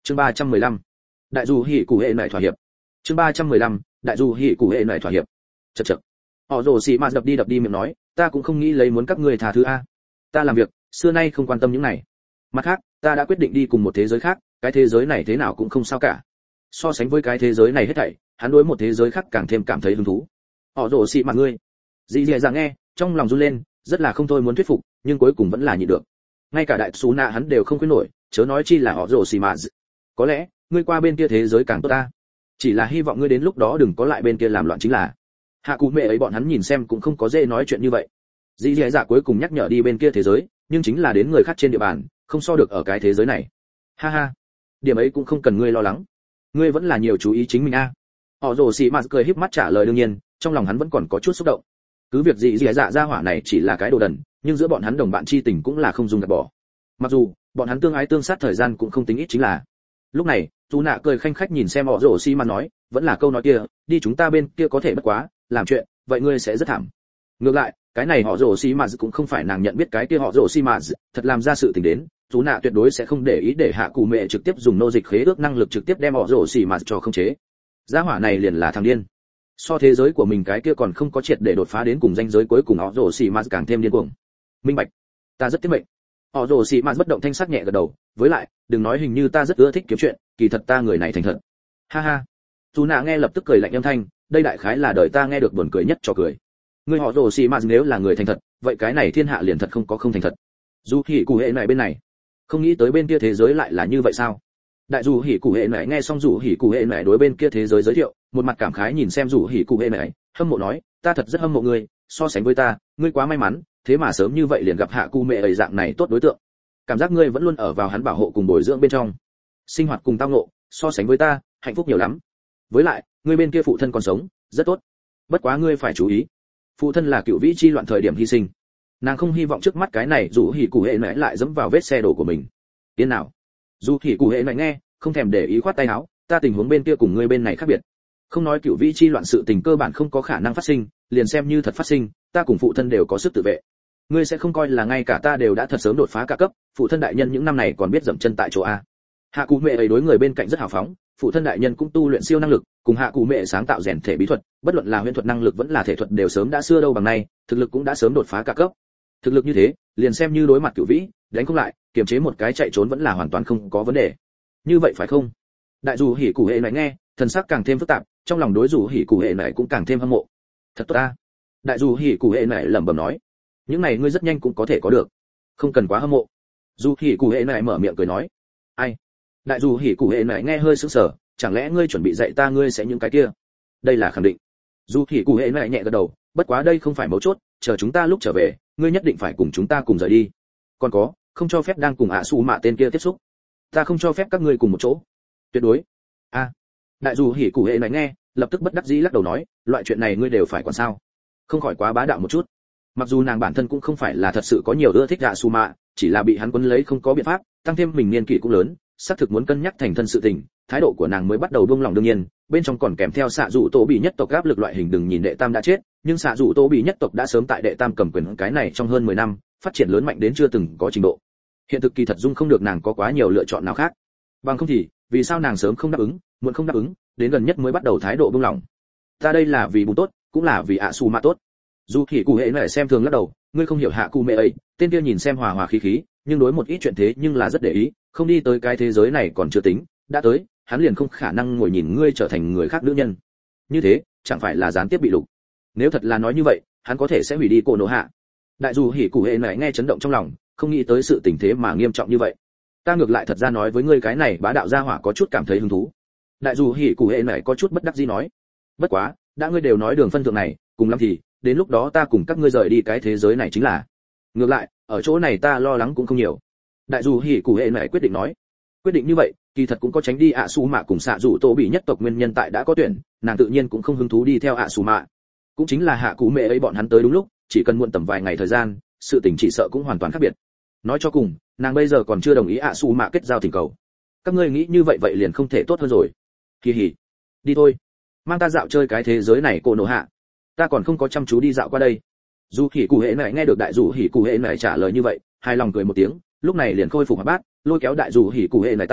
Chương 315. Đại dù hỉ cụ hệ nại thỏa hiệp. Chương 315. Đại dù hỉ cụ hệ nại thỏa hiệp. Chậc chậc. Họ rồ xì mà đập đi miệng nói, ta cũng không nghĩ lấy muốn các ngươi tha thứ a. Ta làm việc, xưa nay không quan tâm những này. Mặt khác, ta đã quyết định đi cùng một thế giới khác, cái thế giới này thế nào cũng không sao cả. So sánh với cái thế giới này hết thảy, hắn đối một thế giới khác càng thêm cảm thấy hứng thú. Họ rồ xì mặt ngươi. Dì dì dạ nghe, trong lòng run lên, rất là không thôi muốn thuyết phục, nhưng cuối cùng vẫn là nhịn được. Ngay cả đại sú nạ hắn đều không khuyên nổi, chớ nói chi là họ rồ xì mà. Có lẽ, ngươi qua bên kia thế giới càng tốt ta. Chỉ là hy vọng ngươi đến lúc đó đừng có lại bên kia làm loạn chính là. Hạ cụ mẹ ấy bọn hắn nhìn xem cũng không có dễ nói chuyện như vậy. Dì dì dạ cuối cùng nhắc nhở đi bên kia thế giới, nhưng chính là đến người khác trên địa bàn, không so được ở cái thế giới này. Ha ha, điểm ấy cũng không cần ngươi lo lắng. Ngươi vẫn là nhiều chú ý chính mình a. Họ rồ xì mà cười híp mắt trả lời đương nhiên, trong lòng hắn vẫn còn có chút xúc động. Cứ việc dì dì dạ ra hỏa này chỉ là cái đồ đần, nhưng giữa bọn hắn đồng bạn chi tình cũng là không dung gạt bỏ. Mặc dù bọn hắn tương ái tương sát thời gian cũng không tính ít chính là. Lúc này, Tú Nạ cười khanh khách nhìn xem họ rồ xì mà nói, vẫn là câu nói kia, đi chúng ta bên kia có thể bất quá, làm chuyện, vậy ngươi sẽ rất thảm. Ngược lại, cái này họ rồ xì mà cũng không phải nàng nhận biết cái kia họ rồ xì mà, thật làm ra sự tình đến, Tú Nạ tuyệt đối sẽ không để ý để hạ cụ mẹ trực tiếp dùng nô dịch khế ước năng lực trực tiếp đem họ rồ xì mà cho không chế. Gia hỏa này liền là thằng điên. So thế giới của mình cái kia còn không có triệt để đột phá đến cùng ranh giới cuối cùng họ rồ xì mà càng thêm điên cuồng. Minh bạch, ta rất tiết mệnh. Họ rồ xì mà bất động thanh sắc nhẹ gật đầu, với lại, đừng nói hình như ta rất ưa thích kiếm chuyện, kỳ thật ta người này thành thật. Ha ha. Tú Nạ nghe lập tức cười lạnh âm thanh, đây đại khái là đời ta nghe được buồn cười nhất cho cười. Người họ rồ xì mà nếu là người thành thật, vậy cái này thiên hạ liền thật không có không thành thật. Dù hỉ cụ hệ này bên này, không nghĩ tới bên kia thế giới lại là như vậy sao? Đại dù hỉ cụ hệ này nghe xong dù hỉ cụ hệ này đối bên kia thế giới giới thiệu, một mặt cảm khái nhìn xem dù hỉ cụ hệ này, hâm mộ nói, ta thật rất hâm mộ ngươi, so sánh với ta, ngươi quá may mắn, thế mà sớm như vậy liền gặp hạ cụ mẹ ấy dạng này tốt đối tượng. Cảm giác ngươi vẫn luôn ở vào hắn bảo hộ cùng bồi dưỡng bên trong, sinh hoạt cùng tao ngộ, so sánh với ta, hạnh phúc nhiều lắm. Với lại, ngươi bên kia phụ thân còn sống, rất tốt. Bất quá ngươi phải chú ý, phụ thân là cựu vĩ chi loạn thời điểm hy sinh, nàng không hy vọng trước mắt cái này dù hỉ cụ hệ này lại dẫm vào vết xe đổ của mình. Tiến nào? Dù hỉ cụ hệ này nghe, không thèm để ý khoát tay áo, ta tình huống bên kia cùng ngươi bên này khác biệt. Không nói cựu vĩ chi loạn sự tình cơ bản không có khả năng phát sinh, liền xem như thật phát sinh, ta cùng phụ thân đều có sức tự vệ. Ngươi sẽ không coi là ngay cả ta đều đã thật sớm đột phá cả cấp, phụ thân đại nhân những năm này còn biết dậm chân tại chỗ a. Hạ cụ mẹ ấy đối người bên cạnh rất hào phóng, phụ thân đại nhân cũng tu luyện siêu năng lực, cùng hạ cụ mẹ sáng tạo rèn thể bí thuật, bất luận là huyền thuật năng lực vẫn là thể thuật đều sớm đã xưa đâu bằng nay, thực lực cũng đã sớm đột phá cả cấp. Thực lực như thế, liền xem như đối mặt cửu vĩ, đánh không lại, kiềm chế một cái chạy trốn vẫn là hoàn toàn không có vấn đề. Như vậy phải không? Đại dù hỉ cụ hệ này nghe, thần sắc càng thêm phức tạp, trong lòng đối dù hỉ cụ hệ này cũng càng thêm hâm mộ. Thật tốt ta. Đại dù hỉ cụ hệ này lẩm bẩm nói, những này ngươi rất nhanh cũng có thể có được, không cần quá hâm mộ. Dù hỉ cụ hệ này mở miệng cười nói, ai? Đại dù hỉ cụ hệ này nghe hơi sững sờ, chẳng lẽ ngươi chuẩn bị dạy ta ngươi sẽ những cái kia? Đây là khẳng định. Dù hỉ cụ hệ này nhẹ gật đầu, bất quá đây không phải mấu chốt, chờ chúng ta lúc trở về, ngươi nhất định phải cùng chúng ta cùng rời đi. Còn có, không cho phép đang cùng ạ su mạ tên kia tiếp xúc. Ta không cho phép các ngươi cùng một chỗ. Tuyệt đối. A. Đại dù hỉ cụ hệ này nghe, lập tức bất đắc dĩ lắc đầu nói, loại chuyện này ngươi đều phải quản sao? Không khỏi quá bá đạo một chút. Mặc dù nàng bản thân cũng không phải là thật sự có nhiều ưa thích ạ su mạ, chỉ là bị hắn quấn lấy không có biện pháp, tăng thêm mình niên kỷ cũng lớn, xác thực muốn cân nhắc thành thân sự tình, thái độ của nàng mới bắt đầu buông lòng đương nhiên, bên trong còn kèm theo xạ dụ tổ bị nhất tộc áp lực loại hình đừng nhìn đệ tam đã chết, nhưng xạ dụ tổ bị nhất tộc đã sớm tại đệ tam cầm quyền cái này trong hơn 10 năm, phát triển lớn mạnh đến chưa từng có trình độ. Hiện thực kỳ thật dung không được nàng có quá nhiều lựa chọn nào khác. Bằng không thì, vì sao nàng sớm không đáp ứng, muộn không đáp ứng, đến gần nhất mới bắt đầu thái độ buông lòng. Ta đây là vì bù tốt, cũng là vì ạ su mạ tốt. Dù thì cụ hệ này xem thường lắc đầu, ngươi không hiểu hạ cụ mẹ ấy, tên kia nhìn xem hòa hòa khí khí, nhưng đối một ít chuyện thế nhưng là rất để ý, không đi tới cái thế giới này còn chưa tính, đã tới, hắn liền không khả năng ngồi nhìn ngươi trở thành người khác nữ nhân. Như thế, chẳng phải là gián tiếp bị lục. Nếu thật là nói như vậy, hắn có thể sẽ hủy đi cô nô hạ. Đại dù hỉ cụ hệ này nghe chấn động trong lòng, không nghĩ tới sự tình thế mà nghiêm trọng như vậy. Ta ngược lại thật ra nói với ngươi cái này bá đạo gia hỏa có chút cảm thấy hứng thú. Đại dù hỉ cụ hệ này có chút bất đắc dĩ nói, bất quá, đã ngươi đều nói đường phân thượng này, cùng lắm thì, đến lúc đó ta cùng các ngươi rời đi cái thế giới này chính là. Ngược lại, ở chỗ này ta lo lắng cũng không nhiều. Đại dù hỉ cụ hệ này quyết định nói, quyết định như vậy, kỳ thật cũng có tránh đi ạ su mạ cùng xạ dụ tổ bị nhất tộc nguyên nhân tại đã có tuyển, nàng tự nhiên cũng không hứng thú đi theo ạ su mạ. Cũng chính là hạ cụ mẹ ấy bọn hắn tới đúng lúc, chỉ cần muộn tầm vài ngày thời gian, sự tình chỉ sợ cũng hoàn toàn khác biệt. Nói cho cùng, nàng bây giờ còn chưa đồng ý ạ su mạ kết giao tình cầu. Các ngươi nghĩ như vậy vậy liền không thể tốt hơn rồi. Kỳ hỉ, đi thôi, mang ta dạo chơi cái thế giới này cô nô hạ. Ta còn không có chăm chú đi dạo qua đây. Dù hỉ cụ hệ này nghe được đại dù hỉ cụ hệ này trả lời như vậy, hài lòng cười một tiếng, lúc này liền khôi phục hoạt bát, lôi kéo đại dù hỉ cụ hệ này tay,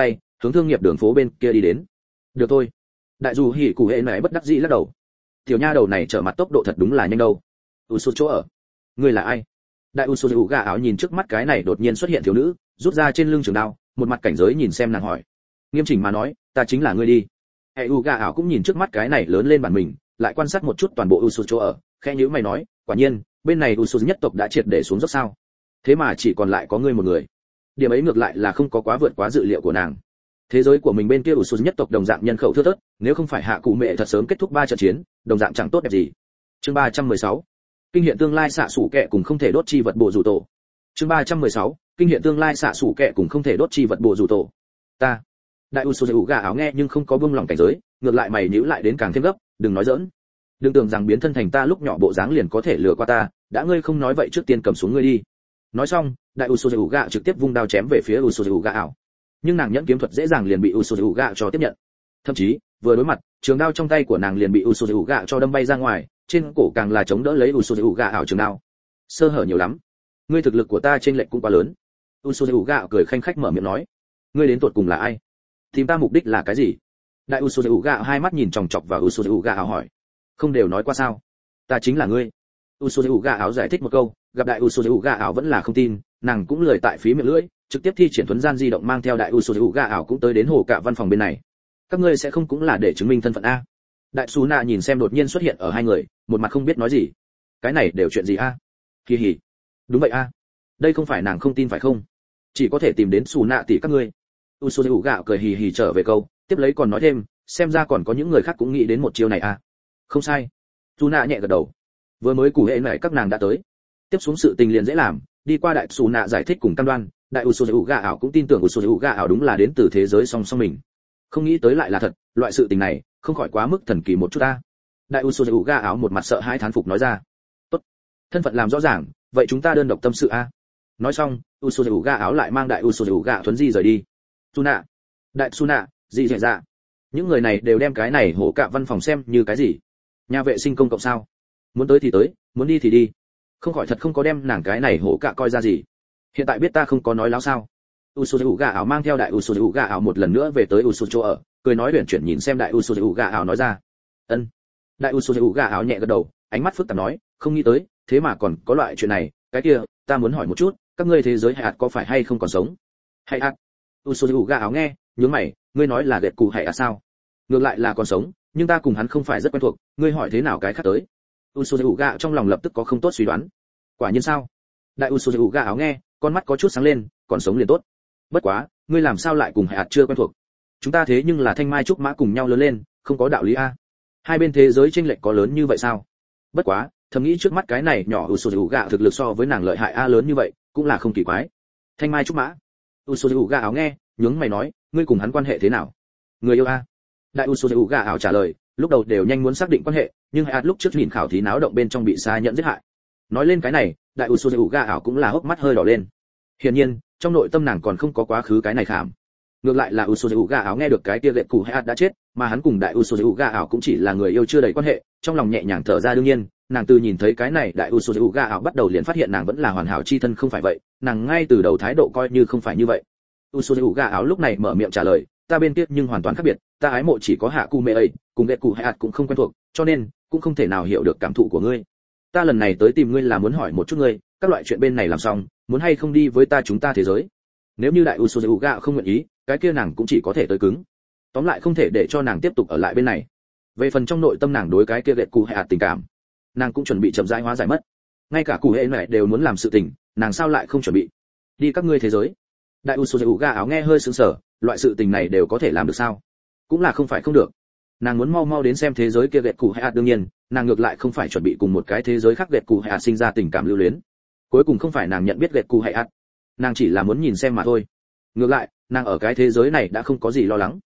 hướng thương nghiệp đường phố bên kia đi đến. Được thôi. Đại dù hỉ cụ hệ này bất đắc dĩ lắc đầu. Tiểu nha đầu này trở mặt tốc độ thật đúng là nhanh đâu. Usu chỗ ở. Ngươi là ai? Đại Usu gà áo nhìn trước mắt cái này đột nhiên xuất hiện thiếu nữ, rút ra trên lưng trường đao, một mặt cảnh giới nhìn xem nàng hỏi. Nghiêm chỉnh mà nói, ta chính là ngươi đi. Hệ gà áo cũng nhìn trước mắt cái này lớn lên bản mình, lại quan sát một chút toàn bộ Usu chỗ ở, khẽ nhíu mày nói, quả nhiên, bên này Usu nhất tộc đã triệt để xuống dốc sao? Thế mà chỉ còn lại có ngươi một người. Điểm ấy ngược lại là không có quá vượt quá dự liệu của nàng. Thế giới của mình bên kia Usu nhất tộc đồng dạng nhân khẩu thưa thớt, nếu không phải hạ cụ mẹ thật sớm kết thúc 3 trận chiến, đồng dạng chẳng tốt đẹp gì. Chương 316. Kinh hiện tương lai xạ sủ kẹ cùng không thể đốt chi vật bộ rủ tổ. Chương 316. Kinh hiện tương lai xạ sủ kẹ cùng không thể đốt chi vật bộ rủ tổ. Ta. Đại Usu gà áo nghe nhưng không có buông lòng cảnh giới, ngược lại mày nhíu lại đến càng thêm gấp, đừng nói giỡn. Đừng tưởng rằng biến thân thành ta lúc nhỏ bộ dáng liền có thể lừa qua ta, đã ngươi không nói vậy trước tiên cầm xuống ngươi đi. Nói xong, Đại Usu gà trực tiếp vung đao chém về phía Usu gà áo. Nhưng nàng nhẫn kiếm thuật dễ dàng liền bị Usu gà cho tiếp nhận. Thậm chí, vừa đối mặt, trường đao trong tay của nàng liền bị Usu gà cho đâm bay ra ngoài, trên cổ càng là chống đỡ lấy Usu gà ảo trường đao. Sơ hở nhiều lắm. Ngươi thực lực của ta trên lệch cũng quá lớn. Usu gà cười khanh khách mở miệng nói. Ngươi đến tuột cùng là ai? Tìm ta mục đích là cái gì? Đại Usu gà hai mắt nhìn chòng chọc vào Usu gà ảo hỏi. Không đều nói qua sao? Ta chính là ngươi. Usu gà ảo giải thích một câu, gặp Đại Usu gà ảo vẫn là không tin, nàng cũng lười tại phí miệng lưỡi, trực tiếp thi triển thuấn gian di động mang theo Đại Usu gà ảo cũng tới đến hồ cả văn phòng bên này. Các ngươi sẽ không cũng là để chứng minh thân phận a? Đại Sú Na nhìn xem đột nhiên xuất hiện ở hai người, một mặt không biết nói gì. Cái này đều chuyện gì a? Kỳ hỉ. Đúng vậy a. Đây không phải nàng không tin phải không? Chỉ có thể tìm đến Sú Na tỷ các ngươi. Usu gạo cười hì hì trở về câu, tiếp lấy còn nói thêm, xem ra còn có những người khác cũng nghĩ đến một chiêu này a. Không sai. Sú Na nhẹ gật đầu. Vừa mới củ hệ này các nàng đã tới. Tiếp xuống sự tình liền dễ làm, đi qua Đại Sú Na giải thích cùng cam đoan, Đại Usu gạo cũng tin tưởng Usu gạo đúng là đến từ thế giới song song mình. Không nghĩ tới lại là thật, loại sự tình này không khỏi quá mức thần kỳ một chút ta. Đại Usu gà áo một mặt sợ hãi thán phục nói ra. Tốt, thân phận làm rõ ràng, vậy chúng ta đơn độc tâm sự a. Nói xong, Usu gà áo lại mang Đại Usu gà thuấn di rời đi. Suna, Đại Suna, gì dạy dạ. Những người này đều đem cái này hổ cạ văn phòng xem như cái gì? Nhà vệ sinh công cộng sao? Muốn tới thì tới, muốn đi thì đi. Không khỏi thật không có đem nàng cái này hổ cạ coi ra gì. Hiện tại biết ta không có nói láo sao? Usu gà áo mang theo Đại Usu gà áo một lần nữa về tới Usu chỗ ở, cười nói huyền chuyển nhìn xem Đại Usu gà áo nói ra. Ân. Đại Usu gà áo nhẹ gật đầu, ánh mắt phức tạp nói, không nghĩ tới, thế mà còn có loại chuyện này, cái kia, ta muốn hỏi một chút, các ngươi thế giới hạt có phải hay không còn sống? Hay hạt? Usu gà áo nghe, nhướng mày, ngươi nói là gẹt cụ hay à sao? Ngược lại là còn sống, nhưng ta cùng hắn không phải rất quen thuộc, ngươi hỏi thế nào cái khác tới? Usu gà trong lòng lập tức có không tốt suy đoán. Quả nhiên sao? Đại Usu gà áo nghe, con mắt có chút sáng lên, còn sống liền tốt. Bất quá, ngươi làm sao lại cùng hạt chưa quen thuộc? Chúng ta thế nhưng là thanh mai trúc mã cùng nhau lớn lên, không có đạo lý a. Hai bên thế giới chênh lệch có lớn như vậy sao? Bất quá, thầm nghĩ trước mắt cái này nhỏ Usu gà thực lực so với nàng lợi hại a lớn như vậy, cũng là không kỳ quái. Thanh mai trúc mã. Usu gà áo nghe, nhướng mày nói, ngươi cùng hắn quan hệ thế nào? Người yêu a. Đại Usu gà áo trả lời, lúc đầu đều nhanh muốn xác định quan hệ, nhưng hạt lúc trước nhìn khảo thí náo động bên trong bị xa nhận giết hại. Nói lên cái này, Đại Usu gà áo cũng là hốc mắt hơi đỏ lên. Hiển nhiên, trong nội tâm nàng còn không có quá khứ cái này khảm. Ngược lại là Usu gà áo nghe được cái kia lệ cụ hay đã chết, mà hắn cùng Đại Usu gà áo cũng chỉ là người yêu chưa đầy quan hệ, trong lòng nhẹ nhàng thở ra. Đương nhiên, nàng từ nhìn thấy cái này Đại Usu gà áo bắt đầu liền phát hiện nàng vẫn là hoàn hảo chi thân không phải vậy, nàng ngay từ đầu thái độ coi như không phải như vậy. Usu gà áo lúc này mở miệng trả lời, ta bên kia nhưng hoàn toàn khác biệt, ta ái mộ chỉ có hạ cu mẹ ấy, cùng lệ cụ hay cũng không quen thuộc, cho nên cũng không thể nào hiểu được cảm thụ của ngươi. Ta lần này tới tìm ngươi là muốn hỏi một chút ngươi, các loại chuyện bên này làm xong, muốn hay không đi với ta chúng ta thế giới. Nếu như Đại Usu gà không nguyện ý, cái kia nàng cũng chỉ có thể tới cứng. Tóm lại không thể để cho nàng tiếp tục ở lại bên này. Về phần trong nội tâm nàng đối cái kia lệ cụ hay tình cảm, nàng cũng chuẩn bị chậm rãi hóa giải mất. Ngay cả cụ hệ này đều muốn làm sự tình, nàng sao lại không chuẩn bị? Đi các ngươi thế giới. Đại Usu gà áo nghe hơi sững sờ, loại sự tình này đều có thể làm được sao? Cũng là không phải không được. Nàng muốn mau mau đến xem thế giới kia lệ cụ hay đương nhiên, nàng ngược lại không phải chuẩn bị cùng một cái thế giới khác lệ cụ hay sinh ra tình cảm lưu luyến. Cuối cùng không phải nàng nhận biết lệ cụ hay nàng chỉ là muốn nhìn xem mà thôi. Ngược lại, nàng ở cái thế giới này đã không có gì lo lắng.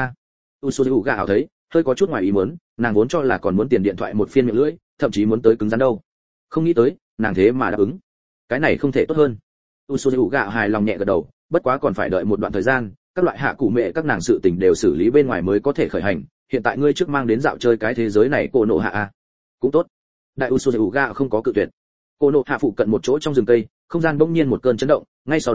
Usu gà ảo thấy hơi có chút ngoài ý muốn, nàng vốn cho là còn muốn tiền điện thoại một phiên miệng lưỡi, thậm chí muốn tới cứng rắn đâu. Không nghĩ tới, nàng thế mà đáp ứng. Cái này không thể tốt hơn. Usu gà hài lòng nhẹ gật đầu, bất quá còn phải đợi một đoạn thời gian, các loại hạ cụ mẹ các nàng sự tình đều xử lý bên ngoài mới có thể khởi hành. Hiện tại ngươi trước mang đến dạo chơi cái thế giới này cô nộ hạ a. Cũng tốt. Đại Usu gà không có cự tuyệt. Cô nộ hạ phụ cận một chỗ trong rừng cây, không gian bỗng nhiên một cơn chấn động, ngay sau đó,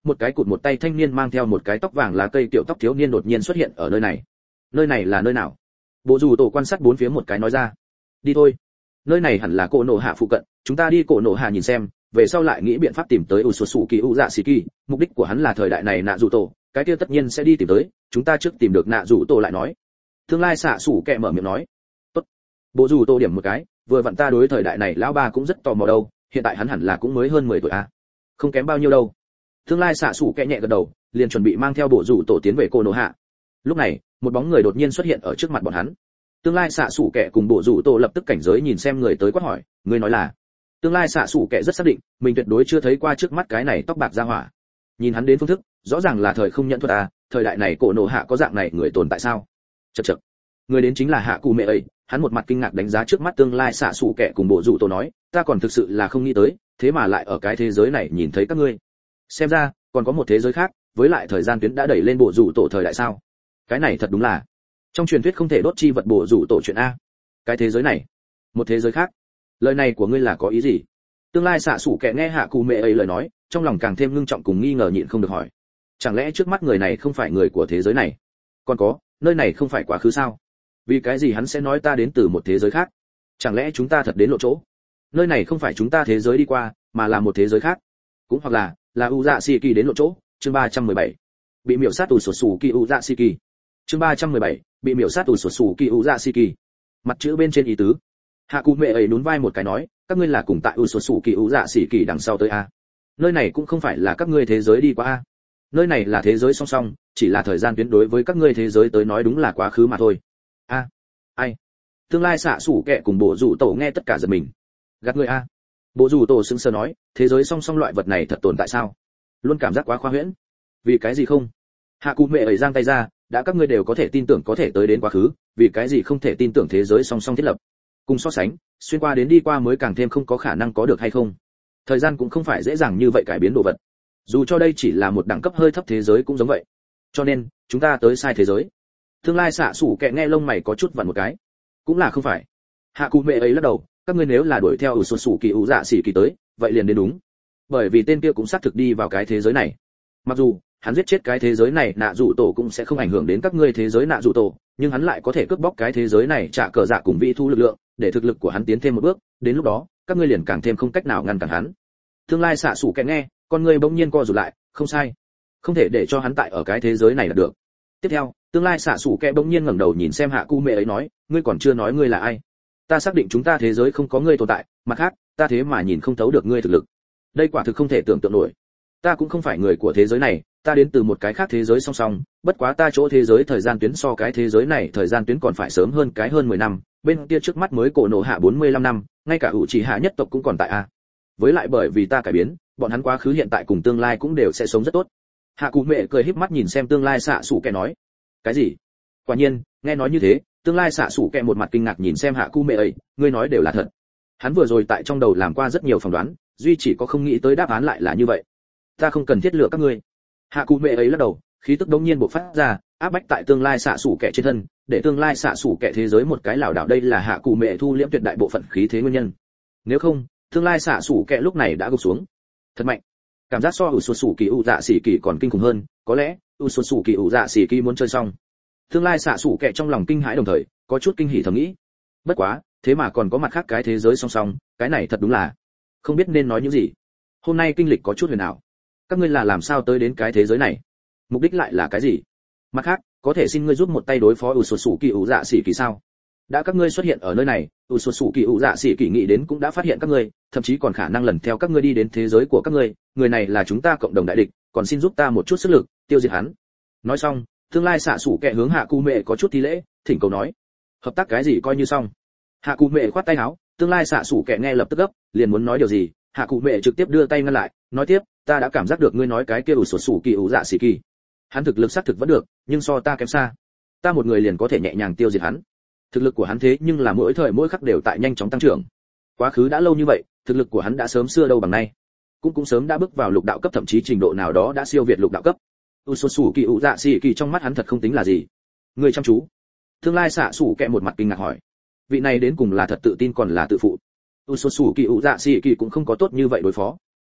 một cái cụt một tay thanh niên mang theo một cái tóc vàng lá cây kiểu tóc thiếu niên đột nhiên xuất hiện ở nơi này. Nơi này là nơi nào? Bộ dù tổ quan sát bốn phía một cái nói ra. Đi thôi. Nơi này hẳn là cổ nổ hạ phụ cận, chúng ta đi cổ nổ hạ nhìn xem, về sau lại nghĩ biện pháp tìm tới Utsutsuki Uzashiki, mục đích của hắn là thời đại này nạ dù tổ, cái kia tất nhiên sẽ đi tìm tới, chúng ta trước tìm được nạ dù tổ lại nói. Tương lai xạ sủ kẹ mở miệng nói. Tốt. Bộ dù tổ điểm một cái, vừa vặn ta đối thời đại này lão ba cũng rất tò mò đâu, hiện tại hắn hẳn là cũng mới hơn 10 tuổi a. Không kém bao nhiêu đâu. Tương lai xạ sủ kẹ nhẹ gật đầu, liền chuẩn bị mang theo bộ dù tổ tiến về cổ nổ hạ. Lúc này, một bóng người đột nhiên xuất hiện ở trước mặt bọn hắn. Tương lai xạ sủ kẹ cùng bộ dù tổ lập tức cảnh giới nhìn xem người tới quát hỏi, người nói là? Tương lai xạ sủ kẹ rất xác định, mình tuyệt đối chưa thấy qua trước mắt cái này tóc bạc ra hỏa. Nhìn hắn đến phương thức, rõ ràng là thời không nhận thuật à, thời đại này cổ nổ hạ có dạng này người tồn tại sao? Chậc chậc. Người đến chính là Hạ Cụ Mẹ ấy, hắn một mặt kinh ngạc đánh giá trước mắt tương lai xạ sủ kẹ cùng bộ dù tổ nói, ta còn thực sự là không nghĩ tới, thế mà lại ở cái thế giới này nhìn thấy các ngươi. Xem ra, còn có một thế giới khác, với lại thời gian tuyến đã đẩy lên bộ dù tổ thời đại sao? Cái này thật đúng là trong truyền thuyết không thể đốt chi vật bộ dù tổ chuyện a. Cái thế giới này, một thế giới khác. Lời này của ngươi là có ý gì? Tương lai xạ sủ kẻ nghe Hạ Cụ Mẹ ấy lời nói, trong lòng càng thêm ngưng trọng cùng nghi ngờ nhịn không được hỏi, chẳng lẽ trước mắt người này không phải người của thế giới này? Còn có, nơi này không phải quá khứ sao? Vì cái gì hắn sẽ nói ta đến từ một thế giới khác? Chẳng lẽ chúng ta thật đến lộ chỗ? Nơi này không phải chúng ta thế giới đi qua, mà là một thế giới khác. Cũng hoặc là Uzashiki đến lộ chỗ. Chương 317. Bị miểu sát Utsutsuki Uzashiki. Chương 317. Bị miểu sát Utsutsuki Uzashiki. Mặt chữ bên trên ý tứ. Hạ Cụ Mẹ ấy nhún vai một cái nói, các ngươi là cùng tại Utsutsuki Uzashiki đằng sau tới a. Nơi này cũng không phải là các ngươi thế giới đi qua a. Nơi này là thế giới song song, chỉ là thời gian tuyến đối với các ngươi thế giới tới nói đúng là quá khứ mà thôi. A. Ai? Tương lai xạ sủ kẹ cùng bộ rủ tổ nghe tất cả giật mình. Gạt người a. Bộ rủ tổ sững sờ nói, thế giới song song loại vật này thật tồn tại sao? Luôn cảm giác quá khoa huyễn. Vì cái gì không? Hạ Cụ Mẹ ấy giang tay ra, đã các ngươi đều có thể tin tưởng có thể tới đến quá khứ, vì cái gì không thể tin tưởng thế giới song song thiết lập? Cùng so sánh, xuyên qua đến đi qua mới càng thêm không có khả năng có được hay không? Thời gian cũng không phải dễ dàng như vậy cải biến đồ vật. Dù cho đây chỉ là một đẳng cấp hơi thấp thế giới cũng giống vậy. Cho nên, chúng ta tới sai thế giới. Tương lai xạ sủ kẹ nghe lông mày có chút vặn một cái. Cũng là không phải. Hạ Cụ Mẹ ấy lắc đầu, các ngươi nếu là đuổi theo Utsutsuki Uzashiki tới, vậy liền đến đúng. Bởi vì tên kia cũng xác thực đi vào cái thế giới này. Mặc dù hắn giết chết cái thế giới này nạ dụ tổ cũng sẽ không ảnh hưởng đến các ngươi thế giới nạ dụ tổ, nhưng hắn lại có thể cướp bóc cái thế giới này trả cờ dạ cùng vị thu lực lượng, để thực lực của hắn tiến thêm một bước, đến lúc đó, các ngươi liền càng thêm không cách nào ngăn cản hắn. Tương lai xạ sủ kẹ nghe, con ngươi bỗng nhiên co rụt lại, không sai, không thể để cho hắn tại ở cái thế giới này là được. Tiếp theo, tương lai xạ sủ kẹ bỗng nhiên ngẩng đầu nhìn xem Hạ Cụ Mẹ ấy nói, ngươi còn chưa nói ngươi là ai? Ta xác định chúng ta thế giới không có ngươi tồn tại, mặt khác, ta thế mà nhìn không thấu được ngươi thực lực. Đây quả thực không thể tưởng tượng nổi. Ta cũng không phải người của thế giới này, ta đến từ một cái khác thế giới song song, bất quá ta chỗ thế giới thời gian tuyến so cái thế giới này thời gian tuyến còn phải sớm hơn cái hơn 10 năm, bên kia trước mắt mới cổ nổ hạ 45 năm, ngay cả ủ chỉ hạ nhất tộc cũng còn tại a. Với lại bởi vì ta cải biến, bọn hắn quá khứ hiện tại cùng tương lai cũng đều sẽ sống rất tốt. Hạ Cụ Mẹ cười híp mắt nhìn xem tương lai xạ sủ kẹ nói, cái gì? Quả nhiên, nghe nói như thế, tương lai xạ sủ kẹ một mặt kinh ngạc nhìn xem Hạ Cụ Mẹ ấy, ngươi nói đều là thật. Hắn vừa rồi tại trong đầu làm qua rất nhiều phỏng đoán, duy chỉ có không nghĩ tới đáp án lại là như vậy. Ta không cần thiết lựa các ngươi. Hạ Cụ Mẹ ấy lắc đầu, khí tức đống nhiên bộc phát ra, áp bách tại tương lai xạ sủ kẹ trên thân, để tương lai xạ sủ kẹ thế giới một cái lảo đảo. Đây là Hạ Cụ Mẹ thu liễm tuyệt đại bộ phận khí thế nguyên nhân. Nếu không, tương lai xạ sủ kẹ lúc này đã gục xuống. Thật mạnh. Cảm giác so Utsutsuki Uzashiki còn kinh khủng hơn, có lẽ Utsutsuki Uzashiki muốn chơi xong. Tương lai xạ sủ kẹ trong lòng kinh hãi đồng thời có chút kinh hỉ thầm nghĩ. Bất quá, thế mà còn có mặt khác cái thế giới song song, cái này thật đúng là không biết nên nói những gì. Hôm nay kinh lịch có chút huyền ảo. Các ngươi là làm sao tới đến cái thế giới này? Mục đích lại là cái gì? Mặt khác, có thể xin ngươi giúp một tay đối phó Utsutsuki Uzashiki sao? Đã các ngươi xuất hiện ở nơi này, Utsutsuki Uzashiki nghĩ đến cũng đã phát hiện các ngươi, thậm chí còn khả năng lần theo các ngươi đi đến thế giới của các ngươi, người này là chúng ta cộng đồng đại địch, còn xin giúp ta một chút sức lực, tiêu diệt hắn. Nói xong, tương lai xạ sủ kẹ hướng Hạ Cụ Mẹ có chút thi lễ, thỉnh cầu nói, hợp tác cái gì coi như xong. Hạ Cụ Mẹ khoát tay áo, tương lai xạ sủ kẹ nghe lập tức gấp, liền muốn nói điều gì, Hạ Cụ Mẹ trực tiếp đưa tay ngăn lại, nói tiếp, ta đã cảm giác được ngươi nói cái kia Utsutsuki Uzashiki. Hắn thực lực xác thực vẫn được, nhưng so ta kém xa. Ta một người liền có thể nhẹ nhàng tiêu diệt hắn. Thực lực của hắn thế nhưng là mỗi thời mỗi khắc đều tại nhanh chóng tăng trưởng. Quá khứ đã lâu như vậy, thực lực của hắn đã sớm xưa đâu bằng nay. Cũng sớm đã bước vào lục đạo cấp, thậm chí trình độ nào đó đã siêu việt lục đạo cấp. Utsutsuki Uzashiki trong mắt hắn thật không tính là gì. Người chăm chú. Tương lai xạ sủ kẹ một mặt kinh ngạc hỏi, vị này đến cùng là thật tự tin còn là tự phụ? Utsutsuki Uzashiki cũng không có tốt như vậy đối phó.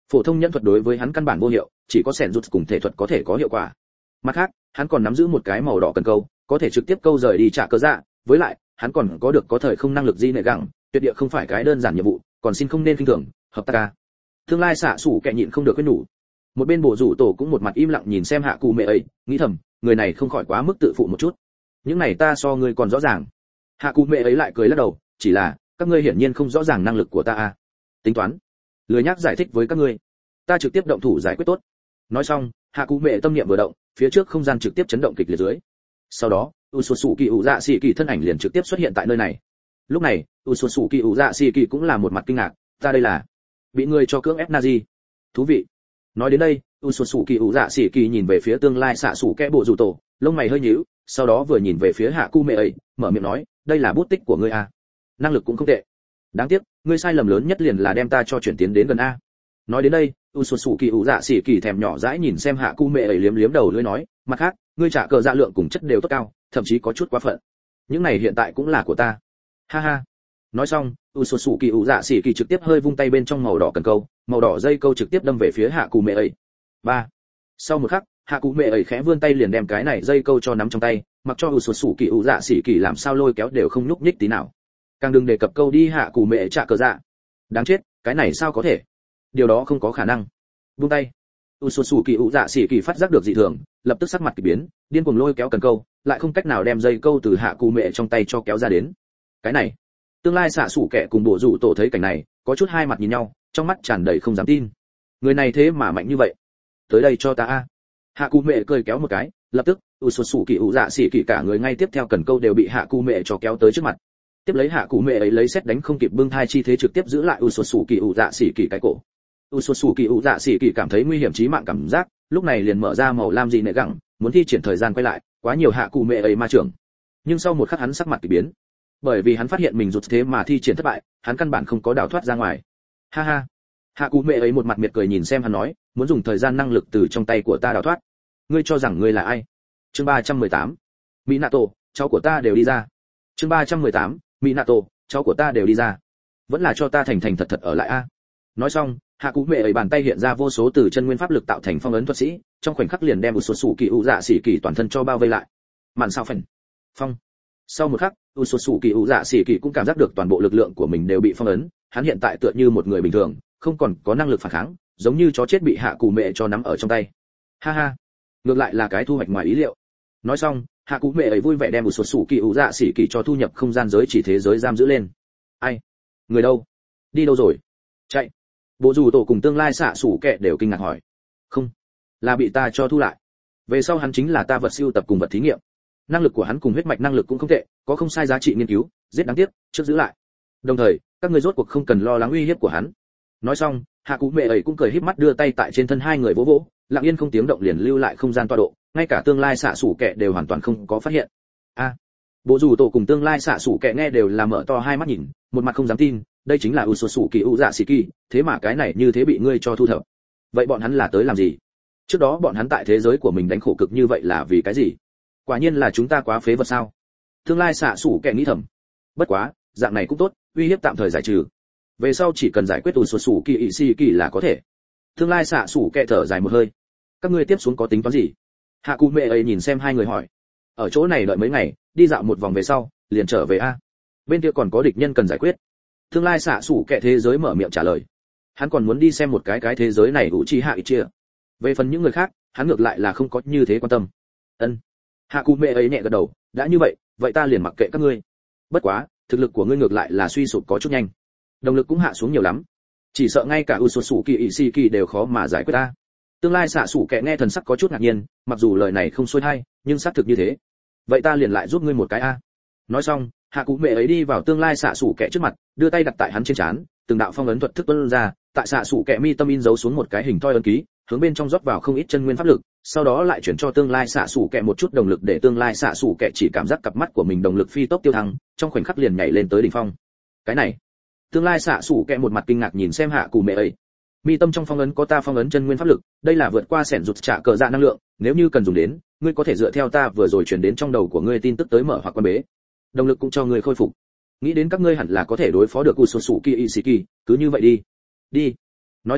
phổ thông nhẫn thuật đối với hắn căn bản vô hiệu, chỉ có sẻn rút cùng thể thuật có thể có hiệu quả. Mặt khác, hắn còn nắm giữ một cái màu đỏ cần câu, có thể trực tiếp câu rời đi trả cờ dạ, với lại, hắn còn có được có thời không năng lực di nệ gẳng, tuyệt địa không phải cái đơn giản nhiệm vụ, còn xin không nên khinh thường, hợp tác ca. Tương lai xạ sủ kẻ nhịn không được khuyên nhủ. Một bên bộ rủ tổ cũng một mặt im lặng nhìn xem hạ cụ mẹ ấy, nghĩ thầm, người này không khỏi quá mức tự phụ một chút. Những này ta so ngươi còn rõ ràng. Hạ cụ mẹ ấy lại cười lắc đầu, chỉ là, các ngươi hiển nhiên không rõ ràng năng lực của ta à. Tính toán. Lười nhắc giải thích với các ngươi. Ta trực tiếp động thủ giải quyết tốt. Nói xong, hạ cụ mẹ tâm niệm vừa động, phía trước không gian trực tiếp chấn động kịch liệt dưới. Sau đó, Ususuki Uzashiki thân ảnh liền trực tiếp xuất hiện tại nơi này. Lúc này, Ususuki Uzashiki cũng là một mặt kinh ngạc, ta đây là bị người cho cưỡng ép Nazi. Thú vị. Nói đến đây, Ususuki Uzashiki nhìn về phía tương lai xạ sủ kẽ bộ rủ tổ, lông mày hơi nhíu, sau đó vừa nhìn về phía hạ cụ mẹ ấy, mở miệng nói, đây là bút tích của ngươi à. Năng lực cũng không tệ. Đáng tiếc, ngươi sai lầm lớn nhất liền là đem ta cho chuyển tiến đến gần a. Nói đến đây, Ususuki Uzashiki thèm nhỏ dãi nhìn xem hạ cụ mẹ ấy liếm liếm đầu lưỡi nói, mặt khác, ngươi trả cờ dạ lượng cùng chất đều tốt cao, thậm chí có chút quá phận. Những này hiện tại cũng là của ta. Ha ha. Nói xong, Ususuki Uzashiki trực tiếp hơi vung tay bên trong màu đỏ cần câu, màu đỏ dây câu trực tiếp đâm về phía hạ cụ mẹ ấy. 3. Sau một khắc, hạ cụ mẹ ấy khẽ vươn tay liền đem cái này dây câu cho nắm trong tay, mặc cho Ususuki Uzashiki làm sao lôi kéo đều không nhúc nhích tí nào. Càng đừng đề cập câu đi hạ cụ mẹ trả cờ dạ. Đáng chết, cái này sao có thể? Điều đó không có khả năng. Buông tay. Ususuki Uzashiki phát giác được dị thường, lập tức sắc mặt kỳ biến, điên cuồng lôi kéo cần câu, lại không cách nào đem dây câu từ hạ cụ mẹ trong tay cho kéo ra đến. Cái này, tương lai xạ sủ kẻ cùng bộ rủ tổ thấy cảnh này, có chút hai mặt nhìn nhau, trong mắt tràn đầy không dám tin. Người này thế mà mạnh như vậy. Tới đây cho ta a. Hạ cụ mẹ cười kéo một cái, lập tức, Ususuki Uzashiki cả người ngay tiếp theo cần câu đều bị hạ cụ mẹ cho kéo tới trước mặt. Tiếp lấy hạ cụ mẹ ấy lấy xét đánh không kịp bưng thai chi thế trực tiếp giữ lại Ususuki Uzashiki cái cổ. Ususuki Uzashiki cảm thấy nguy hiểm chí mạng cảm giác, lúc này liền mở ra màu lam dị nệ gẳng, muốn thi triển thời gian quay lại, quá nhiều hạ cụ mẹ ấy ma trưởng. Nhưng sau một khắc hắn sắc mặt kỳ biến, bởi vì hắn phát hiện mình rụt thế mà thi triển thất bại, hắn căn bản không có đào thoát ra ngoài. Ha ha. Hạ cụ mẹ ấy một mặt miệt cười nhìn xem hắn nói, muốn dùng thời gian năng lực từ trong tay của ta đào thoát. Ngươi cho rằng ngươi là ai? Chương 318. Minato, cháu của ta đều đi ra. Chương 318. Minato, cháu của ta đều đi ra. Vẫn là cho ta thành thành thật thật ở lại a. Nói xong, hạ cụ mẹ ấy bàn tay hiện ra vô số từ chân nguyên pháp lực tạo thành phong ấn thuật sĩ, trong khoảnh khắc liền đem Ususuki Uzashiki toàn thân cho bao vây lại. Mạn sao phèn. Phong. Sau một khắc, Ususuki Uzashiki cũng cảm giác được toàn bộ lực lượng của mình đều bị phong ấn, hắn hiện tại tựa như một người bình thường, không còn có năng lực phản kháng, giống như chó chết bị hạ cụ mẹ cho nắm ở trong tay. Ha ha. Ngược lại là cái thu hoạch ngoài ý liệu. Nói xong, hạ cụ mẹ ấy vui vẻ đem Ususuki Uzashiki cho thu nhập không gian giới chỉ thế giới giam giữ lên. Ai? Người đâu? Đi đâu rồi? Chạy. Bộ dù tổ cùng tương lai xạ sủ kẹ đều kinh ngạc hỏi. Không, là bị ta cho thu lại. Về sau hắn chính là ta vật siêu tập cùng vật thí nghiệm. Năng lực của hắn cùng huyết mạch năng lực cũng không tệ, có không sai giá trị nghiên cứu, giết đáng tiếc, trước giữ lại. Đồng thời, các ngươi rốt cuộc không cần lo lắng uy hiếp của hắn. Nói xong, hạ cụ mẹ ấy cũng cười híp mắt đưa tay tại trên thân hai người vỗ vỗ, lặng yên không tiếng động liền lưu lại không gian tọa độ, ngay cả tương lai xạ sủ kẹ đều hoàn toàn không có phát hiện. A. Bộ dù tổ cùng tương lai xạ sủ kẹ nghe đều là mở to hai mắt nhìn, một mặt không dám tin, đây chính là Ususuki Uzashiki, thế mà cái này như thế bị ngươi cho thu thập. Vậy bọn hắn là tới làm gì? Trước đó bọn hắn tại thế giới của mình đánh khổ cực như vậy là vì cái gì? Quả nhiên là chúng ta quá phế vật sao? Tương lai xạ sủ kẹ nghĩ thầm. Bất quá, dạng này cũng tốt, uy hiếp tạm thời giải trừ. Về sau chỉ cần giải quyết Ususuki Ishiki là có thể. Tương lai xạ sủ kẹ thở dài một hơi. Các ngươi tiếp xuống có tính toán gì? Hạ cụ mẹ ấy nhìn xem hai người hỏi. Ở chỗ này đợi mấy ngày, đi dạo một vòng về sau, liền trở về a. Bên kia còn có địch nhân cần giải quyết. Tương lai xạ sủ kẹ thế giới mở miệng trả lời. Hắn còn muốn đi xem một cái thế giới này Uchiha Itachi. Về phần những người khác, hắn ngược lại là không có như thế quan tâm. Ân. Hạ cụ mẹ ấy nhẹ gật đầu, đã như vậy, vậy ta liền mặc kệ các ngươi. Bất quá, thực lực của ngươi ngược lại là suy sụp có chút nhanh. Động lực cũng hạ xuống nhiều lắm. Chỉ sợ ngay cả Ususuki Ishiki đều khó mà giải quyết ta. Tương lai xạ sủ kẹ nghe thần sắc có chút ngạc nhiên, mặc dù lời này không xuôi hay, nhưng xác thực như thế. Vậy ta liền lại giúp ngươi một cái a. Nói xong, hạ cụ mẹ ấy đi vào tương lai xạ sủ kẹ trước mặt, đưa tay đặt tại hắn trên trán, từng đạo phong ấn thuật thức tuôn ra, tại xạ sủ kẹ mi tâm in dấu xuống một cái hình thoi ấn ký, hướng bên trong rót vào không ít chân nguyên pháp lực, sau đó lại chuyển cho tương lai xạ sủ kẹ một chút động lực để tương lai xạ sủ kẹ chỉ cảm giác cặp mắt của mình động lực phi tốc tiêu thăng, trong khoảnh khắc liền nhảy lên tới đỉnh phong. Cái này, tương lai xạ sủ kẹ một mặt kinh ngạc nhìn xem hạ cụ mẹ ấy. Mi tâm trong phong ấn có ta phong ấn chân nguyên pháp lực, đây là vượt qua sẻn rụt trả cờ dạ năng lượng, nếu như cần dùng đến, ngươi có thể dựa theo ta vừa rồi truyền đến trong đầu của ngươi tin tức tới mở hoặc quan bế. Động lực cũng cho ngươi khôi phục. Nghĩ đến các ngươi hẳn là có thể đối phó được Ususuki Ishiki, cứ như vậy đi. Đi. Nói xong,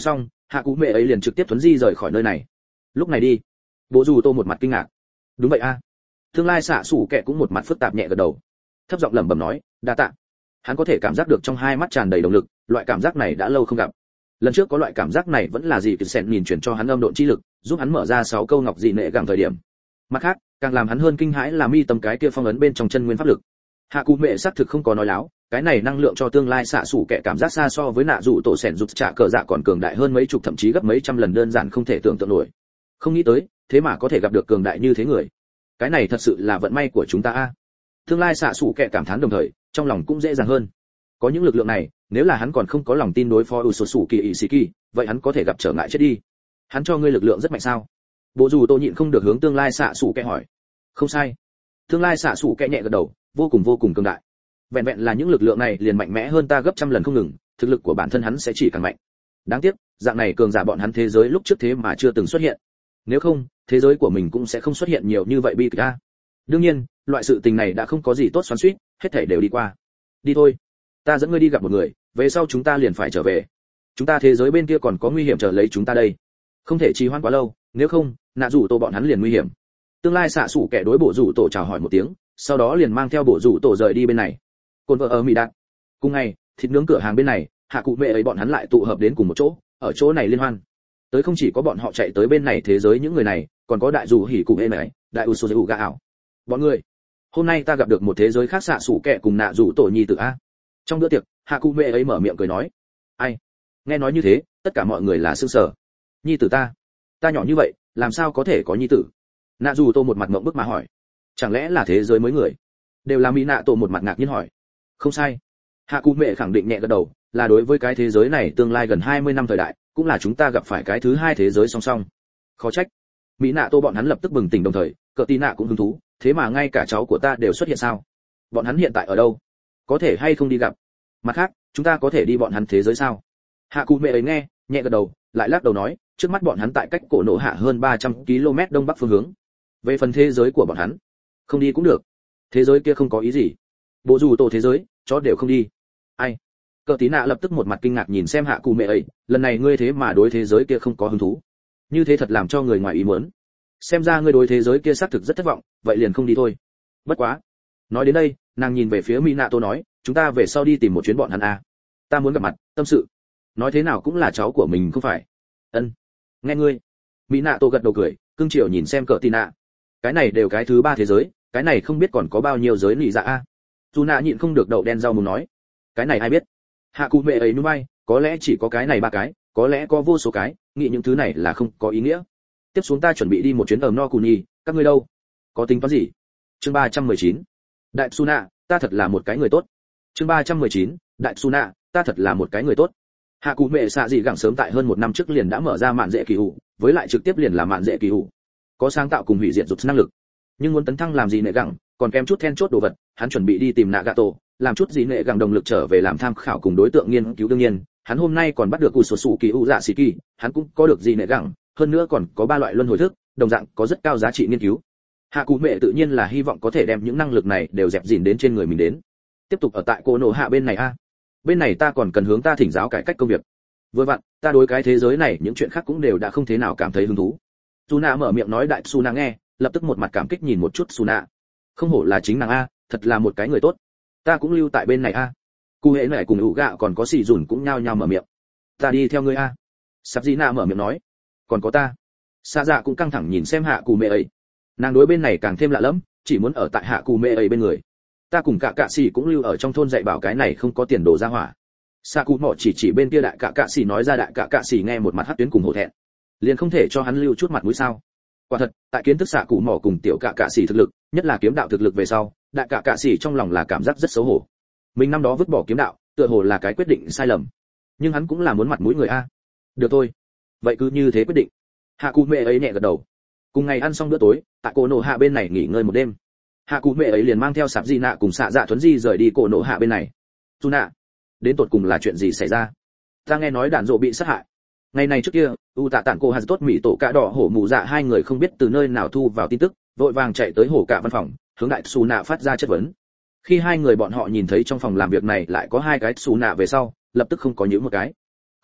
hạ cụ mẹ ấy liền trực tiếp thuấn di rời khỏi nơi này. Lúc này đi. Bộ dù tô một mặt kinh ngạc. Đúng vậy a. Tương lai xạ sủ kẹ cũng một mặt phức tạp nhẹ gật đầu, thấp giọng lẩm bẩm nói, đa tạ. Hắn có thể cảm giác được trong hai mắt tràn đầy động lực, loại cảm giác này đã lâu không gặp. Lần trước có loại cảm giác này vẫn là gì Sen nhìn chuyển cho hắn âm độn chi lực, giúp hắn mở ra 6 câu ngọc dị nệ gẳng thời điểm. Mặt khác, càng làm hắn hơn kinh hãi là mi tâm cái kia phong ấn bên trong chân nguyên pháp lực. Hạ cụ mẹ xác thực không có nói láo, cái này năng lượng cho tương lai xạ sủ kẻ cảm giác xa so với nạ dụ tổ sẻn rụt trả cờ dạ còn cường đại hơn mấy chục thậm chí gấp mấy trăm lần, đơn giản không thể tưởng tượng nổi. Không nghĩ tới, thế mà có thể gặp được cường đại như thế người. Cái này thật sự là vận may của chúng ta a. Tương lai xạ sủ kẻ cảm thán đồng thời, trong lòng cũng dễ dàng hơn. Có những lực lượng này, nếu là hắn còn không có lòng tin đối phó Usosuke Ishiki, vậy hắn có thể gặp trở ngại chết đi. Hắn cho ngươi lực lượng rất mạnh sao? Bộ dù Tô nhịn không được hướng tương lai xạ sủ kẻ hỏi. Không sai. Tương lai xạ sủ kẻ nhẹ gật đầu, vô cùng cường đại. Vẹn vẹn là những lực lượng này liền mạnh mẽ hơn ta gấp trăm lần không ngừng, thực lực của bản thân hắn sẽ chỉ càng mạnh. Đáng tiếc, dạng này cường giả bọn hắn thế giới lúc trước thế mà chưa từng xuất hiện. Nếu không, thế giới của mình cũng sẽ không xuất hiện nhiều như vậy bi kịch a. Đương nhiên, loại sự tình này đã không có gì tốt xoắn xuýt, hết thảy đều đi qua. Đi thôi, ta dẫn ngươi đi gặp một người, về sau chúng ta liền phải trở về. Chúng ta thế giới bên kia còn có nguy hiểm chờ lấy chúng ta đây, không thể trì hoãn quá lâu, nếu không, nạ rủ tổ bọn hắn liền nguy hiểm. Tương lai xạ sủ kẻ đối bộ rủ tổ chào hỏi một tiếng, sau đó liền mang theo bộ rủ tổ rời đi bên này. Cồn vợ ở mỹ đạt. Cùng ngày, thịt nướng cửa hàng bên này, hạ cụ mẹ ấy bọn hắn lại tụ hợp đến cùng một chỗ, ở chỗ này liên hoan. Tới không chỉ có bọn họ chạy tới bên này thế giới những người này, còn có đại dù hỉ cụ ê này, đại usoju ga ảo. Bọn người, hôm nay ta gặp được một thế giới khác xạ sủ kẻ cùng nạ rủ tổ nhi tử a. Trong bữa tiệc, hạ cụ mẹ ấy mở miệng cười nói, ai? Nghe nói như thế, tất cả mọi người là sửng sở. Nhi tử ta nhỏ như vậy, làm sao có thể có nhi tử? Nạ rủ tổ một mặt ngậm bức mà hỏi, chẳng lẽ là thế giới mới người? Đều là mỹ nạ tổ một mặt ngạc nhiên hỏi. Không sai. Hạ cụ mẹ khẳng định nhẹ gật đầu, là đối với cái thế giới này tương lai gần 20 năm thời đại, cũng là chúng ta gặp phải cái thứ hai thế giới song song. Khó trách. Mỹ nạ tô bọn hắn lập tức bừng tỉnh đồng thời, cờ tí nạ cũng hứng thú, thế mà ngay cả cháu của ta đều xuất hiện sao? Bọn hắn hiện tại ở đâu? Có thể hay không đi gặp? Mặt khác, chúng ta có thể đi bọn hắn thế giới sao? Hạ cụ mẹ ấy nghe, nhẹ gật đầu, lại lắc đầu nói, trước mắt bọn hắn tại cách cổ nổ hạ hơn 300 km đông bắc phương hướng. Về phần thế giới của bọn hắn, không đi cũng được. Thế giới kia không có ý gì. Bộ dù tổ thế giới, chó đều không đi. Ai? Cờ tí nạ lập tức một mặt kinh ngạc nhìn xem hạ cụ mẹ ấy, lần này ngươi thế mà đối thế giới kia không có hứng thú. Như thế thật làm cho người ngoài ý muốn. Xem ra ngươi đối thế giới kia xác thực rất thất vọng, vậy liền không đi thôi. Bất quá. Nói đến đây, nàng nhìn về phía Minato nói, chúng ta về sau đi tìm một chuyến bọn hắn a. Ta muốn gặp mặt, tâm sự. Nói thế nào cũng là cháu của mình không phải? Ân. Nghe ngươi. Minato gật đầu cười, cưng chiều nhìn xem cờ tí nạ. Cái này đều cái thứ ba thế giới, cái này không biết còn có bao nhiêu giới nị dạ a. Nạ nhịn không được đậu đen rau muốn nói, cái này ai biết? Hạ cụ mẹ ấy nhún vai, có lẽ chỉ có cái này ba cái, có lẽ có vô số cái, nghĩ những thứ này là không có ý nghĩa. Tiếp xuống ta chuẩn bị đi một chuyến ở no cù nhì, các ngươi đâu? Có tính toán gì? Chương 319. Đại Suna, ta thật là một cái người tốt. Chương 319. Đại Suna, ta thật là một cái người tốt. Hạ cụ mẹ xạ dị gẳng sớm tại hơn một năm trước liền đã mở ra mạn dễ kỳ hủ, với lại trực tiếp liền là mạn dễ kỳ hủ. Có sáng tạo cùng hủy diệt dục năng lực. Nhưng muốn tấn thăng làm gì nệ gẳng, còn kém chút then chốt đồ vật, hắn chuẩn bị đi tìm Nagato, làm chút gì nệ gẳng động lực trở về làm tham khảo cùng đối tượng nghiên cứu. Đương nhiên, hắn hôm nay còn bắt được Usosuke Uzashiki, hắn cũng có được gì nệ gẳng, hơn nữa còn có 3 loại luân hồi thức, đồng dạng có rất cao giá trị nghiên cứu. Hạ cụ mẹ tự nhiên là hy vọng có thể đem những năng lực này đều dẹp dìn đến trên người mình đến. Tiếp tục ở tại cô nổ hạ bên này a. Bên này ta còn cần hướng ta thỉnh giáo cải cách công việc. Vừa vặn, ta đối cái thế giới này những chuyện khác cũng đều đã không thế nào cảm thấy hứng thú. Suna mở miệng nói. Đại Suna nghe, lập tức một mặt cảm kích nhìn một chút Suna. Không hổ là chính nàng a, thật là một cái người tốt. Ta cũng lưu tại bên này a. Cụ hệ này cùng ủ gạo còn có xì dùn cũng nhao nhao mở miệng. Ta đi theo ngươi a. Sắp Dĩ Nạ mở miệng nói. Còn có ta. Sa Dạ cũng căng thẳng nhìn xem hạ cụ mẹ ấy. Nàng đối bên này càng thêm lạ lẫm, chỉ muốn ở tại hạ cụ mẹ ấy bên người. Ta cùng cả cạ xì cũng lưu ở trong thôn dạy bảo cái này không có tiền đồ ra hỏa. Sa cụ mọ chỉ bên kia đại cạ xì nói ra. Đại cạ xì nghe một mặt hất tuyến cùng hổ thẹn, liền không thể cho hắn lưu chút mặt mũi sao? Quả thật, tại kiến thức xạ cụ mỏ cùng tiểu cạ xì thực lực, nhất là kiếm đạo thực lực về sau, đại cạ xì trong lòng là cảm giác rất xấu hổ. Mình năm đó vứt bỏ kiếm đạo, tựa hồ là cái quyết định sai lầm. Nhưng hắn cũng là muốn mặt mũi người a. Được thôi, vậy cứ như thế quyết định. Hạ cụ mẹ ấy nhẹ gật đầu. Cùng ngày ăn xong bữa tối, tại cổ nổ hạ bên này nghỉ ngơi một đêm. Hạ cụ mẹ ấy liền mang theo Sạp Di Nạ cùng Xạ Dạ Thuấn Di rời đi cổ nổ hạ bên này. Nạ, đến tột cùng là chuyện gì xảy ra? Ta nghe nói đạn dộ bị sát hại. Ngày này trước kia, u tạ tản cô hạt tốt mỹ tổ cả đỏ hổ mù dạ hai người không biết từ nơi nào thu vào tin tức, vội vàng chạy tới hổ cả văn phòng, hướng đại Nạ phát ra chất vấn. Khi hai người bọn họ nhìn thấy trong phòng làm việc này lại có 2 cái Nạ về sau, lập tức không có nhíu một cái.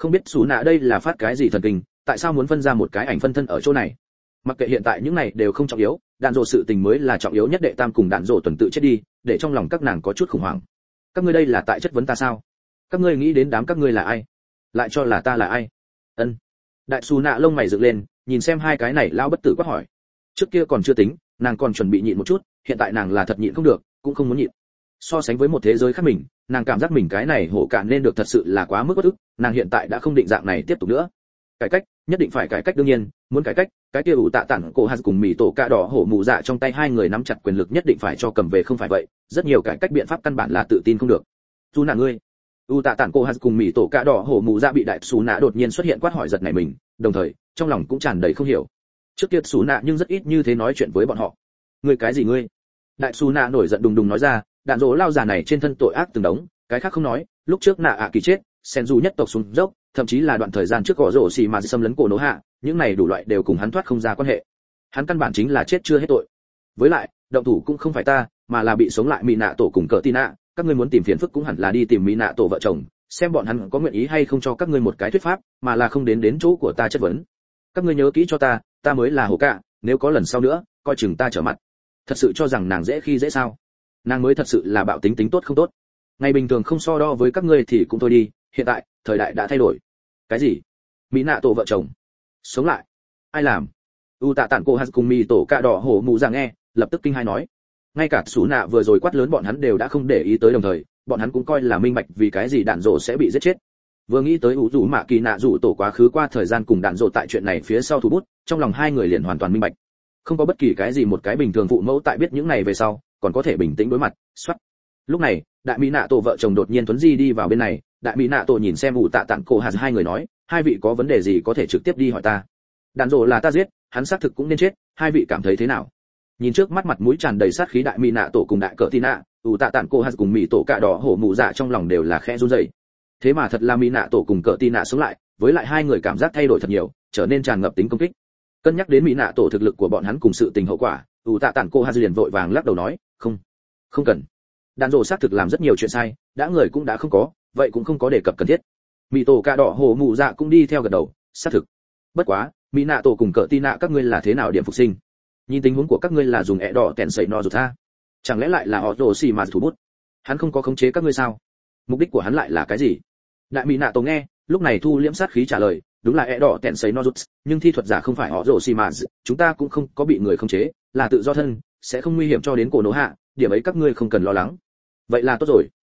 Không biết xù nạ đây là phát cái gì thần kinh, tại sao muốn phân ra một cái ảnh phân thân ở chỗ này? Mặc kệ hiện tại những này đều không trọng yếu, đạn rồ sự tình mới là trọng yếu nhất. Đệ tam cùng đạn rồ tuần tự chết đi, để trong lòng các nàng có chút khủng hoảng. Các ngươi đây là tại chất vấn ta sao? Các ngươi nghĩ đến đám các ngươi là ai? Lại cho là ta là ai? Ân. Đại xù nạ lông mày dựng lên, nhìn xem hai cái này lao bất tử quát hỏi. Trước kia còn chưa tính, nàng còn chuẩn bị nhịn một chút, hiện tại nàng là thật nhịn không được, cũng không muốn nhịn. So sánh với một thế giới khác mình, nàng cảm giác mình cái này hổ cạn nên được thật sự là quá mức bất ức, nàng hiện tại đã không định dạng này tiếp tục nữa. Cải cách, nhất định phải cải cách, đương nhiên, muốn cải cách, cái kia ủ tạ tản cổ hạt cùng mì tổ cạ đỏ hổ mù dạ trong tay hai người nắm chặt quyền lực nhất định phải cho cầm về, không phải vậy, rất nhiều cải cách biện pháp căn bản là tự tin không được. Dù nạ ngươi, ủ tạ tản cổ hạt cùng mì tổ cạ đỏ hổ mù dạ bị đại xù nạ đột nhiên xuất hiện quát hỏi giật nảy mình, đồng thời, trong lòng cũng tràn đầy không hiểu. Trước kia xù nạ nhưng rất ít như thế nói chuyện với bọn họ. Ngươi cái gì ngươi? Đại xù nạ nổi giận đùng đùng nói ra, đạn dỗ lao già này trên thân tội ác từng đống, cái khác không nói, lúc trước nạ ạ kỳ chết, sen du nhất tộc xuống dốc, thậm chí là đoạn thời gian trước gõ rổ xì mà xâm lấn cổ nổ hạ, những này đủ loại đều cùng hắn thoát không ra quan hệ. Hắn căn bản chính là chết chưa hết tội. Với lại, động thủ cũng không phải ta, mà là bị sống lại mỹ nạ tổ cùng cỡ tin nạ, các ngươi muốn tìm phiền phức cũng hẳn là đi tìm mỹ nạ tổ vợ chồng, xem bọn hắn có nguyện ý hay không cho các ngươi một cái thuyết pháp, mà là không đến chỗ của ta chất vấn. Các ngươi nhớ kỹ cho ta mới là hổ cạ, nếu có lần sau nữa, coi chừng ta trở mặt. Thật sự cho rằng nàng dễ khi dễ sao? Nàng mới thật sự là bạo tính tốt không tốt. Ngày bình thường không so đo với các ngươi thì cũng thôi đi, hiện tại thời đại đã thay đổi. Cái gì? Mỹ nạ tổ vợ chồng sống lại? Ai làm? U tạ tản cô hạt cùng mì tổ cạ đỏ hổ mù ra nghe, lập tức kinh hai nói. Ngay cả xú nạ vừa rồi quát lớn bọn hắn đều đã không để ý tới, đồng thời bọn hắn cũng coi là minh bạch vì cái gì đạn rổ sẽ bị giết chết. Vừa nghĩ tới ủ rủ mạ kỳ nạ rủ tổ quá khứ qua thời gian cùng đạn rổ tại chuyện này phía sau thủ bút, trong lòng hai người liền hoàn toàn minh bạch. Không có bất kỳ cái gì một cái bình thường phụ mẫu tại biết những này về sau còn có thể bình tĩnh đối mặt. Soát. Lúc này đại mỹ nạ tổ vợ chồng đột nhiên tuấn di đi vào bên này. Đại mỹ nạ tổ nhìn xem ủ tạ tản cổ hạt hai người nói, hai vị có vấn đề gì có thể trực tiếp đi hỏi ta. Đạn rổ là ta giết, hắn xác thực cũng nên chết, hai vị cảm thấy thế nào? Nhìn trước mắt mặt mũi tràn đầy sát khí đại mỹ nạ tổ cùng đại cỡ tin nạ, ủ tạ tản cổ hạt cùng mỹ tổ cạ đỏ hổ mù dạ trong lòng đều là khẽ run rẩy. Thế mà thật là mỹ nạ tổ cùng cỡ tin nạ sống lại, với lại hai người cảm giác thay đổi thật nhiều, trở nên tràn ngập tính công kích. Cân nhắc đến mỹ nạ tổ thực lực của bọn hắn cùng sự tình hậu quả, ủ tạ tản cổ hạt liền vội vàng lắc đầu nói, không cần. Đàn rồ xác thực làm rất nhiều chuyện sai, đã người cũng đã không có, vậy cũng không có đề cập cần thiết. Mỹ tổ cạ đỏ hổ mù dạ cũng đi theo gật đầu, xác thực. Bất quá, mỹ nạ tổ cùng cỡ tin nạ các ngươi là thế nào điểm phục sinh? Nhìn tình huống của các ngươi là dùng ẻ đỏ kèn sẩy no rụt tha, chẳng lẽ lại là họ rồ xì mà thủ bút? Hắn không có khống chế các ngươi sao? Mục đích của hắn lại là cái gì? Đại mỹ nạ tổ nghe, lúc này thu liễm sát khí trả lời, đúng là ẻ đỏ kèn sẩy no rụt, nhưng thi thuật giả không phải họ rồ xì mà, chúng ta cũng không có bị người khống chế, là tự do thân, sẽ không nguy hiểm cho đến cổ nổ hạ, điểm ấy các ngươi không cần lo lắng. Vậy là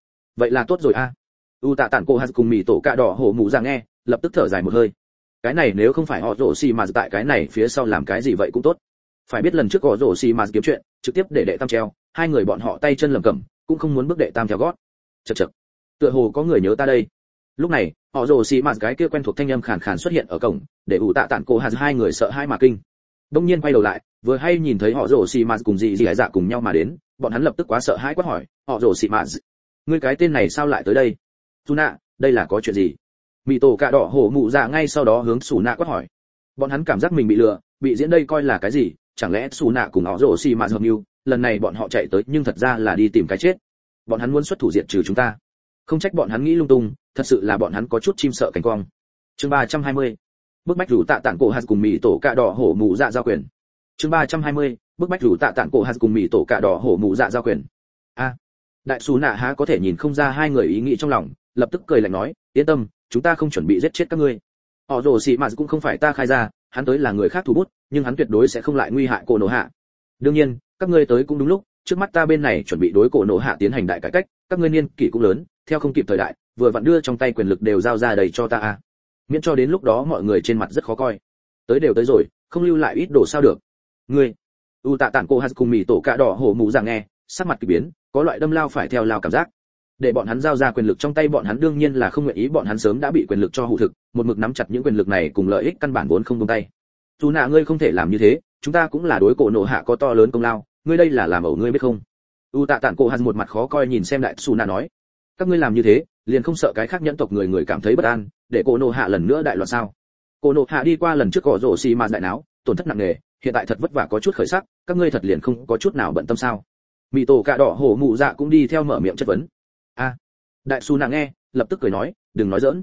tốt rồi a. U tạ tản cô hạt cùng mỹ tổ cạ đỏ hổ mù ra nghe, lập tức thở dài một hơi. Cái này nếu không phải họ rồ xì mà tại cái này phía sau làm cái gì vậy cũng tốt. Phải biết lần trước họ rồ xì mà kiếm chuyện, trực tiếp để đệ tam treo, hai người bọn họ tay chân lầm cầm, cũng không muốn bước đệ tam theo gót. Chậc. Tựa hồ có người nhớ ta đây. Lúc này, họ rồ xì mà cái kia quen thuộc thanh âm khàn khàn xuất hiện ở cổng, để U tạ tản cô hạt hai người sợ hãi mà kinh. Đông nhiên quay đầu lại, vừa hay nhìn thấy họ rồ xì mà cùng dì dì dạ cùng nhau mà đến, bọn hắn lập tức quá sợ hãi quát hỏi, họ rồ xì mà, ngươi cái tên này sao lại tới đây? Suna, đây là có chuyện gì? Mị tổ cạ đỏ hổ mụ dạ ngay sau đó hướng Suna quát hỏi. Bọn hắn cảm giác mình bị lừa, bị diễn đây coi là cái gì? Chẳng lẽ Suna cùng họ rồ xì mà hợp mưu? Lần này bọn họ chạy tới nhưng thật ra là đi tìm cái chết. Bọn hắn muốn xuất thủ diệt trừ chúng ta. Không trách bọn hắn nghĩ lung tung, thật sự là bọn hắn có chút chim sợ cảnh quang. Chương 320. Bức bách rủ tạ tản cổ hạt cùng mị tổ cạ đỏ hổ mụ dạ giao quyền. Chương 320. Bức bách rủ tạ tản cổ hạt cùng mị tổ cạ đỏ hổ mụ dạ giao quyền. A. Đại Sú Nạ há có thể nhìn không ra hai người ý nghĩ trong lòng, lập tức cười lạnh nói, yên tâm, chúng ta không chuẩn bị giết chết các ngươi. Họ rồ xì mà cũng không phải ta khai ra, hắn tới là người khác thủ bút, nhưng hắn tuyệt đối sẽ không lại nguy hại cổ nổ hạ. Đương nhiên, các ngươi tới cũng đúng lúc, trước mắt ta bên này chuẩn bị đối cổ nổ hạ tiến hành đại cải cách, các ngươi niên kỷ cũng lớn, theo không kịp thời đại, vừa vặn đưa trong tay quyền lực đều giao ra đầy cho ta a. Miễn cho đến lúc đó mọi người trên mặt rất khó coi. Tới đều tới rồi, không lưu lại ít đồ sao được. Ngươi, U tạ tản cô hạt cùng mì tổ cạ đỏ hổ mù giảng nghe, sắc mặt kỳ biến, có loại đâm lao phải theo lao cảm giác. Để bọn hắn giao ra quyền lực trong tay bọn hắn đương nhiên là không nguyện ý, bọn hắn sớm đã bị quyền lực cho hụ thực, một mực nắm chặt những quyền lực này cùng lợi ích căn bản vốn không buông tay. Dù nạ ngươi không thể làm như thế, chúng ta cũng là đối cổ nổ hạ có to lớn công lao, ngươi đây là làm ẩu ngươi biết không? U tạ tản cổ hạt một mặt khó coi nhìn xem đại Sú Nạ nói, các ngươi làm như thế, liền không sợ cái khác nhẫn tộc người cảm thấy bất an, để cổ nổ hạ lần nữa đại loạn sao? Cổ nổ hạ đi qua lần trước cỏ rổ xì mà đại náo, tổn thất nặng nề, hiện tại thật vất vả có chút khởi sắc, các ngươi thật liền không có chút nào bận tâm sao? Mị tổ cạ đỏ hổ mụ dạ cũng đi theo mở miệng chất vấn. A. Đại Sú Nạ nghe, lập tức cười nói, đừng nói giỡn.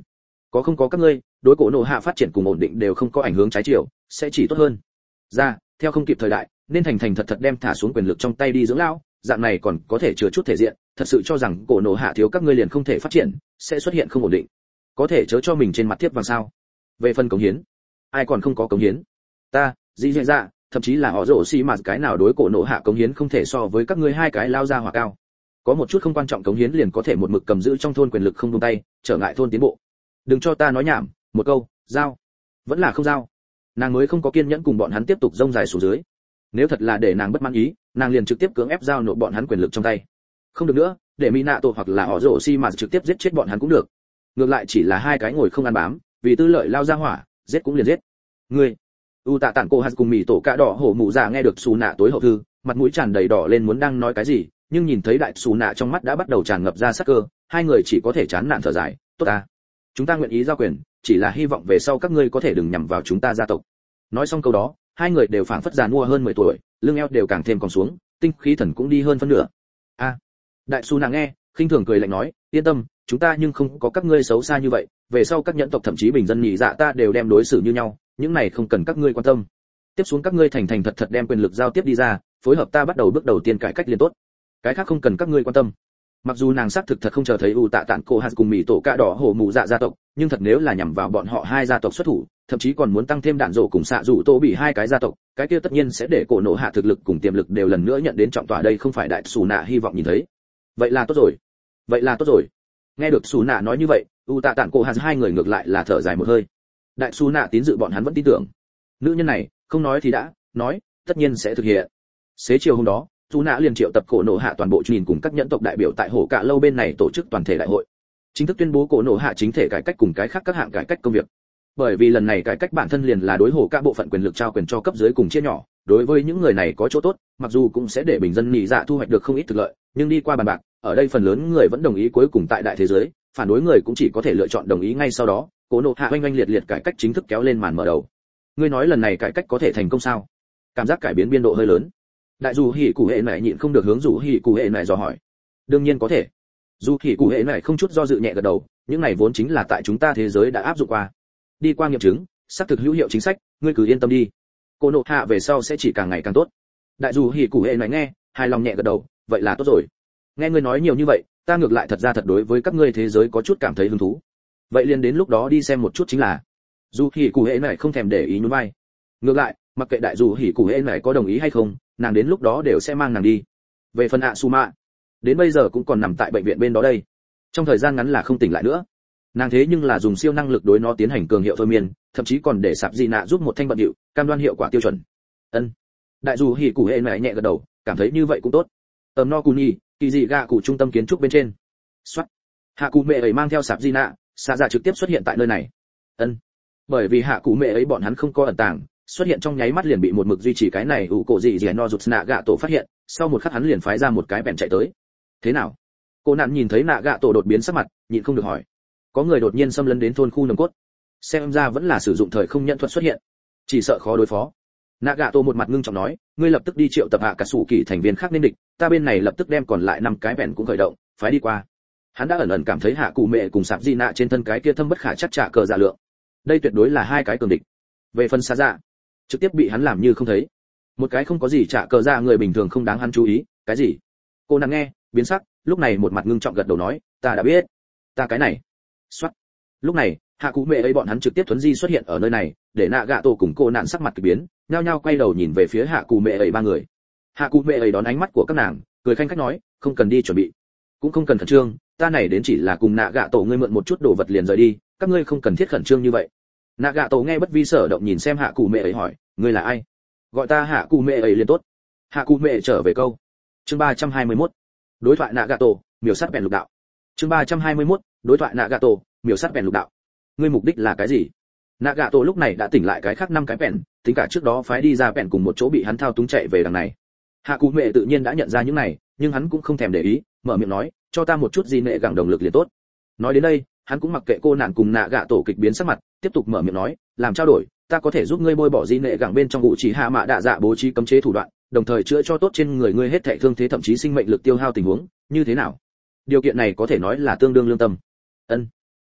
có không có các ngươi, đối cổ nổ hạ phát triển cùng ổn định đều không có ảnh hưởng trái chiều, sẽ chỉ tốt hơn. Ra, theo không kịp thời đại, nên thành thành thật thật đem thả xuống quyền lực trong tay đi dưỡng lão, dạng này còn có thể chừa chút thể diện, thật sự cho rằng cổ nổ hạ thiếu các ngươi liền không thể phát triển, sẽ xuất hiện không ổn định. Có thể chớ cho mình trên mặt tiếp vàng sao? Về phần cống hiến, ai còn không có cống hiến? Ta, Dị Dạ, thậm chí là họ rổ xi mà cái nào đối cổ nổ hạ cống hiến không thể so với các ngươi hai cái lao ra hỏa cao. Có một chút không quan trọng cống hiến liền có thể một mực cầm giữ trong thôn quyền lực không buông tay, trở ngại thôn tiến bộ. Đừng cho ta nói nhảm, một câu, giao. Vẫn là không giao. Nàng mới không có kiên nhẫn cùng bọn hắn tiếp tục rông dài xuống dưới. Nếu thật là để nàng bất mãn ý, nàng liền trực tiếp cưỡng ép giao nộp bọn hắn quyền lực trong tay. Không được nữa, để Minato hoặc là họ rổ xi mà trực tiếp giết chết bọn hắn cũng được. Ngược lại chỉ là hai cái ngồi không ăn bám, vì tư lợi lao ra hỏa, giết cũng liền giết. Ngươi, u tạ tản cô hạt cùng mì tổ cạ đỏ hổ mụ già nghe được xù nạ tối hậu thư, mặt mũi tràn đầy đỏ lên muốn đang nói cái gì, nhưng nhìn thấy đại xù nạ trong mắt đã bắt đầu tràn ngập ra sắc cơ, hai người chỉ có thể chán nản thở dài. Tốt ta, chúng ta nguyện ý giao quyền, chỉ là hy vọng về sau các ngươi có thể đừng nhằm vào chúng ta gia tộc. Nói xong câu đó, hai người đều phảng phất già nua hơn 10 tuổi, lưng eo đều càng thêm còng xuống, tinh khí thần cũng đi hơn phân nửa. A, đại xù nạ nghe, khinh thường cười lạnh nói, yên tâm, chúng ta nhưng không có các ngươi xấu xa như vậy, về sau các nhẫn tộc thậm chí bình dân nhị dạ ta đều đem đối xử như nhau, những này không cần các ngươi quan tâm. Tiếp xuống các ngươi thành thành thật thật đem quyền lực giao tiếp đi ra, phối hợp ta bắt đầu bước đầu tiên cải cách liền tốt. Cái khác không cần các ngươi quan tâm. Mặc dù nàng xác thực thật không chờ thấy u tạ tản cô hạt cùng mì tổ cạ đỏ hổ mù dạ gia tộc, nhưng thật nếu là nhằm vào bọn họ hai gia tộc xuất thủ, thậm chí còn muốn tăng thêm đạn rổ cùng xạ rủ tô bị hai cái gia tộc, cái kia tất nhiên sẽ để cổ nổ hạ thực lực cùng tiềm lực đều lần nữa nhận đến trọng tọa, đây không phải đại xù nạ hy vọng nhìn thấy. Vậy là tốt rồi. Vậy là tốt rồi. Nghe được xù nạ nói như vậy, u tạ tản cô hạt hai người ngược lại là thở dài một hơi. Đại xù nạ tín dự bọn hắn vẫn tin tưởng. Nữ nhân này, không nói thì đã, nói, tất nhiên sẽ thực hiện. Xế chiều hôm đó, xù nạ liền triệu tập cổ nổ hạ toàn bộ nhìn cùng các nhẫn tộc đại biểu tại hồ cạ lâu bên này tổ chức toàn thể đại hội. Chính thức tuyên bố cổ nổ hạ chính thể cải cách cùng cái khác các hạng cải cách công việc. Bởi vì lần này cải cách bản thân liền là đối hồ cạ bộ phận quyền lực trao quyền cho cấp dưới cùng chia nhỏ, đối với những người này có chỗ tốt, mặc dù cũng sẽ để bình dân nhị dạ thu hoạch được không ít thực lợi, nhưng đi qua bàn bạc, ở đây phần lớn người vẫn đồng ý, cuối cùng tại đại thế giới, phản đối người cũng chỉ có thể lựa chọn đồng ý. Ngay sau đó, cổ nổ hạ oanh oanh liệt liệt cải cách chính thức kéo lên màn mở đầu. Ngươi nói lần này cải cách có thể thành công sao? Cảm giác cải biến biên độ hơi lớn. Đại dù hỉ cụ hệ này nhịn không được hướng dù hỉ cụ hệ này dò hỏi. Đương nhiên có thể. Dù hỉ cụ hệ này không chút do dự nhẹ gật đầu, những này vốn chính là tại chúng ta thế giới đã áp dụng qua. Đi qua nghiệm chứng, xác thực hữu hiệu chính sách, ngươi cứ yên tâm đi. Cổ nổ hạ về sau sẽ chỉ càng ngày càng tốt. Đại dù hỉ cụ hệ này nghe, hài lòng nhẹ gật đầu, vậy là tốt rồi. Nghe ngươi nói nhiều như vậy, ta ngược lại thật ra thật đối với các ngươi thế giới có chút cảm thấy hứng thú. Vậy liền đến lúc đó đi xem một chút chính là. Dù hỉ cụ hệ này không thèm để ý nhún vai. Ngược lại, mặc kệ đại dù hỉ cụ hệ này có đồng ý hay không, nàng đến lúc đó đều sẽ mang nàng đi. Về phần Asuma, đến bây giờ cũng còn nằm tại bệnh viện bên đó đây, trong thời gian ngắn là không tỉnh lại nữa. Nàng thế nhưng là dùng siêu năng lực đối nó tiến hành cường hiệu thôi miên, thậm chí còn để sạp di nạ giúp một thanh bận điệu, cam đoan hiệu quả tiêu chuẩn. Ân. Đại dù hỉ cụ hệ này nhẹ gật đầu, cảm thấy như vậy cũng tốt. No Kuni, kỳ dị gạ cụ trung tâm kiến trúc bên trên. Soát. Hạ cụ mẹ ấy mang theo sạp di nạ, xạ dạ trực tiếp xuất hiện tại nơi này. Ân. Bởi vì hạ cụ mẹ ấy bọn hắn không có ẩn tàng, xuất hiện trong nháy mắt liền bị một mực duy trì cái này ủ cổ dị dị no rụt nạ gạ tổ phát hiện, sau một khắc hắn liền phái ra một cái bèn chạy tới. Thế nào? Cô nạn nhìn thấy nạ gạ tổ đột biến sắc mặt, nhịn không được hỏi. Có người đột nhiên xâm lấn đến thôn khu nồng cốt, xem ra vẫn là sử dụng thời không nhận thuật xuất hiện, chỉ sợ khó đối phó. Nạ gạ tổ một mặt ngưng trọng nói, ngươi lập tức đi triệu tập hạ cả sủ kỳ thành viên khác nên địch, ta bên này lập tức đem còn lại 5 cái bèn cũng khởi động, phái đi qua. Hắn đã ẩn ẩn cảm thấy hạ cụ mẹ cùng sạp di nạ trên thân cái kia thâm bất khả chắc trả cờ giả lượng, đây tuyệt đối là hai cái cường địch. Về phần xa dạ, trực tiếp bị hắn làm như không thấy, một cái không có gì trả cờ ra người bình thường không đáng hắn chú ý. Cái gì? Cô nàng nghe biến sắc, lúc này một mặt ngưng trọng gật đầu nói, ta đã biết, ta cái này. Soát. Lúc này hạ cụ mẹ ấy bọn hắn trực tiếp thuấn di xuất hiện ở nơi này, để nạ gạ tổ cùng cô nạn sắc mặt kỳ biến, nhao nhao quay đầu nhìn về phía hạ cụ mẹ ấy ba người. Hạ cụ mẹ ấy đón ánh mắt của các nàng, cười khanh khách nói, không cần đi chuẩn bị, cũng không cần khẩn trương, ta này đến chỉ là cùng nạ gạ tổ ngươi mượn một chút đồ vật liền rời đi, các ngươi không cần thiết khẩn trương như vậy. Nạ gạ tổ nghe bất vi sở động nhìn xem hạ cụ mẹ ấy hỏi, ngươi là ai? Gọi ta hạ cụ mẹ ấy liền tốt. Hạ cụ mẹ trở về câu. Chương 321. Đối thoại nạ gạ tổ, miểu sát bèn lục đạo. Chương 321. Đối thoại nạ gạ tổ, miểu sát bèn lục đạo. Ngươi mục đích là cái gì? Nạ gạ tổ lúc này đã tỉnh lại cái khác 5 cái bèn, tính cả trước đó phái đi ra bèn cùng một chỗ bị hắn thao túng chạy về đằng này. Hạ cụ mẹ tự nhiên đã nhận ra những này, nhưng hắn cũng không thèm để ý, mở miệng nói, cho ta một chút gì nệ gẳng động lực liền tốt. Nói đến đây, hắn cũng mặc kệ cô nạn cùng nạ gạ tổ kịch biến sắc mặt, tiếp tục mở miệng nói, làm trao đổi, ta có thể giúp ngươi bôi bỏ di nệ gẳng bên trong ngụ chỉ hạ mạ đạ dạ bố trí cấm chế thủ đoạn, đồng thời chữa cho tốt trên người ngươi hết thảy thương thế thậm chí sinh mệnh lực tiêu hao tình huống, như thế nào? Điều kiện này có thể nói là tương đương lương tâm. Ân.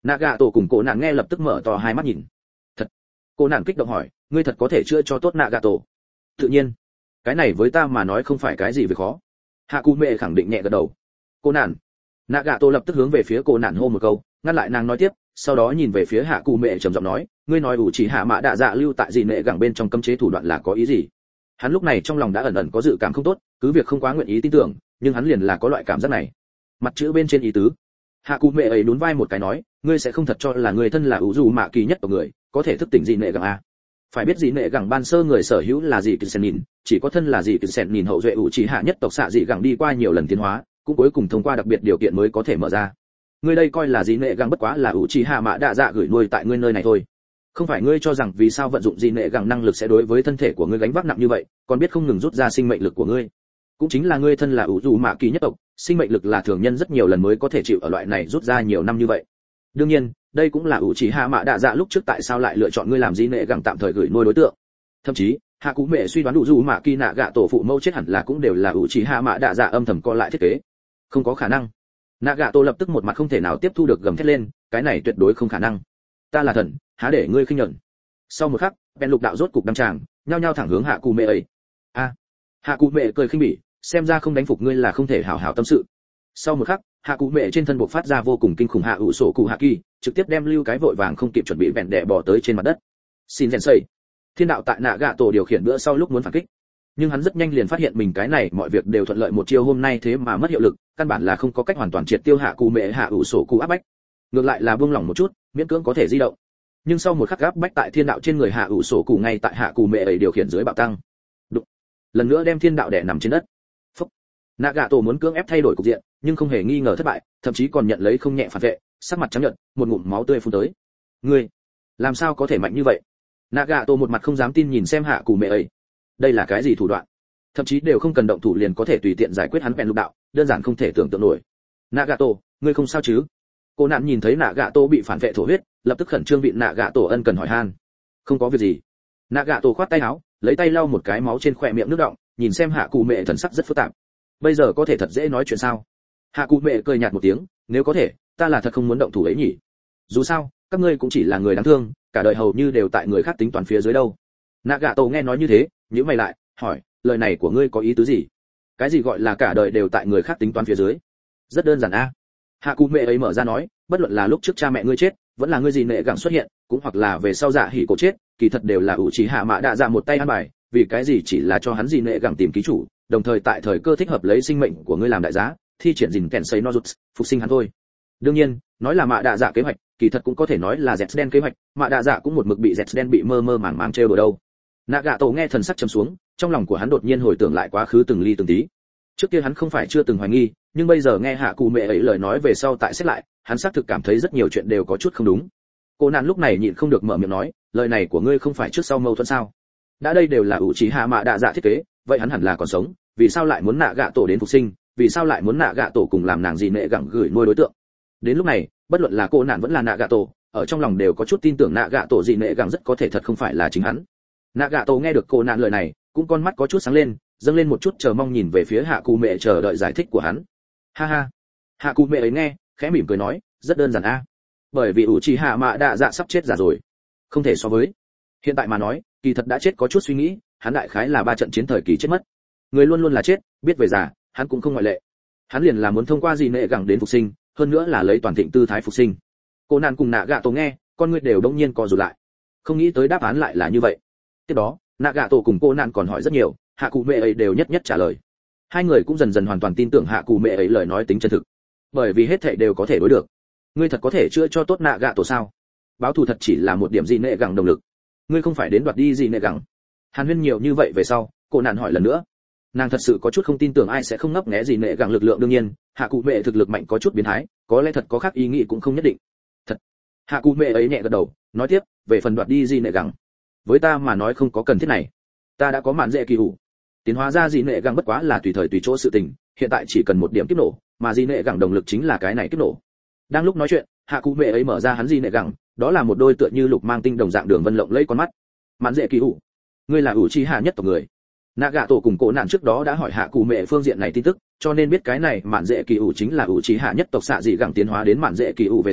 Nagato cùng cô nạn nghe lập tức mở to hai mắt nhìn. Thật? Cô nạn kích động hỏi, ngươi thật có thể chữa cho tốt Nagato? Tự nhiên, cái này với ta mà nói không phải cái gì về khó. Hạ Cụ Mẹ khẳng định nhẹ gật đầu. Cô nạn. Nagato lập tức hướng về phía cô nạn hô một câu, ngăn lại nàng nói tiếp, sau đó nhìn về phía Hạ Cụ Mẹ trầm giọng nói, ngươi nói ủ chỉ hạ mã đạ dạ lưu tại gì nệ gẳng bên trong cấm chế thủ đoạn là có ý gì? Hắn lúc này trong lòng đã ẩn ẩn có dự cảm không tốt, cứ việc không quá nguyện ý tin tưởng, nhưng hắn liền là có loại cảm giác này. Mặt chữ bên trên ý tứ. Hạ Cụ Mẹ ấy nhún vai một cái nói, ngươi sẽ không thật cho là người thân là ủ dù mạ kỳ nhất của người, có thể thức tỉnh gì nệ gẳng a? Phải biết gì nệ gẳng ban sơ người sở hữu là gì Kisen nhìn, chỉ có thân là gì Kisen nhìn hậu duệ ủ chỉ hạ nhất tộc xạ dị gẳng đi qua nhiều lần tiến hóa, cũng cuối cùng thông qua đặc biệt điều kiện mới có thể mở ra. Ngươi đây coi là gì nệ gẳng bất quá là ủ chỉ hạ mã đạ dạ gửi nuôi tại ngươi nơi này thôi. Không phải ngươi cho rằng vì sao vận dụng gì nệ gẳng năng lực sẽ đối với thân thể của ngươi gánh vác nặng như vậy, còn biết không ngừng rút ra sinh mệnh lực của ngươi. Cũng chính là ngươi thân là ủ dù mạ kỳ nhất tộc, sinh mệnh lực là thường nhân rất nhiều lần mới có thể chịu ở loại này rút ra nhiều năm như vậy. Đương nhiên, đây cũng là ủ chỉ hạ mã đạ dạ lúc trước tại sao lại lựa chọn ngươi làm gì nệ gẳng tạm thời gửi nuôi đối tượng. Thậm chí, Hạ Cụ Mẹ suy đoán ủ dù mạ kỳ nạ gạ tổ phụ mẫu chết hẳn là cũng đều là ủ chỉ hạ mã đạ dạ âm thầm co lại thiết kế. Không có khả năng. Nagato lập tức một mặt không thể nào tiếp thu được gầm thét lên, cái này tuyệt đối không khả năng. Ta là thần, há để ngươi khinh nhẫn. Sau một khắc, bèn lục đạo rốt cục đâm tràng, nhao nhao thẳng hướng Hạ Cụ Mẹ ấy. A. Hạ Cụ Mẹ cười khinh bỉ, xem ra không đánh phục ngươi là không thể hảo hảo tâm sự. Sau một khắc, Hạ Cụ Mẹ trên thân bộc phát ra vô cùng kinh khủng hạ ủ sổ cụ hạ kỳ, trực tiếp đem lưu cái vội vàng không kịp chuẩn bị bèn đè bỏ tới trên mặt đất. Xin Sensei. Thiên đạo tại Nagato điều khiển bữa sau lúc muốn phản kích, nhưng hắn rất nhanh liền phát hiện mình cái này mọi việc đều thuận lợi một chiêu hôm nay thế mà mất hiệu lực, căn bản là không có cách hoàn toàn triệt tiêu Hạ Cụ Mẹ hạ ủ sổ cụ áp bách. Ngược lại là buông lỏng một chút, miễn cưỡng có thể di động. Nhưng sau một khắc áp bách tại thiên đạo trên người hạ ủ sổ cụ ngay tại Hạ Cụ Mẹ ấy điều khiển dưới bạo tăng. Đụng. Lần nữa đem thiên đạo đè nằm trên đất. Phốc. Nagato muốn cưỡng ép thay đổi cục diện, nhưng không hề nghi ngờ thất bại, thậm chí còn nhận lấy không nhẹ phản vệ, sắc mặt trắng nhợt, một ngụm máu tươi phun tới. Ngươi, làm sao có thể mạnh như vậy? Nagato một mặt không dám tin nhìn xem Hạ Cụ Mẹ ấy. Đây là cái gì thủ đoạn? Thậm chí đều không cần động thủ liền có thể tùy tiện giải quyết hắn bèn lục đạo, đơn giản không thể tưởng tượng nổi. Nagato, ngươi không sao chứ? Cô nạn nhìn thấy Nagato bị phản vệ thổ huyết, lập tức khẩn trương vịn Nagato ân cần hỏi han. Không có việc gì. Nagato khoát tay áo, lấy tay lau một cái máu trên khóe miệng nước đọng, nhìn xem Hạ Cụ Mẹ thần sắc rất phức tạp. Bây giờ có thể thật dễ nói chuyện sao? Hạ Cụ Mẹ cười nhạt một tiếng, nếu có thể, ta là thật không muốn động thủ ấy nhỉ. Dù sao, các ngươi cũng chỉ là người đáng thương, cả đời hầu như đều tại người khác tính toán phía dưới đâu. Nagato nghe nói như thế, nhíu mày lại, hỏi, lời này của ngươi có ý tứ gì? Cái gì gọi là cả đời đều tại người khác tính toán phía dưới? Rất đơn giản a. Hạ Cụ Mẹ ấy mở ra nói, bất luận là lúc trước cha mẹ ngươi chết, vẫn là ngươi gì nệ gẳng xuất hiện, cũng hoặc là về sau dạ hỉ cổ chết, kỳ thật đều là ủ chỉ hạ mã đạ dạ một tay ăn bài, vì cái gì chỉ là cho hắn gì nệ gẳng tìm ký chủ, đồng thời tại thời cơ thích hợp lấy sinh mệnh của ngươi làm đại giá, thi triển gìn kèn xây nozuts, phục sinh hắn thôi. Đương nhiên, nói là mã đạ dạ kế hoạch, kỳ thật cũng có thể nói là Zden kế hoạch, mã đạ dạ cũng một mực bị Zden bị mơ mơ màng màng trêu đùa đâu. Nagato nghe thần sắc trầm xuống, trong lòng của hắn đột nhiên hồi tưởng lại quá khứ từng ly từng tí. Trước kia hắn không phải chưa từng hoài nghi, nhưng bây giờ nghe Hạ Cụ Mẹ ấy lời nói về sau tại xét lại, hắn xác thực cảm thấy rất nhiều chuyện đều có chút không đúng. Cô nạn lúc này nhịn không được mở miệng nói, lời này của ngươi không phải trước sau mâu thuẫn sao? Đã đây đều là ủ trí hạ mã đạ dạ thiết kế, vậy hắn hẳn là còn sống, vì sao lại muốn Nagato đến phục sinh, vì sao lại muốn Nagato cùng làm nàng gì nệ gẳng gửi nuôi đối tượng? Đến lúc này, bất luận là cô nạn vẫn là Nagato, ở trong lòng đều có chút tin tưởng Nagato gì nệ gẳng rất có thể thật không phải là chính hắn. Nagato nghe được cô nạn lời này, cũng con mắt có chút sáng lên, dâng lên một chút chờ mong nhìn về phía Hạ Cụ Mẹ chờ đợi giải thích của hắn. Ha ha. Hạ Cụ Mẹ ấy nghe, khẽ mỉm cười nói, rất đơn giản a. Bởi vì Uchiha Mã Đạ Dạ sắp chết giả rồi. Không thể so với. Hiện tại mà nói, kỳ thật đã chết có chút suy nghĩ, hắn đại khái là 3 trận chiến thời kỳ chết mất. Người luôn luôn là chết, biết về già, hắn cũng không ngoại lệ. Hắn liền là muốn thông qua gì nệ gẳng đến phục sinh, hơn nữa là lấy toàn thịnh tư thái phục sinh. Cô nạn cùng Nagato nghe, con người đều đông nhiên co rụt lại. Không nghĩ tới đáp án lại là như vậy. Tiếp đó, Nagato cùng cô nạn còn hỏi rất nhiều, Hạ Cụ Mẹ ấy đều nhất nhất trả lời. Hai người cũng dần dần hoàn toàn tin tưởng Hạ Cụ Mẹ ấy lời nói tính chân thực, bởi vì hết thảy đều có thể đối được. Ngươi thật có thể chữa cho tốt Nagato sao? Báo thù thật chỉ là một điểm gì nệ gẳng động lực. Ngươi không phải đến đoạt đi gì nệ gẳng. Hàn huyên nhiều như vậy về sau, cô nạn hỏi lần nữa. Nàng thật sự có chút không tin tưởng ai sẽ không ngấp nghé gì nệ gẳng lực lượng, đương nhiên, Hạ Cụ Mẹ thực lực mạnh có chút biến thái, có lẽ thật có khác ý nghĩ cũng không nhất định. Thật. Hạ Cụ Mẹ ấy nhẹ gật đầu, nói tiếp, về phần đoạt đi gì nệ gẳng, với ta mà nói không có cần thiết này. Ta đã có mạn dễ kỳ hủ, tiến hóa ra gì nệ gẳng bất quá là tùy thời tùy chỗ sự tình, hiện tại chỉ cần một điểm kiếp nổ, mà gì nệ gẳng động lực chính là cái này kiếp nổ. Đang lúc nói chuyện, Hạ Cụ Mẹ ấy mở ra hắn gì nệ gẳng, đó là một đôi tựa như lục mang tinh đồng dạng đường vân lộng lẫy con mắt. Mạn dễ kỳ hủ, ngươi là Uchiha nhất tộc người. Nagato cùng cổ nạn trước đó đã hỏi Hạ Cụ Mẹ phương diện này tin tức, cho nên biết cái này mạn dễ kỳ hủ chính là Uchiha nhất tộc xạ dị gẳng tiến hóa đến mạn dễ kỳ hủ về sau,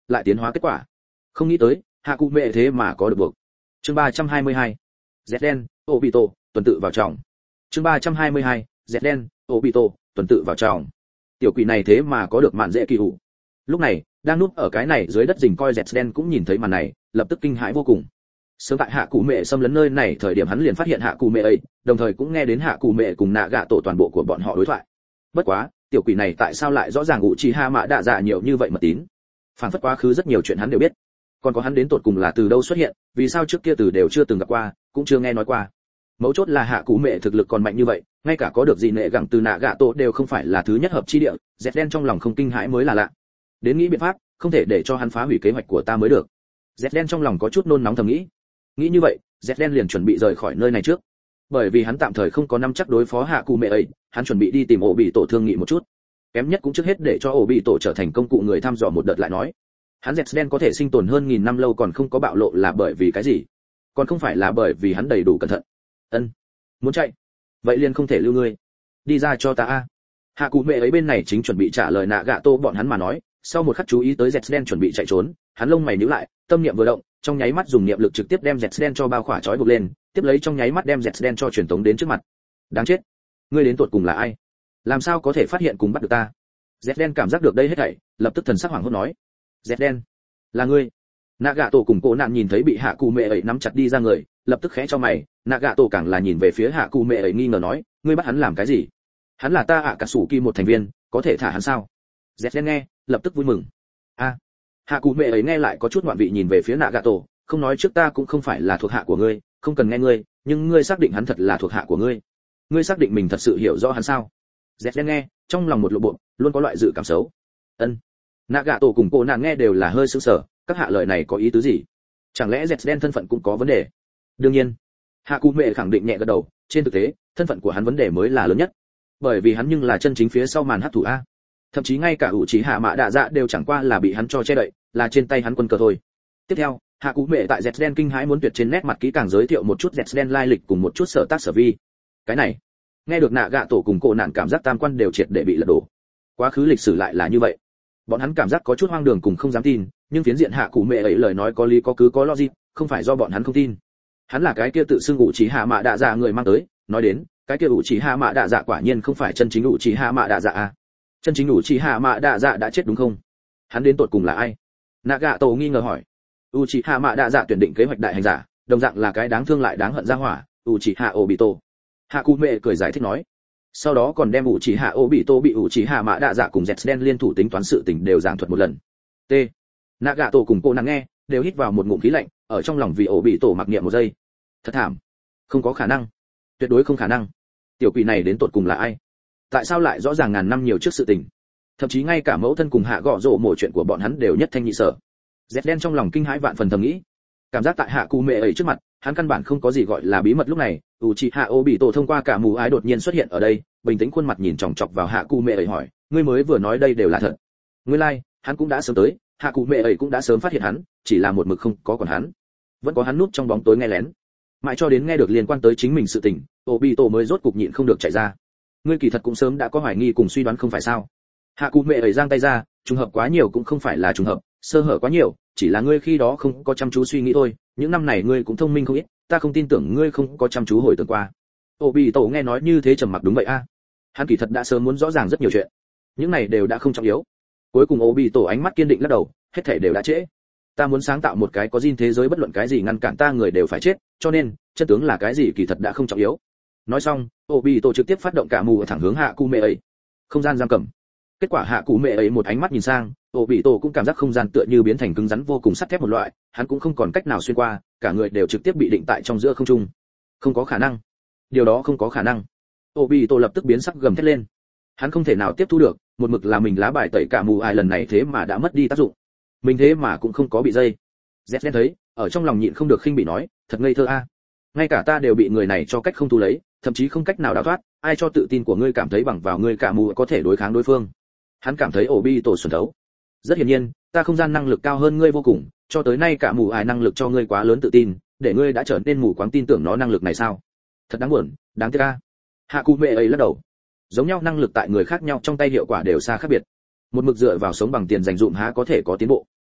lại tiến hóa kết quả. Không nghĩ tới hạ cụ mẹ thế mà có được buộc. Chương 322. Zden, Obito, tuần tự vào trọng. Chương 322. Zden, Obito, tuần tự vào trọng. Tiểu quỷ này thế mà có được mạn dễ kỳ hủ. Lúc này đang núp ở cái này dưới đất rình coi Zden cũng nhìn thấy màn này, lập tức kinh hãi vô cùng. Sớm tại hạ cụ mẹ xâm lấn nơi này thời điểm hắn liền phát hiện hạ cụ mẹ ấy, đồng thời cũng nghe đến hạ cụ mẹ cùng nạ gạ tổ toàn bộ của bọn họ đối thoại. Bất quá tiểu quỷ này tại sao lại rõ ràng Uchiha Mạ Đạ Dạ nhiều như vậy mật tín? Phản phất quá khứ rất nhiều chuyện hắn đều biết, còn có hắn đến tột cùng là từ đâu xuất hiện, vì sao trước kia từ đều chưa từng gặp qua, cũng chưa nghe nói qua. Mấu chốt là hạ cụ mẹ thực lực còn mạnh như vậy, ngay cả có được gì nệ gẳng từ nạ gạ tổ đều không phải là thứ nhất hợp chi địa. Zden trong lòng không kinh hãi mới là lạ. Đến nghĩ biện pháp, không thể để cho hắn phá hủy kế hoạch của ta mới được. Zden trong lòng có chút nôn nóng thầm nghĩ. Nghĩ như vậy, Zden liền chuẩn bị rời khỏi nơi này trước, bởi vì hắn tạm thời không có nắm chắc đối phó hạ cụ mẹ ấy, hắn chuẩn bị đi tìm ổ bị tổ thương nghị một chút, kém nhất cũng trước hết để cho ổ bị tổ trở thành công cụ người thăm dò một đợt lại nói. Hắn Zden có thể sinh tồn hơn 1000 năm lâu còn không có bạo lộ là bởi vì cái gì? Còn không phải là bởi vì hắn đầy đủ cẩn thận. Ân, muốn chạy, vậy liền không thể lưu ngươi, đi ra cho ta a. Hạ cụ mẹ ấy bên này chính chuẩn bị trả lời nạ gạ tô bọn hắn mà nói, sau một khắc chú ý tới Zden chuẩn bị chạy trốn, hắn lông mày nhíu lại, tâm niệm vừa động, trong nháy mắt dùng niệm lực trực tiếp đem Zden cho bao khỏa trói buộc lên, tiếp lấy trong nháy mắt đem Zden cho truyền tống đến trước mặt. Đáng chết, ngươi đến tụt cùng là ai? Làm sao có thể phát hiện cùng bắt được ta? Zden cảm giác được đây hết thảy, lập tức thần sắc hoảng hốt nói: Zden, là ngươi? Nagato cùng Cô Nạn nhìn thấy bị hạ cụ mẹ ấy nắm chặt đi ra người, lập tức khẽ cho mày. Nagato càng là nhìn về phía hạ cụ mẹ ấy nghi ngờ nói: ngươi bắt hắn làm cái gì? Hắn là ta Akatsuki một thành viên, có thể thả hắn sao? Zden nghe, lập tức vui mừng. A, hạ cụ mẹ ấy nghe lại có chút ngoạn vị nhìn về phía Nagato, không nói trước ta cũng không phải là thuộc hạ của ngươi, không cần nghe ngươi, nhưng ngươi xác định hắn thật là thuộc hạ của ngươi? Ngươi xác định mình thật sự hiểu rõ hắn sao? Zden nghe, trong lòng một lộ bộ, luôn có loại dự cảm xấu. Ân. Nagato cùng Cô Nạn nghe đều là hơi sững sờ, các hạ lời này có ý tứ gì? Chẳng lẽ Zden thân phận cũng có vấn đề? Đương nhiên. Hạ cụ mẹ khẳng định nhẹ gật đầu, trên thực tế, thân phận của hắn vấn đề mới là lớn nhất, bởi vì hắn nhưng là chân chính phía sau màn hắc thủ a. Thậm chí ngay cả Uchiha Mạ Đạ Dạ đều chẳng qua là bị hắn cho che đậy, là trên tay hắn quân cờ thôi. Tiếp theo, hạ cụ mẹ tại Zden kinh hãi muốn tuyệt trên nét mặt kỹ càng giới thiệu một chút Zden lai lịch cùng một chút sở tác sở vi. Cái này, nghe được Nagato cùng Cô Nạn cảm giác tam quan đều triệt để bị lật đổ. Quá khứ lịch sử lại là như vậy. Bọn hắn cảm giác có chút hoang đường cùng không dám tin, nhưng phiến diện hạ cụ mẹ ấy lời nói có lý có cứ có logic, không phải do bọn hắn không tin. Hắn là cái kia tự xưng Uchiha Mạ Đạ Dạ người mang tới, nói đến, cái kia Uchiha Mạ Đạ Dạ quả nhiên không phải chân chính Uchiha Mạ Đạ Dạ à? Chân chính Uchiha Mạ Đạ Dạ đã chết đúng không? Hắn đến tột cùng là ai? Nagato nghi ngờ hỏi. Uchiha Mạ Đạ Dạ tuyển định kế hoạch đại hành giả, đồng dạng là cái đáng thương lại đáng hận ra hỏa, Uchiha Obito. Hạ cụ mẹ cười giải thích nói. Sau đó còn đem Uchiha Obito bị Uchiha Mạ Đạ Dạ cùng Zden liên thủ tính toán sự tình đều giảng thuật một lần. T. Nagato cùng Cô Nạn nghe, đều hít vào một ngụm khí lạnh, ở trong lòng vì Obito mặc niệm một giây. Thật thảm, không có khả năng, tuyệt đối không khả năng. Tiểu quỷ này đến tột cùng là ai? Tại sao lại rõ ràng ngàn năm nhiều trước sự tình? Thậm chí ngay cả mẫu thân cùng hạ gọ rổ mổ chuyện của bọn hắn đều nhất thanh nhị sở. Zden trong lòng kinh hãi vạn phần thầm nghĩ, cảm giác tại hạ cụ mẹ ấy trước mặt, hắn căn bản không có gì gọi là bí mật. Lúc này Uchiha Obito thông qua cả mù ái đột nhiên xuất hiện ở đây, bình tĩnh khuôn mặt nhìn chòng chọc vào hạ cụ mẹ ấy hỏi: ngươi mới vừa nói đây đều là thật? Nguyên lai, hắn cũng đã sớm tới, hạ cụ mẹ ấy cũng đã sớm phát hiện hắn, chỉ là một mực không có còn hắn, vẫn có hắn núp trong bóng tối nghe lén, mãi cho đến nghe được liên quan tới chính mình sự tình, Obito mới rốt cục nhịn không được chạy ra. Ngươi kỳ thật cũng sớm đã có hoài nghi cùng suy đoán không phải sao? Hạ cụ mẹ ấy giang tay ra, trùng hợp quá nhiều cũng không phải là trùng hợp, sơ hở quá nhiều, chỉ là ngươi khi đó không có chăm chú suy nghĩ thôi, những năm này ngươi cũng thông minh không ít, ta không tin tưởng ngươi không có chăm chú hồi tưởng qua. Obito nghe nói như thế trầm mặc đúng vậy a. Hắn kỳ thật đã sớm muốn rõ ràng rất nhiều chuyện, những này đều đã không trọng yếu. Cuối cùng Obito ánh mắt kiên định lắc đầu, hết thảy đều đã trễ. Ta muốn sáng tạo một cái có gin thế giới, bất luận cái gì ngăn cản ta người đều phải chết, cho nên chân tướng là cái gì kỳ thật đã không trọng yếu. Nói xong, Obito trực tiếp phát động cả mù thẳng hướng hạ cụ mẹ ấy. Không gian giam cầm. Kết quả hạ cụ mẹ ấy một ánh mắt nhìn sang, Obito cũng cảm giác không gian tựa như biến thành cứng rắn vô cùng sắt thép một loại, hắn cũng không còn cách nào xuyên qua, cả người đều trực tiếp bị định tại trong giữa không trung. Không có khả năng, điều đó không có khả năng. Obito lập tức biến sắc gầm thét lên. Hắn không thể nào tiếp thu được, một mực là mình lá bài tẩy cả mù ai lần này thế mà đã mất đi tác dụng. Mình thế mà cũng không có bị dây. Zden thấy, ở trong lòng nhịn không được khinh bỉ nói, thật ngây thơ a. Ngay cả ta đều bị người này cho cách không thu lấy, thậm chí không cách nào đào thoát, ai cho tự tin của ngươi cảm thấy bằng vào ngươi cả mù có thể đối kháng đối phương? Hắn cảm thấy Obito xuẩn thấu. Rất hiển nhiên, ta không gian năng lực cao hơn ngươi vô cùng, cho tới nay cả mù ai năng lực cho ngươi quá lớn tự tin, để ngươi đã trở nên mù quáng tin tưởng nó năng lực này sao? Thật đáng buồn, đáng tiếc a. Hạ cụ mẹ ấy lắc đầu. Giống nhau năng lực tại người khác nhau trong tay hiệu quả đều xa khác biệt. Một mực dựa vào sống bằng tiền dành dụm há có thể có tiến bộ.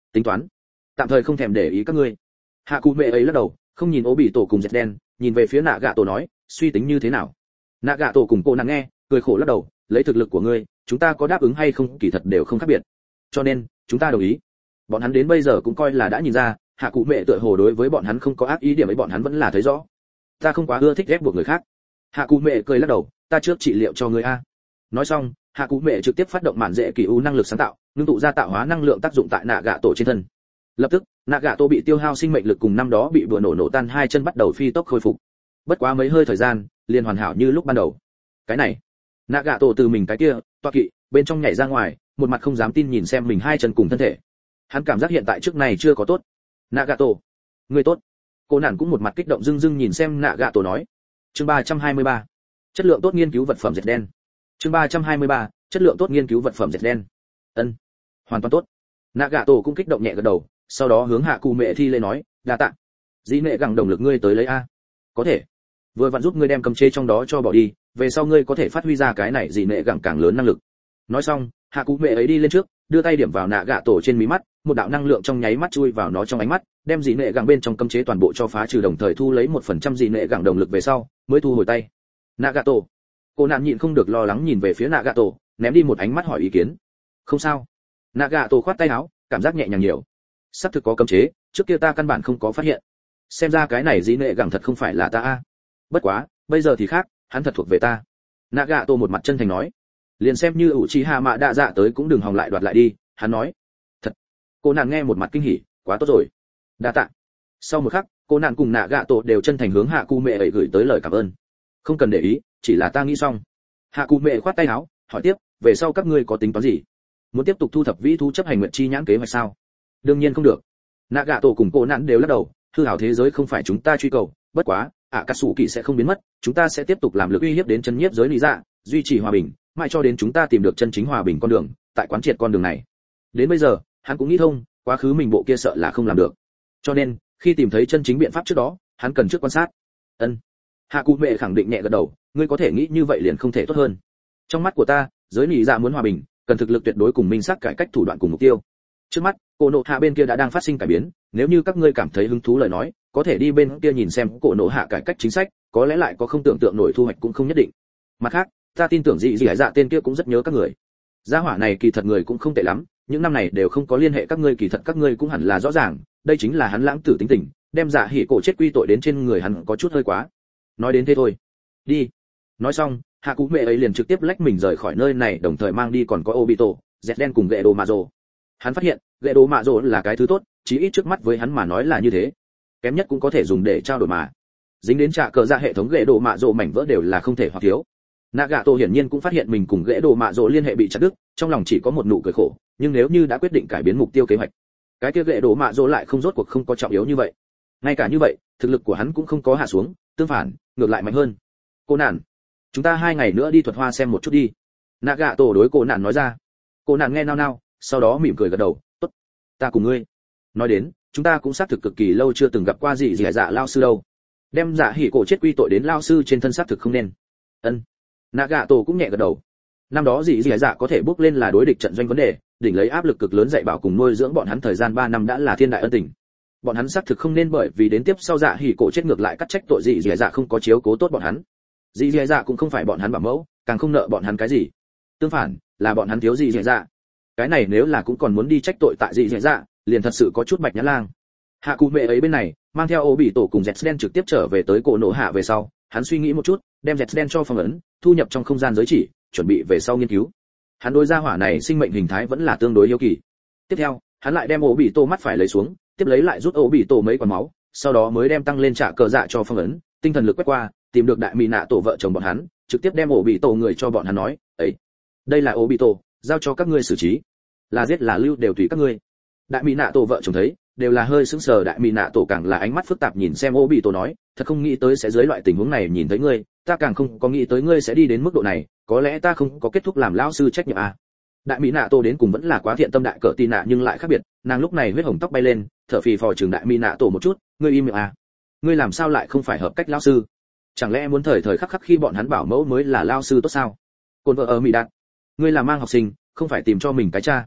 tính toán, tạm thời không thèm để ý các ngươi. Hạ cụ mẹ ấy lắc đầu, không nhìn ố bị tổ cùng dẹt đen, nhìn về phía nạ gạ tổ nói, suy tính như thế nào. Nạ gạ tổ cùng cô nàng nghe, cười khổ lắc đầu, lấy thực lực của ngươi, chúng ta có đáp ứng hay không kỳ thật đều không khác biệt, cho nên chúng ta đồng ý. Bọn hắn đến bây giờ cũng coi là đã nhìn ra, hạ cụ mẹ tựa hồ đối với bọn hắn không có ác ý, điểm ấy bọn hắn vẫn là thấy rõ. Ta không quá ưa thích ép buộc người khác. Hạ cụ mẹ cười lắc đầu, ta trước trị liệu cho ngươi a. Nói xong, hạ cụ mẹ trực tiếp phát động mạn dễ kỳ u năng lực sáng tạo, ngưng tụ ra tạo hóa năng lượng tác dụng tại nạ gạ tổ trên thân. Lập tức, nạ gạ tổ bị tiêu hao sinh mệnh lực cùng năm đó bị bùa nổ tan hai chân bắt đầu phi tốc khôi phục. Bất quá mấy hơi thời gian, liền hoàn hảo như lúc ban đầu. Cái này, nạ gạ tổ từ mình cái kia toa kỵ bên trong nhảy ra ngoài, một mặt không dám tin nhìn xem mình hai chân cùng thân thể. Hắn cảm giác hiện tại trước này chưa có tốt. Nạ gạ tổ, người tốt. Cô nạn cũng một mặt kích động dưng dưng nhìn xem nạ gạ tổ nói. Chương 323, chất lượng tốt nghiên cứu vật phẩm dệt đen. Chương 323, chất lượng tốt nghiên cứu vật phẩm dệt đen. Ân, hoàn toàn tốt. Nạ gạ tổ cũng kích động nhẹ gật đầu, sau đó hướng hạ cụ mẹ thi lễ nói, đa tạ. Dĩ nệ gẳng động lực ngươi tới lấy a. Có thể. Vừa vặn giúp ngươi đem cầm chế trong đó cho bỏ đi, về sau ngươi có thể phát huy ra cái này dĩ nệ gẳng càng lớn năng lực. Nói xong, hạ cụ mẹ ấy đi lên trước, đưa tay điểm vào nạ gạ tổ trên mí mắt, một đạo năng lượng trong nháy mắt chui vào nó trong ánh mắt, đem dĩ nệ gẳng bên trong cấm chế toàn bộ cho phá trừ, đồng thời thu lấy 1% dĩ nệ gẳng động lực về sau, mới thu hồi tay. Nagato, cô nạn nhịn không được lo lắng nhìn về phía Nagato, ném đi một ánh mắt hỏi ý kiến. Không sao. Nagato khoát tay áo, cảm giác nhẹ nhàng nhiều. Sắp thực có cấm chế, trước kia ta căn bản không có phát hiện. Xem ra cái này dĩ nệ gẳng thật không phải là ta a. Bất quá, bây giờ thì khác, hắn thật thuộc về ta. Nagato một mặt chân thành nói. Liền xem như Uchiha Mạ Đa Dạ tới cũng đừng hòng lại đoạt lại đi, hắn nói. Thật. Cô nàng nghe một mặt kinh hỉ, quá tốt rồi. Đa tạ. Sau một khắc, cô nàng cùng Nagato đều chân thành hướng hạ cụ mẹ ấy gửi tới lời cảm ơn. Không cần để ý, chỉ là ta nghĩ xong. Hạ cụ mẹ khoát tay áo, hỏi tiếp, về sau các ngươi có tính toán gì? Muốn tiếp tục thu thập vĩ thú chấp hành nguyện chi nhãn kế hoạch sao? Đương nhiên không được. Nagato cùng cô nạn đều lắc đầu, hư ảo thế giới không phải chúng ta truy cầu, bất quá, Akatsuki sẽ không biến mất, chúng ta sẽ tiếp tục làm lực uy hiếp đến chân nhiếp giới lý dạ, duy trì hòa bình, mãi cho đến chúng ta tìm được chân chính hòa bình con đường, tại quán triệt con đường này. Đến bây giờ, hắn cũng nghĩ thông, quá khứ mình bộ kia sợ là không làm được. Cho nên, khi tìm thấy chân chính biện pháp trước đó, hắn cần trước quan sát. Ân. Hạ cụ mẹ khẳng định nhẹ gật đầu, ngươi có thể nghĩ như vậy liền không thể tốt hơn. Trong mắt của ta, giới lý dạ muốn hòa bình, cần thực lực tuyệt đối cùng minh xác cải cách thủ đoạn cùng mục tiêu. Trước mắt, cổ nộ hạ bên kia đã đang phát sinh cải biến, nếu như các ngươi cảm thấy hứng thú lời nói, có thể đi bên kia nhìn xem cổ nộ hạ cải cách chính sách, có lẽ lại có không tưởng tượng nổi thu hoạch cũng không nhất định. Mặt khác, ta tin tưởng dị dạ tên kia cũng rất nhớ các người. Gia hỏa này kỳ thật người cũng không tệ lắm, những năm này đều không có liên hệ các ngươi, kỳ thật các ngươi cũng hẳn là rõ ràng, đây chính là hắn lãng tử tính tình, đem dạ hỉ cổ chết quy tội đến trên người hắn có chút hơi quá. Nói đến thế thôi. Đi. Nói xong, hạ cụ mẹ ấy liền trực tiếp lách mình rời khỏi nơi này, đồng thời mang đi còn có Obito, dẹt đen cùng Gệ Đồ Mạ Rồ. Hắn phát hiện, Gệ Đồ Mạ Rồ là cái thứ tốt, chí ít trước mắt với hắn mà nói là như thế. Kém nhất cũng có thể dùng để trao đổi mà. Dính đến trả cờ dạ hệ thống Gệ Đồ Mạ Rồ mảnh vỡ đều là không thể hoặc thiếu. Nagato hiển nhiên cũng phát hiện mình cùng Gệ Đồ Mạ Rồ liên hệ bị chặt đứt, trong lòng chỉ có một nụ cười khổ, nhưng nếu như đã quyết định cải biến mục tiêu kế hoạch, cái kia Gệ Đồ Mạ Rồ lại không rốt cuộc không có trọng yếu như vậy. Ngay cả như vậy, thực lực của hắn cũng không có hạ xuống, tương phản, ngược lại mạnh hơn. Cô nạn, chúng ta 2 ngày nữa đi thuật hoa xem một chút đi. Nagato đối cô nạn nói ra. Cô nạn nghe nao nao, sau đó mỉm cười gật đầu, tốt, ta cùng ngươi. Nói đến, chúng ta cũng xác thực cực kỳ lâu chưa từng gặp qua gì dạ lao sư đâu. Đem dạ hỉ cổ chết quy tội đến lao sư trên thân xác thực không nên. Ân. Nagato cũng nhẹ gật đầu. Năm đó gì dạ có thể bước lên là đối địch trận doanh vấn đề, đỉnh lấy áp lực cực lớn dạy bảo cùng nuôi dưỡng bọn hắn thời gian 3 năm đã là thiên đại ân tình. Bọn hắn xác thực không nên bởi vì đến tiếp sau dạ hỉ cổ chết ngược lại cắt trách tội gì dạ không có chiếu cố tốt bọn hắn. Dị dạ cũng không phải bọn hắn bảo mẫu, càng không nợ bọn hắn cái gì. Tương phản, là bọn hắn thiếu dị dạ. Cái này nếu là cũng còn muốn đi trách tội tại dị dạ, liền thật sự có chút bạch nhã lang. Hạ cụ mẹ ấy bên này, mang theo Obito cùng Zden trực tiếp trở về tới cổ nổ hạ về sau, hắn suy nghĩ một chút, đem Zden cho phong ấn, thu nhập trong không gian giới chỉ, chuẩn bị về sau nghiên cứu. Hắn đối gia hỏa này sinh mệnh hình thái vẫn là tương đối hiếu kỳ. Tiếp theo, hắn lại đem Obito mắt phải lấy xuống, tiếp lấy lại rút Obito mấy quả máu, sau đó mới đem tăng lên trả cờ dạ cho phong ấn, tinh thần lực quét qua, tìm được đại mỹ nạ tổ vợ chồng bọn hắn, trực tiếp đem Obito người cho bọn hắn nói, ấy, đây là Obito, giao cho các ngươi xử trí, là giết là lưu đều tùy các ngươi. Đại mỹ nạ tổ vợ chồng thấy, đều là hơi sững sờ, đại mỹ nạ tổ càng là ánh mắt phức tạp nhìn xem Obito nói, thật không nghĩ tới sẽ dưới loại tình huống này nhìn thấy ngươi, ta càng không có nghĩ tới ngươi sẽ đi đến mức độ này, có lẽ ta không có kết thúc làm lão sư trách nhiệm à. Đại mỹ nạ tổ đến cùng vẫn là quá thiện tâm đại cỡ tì nạ, nhưng lại khác biệt, nàng lúc này huyết hồng tóc bay lên, thở phì phò chừng đại mỹ nạ tổ một chút, ngươi im miệng à, ngươi làm sao lại không phải hợp cách lão sư? Chẳng lẽ muốn thời thời khắc khắc khi bọn hắn bảo mẫu mới là lao sư tốt sao? Côn vợ ở mỹ đạt, ngươi là mang học sinh, không phải tìm cho mình cái cha.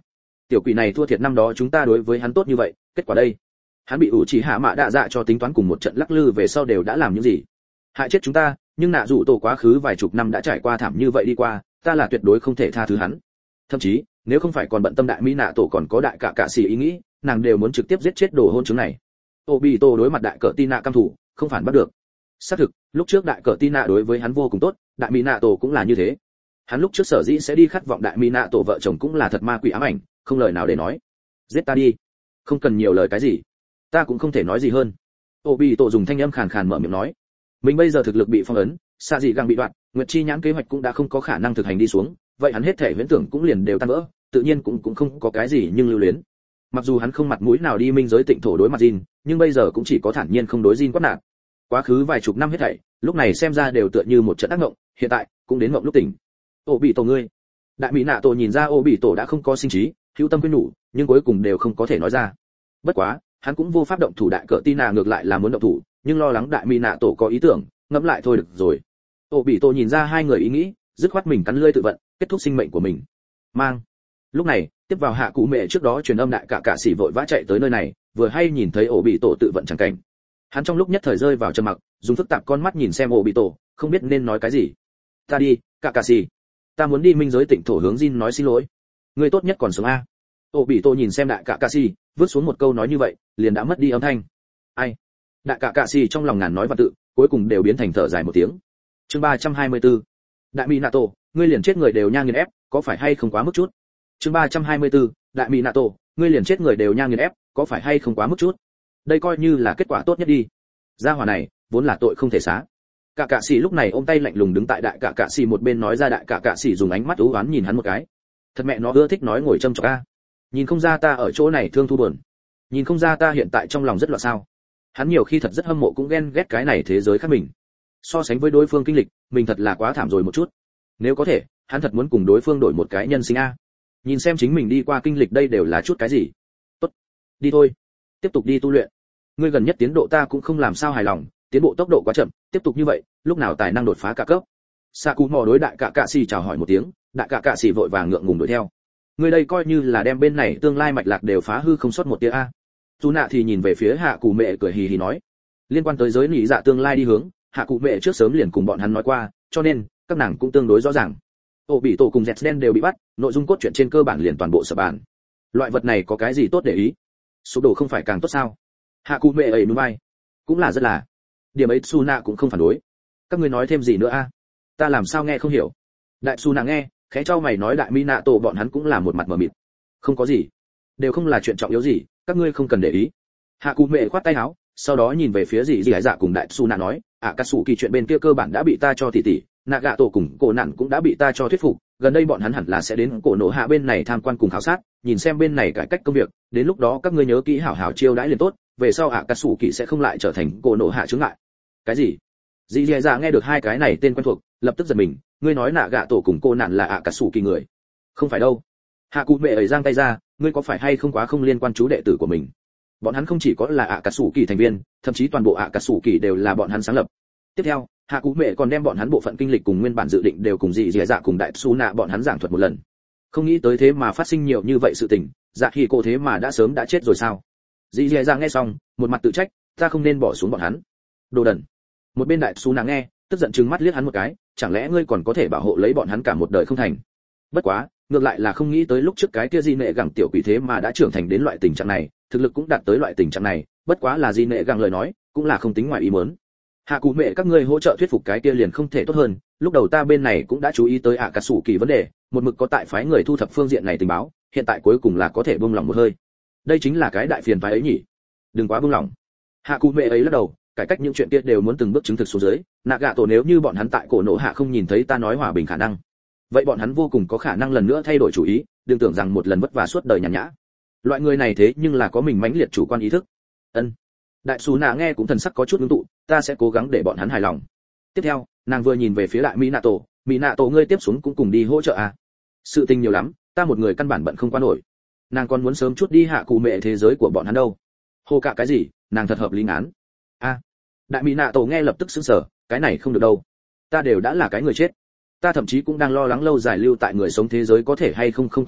tiểu quỷ này thua thiệt năm đó chúng ta đối với hắn tốt như vậy, kết quả đây, hắn bị ủ chỉ hạ mạ đạ dạ cho tính toán cùng một trận lắc lư về sau đều đã làm những gì, hại chết chúng ta. Nhưng nạ dụ tổ quá khứ vài chục năm đã trải qua thảm như vậy đi qua, ta là tuyệt đối không thể tha thứ hắn. Thậm chí nếu không phải còn bận tâm đại mỹ nạ tổ còn có đại cả xỉ ý nghĩ, nàng đều muốn trực tiếp giết chết đồ hôn chứng này. Obito đối mặt đại cỡ Tina cam thủ, không phản bắt được. Xác thực, lúc trước đại cỡ Tina đối với hắn vô cùng tốt, đại mỹ nạ tổ cũng là như thế. Hắn lúc trước sở dĩ sẽ đi khát vọng đại mỹ nạ tổ vợ chồng cũng là thật ma quỷ ám ảnh, không lời nào để nói. Giết ta đi, không cần nhiều lời cái gì, ta cũng không thể nói gì hơn. Obito dùng thanh âm khàn khàn mở miệng nói, mình bây giờ thực lực bị phong ấn, xạ dị găng bị đoạn, nguyệt chi nhãn kế hoạch cũng đã không có khả năng thực hành đi xuống, vậy hắn hết thể huyễn tưởng cũng liền đều tan vỡ, tự nhiên cũng không có cái gì nhưng lưu luyến. Mặc dù hắn không mặt mũi nào đi minh giới tịnh thổ đối mặt Jin, nhưng bây giờ cũng chỉ có thản nhiên không đối Jin quát nạt. Quá khứ vài chục năm hết thảy, lúc này xem ra đều tựa như một trận ác mộng, hiện tại cũng đến mộng lúc tỉnh. Obito ngươi, đại mỹ nạ tổ nhìn ra Obito đã không có sinh trí, hữu tâm khuyên nhủ, nhưng cuối cùng đều không có thể nói ra. Bất quá, hắn cũng vô pháp động thủ, đại cỡ Tina ngược lại là muốn động thủ, nhưng lo lắng đại mỹ nạ tổ có ý tưởng, ngẫm lại thôi được rồi. Obito nhìn ra hai người ý nghĩ, dứt khoát mình cắn lưỡi tự vận, kết thúc sinh mệnh của mình. Mang. Lúc này, tiếp vào hạ cụ mẹ trước đó truyền âm đại cả sĩ vội vã chạy tới nơi này, vừa hay nhìn thấy Obito tự vận chẳng cảnh. Hắn trong lúc nhất thời rơi vào trầm mặc, dùng phức tạp con mắt nhìn xem Obito, không biết nên nói cái gì. Ta đi, cả sĩ. Ta muốn đi minh giới tịnh thổ hướng Jin nói xin lỗi. Người tốt nhất còn sống a. Obito nhìn xem đại cả sĩ, vứt xuống một câu nói như vậy, liền đã mất đi âm thanh. Ai? Đại cả sĩ trong lòng ngàn nói và tự, cuối cùng đều biến thành thở dài một tiếng. Chương 324. Đại mỹ Nato, ngươi liền chết người đều nha nghiền ép, có phải hay không quá mức chút? Chương 324. Đại mỹ Nato, ngươi liền chết người đều nha nghiền ép, có phải hay không quá mức chút? Đây coi như là kết quả tốt nhất đi. Gia hỏa này, vốn là tội không thể xá. Cả sĩ lúc này ôm tay lạnh lùng đứng tại đại cả sĩ một bên nói ra, đại cả sĩ dùng ánh mắt u uất nhìn hắn một cái. Thật mẹ nó ưa thích nói ngồi châm chọc a. Nhìn không ra ta ở chỗ này thương thu buồn. Nhìn không ra ta hiện tại trong lòng rất loạn sao? Hắn nhiều khi thật rất hâm mộ cũng ghen ghét cái này thế giới khác mình. So sánh với đối phương kinh lịch, mình thật là quá thảm rồi một chút. Nếu có thể, hắn thật muốn cùng đối phương đổi một cái nhân sinh a. Nhìn xem chính mình đi qua kinh lịch đây đều là chút cái gì. Tốt, đi thôi, tiếp tục đi tu luyện. Ngươi gần nhất tiến độ ta cũng không làm sao hài lòng, tiến bộ tốc độ quá chậm, tiếp tục như vậy, lúc nào tài năng đột phá cả cấp. Sakumo đối đại cả sĩ chào hỏi một tiếng, đại cả sĩ vội vàng ngượng ngùng đuổi theo. Ngươi đây coi như là đem bên này tương lai mạch lạc đều phá hư không sót một tia a. Chu nạ thì nhìn về phía hạ cụ mẹ cười hì hì nói, liên quan tới giới lý dạ tương lai đi hướng, hạ cụ mẹ trước sớm liền cùng bọn hắn nói qua, cho nên các nàng cũng tương đối rõ ràng. Obito cùng Zden đều bị bắt, nội dung cốt truyện trên cơ bản liền toàn bộ sập bàn. Loại vật này có cái gì tốt để ý? Sụp đổ không phải càng tốt sao? Hạ cụ mẹ ấy núi vai, cũng là rất là. Điểm ấy Tsuna cũng không phản đối. Các ngươi nói thêm gì nữa a? Ta làm sao nghe không hiểu? Đại Tsuna nghe, khẽ chau mày nói đại Minato bọn hắn cũng là một mặt mờ mịt. Không có gì, đều không là chuyện trọng yếu gì, các ngươi không cần để ý. Hạ cụ mẹ khoát tay áo, sau đó nhìn về phía dì dạ cùng đại Tsuna nói, Akatsuki chuyện bên kia cơ bản đã bị ta cho tỉ, Nagato cùng cổ nạn cũng đã bị ta cho thuyết phục, gần đây bọn hắn hẳn là sẽ đến cổ nổ hạ bên này tham quan cùng khảo sát, nhìn xem bên này cải cách công việc, đến lúc đó các ngươi nhớ kỹ hảo hảo chiêu đãi liền tốt, về sau Akatsuki sẽ không lại trở thành cổ nổ hạ chướng ngại. Cái gì? Dì dạ nghe được hai cái này tên quen thuộc, lập tức giật mình, ngươi nói Nagato cùng cô nạn là Akatsuki người? Không phải đâu. Hạ cụ mẹ ấy giang tay ra, ngươi có phải hay không quá không liên quan chú đệ tử của mình? Bọn hắn không chỉ có là Akatsuki thành viên, thậm chí toàn bộ Akatsuki đều là bọn hắn sáng lập. Tiếp theo, hạ cụ mẹ còn đem bọn hắn bộ phận kinh lịch cùng nguyên bản dự định đều cùng dì dạ cùng đại Tsuna bọn hắn giảng thuật một lần. Không nghĩ tới thế mà phát sinh nhiều như vậy sự tình, dạ khi cô thế mà đã sớm đã chết rồi sao? Dì dạ nghe xong, một mặt tự trách, ta không nên bỏ xuống bọn hắn. Đồ đần. Một bên đại Tsuna nghe, tức giận trừng mắt liếc hắn một cái, chẳng lẽ ngươi còn có thể bảo hộ lấy bọn hắn cả một đời không thành? Bất quá, ngược lại là không nghĩ tới lúc trước cái kia di nệ gẳng tiểu quỷ thế mà đã trưởng thành đến loại tình trạng này, thực lực cũng đạt tới loại tình trạng này, bất quá là di nệ gẳng lời nói, cũng là không tính ngoài ý muốn. Hạ cụ mẹ các ngươi hỗ trợ thuyết phục cái kia liền không thể tốt hơn, lúc đầu ta bên này cũng đã chú ý tới Akatsuki vấn đề, một mực có tại phái người thu thập phương diện này tình báo, hiện tại cuối cùng là có thể buông lòng một hơi. Đây chính là cái đại phiền toái ấy nhỉ. Đừng quá buông lòng. Hạ cụ mẹ ấy lắc đầu, cải cách những chuyện kia đều muốn từng bước chứng thực xuống dưới, Nagato nếu như bọn hắn tại cổ nổ hạ không nhìn thấy ta nói hòa bình khả năng, vậy bọn hắn vô cùng có khả năng lần nữa thay đổi chủ ý, đừng tưởng rằng một lần vất vả suốt đời nhàn nhã. Loại người này thế nhưng là có mình mãnh liệt chủ quan ý thức. Ân. Đại Tsuna nghe cũng thần sắc có chút ngưng tụ, ta sẽ cố gắng để bọn hắn hài lòng. Tiếp theo, nàng vừa nhìn về phía đại Minato, ngươi tiếp xuống cũng cùng đi hỗ trợ à? Sự tình nhiều lắm, ta một người căn bản bận không qua nổi. Nàng còn muốn sớm chút đi hạ cụ mẹ thế giới của bọn hắn đâu. Hô cả cái gì, nàng thật hợp lý ngán. A. Đại Minato nghe lập tức sững sờ, cái này không được đâu. Ta đều đã là cái người chết. Ta thậm chí cũng đang lo lắng lâu dài lưu tại người sống thế giới có thể hay không không tốt lắm,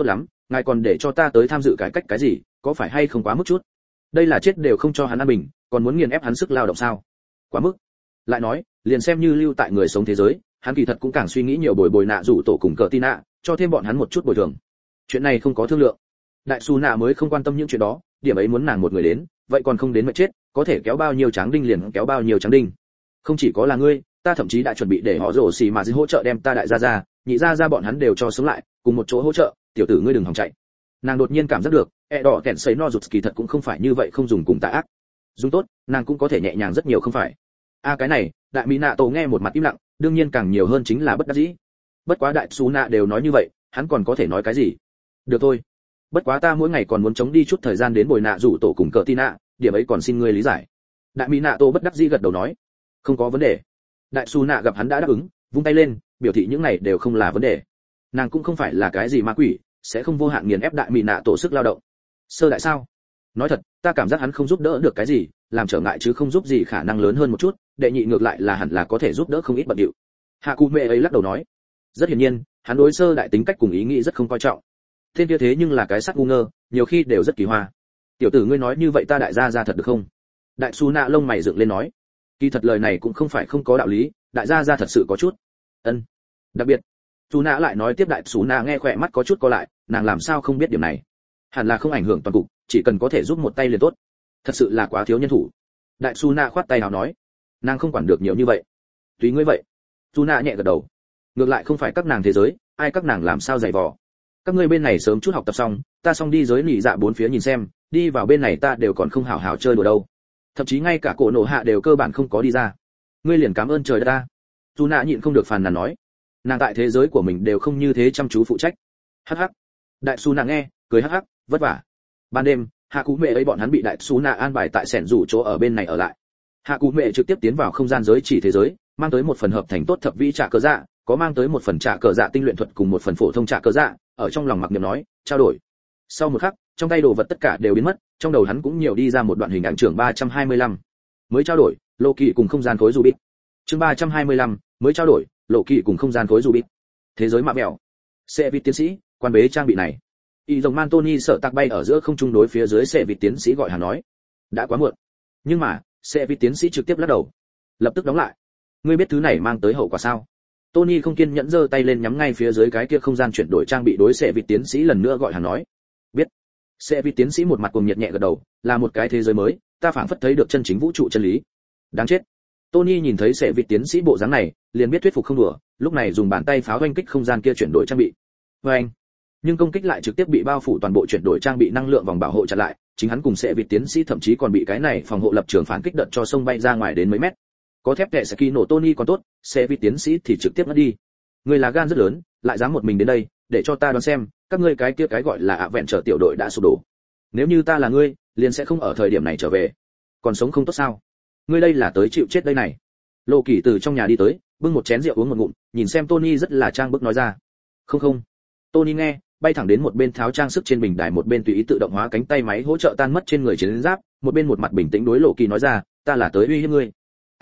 ngài còn để cho ta tới tham dự cải cách cái gì, có phải hay không quá mức chút? Đây là chết đều không cho hắn an bình, còn muốn nghiền ép hắn sức lao động sao? Quá mức. Lại nói, liền xem như lưu tại người sống thế giới, hắn kỳ thật cũng càng suy nghĩ nhiều bồi nạ rủ tổ cùng cờ tin nạ, cho thêm bọn hắn một chút bồi thường. Chuyện này không có thương lượng. Đại Su nạ mới không quan tâm những chuyện đó, điểm ấy muốn nàng một người đến, vậy còn không đến mà chết, có thể kéo bao nhiêu tráng đinh liền kéo bao nhiêu tráng đinh. Không chỉ có là ngươi, ta thậm chí đã chuẩn bị để họ rổ xì mà hỗ trợ đem ta đại gia ra, nhị gia ra bọn hắn đều cho sống lại, cùng một chỗ hỗ trợ, tiểu tử ngươi đừng hòng chạy. Nàng đột nhiên cảm giác được, đỏ kẹn sấy no rụt kỳ thật cũng không phải như vậy không dùng cùng tà ác. Dùng tốt, nàng cũng có thể nhẹ nhàng rất nhiều không phải. Cái này, đại mỹ nạ tổ nghe một mặt im lặng, đương nhiên càng nhiều hơn chính là bất đắc dĩ. Bất quá đại Su nạ đều nói như vậy, hắn còn có thể nói cái gì? Được thôi. Bất quá ta mỗi ngày còn muốn chống đi chút thời gian đến bồi nạ rủ tổ cùng cờ tin nạ, điểm ấy còn xin ngươi lý giải. Đại mỹ nạ tổ bất đắc dĩ gật đầu nói, không có vấn đề. Đại Su nạ gặp hắn đã đáp ứng, vung tay lên, biểu thị những này đều không là vấn đề. Nàng cũng không phải là cái gì ma quỷ, sẽ không vô hạn nghiền ép đại mỹ nạ tổ sức lao động. Sơ đại sao? Nói thật, ta cảm giác hắn không giúp đỡ được cái gì, làm trở ngại chứ không giúp gì khả năng lớn hơn một chút, đệ nhị ngược lại là hẳn là có thể giúp đỡ không ít bận điệu. Hạ Cụ Mẹ ấy lắc đầu nói, rất hiển nhiên, hắn đối sơ đại tính cách cùng ý nghĩ rất không coi trọng. Tên kia thế nhưng là cái sắc ngu ngơ, nhiều khi đều rất kỳ hoa. Tiểu tử ngươi nói như vậy ta đại gia ra thật được không? Đại Su nạ lông mày dựng lên nói, kỳ thật lời này cũng không phải không có đạo lý, đại gia ra thật sự có chút. Ân. Đặc biệt, Su nạ lại nói tiếp, đại Su nạ nghe khỏe mắt có chút co lại, nàng làm sao không biết điểm này? Hẳn là không ảnh hưởng toàn cục, chỉ cần có thể giúp một tay liền tốt. Thật sự là quá thiếu nhân thủ. Đại Su nạ khoát tay nào nói, nàng không quản được nhiều như vậy. Tùy ngươi vậy. Su nạ nhẹ gật đầu. Ngược lại không phải các nàng thế giới, ai các nàng làm sao dày vò. Các ngươi bên này sớm chút học tập xong, ta xong đi giới nỉ dạ bốn phía nhìn xem, đi vào bên này ta đều còn không hảo hảo chơi đùa đâu. Thậm chí ngay cả cổ nổ hạ đều cơ bản không có đi ra. Ngươi liền cảm ơn trời đất ta. Su nạ nhịn không được phàn nàn nói, nàng tại thế giới của mình đều không như thế chăm chú phụ trách. Hắc hắc. Đại Su nạ nghe, cười hắc hắc, vất vả. Ban đêm, Hạ Cụ Mẹ ấy bọn hắn bị đại Su nạ an bài tại sẻn rủ chỗ ở bên này ở lại. Hạ Cụ Mẹ trực tiếp tiến vào không gian giới chỉ thế giới, mang tới một phần hợp thành tốt thập vĩ trả cờ dạ, có mang tới một phần trả cờ dạ tinh luyện thuật cùng một phần phổ thông trả cờ dạ, ở trong lòng mặc niệm nói, trao đổi. Sau một khắc, trong tay đồ vật tất cả đều biến mất, trong đầu hắn cũng nhiều đi ra một đoạn hình ảnh trưởng 325. Mới trao đổi, lộ kỳ cùng không gian khối Rubik. Chương 325, mới trao đổi, lộ kỳ cùng không gian khối Rubik. Thế giới mạ mèo. Xe vịt tiến sĩ, quan bế trang bị này. Y rồng man Tony sợ tạc bay ở giữa không trung đối phía dưới xe vịt tiến sĩ gọi hàng nói, đã quá muộn. Nhưng mà, xe vịt tiến sĩ trực tiếp lắc đầu, lập tức đóng lại. Ngươi biết thứ này mang tới hậu quả sao? Tony không kiên nhẫn giơ tay lên nhắm ngay phía dưới cái kia không gian chuyển đổi trang bị đối xe vịt tiến sĩ lần nữa gọi hàng nói, biết. Xe vịt tiến sĩ một mặt cuồng nhiệt nhẹ gật đầu, là một cái thế giới mới, ta phảng phất thấy được chân chính vũ trụ chân lý. Đáng chết. Tony nhìn thấy xe vịt tiến sĩ bộ dáng này, liền biết thuyết phục không đùa, lúc này dùng bàn tay pháo oanh kích không gian kia chuyển đổi trang bị. Oanh. Nhưng công kích lại trực tiếp bị bao phủ toàn bộ chuyển đổi trang bị năng lượng vòng bảo hộ chặn lại, chính hắn cùng xe vịt tiến sĩ thậm chí còn bị cái này phòng hộ lập trường phản kích đợt cho sông bay ra ngoài đến mấy mét. Có thép kệ sẽ khi nổ Tony còn tốt, xe vịt tiến sĩ thì trực tiếp ngất đi. Người là gan rất lớn, lại dám một mình đến đây, để cho ta đoán xem, các ngươi cái kia cái gọi là ạ vẹn trở tiểu đội đã sụp đổ. Nếu như ta là ngươi, liền sẽ không ở thời điểm này trở về. Còn sống không tốt sao? Ngươi đây là tới chịu chết đây này. Lộ Kỳ từ trong nhà đi tới, bưng một chén rượu uống một ngụm, nhìn xem Tony rất là trang bức nói ra. Không không. Tony nghe, bay thẳng đến một bên tháo trang sức trên bình đài, một bên tùy ý tự động hóa cánh tay máy hỗ trợ tan mất trên người chiến giáp, một bên một mặt bình tĩnh đối Lộ Kỳ nói ra, ta là tới uy hiếp ngươi.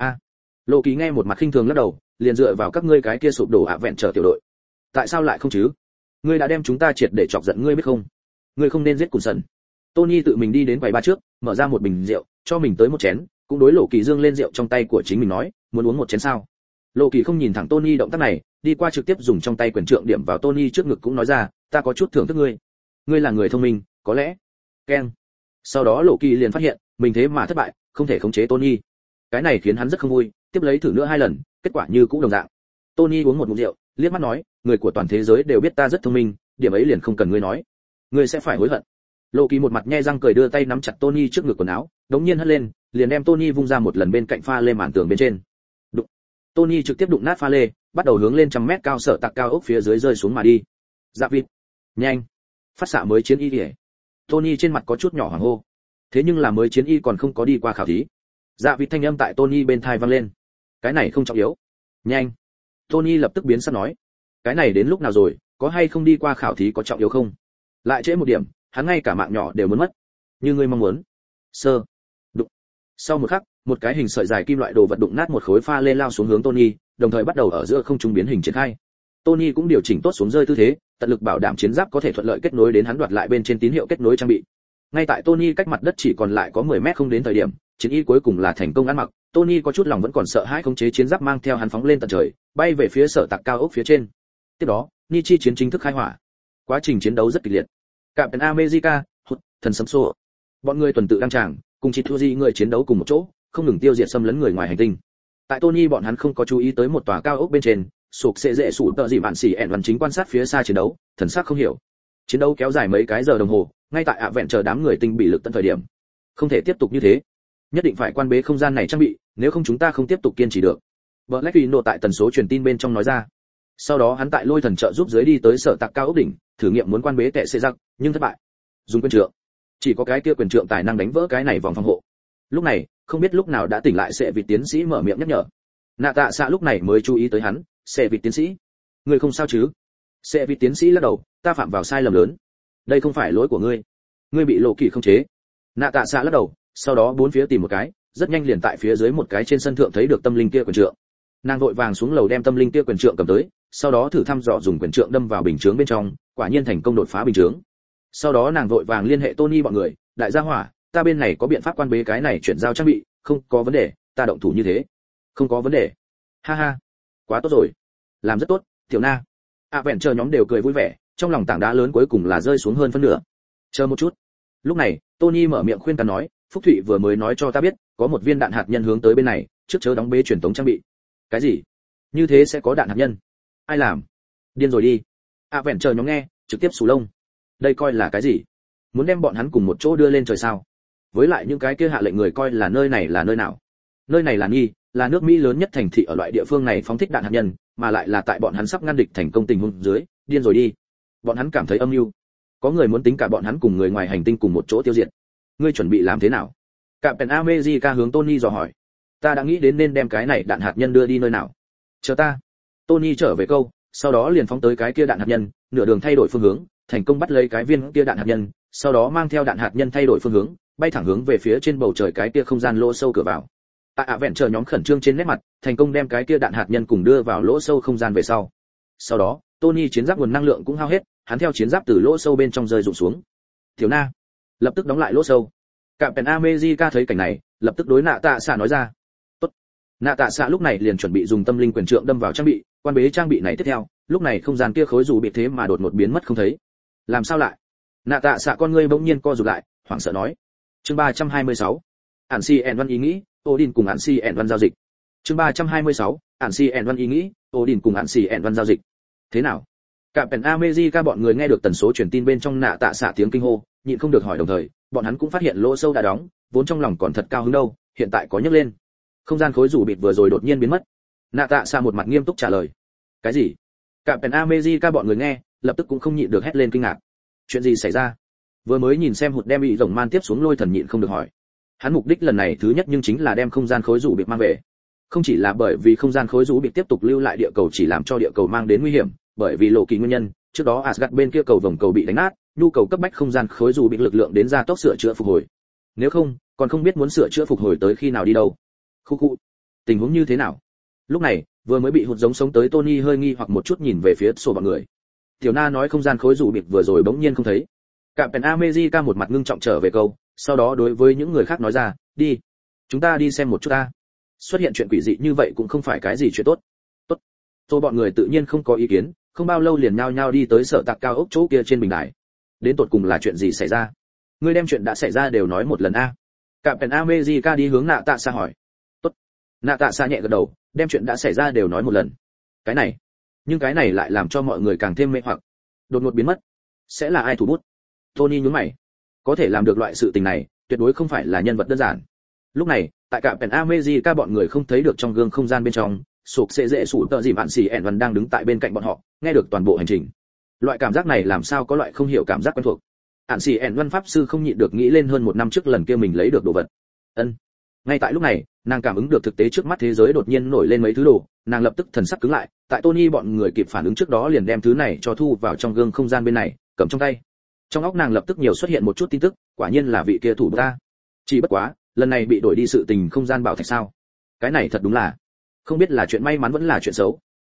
Lộ Kỳ nghe một mặt khinh thường lắc đầu, liền dựa vào các ngươi cái kia sụp đổ ạ vẹn trở tiểu đội. Tại sao lại không chứ? Ngươi đã đem chúng ta triệt để chọc giận ngươi biết không? Ngươi không nên giết Cùn Sần. Tony tự mình đi đến quầy ba trước, mở ra một bình rượu, cho mình tới một chén, cũng đối Lộ Kỳ dương lên rượu trong tay của chính mình nói, muốn uống một chén sao? Lộ Kỳ không nhìn thẳng Tony động tác này, đi qua trực tiếp dùng trong tay quyền trượng điểm vào Tony trước ngực cũng nói ra, ta có chút thưởng thức ngươi. Ngươi là người thông minh, có lẽ. Keng. Sau đó Lộ Kỳ liền phát hiện, mình thế mà thất bại, không thể khống chế Tony. Cái này khiến hắn rất không vui, tiếp lấy thử nữa 2 lần, kết quả như cũ đồng dạng. Tony uống một ngụm rượu, liếc mắt nói, người của toàn thế giới đều biết ta rất thông minh, điểm ấy liền không cần ngươi nói. Ngươi sẽ phải hối hận. Lộ Kỳ một mặt nhe răng cười đưa tay nắm chặt Tony trước ngực quần áo, đống nhiên hất lên, liền đem Tony vung ra một lần bên cạnh pha lê màn tường bên trên. Đụng. Tony trực tiếp đụng nát pha lê, bắt đầu hướng lên 100 mét cao sở tạc cao ốc phía dưới rơi xuống mà đi. Dạ vịt. Nhanh. Phát xạ mới chiến y đi. Tony trên mặt có chút nhỏ hoảng hô. Thế nhưng là mới chiến y còn không có đi qua khảo thí. Dạ vịt thanh âm tại Tony bên tai vang lên. Cái này không trọng yếu. Nhanh. Tony lập tức biến sắc nói. Cái này đến lúc nào rồi, có hay không đi qua khảo thí có trọng yếu không? Lại trễ một điểm, hắn ngay cả mạng nhỏ đều muốn mất. Như ngươi mong muốn. Sơ. Đụng. Sau một khắc, một cái hình sợi dài kim loại đồ vật đụng nát một khối pha lê lao xuống hướng Tony, đồng thời bắt đầu ở giữa không trung biến hình triển khai. Tony cũng điều chỉnh tốt xuống rơi tư thế, tận lực bảo đảm chiến giáp có thể thuận lợi kết nối đến hắn đoạt lại bên trên tín hiệu kết nối trang bị. Ngay tại Tony cách mặt đất chỉ còn lại có 10 mét không đến thời điểm, chiến y cuối cùng là thành công ăn mặc. Tony có chút lòng vẫn còn sợ hãi khống chế chiến giáp mang theo hắn phóng lên tận trời, bay về phía sở tạc cao ốc phía trên. Tiếp đó, Nichi chiến chính thức khai hỏa. Quá trình chiến đấu rất kịch liệt. Captain America, thần sấm xô, bọn người tuần tự đăng tràng, cùng Chitsuji người chiến đấu cùng một chỗ, không ngừng tiêu diệt xâm lấn người ngoài hành tinh. Tại Tony bọn hắn không có chú ý tới một tòa cao ốc bên trên, sụp sẽ dễ sụp tợ gì mạn xỉ ẹn văn chính quan sát phía xa chiến đấu, thần sắc không hiểu. Chiến đấu kéo dài mấy cái giờ đồng hồ, ngay tại ạ vẹn chờ đám người tinh bị lực tận thời điểm. Không thể tiếp tục như thế, nhất định phải quan bế không gian này trang bị, nếu không chúng ta không tiếp tục kiên trì được. Black Widow tại tần số truyền tin bên trong nói ra. Sau đó hắn tại lôi thần trợ giúp dưới đi tới sở tạc cao ốc đỉnh, thử nghiệm muốn quan bế tệ xê giặc, nhưng thất bại. Dùng quyền trượng, chỉ có cái kia quyền trượng tài năng đánh vỡ cái này vòng phòng hộ. Lúc này, không biết lúc nào đã tỉnh lại sẽ vị tiến sĩ mở miệng nhắc nhở. Nạ Tạ Xạ lúc này mới chú ý tới hắn, sẽ vị tiến sĩ, ngươi không sao chứ? Sẽ vị tiến sĩ lắc đầu, ta phạm vào sai lầm lớn. Đây không phải lỗi của ngươi, ngươi bị lộ kỳ không chế. Nạ Tạ Xạ lắc đầu, sau đó bốn phía tìm một cái, rất nhanh liền tại phía dưới một cái trên sân thượng thấy được tâm linh kia quyền trượng. Nàng vội vàng xuống lầu đem tâm linh kia quyền trượng cầm tới, sau đó thử thăm dò dùng quyền trượng đâm vào bình chướng bên trong, quả nhiên thành công đột phá bình chướng. Sau đó nàng vội vàng liên hệ Tony bọn người, đại gia hỏa, ta bên này có biện pháp quan bế cái này chuyển giao trang bị, không có vấn đề, ta động thủ như thế. Không có vấn đề. Ha ha, quá tốt rồi, làm rất tốt, Tiểu Na. Vẹn chờ nhóm đều cười vui vẻ, trong lòng tảng đá lớn cuối cùng là rơi xuống hơn phân nửa. Chờ một chút. Lúc này, Tony mở miệng khuyên can nói, Phúc Thụy vừa mới nói cho ta biết, có một viên đạn hạt nhân hướng tới bên này, trước chớ đóng bế truyền tống trang bị. Cái gì? Như thế sẽ có đạn hạt nhân? Ai làm? Điên rồi đi. Vẹn chờ nhóm nghe, trực tiếp sù lông. Đây coi là cái gì? Muốn đem bọn hắn cùng một chỗ đưa lên trời sao? Với lại những cái kia hạ lệnh người coi là nơi này là nơi nào? Nơi này là Nghi, là nước Mỹ lớn nhất thành thị ở loại địa phương này phóng thích đạn hạt nhân, mà lại là tại bọn hắn sắp ngăn địch thành công tình huống dưới, điên rồi đi. Bọn hắn cảm thấy âm mưu. Có người muốn tính cả bọn hắn cùng người ngoài hành tinh cùng một chỗ tiêu diệt. Ngươi chuẩn bị làm thế nào? Captain America hướng Tony dò hỏi. Ta đã nghĩ đến nên đem cái này đạn hạt nhân đưa đi nơi nào. Chờ ta. Tony trở về câu, sau đó liền phóng tới cái kia đạn hạt nhân, nửa đường thay đổi phương hướng, thành công bắt lấy cái viên kia đạn hạt nhân, sau đó mang theo đạn hạt nhân thay đổi phương hướng, bay thẳng hướng về phía trên bầu trời cái kia không gian lỗ sâu cửa vào. Tại vẹn chờ nhóm khẩn trương trên nét mặt, thành công đem cái kia đạn hạt nhân cùng đưa vào lỗ sâu không gian về sau. Sau đó, Tony chiến giáp nguồn năng lượng cũng hao hết, hắn theo chiến giáp từ lỗ sâu bên trong rơi rụng xuống. Thiếu Na, lập tức đóng lại lỗ sâu. Captain America thấy cảnh này, lập tức đối Nạ Tạ Xạ nói ra. Tốt. Nạ Tạ Xạ lúc này liền chuẩn bị dùng tâm linh quyền trượng đâm vào trang bị, quan bế trang bị này tiếp theo. Lúc này không gian kia khối dù bị thế mà đột ngột biến mất không thấy. Làm sao lại? Nạ Tạ Xạ con ngươi bỗng nhiên co rụt lại, hoảng sợ nói. Chương 326. Ản Si ẻn văn ý nghĩ, Odin cùng Ản Si ẻn văn giao dịch. Chương 326. Ản Si ẻn văn ý nghĩ, Odin cùng Ản Si ẻn văn giao dịch. Thế nào? Captain America bọn người nghe được tần số truyền tin bên trong Nạ Tạ Xạ tiếng kinh hô, nhịn không được hỏi đồng thời, bọn hắn cũng phát hiện lỗ sâu đã đóng, vốn trong lòng còn thật cao hứng đâu, hiện tại có nhấc lên. Không gian khối rủ bịt vừa rồi đột nhiên biến mất. Nạ Tạ Xạ một mặt nghiêm túc trả lời. Cái gì? Captain America bọn người nghe, lập tức cũng không nhịn được hét lên kinh ngạc. Chuyện gì xảy ra? Vừa mới nhìn xem hụt đem bị rồng man tiếp xuống lôi thần nhịn không được hỏi. Hắn mục đích lần này thứ nhất nhưng chính là đem không gian khối rủ bịt mang về. Không chỉ là bởi vì không gian khối rủ bịt tiếp tục lưu lại địa cầu chỉ làm cho địa cầu mang đến nguy hiểm, bởi vì lộ kỳ nguyên nhân, trước đó Asgard bên kia cầu vòng cầu bị đánh nát, nhu cầu cấp bách không gian khối rủ bịt lực lượng đến gia tốc sửa chữa phục hồi. Nếu không, còn không biết muốn sửa chữa phục hồi tới khi nào đi đâu. Khu khu. Tình huống như thế nào? Lúc này, vừa mới bị hụt giống sống tới Tony hơi nghi hoặc một chút nhìn về phía sổ bọn người. Tiểu Na nói không gian khối rủ bịt vừa rồi bỗng nhiên không thấy. Captain America một mặt ngưng trọng trở về câu, sau đó đối với những người khác nói ra, đi, chúng ta đi xem một chút ta. Xuất hiện chuyện quỷ dị như vậy cũng không phải cái gì chuyện tốt. Tốt. Rồi bọn người tự nhiên không có ý kiến, không bao lâu liền nhao nhao đi tới sở tạc cao ốc chỗ kia trên bình đài. Đến tột cùng là chuyện gì xảy ra? Ngươi đem chuyện đã xảy ra đều nói một lần a. Captain America đi hướng Nạ Tạ Xạ hỏi. Tốt. Nạ Tạ Xạ nhẹ gật đầu, đem chuyện đã xảy ra đều nói một lần. Cái này, nhưng cái này lại làm cho mọi người càng thêm mê hoặc. Đột ngột biến mất, sẽ là ai thủ bút? Tony nhướng mày. Có thể làm được loại sự tình này, tuyệt đối không phải là nhân vật đơn giản. Lúc này, tại Captain America bọn người không thấy được trong gương không gian bên trong, sụp sẽ dễ sụp tợ gì bạn xì ẻn văn đang đứng tại bên cạnh bọn họ, nghe được toàn bộ hành trình. Loại cảm giác này làm sao có loại không hiểu cảm giác quen thuộc. Ản xì ẻn văn pháp sư không nhịn được nghĩ lên hơn một năm trước lần kia mình lấy được đồ vật. Ân. Ngay tại lúc này, nàng cảm ứng được thực tế trước mắt thế giới đột nhiên nổi lên mấy thứ đồ, nàng lập tức thần sắc cứng lại, tại Tony bọn người kịp phản ứng trước đó liền đem thứ này cho thu vào trong gương không gian bên này, cầm trong tay. Trong óc nàng lập tức nhiều xuất hiện một chút tin tức, quả nhiên là vị kia thủ ta. Chỉ bất quá, lần này bị đổi đi sự tình không gian bảo thạch sao? Cái này thật đúng là, không biết là chuyện may mắn vẫn là chuyện xấu.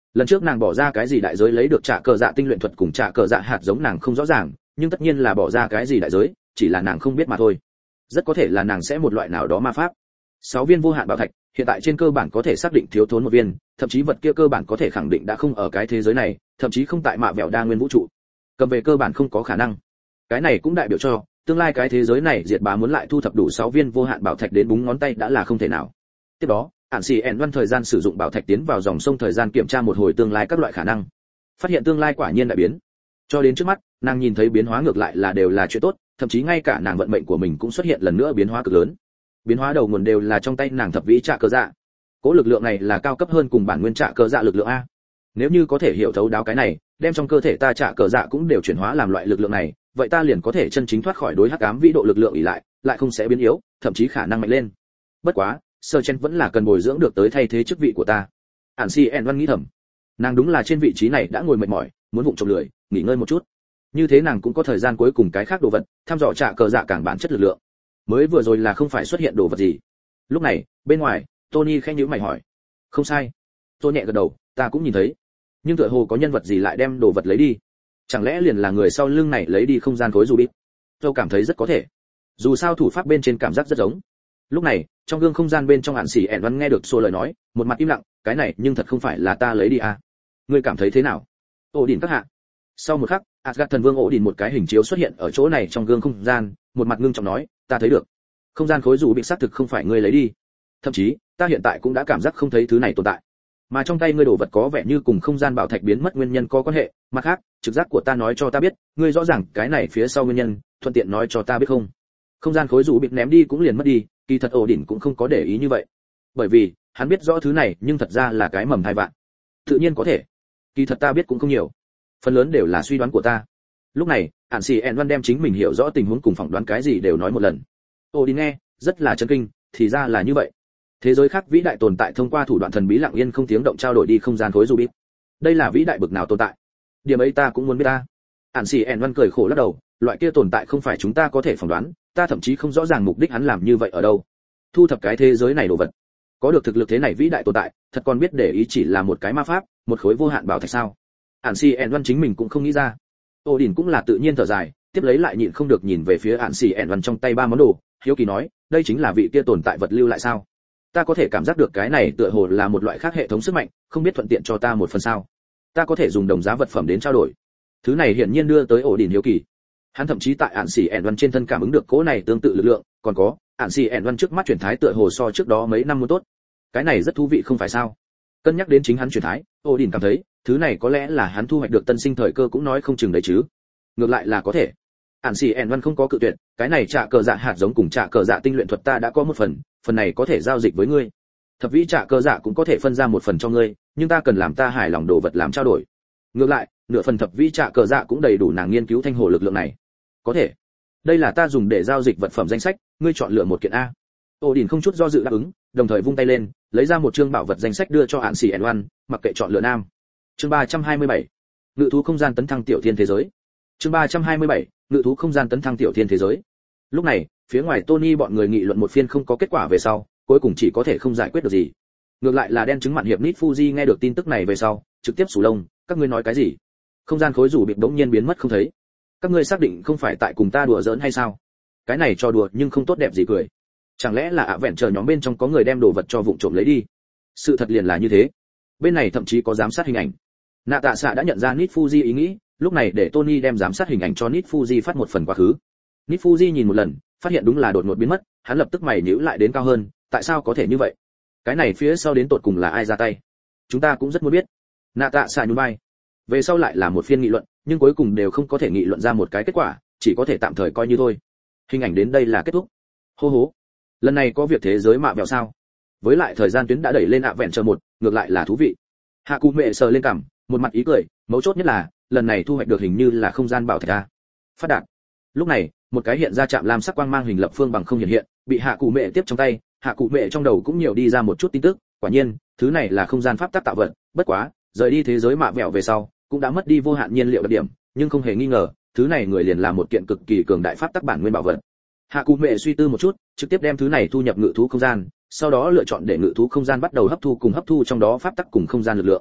Lần trước nàng bỏ ra cái gì đại giới lấy được trả cờ dạ tinh luyện thuật cùng trả cờ dạ hạt giống nàng không rõ ràng, nhưng tất nhiên là bỏ ra cái gì đại giới, chỉ là nàng không biết mà thôi. Rất có thể là nàng sẽ một loại nào đó ma pháp. 6 viên vô hạn bảo thạch, hiện tại trên cơ bản có thể xác định thiếu thốn một viên, thậm chí vật kia cơ bản có thể khẳng định đã không ở cái thế giới này, thậm chí không tại mạ vẹo đa nguyên vũ trụ. Cầm về cơ bản không có khả năng. Cái này cũng đại biểu cho tương lai cái thế giới này diệt bá muốn lại thu thập đủ 6 viên vô hạn bảo thạch đến búng ngón tay đã là không thể nào. Tiếp đó, ản xì ẻn văn thời gian sử dụng bảo thạch tiến vào dòng sông thời gian kiểm tra một hồi tương lai các loại khả năng. Phát hiện tương lai quả nhiên đại biến. Cho đến trước mắt, nàng nhìn thấy biến hóa ngược lại là đều là chuyện tốt, thậm chí ngay cả nàng vận mệnh của mình cũng xuất hiện lần nữa biến hóa cực lớn. Biến hóa đầu nguồn đều là trong tay nàng thập vĩ trạ cơ dạ. Cố lực lượng này là cao cấp hơn cùng bản nguyên trạ cơ dạ lực lượng a. Nếu như có thể hiểu thấu đáo cái này, đem trong cơ thể ta trạ cơ dạ cũng đều chuyển hóa làm loại lực lượng này, vậy ta liền có thể chân chính thoát khỏi đối hắc ám vĩ độ lực lượng ỷ lại không sẽ biến yếu, thậm chí khả năng mạnh lên. Bất quá, Sơ Chen vẫn là cần bồi dưỡng được tới thay thế chức vị của ta. Ản Si En Văn nghĩ thầm, nàng đúng là trên vị trí này đã ngồi mệt mỏi, muốn vụng trộm lười, nghỉ ngơi một chút. Như thế nàng cũng có thời gian cuối cùng cái khác đồ vật, thăm dò trạ cờ dạ càng bản chất lực lượng. Mới vừa rồi là không phải xuất hiện đồ vật gì. Lúc này, bên ngoài, Tony khẽ nhíu mày hỏi. Không sai. Tôi nhẹ gật đầu, ta cũng nhìn thấy. Nhưng tựa hồ có nhân vật gì lại đem đồ vật lấy đi. Chẳng lẽ liền là người sau lưng này lấy đi không gian khối Rubik? Tôi cảm thấy rất có thể. Dù sao thủ pháp bên trên cảm giác rất giống. Lúc này, trong gương không gian bên trong Ản Sĩ ẻn Văn nghe được Xô lời nói, một mặt im lặng, cái này nhưng thật không phải là ta lấy đi à? Ngươi cảm thấy thế nào? Ổ Đỉnh các hạ. Sau một khắc, Asgard thần vương Ổ Đỉnh một cái hình chiếu xuất hiện ở chỗ này trong gương không gian, một mặt ngưng trọng nói, ta thấy được. Không gian khối dù bị xác thực không phải ngươi lấy đi. Thậm chí, ta hiện tại cũng đã cảm giác không thấy thứ này tồn tại. Mà trong tay ngươi đồ vật có vẻ như cùng không gian bảo thạch biến mất nguyên nhân có quan hệ, mặt khác, trực giác của ta nói cho ta biết, ngươi rõ ràng cái này phía sau nguyên nhân, thuận tiện nói cho ta biết không? Không gian khối dù bị ném đi cũng liền mất đi, kỳ thật Ổ Đỉnh cũng không có để ý như vậy. Bởi vì, hắn biết rõ thứ này, nhưng thật ra là cái mầm thai vạn. Tự nhiên có thể. Kỳ thật ta biết cũng không nhiều, phần lớn đều là suy đoán của ta. Lúc này, Ản Sĩ En Văn đem chính mình hiểu rõ tình huống cùng phỏng đoán cái gì đều nói một lần. Ổ Đỉnh nghe, rất là chấn kinh, thì ra là như vậy. Thế giới khác vĩ đại tồn tại thông qua thủ đoạn thần bí lặng yên không tiếng động trao đổi đi không gian khối Rubik. Đây là vĩ đại bực nào tồn tại? Điểm ấy ta cũng muốn biết ta. Ản Sĩ En Văn cười khổ lắc đầu, loại kia tồn tại không phải chúng ta có thể phỏng đoán, ta thậm chí không rõ ràng mục đích hắn làm như vậy ở đâu. Thu thập cái thế giới này đồ vật, có được thực lực thế này vĩ đại tồn tại, thật còn biết để ý chỉ là một cái ma pháp, một khối vô hạn bảo thạch sao? Ản Si En Văn chính mình cũng không nghĩ ra. Ô Đỉnh cũng là tự nhiên thở dài, tiếp lấy lại nhịn không được nhìn về phía Ản Si En Văn trong tay 3 món đồ, hiếu kỳ nói, đây chính là vị kia tồn tại vật lưu lại sao? Ta có thể cảm giác được cái này tựa hồ là một loại khác hệ thống sức mạnh, không biết thuận tiện cho ta một phần sao? Ta có thể dùng đồng giá vật phẩm đến trao đổi. Thứ này hiển nhiên đưa tới Ổ Đỉnh hiếu kỳ. Hắn thậm chí tại Ản Si En Văn trên thân cảm ứng được cỗ này tương tự lực lượng, còn có, Ản Si En Văn trước mắt chuyển thái tựa hồ so trước đó mấy năm muốn tốt. Cái này rất thú vị không phải sao? Cân nhắc đến chính hắn chuyển thái, Ô Đỉnh cảm thấy, thứ này có lẽ là hắn thu hoạch được tân sinh thời cơ cũng nói không chừng đấy chứ. Ngược lại là có thể. Ản Si En Văn không có cự tuyệt, cái này trả cờ dạ hạt giống cùng trả cờ dạ tinh luyện thuật ta đã có một phần này có thể giao dịch với ngươi. Thập vĩ trả cờ dạ cũng có thể phân ra một phần cho ngươi, nhưng ta cần làm ta hài lòng đồ vật làm trao đổi. Ngược lại, nửa phần thập vĩ trả cờ dạ cũng đầy đủ nàng nghiên cứu thanh hồ lực lượng này. Có thể. Đây là ta dùng để giao dịch vật phẩm danh sách, ngươi chọn lựa một kiện a. Ô Đỉnh không chút do dự đáp ứng, đồng thời vung tay lên, lấy ra một chương bảo vật danh sách đưa cho Ản Si En Văn, mặc kệ chọn lựa nam. Chương 327. Ngự thú không gian tấn thăng tiểu thiên thế giới. Chương 327. Ngự thú không gian tấn thăng tiểu thiên thế giới. Lúc này, phía ngoài Tony bọn người nghị luận một phiên không có kết quả về sau, cuối cùng chỉ có thể không giải quyết được gì. Ngược lại là đen chứng mạn hiệp Nit Fuji nghe được tin tức này về sau, trực tiếp sủ lông, các ngươi nói cái gì? Không gian khối rủ bị bỗng nhiên biến mất không thấy. Các ngươi xác định không phải tại cùng ta đùa giỡn hay sao? Cái này cho đùa nhưng không tốt đẹp gì cười. Chẳng lẽ là vẹn chờ nhóm bên trong có người đem đồ vật cho vụng trộm lấy đi? Sự thật liền là như thế. Bên này thậm chí có giám sát hình ảnh. Nạ Tạ Xạ đã nhận ra Nit Fuji ý nghĩ, lúc này để Tony đem giám sát hình ảnh cho Nit Fuji phát một phần quá khứ. Nit Fuji nhìn một lần, phát hiện đúng là đột ngột biến mất, hắn lập tức mày nhíu lại đến cao hơn, tại sao có thể như vậy? Cái này phía sau đến tột cùng là ai ra tay? Chúng ta cũng rất muốn biết. Nạ Tạ Xạ nhún vai. Về sau lại là một phiên nghị luận, nhưng cuối cùng đều không có thể nghị luận ra một cái kết quả, chỉ có thể tạm thời coi như thôi. Hình ảnh đến đây là kết thúc. Hô hố. Lần này có việc thế giới mạ vẹo sao? Với lại thời gian tuyến đã đẩy lên vẹn chờ một, ngược lại là thú vị. Hạ Cụ Mẹ sờ lên cằm, một mặt ý cười, mấu chốt nhất là, lần này thu hoạch được hình như là không gian bảo thạch a. Phát đạt. Lúc này, một cái hiện ra chạm lam sắc quang mang hình lập phương bằng không hiện hiện, bị Hạ Cụ Mẹ tiếp trong tay, Hạ Cụ Mẹ trong đầu cũng nhiều đi ra một chút tin tức, quả nhiên, thứ này là không gian pháp tắc tạo vật, bất quá, rời đi thế giới mạ vẹo về sau, cũng đã mất đi vô hạn nhiên liệu đặc điểm, nhưng không hề nghi ngờ, thứ này người liền là một kiện cực kỳ cường đại pháp tắc bản nguyên bảo vật. Hạ Cụ Mẹ suy tư một chút, trực tiếp đem thứ này thu nhập ngự thú không gian, sau đó lựa chọn để ngự thú không gian bắt đầu hấp thu trong đó pháp tắc cùng không gian lực lượng.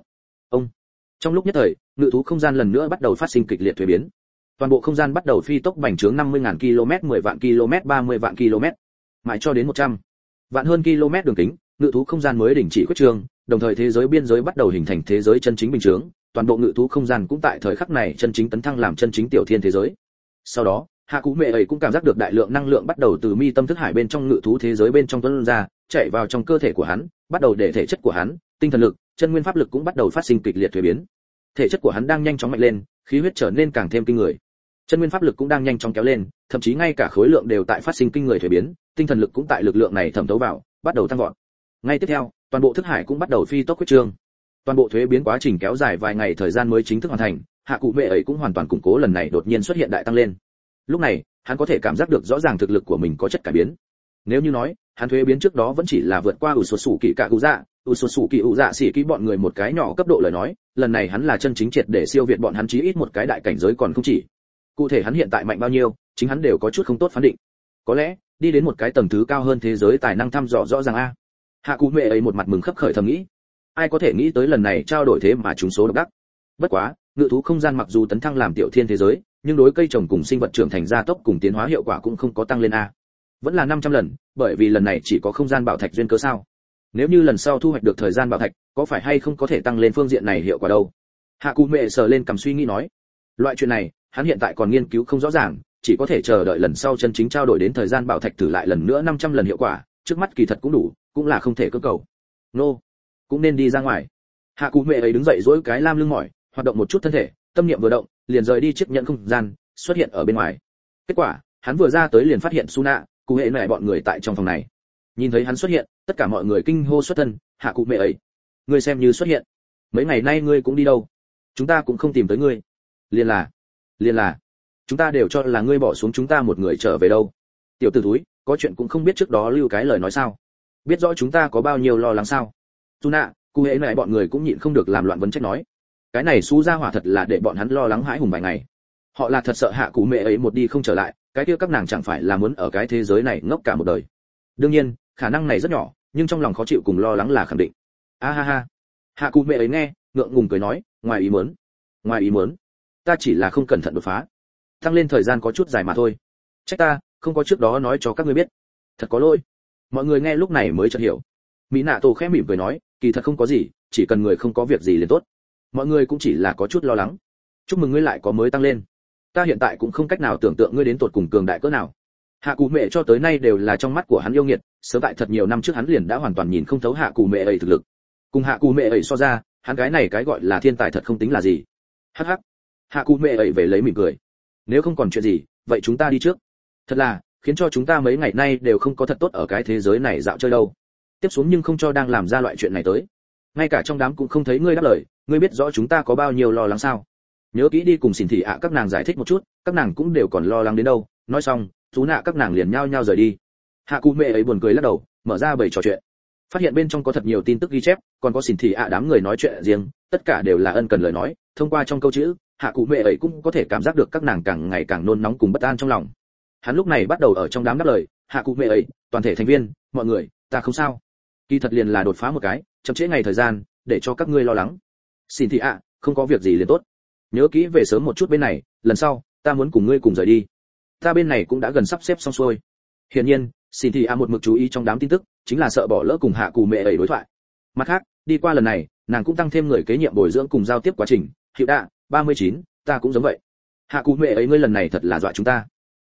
Ông. Trong lúc nhất thời, ngự thú không gian lần nữa bắt đầu phát sinh kịch liệt thuế biến. Toàn bộ không gian bắt đầu phi tốc bành trướng 50.000 km, 10 vạn km, 30 vạn km, mãi cho đến 100 vạn hơn km đường kính, ngự thú không gian mới đình chỉ khuyết trương, đồng thời thế giới biên giới bắt đầu hình thành thế giới chân chính bình thường, toàn bộ ngự thú không gian cũng tại thời khắc này chân chính tấn thăng làm chân chính tiểu thiên thế giới. Sau đó, hạ cú mẹ ấy cũng cảm giác được đại lượng năng lượng bắt đầu từ mi tâm thức hải bên trong ngự thú thế giới bên trong tuôn ra, chạy vào trong cơ thể của hắn, bắt đầu để thể chất của hắn, tinh thần lực, chân nguyên pháp lực cũng bắt đầu phát sinh kịch liệt thay biến. Thể chất của hắn đang nhanh chóng mạnh lên, khí huyết trở nên càng thêm kinh người. Chân nguyên pháp lực cũng đang nhanh chóng kéo lên, thậm chí ngay cả khối lượng đều tại phát sinh kinh người thay biến, tinh thần lực cũng tại lực lượng này thẩm thấu vào, bắt đầu tăng vọt. Ngay tiếp theo, toàn bộ thức hải cũng bắt đầu phi tốc huyết trương. Toàn bộ thuế biến quá trình kéo dài vài ngày thời gian mới chính thức hoàn thành, hạ cụ mẹ ấy cũng hoàn toàn củng cố lần này đột nhiên xuất hiện đại tăng lên. Lúc này, hắn có thể cảm giác được rõ ràng thực lực của mình có chất cải biến. Nếu như nói, hắn thuế biến trước đó vẫn chỉ là vượt qua Usosuki xỉ kỹ bọn người một cái nhỏ cấp độ lời nói, lần này hắn là chân chính triệt để siêu việt bọn hắn chí ít một cái đại cảnh giới còn không chỉ. Cụ thể hắn hiện tại mạnh bao nhiêu, chính hắn đều có chút không tốt phán định. Có lẽ, đi đến một cái tầng thứ cao hơn thế giới tài năng thăm dò rõ ràng a. Hạ cụ mẹ ấy một mặt mừng khấp khởi thầm nghĩ. Ai có thể nghĩ tới lần này trao đổi thế mà trúng số độc đắc. Bất quá, ngự thú không gian mặc dù tấn thăng làm tiểu thiên thế giới, nhưng đối cây trồng cùng sinh vật trưởng thành gia tốc cùng tiến hóa hiệu quả cũng không có tăng lên a. Vẫn là 500 lần, bởi vì lần này chỉ có không gian bảo thạch duyên cớ sao? Nếu như lần sau thu hoạch được thời gian bảo thạch, có phải hay không có thể tăng lên phương diện này hiệu quả đâu? Hạ Cụ Mẹ sờ lên cầm suy nghĩ nói, loại chuyện này, hắn hiện tại còn nghiên cứu không rõ ràng, chỉ có thể chờ đợi lần sau chân chính trao đổi đến thời gian bảo thạch thử lại lần nữa 500 lần hiệu quả, trước mắt kỳ thật cũng đủ, cũng là không thể cơ cầu. Nô, cũng nên đi ra ngoài. Hạ Cụ Mẹ ấy đứng dậy duỗi cái lam lưng mỏi, hoạt động một chút thân thể, tâm niệm vừa động, liền rời đi chiếc nhẫn không gian, xuất hiện ở bên ngoài. Kết quả, hắn vừa ra tới liền phát hiện Suna, cụ hệ mẹ bọn người tại trong phòng này. Nhìn thấy hắn xuất hiện, tất cả mọi người kinh hô xuất thân, Hạ Cụ Mẹ ấy, ngươi xem như xuất hiện. Mấy ngày nay ngươi cũng đi đâu? Chúng ta cũng không tìm tới ngươi. Liền là, chúng ta đều cho là ngươi bỏ xuống chúng ta một người trở về đâu. Tiểu tử túi, có chuyện cũng không biết trước đó lưu cái lời nói sao? Biết rõ chúng ta có bao nhiêu lo lắng sao? Suna, cụ hệ mẹ bọn người cũng nhịn không được làm loạn vấn trách nói. Cái này xú ra hỏa thật là để bọn hắn lo lắng hãi hùng vài ngày. Họ là thật sợ Hạ Cụ Mẹ ấy một đi không trở lại, cái kia các nàng chẳng phải là muốn ở cái thế giới này ngốc cả một đời. Đương nhiên, khả năng này rất nhỏ, nhưng trong lòng khó chịu cùng lo lắng là khẳng định. A ha ha. Hạ Cụ Mẹ ấy nghe, ngượng ngùng cười nói, ngoài ý muốn, ta chỉ là không cẩn thận đột phá, tăng lên thời gian có chút dài mà thôi. Trách ta, không có trước đó nói cho các ngươi biết. Thật có lỗi. Mọi người nghe lúc này mới chợt hiểu. Mỹ Nạ Tổ khẽ mỉm cười nói, kỳ thật không có gì, chỉ cần người không có việc gì liền tốt. Mọi người cũng chỉ là có chút lo lắng. Chúc mừng ngươi lại có mới tăng lên. Ta hiện tại cũng không cách nào tưởng tượng ngươi đến tột cùng cường đại cỡ nào. Hạ Cụ Mẹ cho tới nay đều là trong mắt của hắn yêu nghiệt, sớm tại thật nhiều năm trước hắn liền đã hoàn toàn nhìn không thấu Hạ Cụ Mẹ ấy thực lực. Cùng Hạ Cụ Mẹ ấy so ra, hắn gái này cái gọi là thiên tài thật không tính là gì. Hắc hắc. Hạ Cụ Mẹ ấy về lấy mỉm cười. Nếu không còn chuyện gì, vậy chúng ta đi trước. Thật là, khiến cho chúng ta mấy ngày nay đều không có thật tốt ở cái thế giới này dạo chơi đâu. Tiếp xuống nhưng không cho đang làm ra loại chuyện này tới. Ngay cả trong đám cũng không thấy ngươi đáp lời, ngươi biết rõ chúng ta có bao nhiêu lo lắng sao? Nhớ kỹ đi cùng Xỉn Thị ạ các nàng giải thích một chút, các nàng cũng đều còn lo lắng đến đâu. Nói xong, chú nạ các nàng liền nhao nhao rời đi. Hạ Cụ Mẹ ấy buồn cười lắc đầu, mở ra bầy trò chuyện. Phát hiện bên trong có thật nhiều tin tức ghi chép, còn có Xỉn Thị ạ đám người nói chuyện riêng, tất cả đều là ân cần lời nói. Thông qua trong câu chữ, Hạ Cụ Mẹ ấy cũng có thể cảm giác được các nàng càng ngày càng nôn nóng cùng bất an trong lòng. Hắn lúc này bắt đầu ở trong đám đáp lời, Hạ Cụ Mẹ ấy, toàn thể thành viên, mọi người, ta không sao. Kỳ thật liền là đột phá một cái, chậm trễ ngày thời gian, để cho các ngươi lo lắng. Xin thị ạ, không có việc gì liền tốt. Nhớ kỹ về sớm một chút bên này, lần sau, ta muốn cùng ngươi cùng rời đi. Ta bên này cũng đã gần sắp xếp xong xuôi. Hiển nhiên, xin thị ạ một mực chú ý trong đám tin tức, chính là sợ bỏ lỡ cùng Hạ Cụ Mẹ ấy đối thoại. Mặt khác, đi qua lần này, nàng cũng tăng thêm người kế nhiệm bồi dưỡng cùng giao tiếp quá trình. Hiệu đạ, 39, ta cũng giống vậy. Hạ Cụ Mẹ ấy ngươi lần này thật là dọa chúng ta.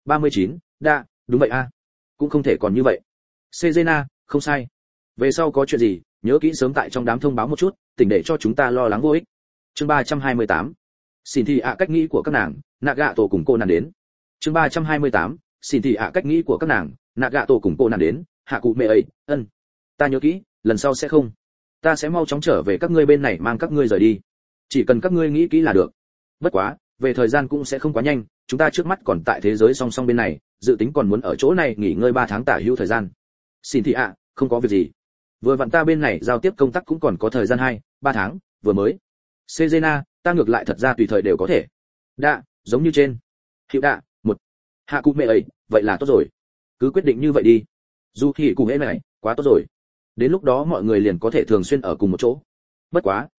39, đa, đúng vậy a. Cũng không thể còn như vậy. Sejena, không sai. Về sau có chuyện gì, nhớ kỹ sớm tại trong đám thông báo một chút, tỉnh để cho chúng ta lo lắng vô ích. Chương 328. Xin thị ạ cách nghĩ của các nàng, Nagato cùng cô nàng đến. Chương 328. Xin thị ạ cách nghĩ của các nàng, Nagato cùng cô nàng đến. Hạ Cụ Mẹ ấy, ân. Ta nhớ kỹ, lần sau sẽ không. Ta sẽ mau chóng trở về các ngươi bên này mang các ngươi rời đi. Chỉ cần các ngươi nghĩ kỹ là được. Bất quá, về thời gian cũng sẽ không quá nhanh, chúng ta trước mắt còn tại thế giới song song bên này, dự tính còn muốn ở chỗ này nghỉ ngơi 3 tháng tả hữu thời gian. Xin thị ạ, không có việc gì. Vừa vặn ta bên này giao tiếp công tác cũng còn có thời gian 2-3 tháng, vừa mới. Sejena, ta ngược lại thật ra tùy thời đều có thể. Đạ, giống như trên. Hiệu đạ, 1. Hạ Cụ Mẹ ấy, vậy là tốt rồi. Cứ quyết định như vậy đi. Dù thì cùng ấy này, quá tốt rồi. Đến lúc đó mọi người liền có thể thường xuyên ở cùng một chỗ. Bất quá,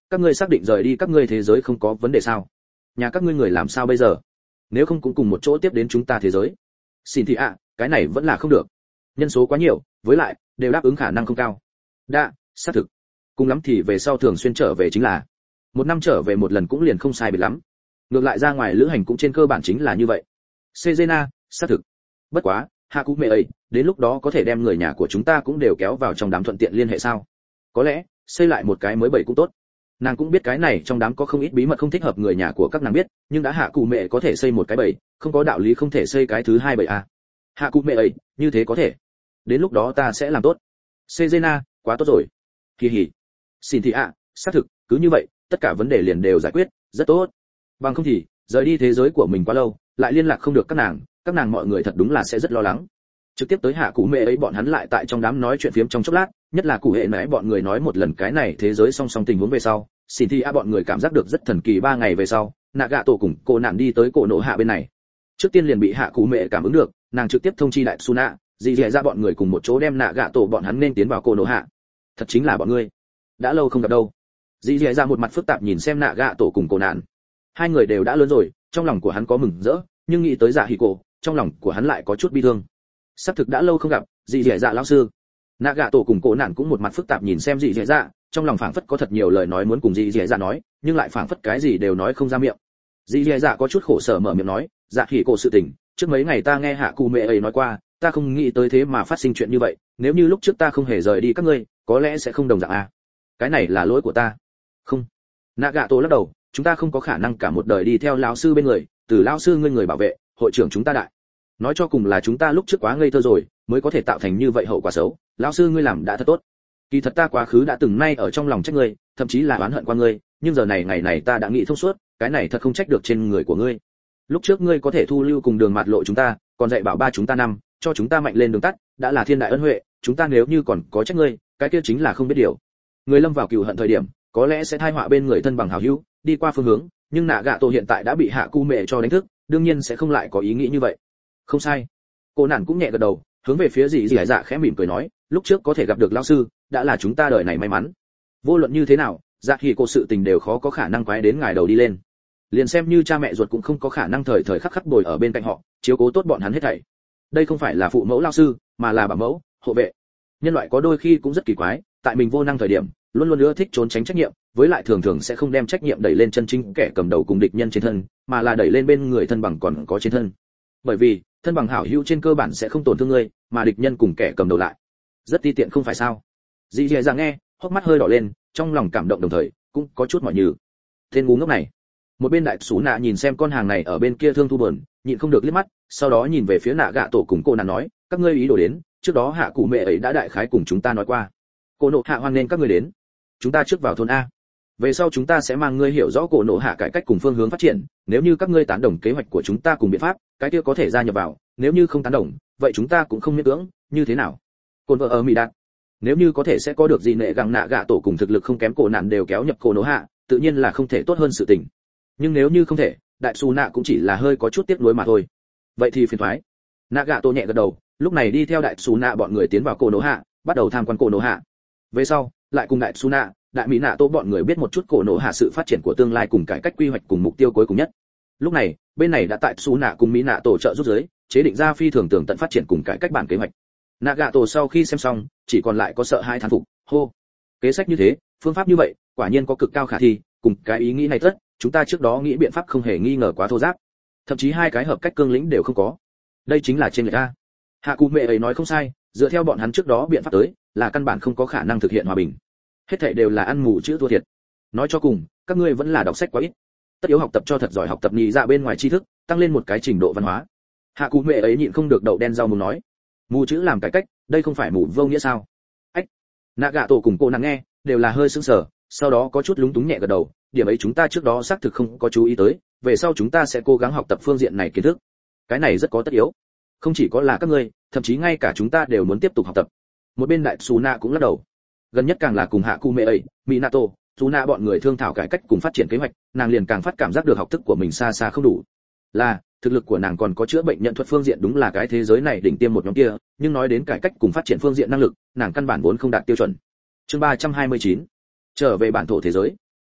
các ngươi xác định rời đi các ngươi thế giới không có vấn đề sao? Nhà các ngươi người làm sao bây giờ? Nếu không cũng cùng một chỗ tiếp đến chúng ta thế giới. Xin thị ạ, cái này vẫn là không được. Nhân số quá nhiều, với lại đều đáp ứng khả năng không cao. Đã, xác thực. Cùng lắm thì về sau thường xuyên trở về chính là. Một năm trở về một lần cũng liền không sai biệt lắm. Ngược lại ra ngoài lữ hành cũng trên cơ bản chính là như vậy. Sejena, xác thực. Bất quá, hạ cú mẹ ấy, đến lúc đó có thể đem người nhà của chúng ta cũng đều kéo vào trong đám thuận tiện liên hệ sao? Có lẽ, xây lại một cái mới bảy cũng tốt. Nàng cũng biết cái này trong đám có không ít bí mật không thích hợp người nhà của các nàng biết, nhưng đã hạ cụ mẹ có thể xây một cái bầy, không có đạo lý không thể xây cái thứ hai bầy à. Hạ cụ mẹ ấy, như thế có thể. Đến lúc đó ta sẽ làm tốt. Sejena, quá tốt rồi. Kỳ hỉ. Xin thị ạ, xác thực, cứ như vậy, tất cả vấn đề liền đều giải quyết, rất tốt. Bằng không thì, rời đi thế giới của mình quá lâu, lại liên lạc không được các nàng mọi người thật đúng là sẽ rất lo lắng. Trực tiếp tới hạ cụ mẹ ấy bọn hắn lại tại trong đám nói chuyện phiếm trong chốc lát, nhất là cụ hệ nãy bọn người nói một lần cái này thế giới song song tình huống về sau, xin thì bọn người cảm giác được rất thần kỳ. 3 ngày về sau, nạ gạ tổ cùng cô nạn đi tới cổ nổ hạ bên này. Trước tiên liền bị hạ cụ mẹ cảm ứng được, nàng trực tiếp thông chi đại Suna, dì dẻ ra bọn người cùng một chỗ đem nạ gạ tổ bọn hắn nên tiến vào cổ nổ hạ. Thật chính là bọn ngươi, đã lâu không gặp đâu. Dì dẻ ra một mặt phức tạp nhìn xem nạ gạ tổ cùng cô nạn. Hai người đều đã lớn rồi, trong lòng của hắn có mừng rỡ, nhưng nghĩ tới dạ hỉ cổ, trong lòng của hắn lại có chút bi thương. Sắp thực đã lâu không gặp, dì dẻ dạ lão sư. Nạ gạ tổ cùng cổ nạn cũng một mặt phức tạp nhìn xem dì dẻ dạ, trong lòng phảng phất có thật nhiều lời nói muốn cùng dì dẻ dạ nói, nhưng lại phảng phất cái gì đều nói không ra miệng. Dì dẻ dạ có chút khổ sở mở miệng nói, dạ hỉ cổ sự tình, trước mấy ngày ta nghe hạ cụ mẹ ấy nói qua, ta không nghĩ tới thế mà phát sinh chuyện như vậy, nếu như lúc trước ta không hề rời đi các ngươi, có lẽ sẽ không đồng dạng à. Cái này là lỗi của ta. Không. Nạ gạ tổ lắc đầu, chúng ta không có khả năng cả một đời đi theo lão sư bên người, từ lão sư ngươi người bảo vệ, hội trưởng chúng ta đại. Nói cho cùng là chúng ta lúc trước quá ngây thơ rồi, mới có thể tạo thành như vậy hậu quả xấu, lão sư ngươi làm đã thật tốt. Kỳ thật ta quá khứ đã từng nay ở trong lòng trách ngươi, thậm chí là oán hận qua ngươi, nhưng giờ này ngày này ta đã nghĩ thông suốt, cái này thật không trách được trên người của ngươi. Lúc trước ngươi có thể thu lưu cùng đường mạt lộ chúng ta, còn dạy bảo ba chúng ta năm, cho chúng ta mạnh lên đường tắt, đã là thiên đại ân huệ, chúng ta nếu như còn có trách ngươi, cái kia chính là không biết điều. Người lâm vào cừu hận thời điểm, có lẽ sẽ tai họa bên người thân bằng hảo hữu, đi qua phương hướng, nhưng nạ gạ tổ hiện tại đã bị hạ cu mẹ cho đánh thức, đương nhiên sẽ không lại có ý nghĩ như vậy. Không sai. Cô nản cũng nhẹ gật đầu, hướng về phía dì dẻ dạ khẽ mỉm cười nói, lúc trước có thể gặp được lão sư, đã là chúng ta đời này may mắn. Vô luận như thế nào, dạ khi cô sự tình đều khó có khả năng quái đến ngài đầu đi lên. Liền xem như cha mẹ ruột cũng không có khả năng thời thời khắc khắc bồi ở bên cạnh họ, chiếu cố tốt bọn hắn hết thảy. Đây không phải là phụ mẫu lão sư, mà là bảo mẫu, hộ vệ. Nhân loại có đôi khi cũng rất kỳ quái, tại mình vô năng thời điểm, luôn luôn ưa thích trốn tránh trách nhiệm, với lại thường thường sẽ không đem trách nhiệm đẩy lên chân chính kẻ cầm đầu cùng địch nhân trên thân, mà là đẩy lên bên người thân bằng còn có trên thân. Bởi vì, thân bằng hảo hữu trên cơ bản sẽ không tổn thương ngươi, mà địch nhân cùng kẻ cầm đầu lại. Rất ti tiện không phải sao? Dì dè ra nghe, hốc mắt hơi đỏ lên, trong lòng cảm động đồng thời, cũng có chút mỏi nhừ. Tên ngu ngốc này. Một bên đại sú nạ nhìn xem con hàng này ở bên kia thương thu buồn, nhịn không được liếc mắt, sau đó nhìn về phía nạ gạ tổ cùng cô nàng nói, các ngươi ý đồ đến, trước đó hạ cụ mẹ ấy đã đại khái cùng chúng ta nói qua. Cô nộ hạ hoan nên các ngươi đến. Chúng ta trước vào thôn a. Về sau chúng ta sẽ mang ngươi hiểu rõ cổ nộ hạ cải cách cùng phương hướng phát triển, nếu như các ngươi tán đồng kế hoạch của chúng ta cùng biện pháp, cái kia có thể gia nhập vào, nếu như không tán đồng, vậy chúng ta cũng không miễn cưỡng, như thế nào? Côn vợ ở Mỹ Đạt. Nếu như có thể sẽ có được gì nệ gặng nạ gạ tổ cùng thực lực không kém cổ nạn đều kéo nhập cổ nổ hạ, tự nhiên là không thể tốt hơn sự tình. Nhưng nếu như không thể, đại su nạ cũng chỉ là hơi có chút tiếc nuối mà thôi. Vậy thì phiền toái. Nạ gạ tổ nhẹ gật đầu, lúc này đi theo đại su nạ bọn người tiến vào cổ nổ hạ, bắt đầu tham quan cổ nổ hạ. Về sau, lại cùng đại su nạ, đại mỹ nạ tô bọn người biết một chút cổ nổ hạ sự phát triển của tương lai cùng cải cách quy hoạch cùng mục tiêu cuối cùng nhất. Lúc này, bên này đã tại su nạ cùng mỹ nạ tổ trợ giúp giới, chế định ra phi thường tường tận phát triển cùng cải cách bản kế hoạch. Nạ gạ tổ sau khi xem xong, chỉ còn lại có sợ hai thán phục, hô, kế sách như thế, phương pháp như vậy, quả nhiên có cực cao khả thi, cùng cái ý nghĩ này tất, chúng ta trước đó nghĩ biện pháp không hề nghi ngờ quá thô ráp, thậm chí hai cái hợp cách cương lĩnh đều không có. Đây chính là trên lệch a. Hạ cụ mẹ ấy nói không sai, dựa theo bọn hắn trước đó biện pháp tới, là căn bản không có khả năng thực hiện hòa bình. Hết thảy đều là ăn mù chữ thua thiệt. Nói cho cùng, các ngươi vẫn là đọc sách quá ít. Tất yếu học tập cho thật giỏi học tập nhị dạ bên ngoài tri thức, tăng lên một cái trình độ văn hóa. Hạ cụ mẹ ấy nhịn không được đậu đen rau muống nói, mù chữ làm cải cách, đây không phải mù vô nghĩa sao? Ách. Nạ gạ tổ cùng cô nàng nghe, đều là hơi sững sờ, sau đó có chút lúng túng nhẹ gật đầu, điểm ấy chúng ta trước đó xác thực không có chú ý tới, về sau chúng ta sẽ cố gắng học tập phương diện này kiến thức. Cái này rất có tất yếu. Không chỉ có là các ngươi, thậm chí ngay cả chúng ta đều muốn tiếp tục học tập. Một bên đại Suna cũng lắc đầu. Gần nhất càng là cùng hạ cụ mẹ ấy, Minato, Suna bọn người thương thảo cải cách cùng phát triển kế hoạch, nàng liền càng phát cảm giác được học thức của mình xa xa không đủ. Là, thực lực của nàng còn có chữa bệnh nhận thuật phương diện đúng là cái thế giới này đỉnh tiêm một nhóm kia, nhưng nói đến cải cách cùng phát triển phương diện năng lực, nàng căn bản vốn không đạt tiêu chuẩn. Chương 329. Trở về bản thổ thế giới.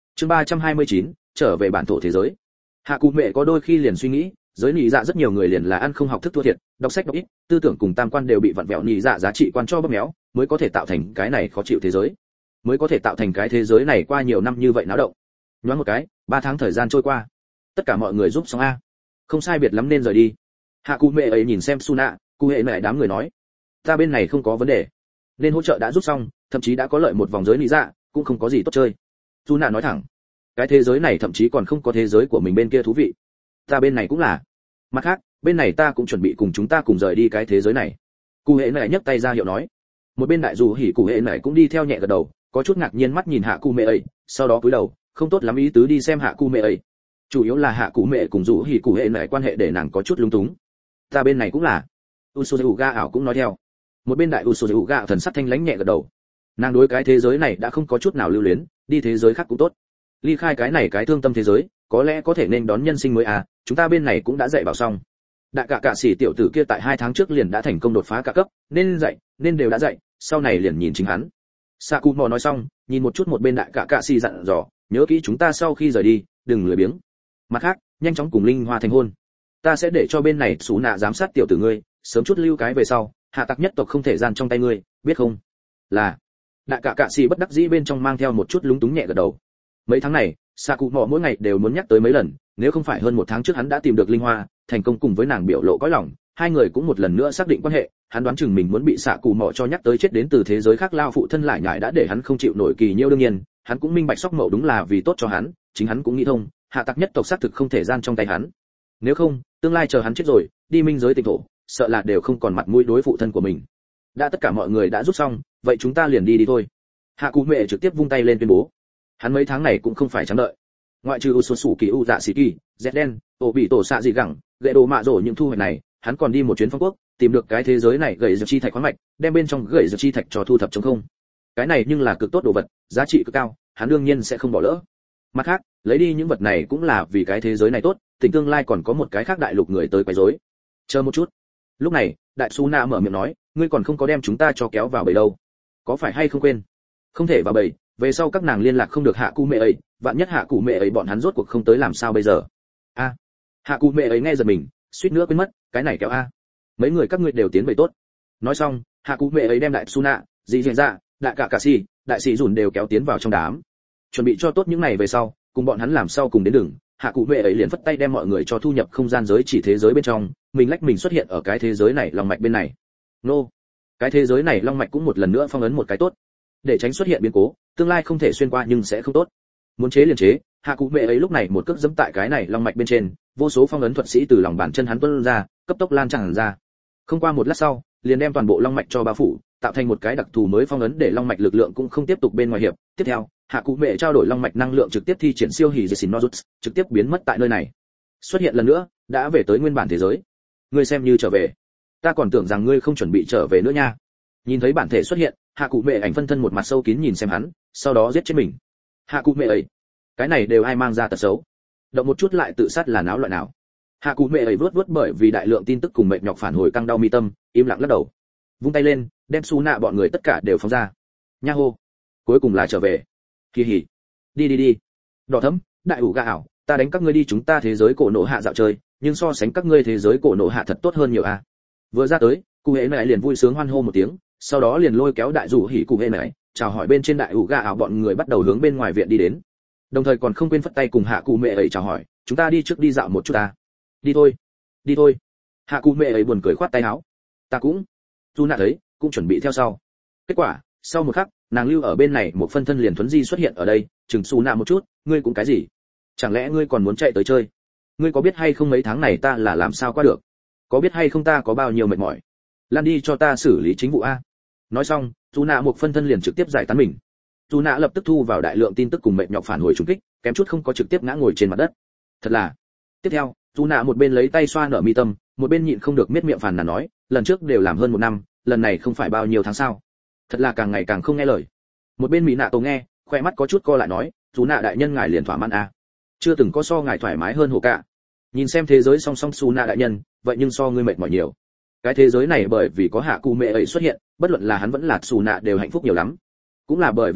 Chương 329, trở về bản thổ thế giới. Hạ Cụ Mẹ có đôi khi liền suy nghĩ, giới nhị dạ rất nhiều người liền là ăn không học thức thua thiệt, đọc sách đọc ít, tư tưởng cùng tam quan đều bị vặn vẹo nhị dạ giá trị quan cho bóp méo, mới có thể tạo thành cái này khó chịu thế giới, mới có thể tạo thành cái thế giới này qua nhiều năm như vậy náo động. Nhoáng một cái, 3 tháng thời gian trôi qua, tất cả mọi người giúp xong a, không sai biệt lắm nên rời đi. Hạ Cụ Mẹ ấy nhìn xem Suna, cụ hệ mẹ đám người nói, ta bên này không có vấn đề, nên hỗ trợ đã giúp xong, thậm chí đã có lợi một vòng giới nhị dạ, cũng không có gì tốt chơi. Suna nói thẳng, cái thế giới này thậm chí còn không có thế giới của mình bên kia thú vị, ta bên này cũng là. Mặt khác, bên này ta cũng chuẩn bị cùng chúng ta cùng rời đi cái thế giới này. Cụ hệ này nhấc tay ra hiệu nói. Một bên đại dù hỉ cụ hệ này cũng đi theo nhẹ gật đầu, có chút ngạc nhiên mắt nhìn hạ cụ mẹ ấy, sau đó cúi đầu, không tốt lắm ý tứ đi xem hạ cụ mẹ ấy. Chủ yếu là hạ cụ mẹ cùng dù hỉ cụ hệ này quan hệ để nàng có chút lung túng. Ta bên này cũng là. Usuga ảo cũng nói theo. Một bên đại Usuga thần sắc thanh lãnh nhẹ gật đầu. Nàng đối cái thế giới này đã không có chút nào lưu luyến, đi thế giới khác cũng tốt. Ly khai cái này cái thương tâm thế giới, có lẽ có thể nên đón nhân sinh mới à, chúng ta bên này cũng đã dạy bảo xong. Đại cả sĩ tiểu tử kia tại 2 tháng trước liền đã thành công đột phá cả cấp, nên dạy, nên đều đã dạy, sau này liền nhìn chính hắn. Sakumo nói xong, nhìn một chút một bên đại cả sĩ dặn dò, nhớ kỹ chúng ta sau khi rời đi, đừng lười biếng. Mặt khác, nhanh chóng cùng Linh Hoa thành hôn. Ta sẽ để cho bên này Sú Nạ giám sát tiểu tử ngươi, sớm chút lưu cái về sau, hạ tặc nhất tộc không thể gian trong tay ngươi, biết không? Là. Đại cả sĩ bất đắc dĩ bên trong mang theo một chút lúng túng nhẹ gật đầu. Mấy tháng này, Sakumo mỗi ngày đều muốn nhắc tới mấy lần, nếu không phải hơn 1 tháng trước hắn đã tìm được Linh Hoa, thành công cùng với nàng biểu lộ cõi lòng, hai người cũng một lần nữa xác định quan hệ, hắn đoán chừng mình muốn bị Sakumo cho nhắc tới chết đến từ thế giới khác lao phụ thân lại nhải đã để hắn không chịu nổi kỳ nhiêu. Đương nhiên, hắn cũng minh bạch sóc mậu đúng là vì tốt cho hắn, chính hắn cũng nghĩ thông, hạ tặc nhất tộc xác thực không thể gian trong tay hắn. Nếu không, tương lai chờ hắn chết rồi, đi minh giới tịnh thổ, sợ là đều không còn mặt mũi đối phụ thân của mình. Đã tất cả mọi người đã rút xong, vậy chúng ta liền đi thôi. Hạ Cụ Mẹ trực tiếp vung tay lên tuyên bố. Hắn mấy tháng này cũng không phải trắng đợi. Ngoại trừ Usosu Kỳ U Dạ Sĩ Kỳ, Zden, Tổ bị tổ xạ gì gẳng, gậy đồ mạ rổ những thu hoạch này, hắn còn đi một chuyến phong quốc, tìm được cái thế giới này gậy dược chi thạch khoáng mạch, đem bên trong gậy dược chi thạch cho thu thập trống không. Cái này nhưng là cực tốt đồ vật, giá trị cực cao, hắn đương nhiên sẽ không bỏ lỡ. Mặt khác, lấy đi những vật này cũng là vì cái thế giới này tốt, tình tương lai còn có một cái khác đại lục người tới quấy rối. Chờ một chút. Lúc này, đại Su Na mở miệng nói, ngươi còn không có đem chúng ta cho kéo vào bầy đâu, có phải hay không quên? Không thể vào bầy, về sau các nàng liên lạc không được Hạ Cụ Mẹ ấy, vạn nhất Hạ Cụ Mẹ ấy bọn hắn rốt cuộc không tới làm sao bây giờ? A. Hạ Cụ Mẹ ấy nghe giật mình, suýt nữa quên mất, cái này kéo a. Mấy người các ngươi đều tiến bầy tốt. Nói xong, Hạ Cụ Mẹ ấy đem đại Suna, Dị Diện Dạ, đại cả Si, đại sĩ dùn đều kéo tiến vào trong đám. Chuẩn bị cho tốt những này về sau, cùng bọn hắn làm sau cùng đến đường, Hạ Cụ Mẹ ấy liền phất tay đem mọi người cho thu nhập không gian giới chỉ thế giới bên trong, mình lách mình xuất hiện ở cái thế giới này long mạch bên này. Nô. Cái thế giới này long mạch cũng một lần nữa phong ấn một cái tốt, để tránh xuất hiện biến cố, tương lai không thể xuyên qua nhưng sẽ không tốt. Muốn chế liền chế, Hạ Cụ Mẹ ấy lúc này một cước giẫm tại cái này long mạch bên trên, vô số phong ấn thuật sĩ từ lòng bàn chân hắn tuôn ra, cấp tốc lan tràn ra. Không qua một lát sau, liền đem toàn bộ long mạch cho bao phủ, tạo thành một cái đặc thù mới phong ấn để long mạch lực lượng cũng không tiếp tục bên ngoài hiệp. Tiếp theo, Hạ Cụ Mẹ trao đổi long mạch năng lượng trực tiếp thi triển siêu hỉ Jessin Nozuts, trực tiếp biến mất tại nơi này. Xuất hiện lần nữa, đã về tới nguyên bản thế giới. Ngươi xem như trở về. Ta còn tưởng rằng ngươi không chuẩn bị trở về nữa nha. Nhìn thấy bản thể xuất hiện, Hạ Cụ Mẹ ảnh phân thân một mặt sâu kín nhìn xem hắn, sau đó giết chết mình. Hạ Cụ Mẹ ấy, cái này đều ai mang ra tật xấu, động một chút lại tự sát là náo loại nào? Hạ Cụ Mẹ ấy vuốt bởi vì đại lượng tin tức cùng mệt nhọc phản hồi căng đau mi tâm, im lặng lắc đầu, vung tay lên, đem Su Nạ bọn người tất cả đều phóng ra. Nha hô, cuối cùng là trở về. Kỳ hỉ, đi. Đỏ thấm, đại ủ gà ảo, ta đánh các ngươi đi chúng ta thế giới cổ nổ hạ dạo chơi, nhưng so sánh các ngươi thế giới cổ nổ hạ thật tốt hơn nhiều à? Vừa ra tới, cụ hệ này liền vui sướng hoan hô một tiếng, sau đó liền lôi kéo đại rủ hỉ cụ hệ này, chào hỏi bên trên đại ủ gà ảo bọn người bắt đầu hướng bên ngoài viện đi đến. Đồng thời còn không quên phất tay cùng Hạ Cụ Mẹ ấy chào hỏi, chúng ta đi trước đi dạo một chút ta. Đi thôi. Hạ Cụ Mẹ ấy buồn cười khoát tay áo. Ta cũng. Du Nạ thấy, cũng chuẩn bị theo sau. Kết quả, sau một khắc, nàng lưu ở bên này một phân thân liền thuấn di xuất hiện ở đây, chừng Su Nạ một chút, ngươi cũng cái gì? Chẳng lẽ ngươi còn muốn chạy tới chơi? Ngươi có biết hay không mấy tháng này ta là làm sao qua được? Có biết hay không ta có bao nhiêu mệt mỏi? Lan đi cho ta xử lý chính vụ a. Nói xong, Su Nạ một phân thân liền trực tiếp giải tán mình. Su Nạ lập tức thu vào đại lượng tin tức cùng mệt nhọc phản hồi trùng kích, kém chút không có trực tiếp ngã ngồi trên mặt đất. Thật là. Tiếp theo, Su Nạ một bên lấy tay xoa nở mi tâm, một bên nhịn không được miết miệng phàn nàn nói, lần trước đều làm hơn 1 năm, lần này không phải bao nhiêu tháng sao? Thật là càng ngày càng không nghe lời. Một bên Mỹ Nạ Tổ nghe, khoe mắt có chút co lại nói, Su Nạ đại nhân ngài liền thỏa mãn a. Chưa từng có so ngài thoải mái hơn hồ cả. Nhìn xem thế giới song song Su Nạ đại nhân, vậy nhưng so ngươi mệt mỏi nhiều. Cái thế giới này bởi vì có Hạ Cụ Mẹ ấy xuất hiện, bất luận là hắn vẫn là Su Nạ đều hạnh phúc nhiều lắm. Cũng là bởi vì đây,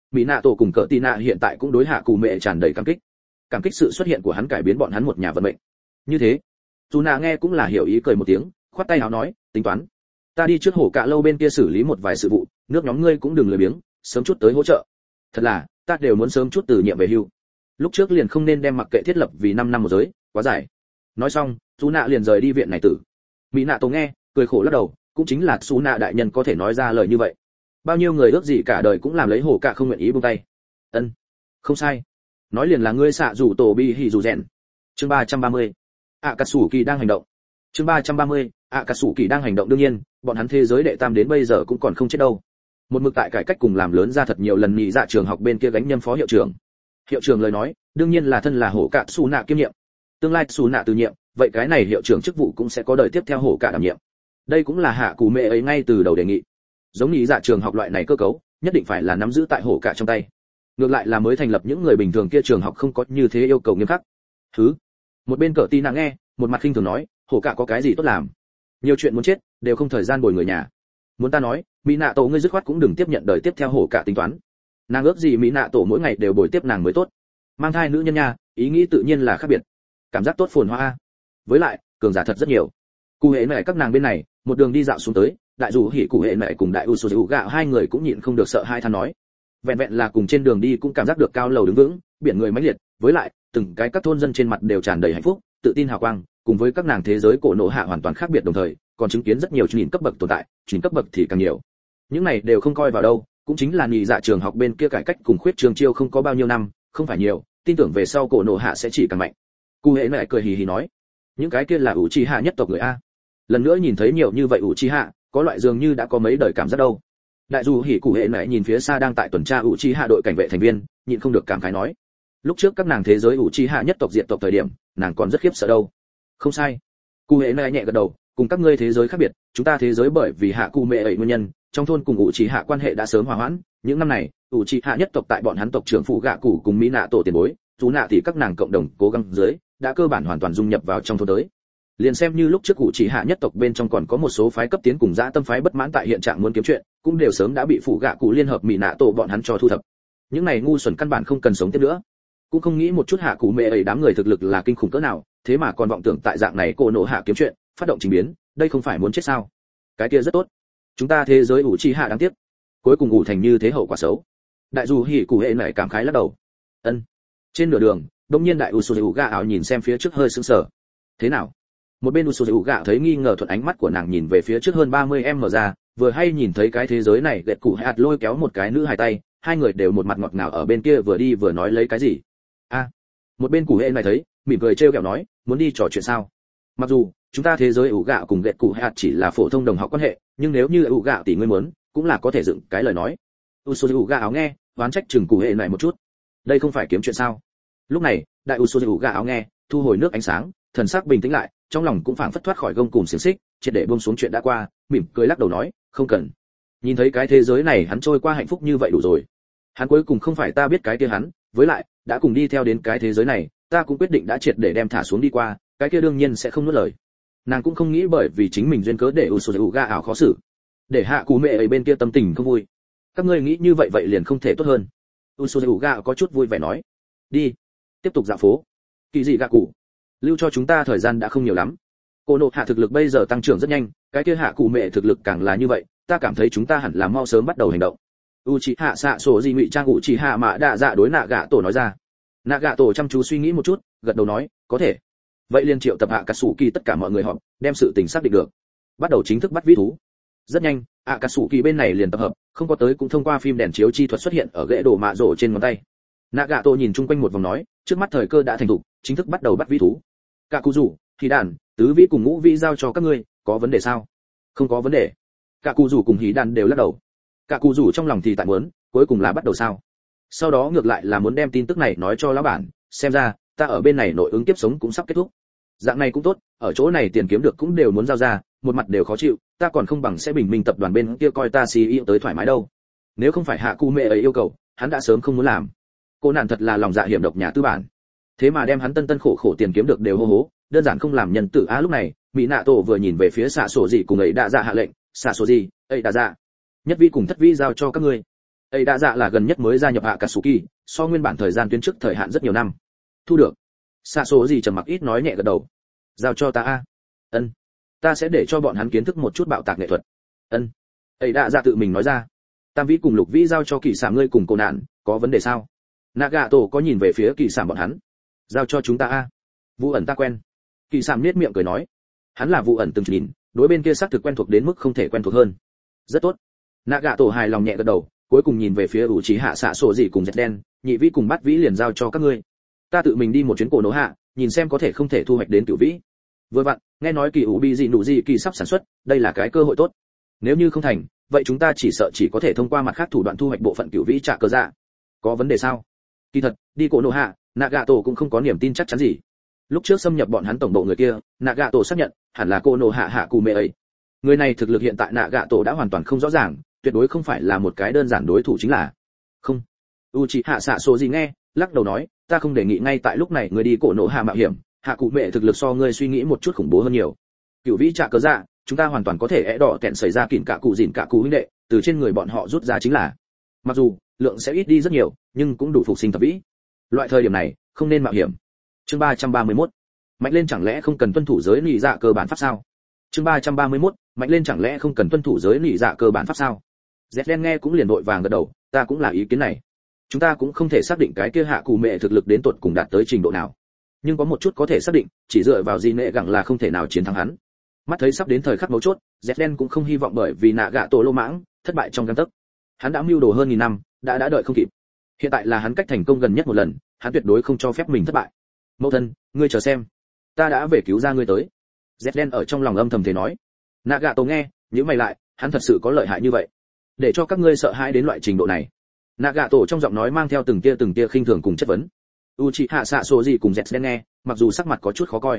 mỹ nạ tổ cùng cỡ tì nạ hiện tại cũng đối hạ cụ mẹ tràn đầy cảm kích sự xuất hiện của hắn cải biến bọn hắn một nhà vận mệnh. Như thế dù nạ nghe cũng là hiểu ý cười một tiếng, khoát tay áo nói, tính toán, ta đi trước hổ cạ lâu bên kia xử lý một vài sự vụ, nước nhóm ngươi cũng đừng lười biếng, sớm chút tới hỗ trợ. Thật là ta đều muốn sớm chút từ nhiệm về hưu, lúc trước liền không nên đem mặc kệ thiết lập vì 5 năm một giới, quá dài. Nói xong dù nạ liền rời đi viện này tử. mỹ nạ tổ nghe cười khổ lắc đầu, cũng chính là dù nạ đại nhân có thể nói ra lời như vậy, bao nhiêu người ước gì cả đời cũng làm lấy hổ cạ không nguyện ý buông tay. Ân, không sai, nói liền là ngươi xạ rủ tổ bi hỉ rủ rèn. Chương 330, Akatsuki đang hành động. Chương 330, Akatsuki đang hành động. Đương nhiên bọn hắn thế giới đệ tam đến bây giờ cũng còn không chết đâu, một mực tại cải cách cùng làm lớn ra thật nhiều lần. nhị dạ trường học bên kia gánh nhâm phó hiệu trưởng lời nói đương nhiên là thân là hổ cạ su nạ kiêm nhiệm, tương lai su nạ từ nhiệm, vậy cái này hiệu trưởng chức vụ cũng sẽ có đời tiếp theo hổ cạ đảm nhiệm. Đây cũng là hạ cụ mẹ ấy ngay từ đầu đề nghị, giống nhị dạ trường học loại này cơ cấu nhất định phải là nắm giữ tại hổ cạ trong tay. Ngược lại là mới thành lập những người bình thường kia trường học không có như thế yêu cầu nghiêm khắc. Một bên cỡ tí nàng nghe một mặt khinh thường nói, hổ cạ có cái gì tốt làm, nhiều chuyện muốn chết đều không thời gian bồi người nhà. Muốn ta nói mỹ nạ tổ ngươi dứt khoát cũng đừng tiếp nhận đời tiếp theo hổ cạ tính toán, nàng ước gì mỹ nạ tổ mỗi ngày đều bồi tiếp nàng mới tốt. Mang thai nữ nhân nha, ý nghĩ tự nhiên là khác biệt, cảm giác tốt phồn hoa. Với lại cường giả thật rất nhiều. Cụ hệ mẹ các nàng bên này một đường đi dạo xuống tới, đại dù hỉ cụ hệ mẹ cùng đại u sô gạo hai người cũng nhịn không được sợ hai than nói, vẹn vẹn là cùng trên đường đi cũng cảm giác được cao lầu đứng vững, biển người mãnh liệt. Với lại từng cái các thôn dân trên mặt đều tràn đầy hạnh phúc, tự tin hào quang, cùng với các nàng thế giới cổ nổ hạ hoàn toàn khác biệt. Đồng thời còn chứng kiến rất nhiều nhìn cấp bậc tồn tại, nhìn cấp bậc thì càng nhiều. Những này đều không coi vào đâu, cũng chính là nhị dạ trường học bên kia cải cách cùng khuyết trường chiêu không có bao nhiêu năm, không phải nhiều, tin tưởng về sau cổ nổ hạ sẽ chỉ càng mạnh. Cụ hệ mẹ cười hì hì nói, những cái kia là ủ trì hạ nhất tộc người a. Lần nữa nhìn thấy nhiều như vậy ủ trì hạ, có loại dường như đã có mấy đời cảm giác đâu. Đại dù hỉ cụ hệ mẹ nhìn phía xa đang tại tuần tra ủ trì hạ đội cảnh vệ thành viên, nhịn không được cảm khái nói, lúc trước các nàng thế giới ủ trì hạ nhất tộc diệt tộc thời điểm, nàng còn rất khiếp sợ đâu. Không sai, cụ hệ mẹ nhẹ gật đầu, cùng các ngươi thế giới khác biệt, chúng ta thế giới bởi vì hạ cụ mẹ ấy nguyên nhân, trong thôn cùng ủ trì hạ quan hệ đã sớm hòa hoãn. Những năm này ủ trì hạ nhất tộc tại bọn hắn tộc trưởng phụ gạ cụ cùng mỹ nạ tổ tiền bối chú nạ thì các nàng cộng đồng cố gắng dưới đã cơ bản hoàn toàn dung nhập vào trong thôn tới. Liền xem như lúc trước ủ trì hạ nhất tộc bên trong còn có một số phái cấp tiến cùng dã tâm phái bất mãn tại hiện trạng muốn kiếm chuyện, cũng đều sớm đã bị phụ gạ cụ liên hợp mỹ nạ tổ bọn hắn cho thu thập. Những này ngu xuẩn căn bản không cần sống tiếp nữa, cũng không nghĩ một chút hạ cụ mẹ ấy đám người thực lực là kinh khủng cỡ nào, thế mà còn vọng tưởng tại dạng này cô nổ hạ kiếm chuyện, phát động trình biến, đây không phải muốn chết sao? Cái kia rất tốt, chúng ta thế giới ủ trì hạ đáng tiếc, cuối cùng ủ thành như thế hậu quả xấu. Đại dù hỉ cụ hệ mẹ cảm khái lắc đầu. Ân. Trên nửa đường đột nhiên đại usu gạ ảo nhìn xem phía trước hơi sững sờ. Thế nào? Một bên usu gạ thấy nghi ngờ thuận ánh mắt của nàng nhìn về phía trước hơn 30m ra, vừa hay nhìn thấy cái thế giới này gẹt cụ hạt lôi kéo một cái nữ hài tay, hai người đều một mặt ngọt ngào ở bên kia vừa đi vừa nói lấy cái gì. Một bên cụ hệ này thấy mỉm cười trêu ghẹo nói, muốn đi trò chuyện sao? Mặc dù chúng ta thế giới ủ gạ cùng gẹt cụ hạt chỉ là phổ thông đồng học quan hệ, nhưng nếu như ủ gạ tỷ ngươi muốn, cũng là có thể dựng cái lời nói. Usu gạ áo nghe oán trách chừng cụ hệ này một chút, đây không phải kiếm chuyện sao? Lúc này đại Usu gạ áo nghe thu hồi nước ánh sáng, thần sắc bình tĩnh lại, trong lòng cũng phảng phất thoát khỏi gông cùm xiềng xích, triệt để buông xuống chuyện đã qua, mỉm cười lắc đầu nói, không cần. Nhìn thấy cái thế giới này hắn trôi qua hạnh phúc như vậy đủ rồi. Hắn cuối cùng không phải ta biết cái kia hắn, với lại đã cùng đi theo đến cái thế giới này, ta cũng quyết định đã triệt để đem thả xuống đi qua, cái kia đương nhiên sẽ không nuốt lời. Nàng cũng không nghĩ bởi vì chính mình duyên cớ để Usu gạ ảo khó xử, để hạ cụ mẹ ấy bên kia tâm tình không vui. Các ngươi nghĩ như vậy vậy liền không thể tốt hơn. Usu gạ có chút vui vẻ nói, đi, tiếp tục dạo phố. Kỳ dị gạ cụ, lưu cho chúng ta thời gian đã không nhiều lắm. Cô nộ hạ thực lực bây giờ tăng trưởng rất nhanh, cái kia hạ cụ mẹ thực lực càng là như vậy, ta cảm thấy chúng ta hẳn là mau sớm bắt đầu hành động. Uchiha xạ sổ gì ngụy trang Uchiha mạ đạ dạ đối nạ gạ tổ nói ra. Nạ gạ tổ chăm chú suy nghĩ một chút, gật đầu nói, có thể. Vậy liền triệu tập Akatsuki tất cả mọi người họp, đem sự tình xác định được, bắt đầu chính thức bắt vĩ thú. Rất nhanh Akatsuki bên này liền tập hợp, không có tới cũng thông qua phim đèn chiếu chi thuật xuất hiện ở gậy đổ mạ rổ trên ngón tay. Nagato nhìn chung quanh một vòng nói, trước mắt thời cơ đã thành thục, chính thức bắt đầu bắt vĩ thú. Kakuzu, Hỉ Đàn, tứ vĩ cùng ngũ vĩ giao cho các ngươi, có vấn đề sao? Không có vấn đề. Kakuzu cùng Hỉ Đàn đều lắc đầu. Kakuzu trong lòng thì tại muốn, cuối cùng là bắt đầu sao? Sau đó ngược lại là muốn đem tin tức này nói cho lão bản, xem ra ta ở bên này nội ứng tiếp sống cũng sắp kết thúc. Dạng này cũng tốt, ở chỗ này tiền kiếm được cũng đều muốn giao ra, một mặt đều khó chịu, ta còn không bằng sẽ bình minh tập đoàn bên kia coi ta CEO tới thoải mái đâu. Nếu không phải hạ cụ mẹ ấy yêu cầu, hắn đã sớm không muốn làm. Cô nạn thật là lòng dạ hiểm độc nhà tư bản, thế mà đem hắn tân tân khổ khổ tiền kiếm được đều hô hố, đơn giản không làm nhân tử. Lúc này mỹ nạ tổ vừa nhìn về phía xạ sổ gì cùng ấy đã dạ hạ lệnh, xạ sổ gì ấy đã dạ, nhất vi cùng thất vi giao cho các ngươi. ấy đã dạ là gần nhất mới gia nhập Akatsuki, so nguyên bản thời gian tuyến trước thời hạn rất nhiều năm. Thu được. Xạ số gì trầm mặc ít nói nhẹ gật đầu. Giao cho ta a. Ân. Ta sẽ để cho bọn hắn kiến thức một chút bạo tạc nghệ thuật. Ân. Ấy đã dạ tự mình nói ra. Tam vĩ cùng lục vĩ giao cho kỳ sản ngươi cùng cô nạn, có vấn đề sao? Nagato có nhìn về phía kỳ sản bọn hắn. Giao cho chúng ta a. Vụ ẩn ta quen. Kỳ sản nhếch miệng cười nói. Hắn là vụ ẩn từng nhìn, đối bên kia xác thực quen thuộc đến mức không thể quen thuộc hơn. Rất tốt. Nagato hài lòng nhẹ gật đầu, cuối cùng nhìn về phía Uchiha xạ sổ gì cùng Dẹt đen, nhị vĩ cùng bát vĩ liền giao cho các ngươi. Ta tự mình đi một chuyến cổ nổ hạ, nhìn xem có thể không thể thu hoạch đến cửu vĩ. Vừa vặn, nghe nói kỳ ủ bị gì nụ gì kỳ sắp sản xuất, đây là cái cơ hội tốt. Nếu như không thành, vậy chúng ta chỉ sợ chỉ có thể thông qua mặt khác thủ đoạn thu hoạch bộ phận cửu vĩ trả cơ dạ. Có vấn đề sao? Kỳ thật, đi cổ nổ hạ, Nagato cũng không có niềm tin chắc chắn gì. Lúc trước xâm nhập bọn hắn tổng bộ người kia, Nagato xác nhận, hẳn là cổ nổ hạ hạ cù mẹ ấy. Người này thực lực hiện tại Nagato đã hoàn toàn không rõ ràng, tuyệt đối không phải là một cái đơn giản đối thủ chính là. Không. Uchiha xạ số gì nghe, lắc đầu nói, ta không đề nghị ngay tại lúc này người đi cổ nổ hạ mạo hiểm, hạ cụ mẹ thực lực so ngươi suy nghĩ một chút khủng bố hơn nhiều. Cửu vĩ trả cớ dạ, chúng ta hoàn toàn có thể é đỏ kẹn xảy ra kỉn cả cụ dỉn cả cụ huynh đệ, từ trên người bọn họ rút ra chính là. Mặc dù lượng sẽ ít đi rất nhiều, nhưng cũng đủ phục sinh thập vĩ. Loại thời điểm này, không nên mạo hiểm. Chương 331. Mạnh lên chẳng lẽ không cần tuân thủ giới lý dạ cơ bản pháp sao? Chương 331. Mạnh lên chẳng lẽ không cần tuân thủ giới lý dạ cơ bản pháp sao? Zetlen nghe cũng liền vội vàng gật đầu, ta cũng là ý kiến này. Chúng ta cũng không thể xác định cái kia hạ cụ mẹ thực lực đến tột cùng đạt tới trình độ nào, nhưng có một chút có thể xác định, chỉ dựa vào gì nệ gẳng là không thể nào chiến thắng hắn. Mắt thấy sắp đến thời khắc mấu chốt, Zetlen cũng không hy vọng bởi vì nạ gạ tổ lô mãng thất bại trong gang tấc. Hắn đã mưu đồ hơn 1000 năm, đã đợi không kịp. Hiện tại là hắn cách thành công gần nhất một lần, hắn tuyệt đối không cho phép mình thất bại. Mẫu thân, ngươi chờ xem, ta đã về cứu ra ngươi tới. Zetlen ở trong lòng âm thầm thế nói. Nạ gạ tổ nghe, nhíu mày lại, hắn thật sự có lợi hại như vậy, để cho các ngươi sợ hãi đến loại trình độ này? Nagato trong giọng nói mang theo từng tia khinh thường cùng chất vấn. Uchiha xạ sổ gì cùng Zetlen nghe, mặc dù sắc mặt có chút khó coi.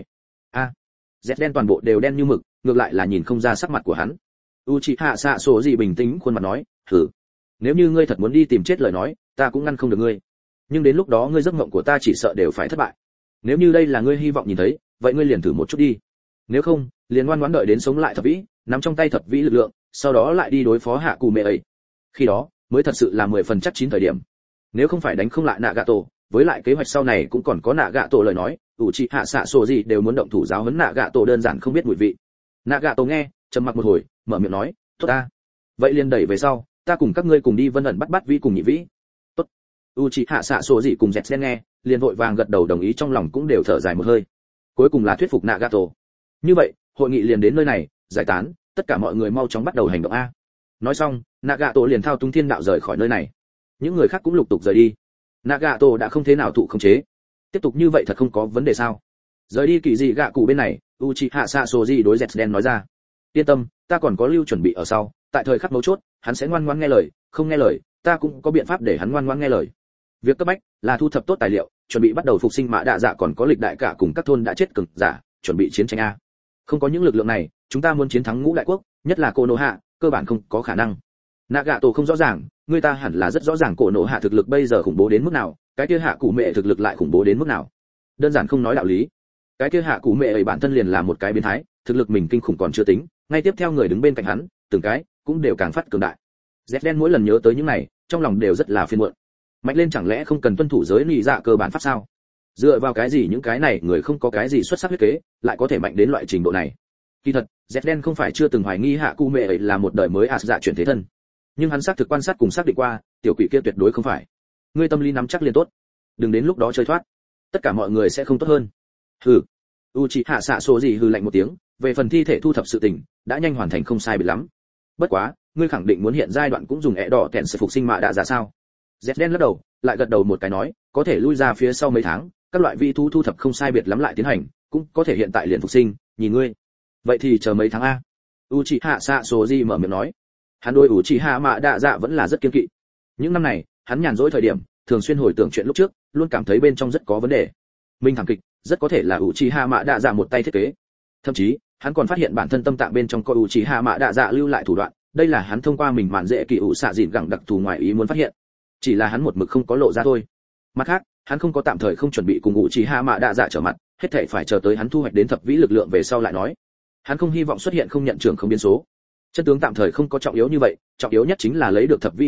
Zetlen toàn bộ đều đen như mực, ngược lại là nhìn không ra sắc mặt của hắn. Uchiha xạ sổ gì bình tĩnh khuôn mặt nói, "Hử, nếu như ngươi thật muốn đi tìm chết lời nói, ta cũng ngăn không được ngươi. Nhưng đến lúc đó ngươi giấc mộng của ta chỉ sợ đều phải thất bại. Nếu như đây là ngươi hy vọng nhìn thấy, vậy ngươi liền thử một chút đi. Nếu không, liền ngoan ngoãn đợi đến sống lại thập vĩ, nắm trong tay thập vĩ lực lượng, sau đó lại đi đối phó hạ cụ mẹ ấy. Khi đó, mới thật sự là 10 phần chắc chín thời điểm. Nếu không phải đánh không lại Nagato, với lại kế hoạch sau này cũng còn có Nagato lời nói, Uchiha xạ sổ gì đều muốn động thủ giáo huấn Nagato đơn giản không biết mùi vị." Nagato nghe, trầm mặc một hồi, mở miệng nói, "Tốt ta. Vậy liền đẩy về sau, ta cùng các ngươi cùng đi Vân ẩn bắt vĩ cùng nhị vĩ." "Tốt." Uchiha xạ sổ gì cùng Zetlen nghe, liền vội vàng gật đầu đồng ý, trong lòng cũng đều thở dài một hơi. Cuối cùng là thuyết phục Nagato. Như vậy, hội nghị liền đến nơi này, giải tán, tất cả mọi người mau chóng bắt đầu hành động a. Nói xong, Nagato liền thao túng thiên đạo rời khỏi nơi này. Những người khác cũng lục tục rời đi. Nagato đã không thế nào thụ khống chế. Tiếp tục như vậy thật không có vấn đề sao? Rời đi kỳ dị gạ cụ bên này, Uchiha Sasori đối Zetlen nói ra. Yên tâm, ta còn có lưu chuẩn bị ở sau, tại thời khắc mấu chốt, hắn sẽ ngoan ngoãn nghe lời, không nghe lời, ta cũng có biện pháp để hắn ngoan ngoãn nghe lời. Việc cấp bách là thu thập tốt tài liệu, chuẩn bị bắt đầu phục sinh mã đạ dạ còn có lịch đại cả cùng các thôn đã chết cực giả, chuẩn bị chiến tranh a. Không có những lực lượng này, chúng ta muốn chiến thắng ngũ đại quốc, nhất là Konoha, cơ bản không có khả năng. Nagato không rõ ràng, người ta hẳn là rất rõ ràng Konoha thực lực bây giờ khủng bố đến mức nào, cái kia hạ cụ mẹ thực lực lại khủng bố đến mức nào. Đơn giản không nói đạo lý. Cái kia hạ cụ mẹ ấy bản thân liền là một cái biến thái, thực lực mình kinh khủng còn chưa tính, ngay tiếp theo người đứng bên cạnh hắn, từng cái cũng đều càng phát cường đại. Zetlen mỗi lần nhớ tới những này, trong lòng đều rất là phiền muộn. Mạnh lên chẳng lẽ không cần tuân thủ giới lý dạ cơ bản pháp sao? Dựa vào cái gì những cái này người không có cái gì xuất sắc huyết kế, lại có thể mạnh đến loại trình độ này? Kỳ thật, Zetlen không phải chưa từng hoài nghi hạ cụ mẹ ấy là một đời mới dạ chuyển thế thân, nhưng hắn xác thực quan sát cùng xác định qua, tiểu quỷ kia tuyệt đối không phải. Ngươi tâm lý nắm chắc liền tốt, đừng đến lúc đó chơi thoát, tất cả mọi người sẽ không tốt hơn. Hừ. Uchiha Sasori hừ lạnh một tiếng, về phần thi thể thu thập sự tình, đã nhanh hoàn thành không sai biệt lắm. Bất quá, ngươi khẳng định muốn hiện giai đoạn cũng dùng ẻ đỏ kẹn sự phục sinh mạ đạ giả sao? Zetlen lắc đầu, lại gật đầu một cái nói, có thể lui ra phía sau mấy tháng, các loại vi thu thập không sai biệt lắm lại tiến hành, cũng có thể hiện tại liền phục sinh, nhìn ngươi. Vậy thì chờ mấy tháng a. Uchiha Sasori mở miệng nói. Hắn đối Uchiha mạ đạ dạ vẫn là rất kiêng kỵ. Những năm này, hắn nhàn rỗi thời điểm, thường xuyên hồi tưởng chuyện lúc trước, luôn cảm thấy bên trong rất có vấn đề. Minh thảm kịch, rất có thể là Uchiha mạ đạ dạ một tay thiết kế. Thậm chí, hắn còn phát hiện bản thân tâm tạng bên trong có Uchiha mạ đạ dạ lưu lại thủ đoạn, đây là hắn thông qua mình mạn dễ kỳ ủ xạ dịn gẳng đặc thù ngoài ý muốn phát hiện. Chỉ là hắn một mực không có lộ ra thôi. Mặt khác, hắn không có tạm thời không chuẩn bị cùng Uchiha mạ đạ dạ trở mặt, hết thảy phải chờ tới hắn thu hoạch đến thập vĩ lực lượng về sau lại nói. Hắn không hy vọng xuất hiện không nhận trưởng không biến số. Chân tướng tạm thời không có trọng yếu như vậy, trọng yếu nhất chính là lấy được thập vĩ lực lượng,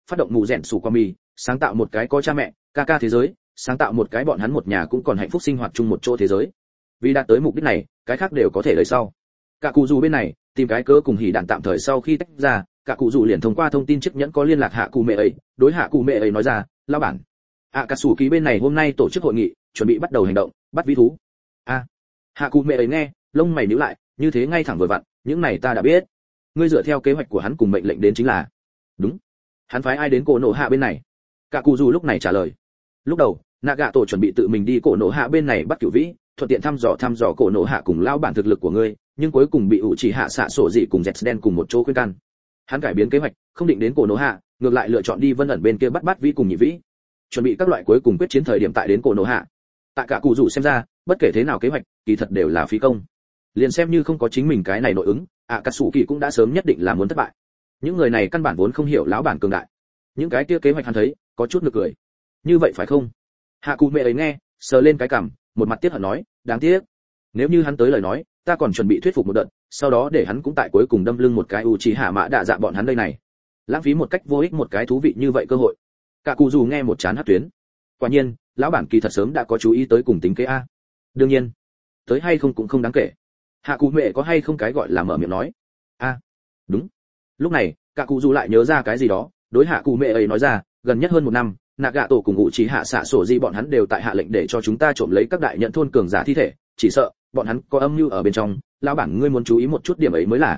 phát động mù rèn sủ qua mì, sáng tạo một cái có cha mẹ ca ca thế giới, sáng tạo một cái bọn hắn một nhà cũng còn hạnh phúc sinh hoạt chung một chỗ thế giới. Vì đạt tới mục đích này, cái khác đều có thể lời sau. Cả cụ dù bên này tìm cái cớ cùng hỉ đạn tạm thời sau khi tách ra, cả cụ dù liền thông qua thông tin chiếc nhẫn có liên lạc hạ cụ mẹ ấy, đối hạ cụ mẹ ấy nói ra, lão bản, cả sủ kỳ bên này hôm nay tổ chức hội nghị, chuẩn bị bắt đầu hành động, bắt vĩ thú. Hạ cụ mẹ ấy nghe, lông mày nhíu lại, như thế ngay thẳng vừa vặn, những này ta đã biết. Ngươi dựa theo kế hoạch của hắn cùng mệnh lệnh đến chính là. Đúng. Hắn phái ai đến cổ nổ hạ bên này? Cả cụ dù lúc này trả lời. Lúc đầu, Nagato chuẩn bị tự mình đi cổ nổ hạ bên này bắt Cửu Vĩ, thuận tiện thăm dò cổ nổ hạ cùng lão bản thực lực của ngươi, nhưng cuối cùng bị ủ chỉ hạ xạ sổ dị cùng Dẹt đen cùng một chỗ khuyên can. Hắn cải biến kế hoạch, không định đến cổ nổ hạ, ngược lại lựa chọn đi Vân ẩn bên kia bắt Vĩ cùng Nhị Vĩ, chuẩn bị các loại cuối cùng quyết chiến thời điểm tại đến cổ nổ hạ. Tại cả cụ rủ xem ra, bất kể thế nào kế hoạch, kỳ thật đều là phí công. Liền xem như không có chính mình cái này nội ứng, Akatsuki cũng đã sớm nhất định là muốn thất bại. Những người này căn bản vốn không hiểu lão bản cường đại. Những cái kia kế hoạch hắn thấy, có chút nực cười. Như vậy phải không? Hạ cụ mẹ ấy nghe, sờ lên cái cằm, một mặt tiếc hận nói, đáng tiếc. Nếu như hắn tới lời nói, ta còn chuẩn bị thuyết phục một đợt, sau đó để hắn cũng tại cuối cùng đâm lưng một cái Uchiha Mã Đạ Dạ bọn hắn đây này. Lãng phí một cách vô ích một cái thú vị như vậy cơ hội. Cả cụ dù nghe một chán hất tuyến. Quả nhiên, lão bản kỳ thật sớm đã có chú ý tới cùng tính kế a. Đương nhiên, tới hay không cũng không đáng kể. Hạ cụ mẹ có hay không cái gọi là mở miệng nói. Đúng. Lúc này, cả cụ dù lại nhớ ra cái gì đó, đối hạ cụ mẹ ấy nói ra, gần nhất hơn một năm, Nagato cùng ngụ trí hạ xạ sổ di bọn hắn đều tại hạ lệnh để cho chúng ta trộm lấy các đại nhận thôn cường giả thi thể, chỉ sợ bọn hắn có âm mưu ở bên trong, lão bản ngươi muốn chú ý một chút điểm ấy mới là.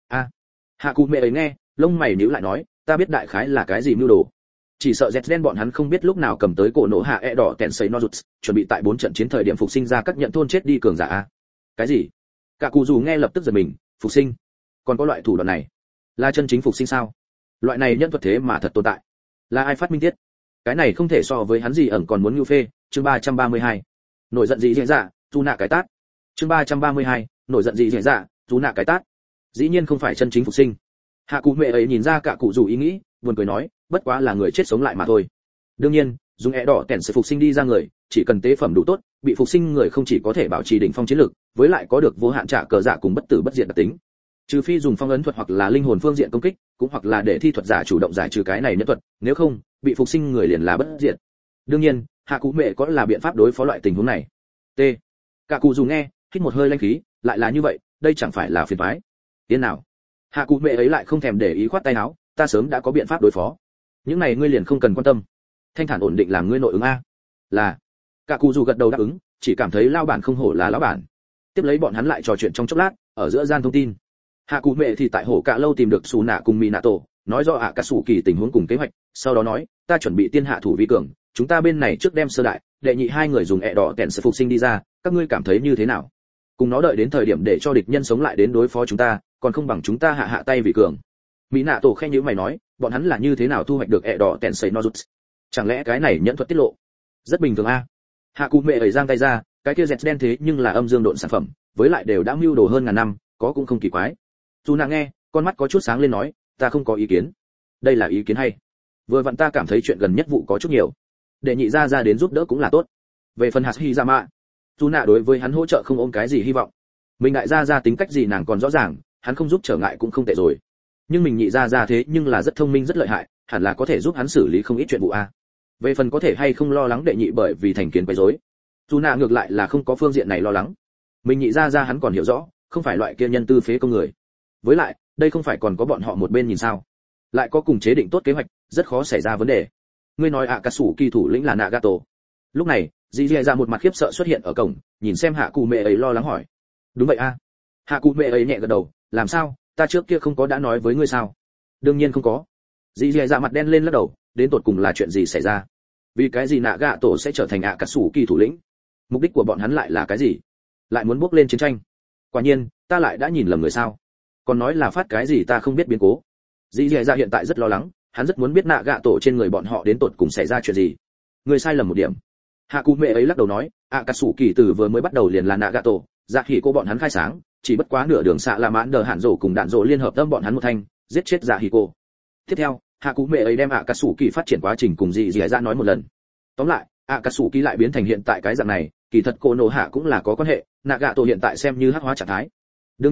Hạ cụ mẹ ấy nghe, lông mày nhíu lại nói, ta biết đại khái là cái gì mưu đồ. Chỉ sợ Zetren bọn hắn không biết lúc nào cầm tới cổ nổ hạ đỏ Tensei Nozuts, chuẩn bị tại 4 trận chiến thời điểm phục sinh ra các nhận thôn chết đi cường giả. Cái gì? Cả cụ dù nghe lập tức giật mình, phục sinh? Còn có loại thủ đoạn này? Là chân chính phục sinh sao? Loại này nhân thuật thế mà thật tồn tại. Là ai phát minh thiết? Cái này không thể so với hắn gì ẩn còn muốn nhu phê. Chương 332. Nổi giận gì dễ dạ, tu nạ cái tát. Chương 332. Nổi giận gì dễ dạ, tu nạ cái tát. Dĩ nhiên không phải chân chính phục sinh. Hạ cụ mẹ ấy nhìn ra cả cụ dù ý nghĩ, buồn cười nói, bất quá là người chết sống lại mà thôi. Đương nhiên, dùng đỏ tẻn sẽ phục sinh đi ra người, chỉ cần tế phẩm đủ tốt, bị phục sinh người không chỉ có thể bảo trì đỉnh phong chiến lực, với lại có được vô hạn trả cờ giả cùng bất tử bất diệt đặc tính. Trừ phi dùng phong ấn thuật hoặc là linh hồn phương diện công kích, cũng hoặc là để thi thuật giả chủ động giải trừ cái này nhân thuật, nếu không, bị phục sinh người liền là bất diệt. Đương nhiên, hạ cụ mẹ có là biện pháp đối phó loại tình huống này. T. Cả cụ dù nghe, hít một hơi lãnh khí, lại là như vậy, đây chẳng phải là phiền toái. Tiến nào? Hạ cụ mẹ ấy lại không thèm để ý khoát tay áo, ta sớm đã có biện pháp đối phó. Những này ngươi liền không cần quan tâm. Thanh thản ổn định làm ngươi nội ứng a. Là. Cả cụ dù gật đầu đáp ứng, chỉ cảm thấy lão bản không hổ là lão bản. Tiếp lấy bọn hắn lại trò chuyện trong chốc lát, ở giữa gian thông tin. Hạ cụ mẹ thì tại hổ cả lâu tìm được Sú Nạ cùng Minato, nói rõ Akatsuki tình huống cùng kế hoạch, sau đó nói, ta chuẩn bị tiên hạ thủ vi cường, chúng ta bên này trước đem sơ đại, đệ nhị hai người dùng đỏ tèn sẽ phục sinh đi ra, các ngươi cảm thấy như thế nào? Cùng nó đợi đến thời điểm để cho địch nhân sống lại đến đối phó chúng ta, còn không bằng chúng ta hạ tay vì cường. Minato khen nhíu mày nói, bọn hắn là như thế nào thu hoạch được đỏ Tensei Nozuts? Chẳng lẽ cái này nhẫn thuật tiết lộ? Rất bình thường a. Hạ cụ mẹ ấy giang tay ra, cái kia dẹt đen thế nhưng là âm dương độn sản phẩm, với lại đều đã mưu đồ hơn ngàn năm, có cũng không kỳ quái. Dù nàng nghe, con mắt có chút sáng lên nói, ta không có ý kiến. Đây là ý kiến hay. Vừa vặn ta cảm thấy chuyện gần nhất vụ có chút nhiều, để nhị ra đến giúp đỡ cũng là tốt. Về phần Hashirama, dù nạ đối với hắn hỗ trợ không ôm cái gì hy vọng. Mình đại ra tính cách gì nàng còn rõ ràng, hắn không giúp trở ngại cũng không tệ rồi. Nhưng mình nhị ra thế nhưng là rất thông minh rất lợi hại, hẳn là có thể giúp hắn xử lý không ít chuyện vụ a. Về phần có thể hay không lo lắng đệ nhị bởi vì thành kiến quấy rối, dù nạ ngược lại là không có phương diện này lo lắng. Mình nhị ra hắn còn hiểu rõ, không phải loại kia nhân tư phế công người. Với lại, đây không phải còn có bọn họ một bên nhìn sao? Lại có cùng chế định tốt kế hoạch, rất khó xảy ra vấn đề. Ngươi nói Akatsuki thủ lĩnh là Nagato. Lúc này, Jiji ra một mặt khiếp sợ xuất hiện ở cổng, nhìn xem Hạ Cụ Mẹ ấy lo lắng hỏi. Đúng vậy a. Hạ Cụ Mẹ ấy nhẹ gật đầu, làm sao, ta trước kia không có đã nói với ngươi sao? Đương nhiên không có. Jiji ra mặt đen lên lắc đầu, đến tột cùng là chuyện gì xảy ra? Vì cái gì Nagato sẽ trở thành Akatsuki thủ lĩnh? Mục đích của bọn hắn lại là cái gì? Lại muốn bước lên chiến tranh? Quả nhiên, ta lại đã nhìn lầm người sao? Còn nói là phát cái gì ta không biết biến cố. Jiji ra hiện tại rất lo lắng, hắn rất muốn biết Nagato trên người bọn họ đến tột cùng xảy ra chuyện gì. Người sai lầm một điểm. Hạ Cụ Mẹ ấy lắc đầu nói, Akatsuki từ vừa mới bắt đầu liền là Nagato, dạ hỉ cô bọn hắn khai sáng, chỉ bất quá nửa đường xạ là mãn đờ hạn rổ cùng đạn rổ liên hợp tâm bọn hắn một thanh, giết chết dạ hỉ cô. Tiếp theo, Hạ Cụ Mẹ ấy đem Akatsuki phát triển quá trình cùng Jiji ra nói một lần. Tóm lại, Akatsuki lại biến thành hiện tại cái dạng này, kỳ thật cô nổ hạ cũng là có quan hệ, Nagato hiện tại xem như hắc hóa trạng thái. Đương nhiên,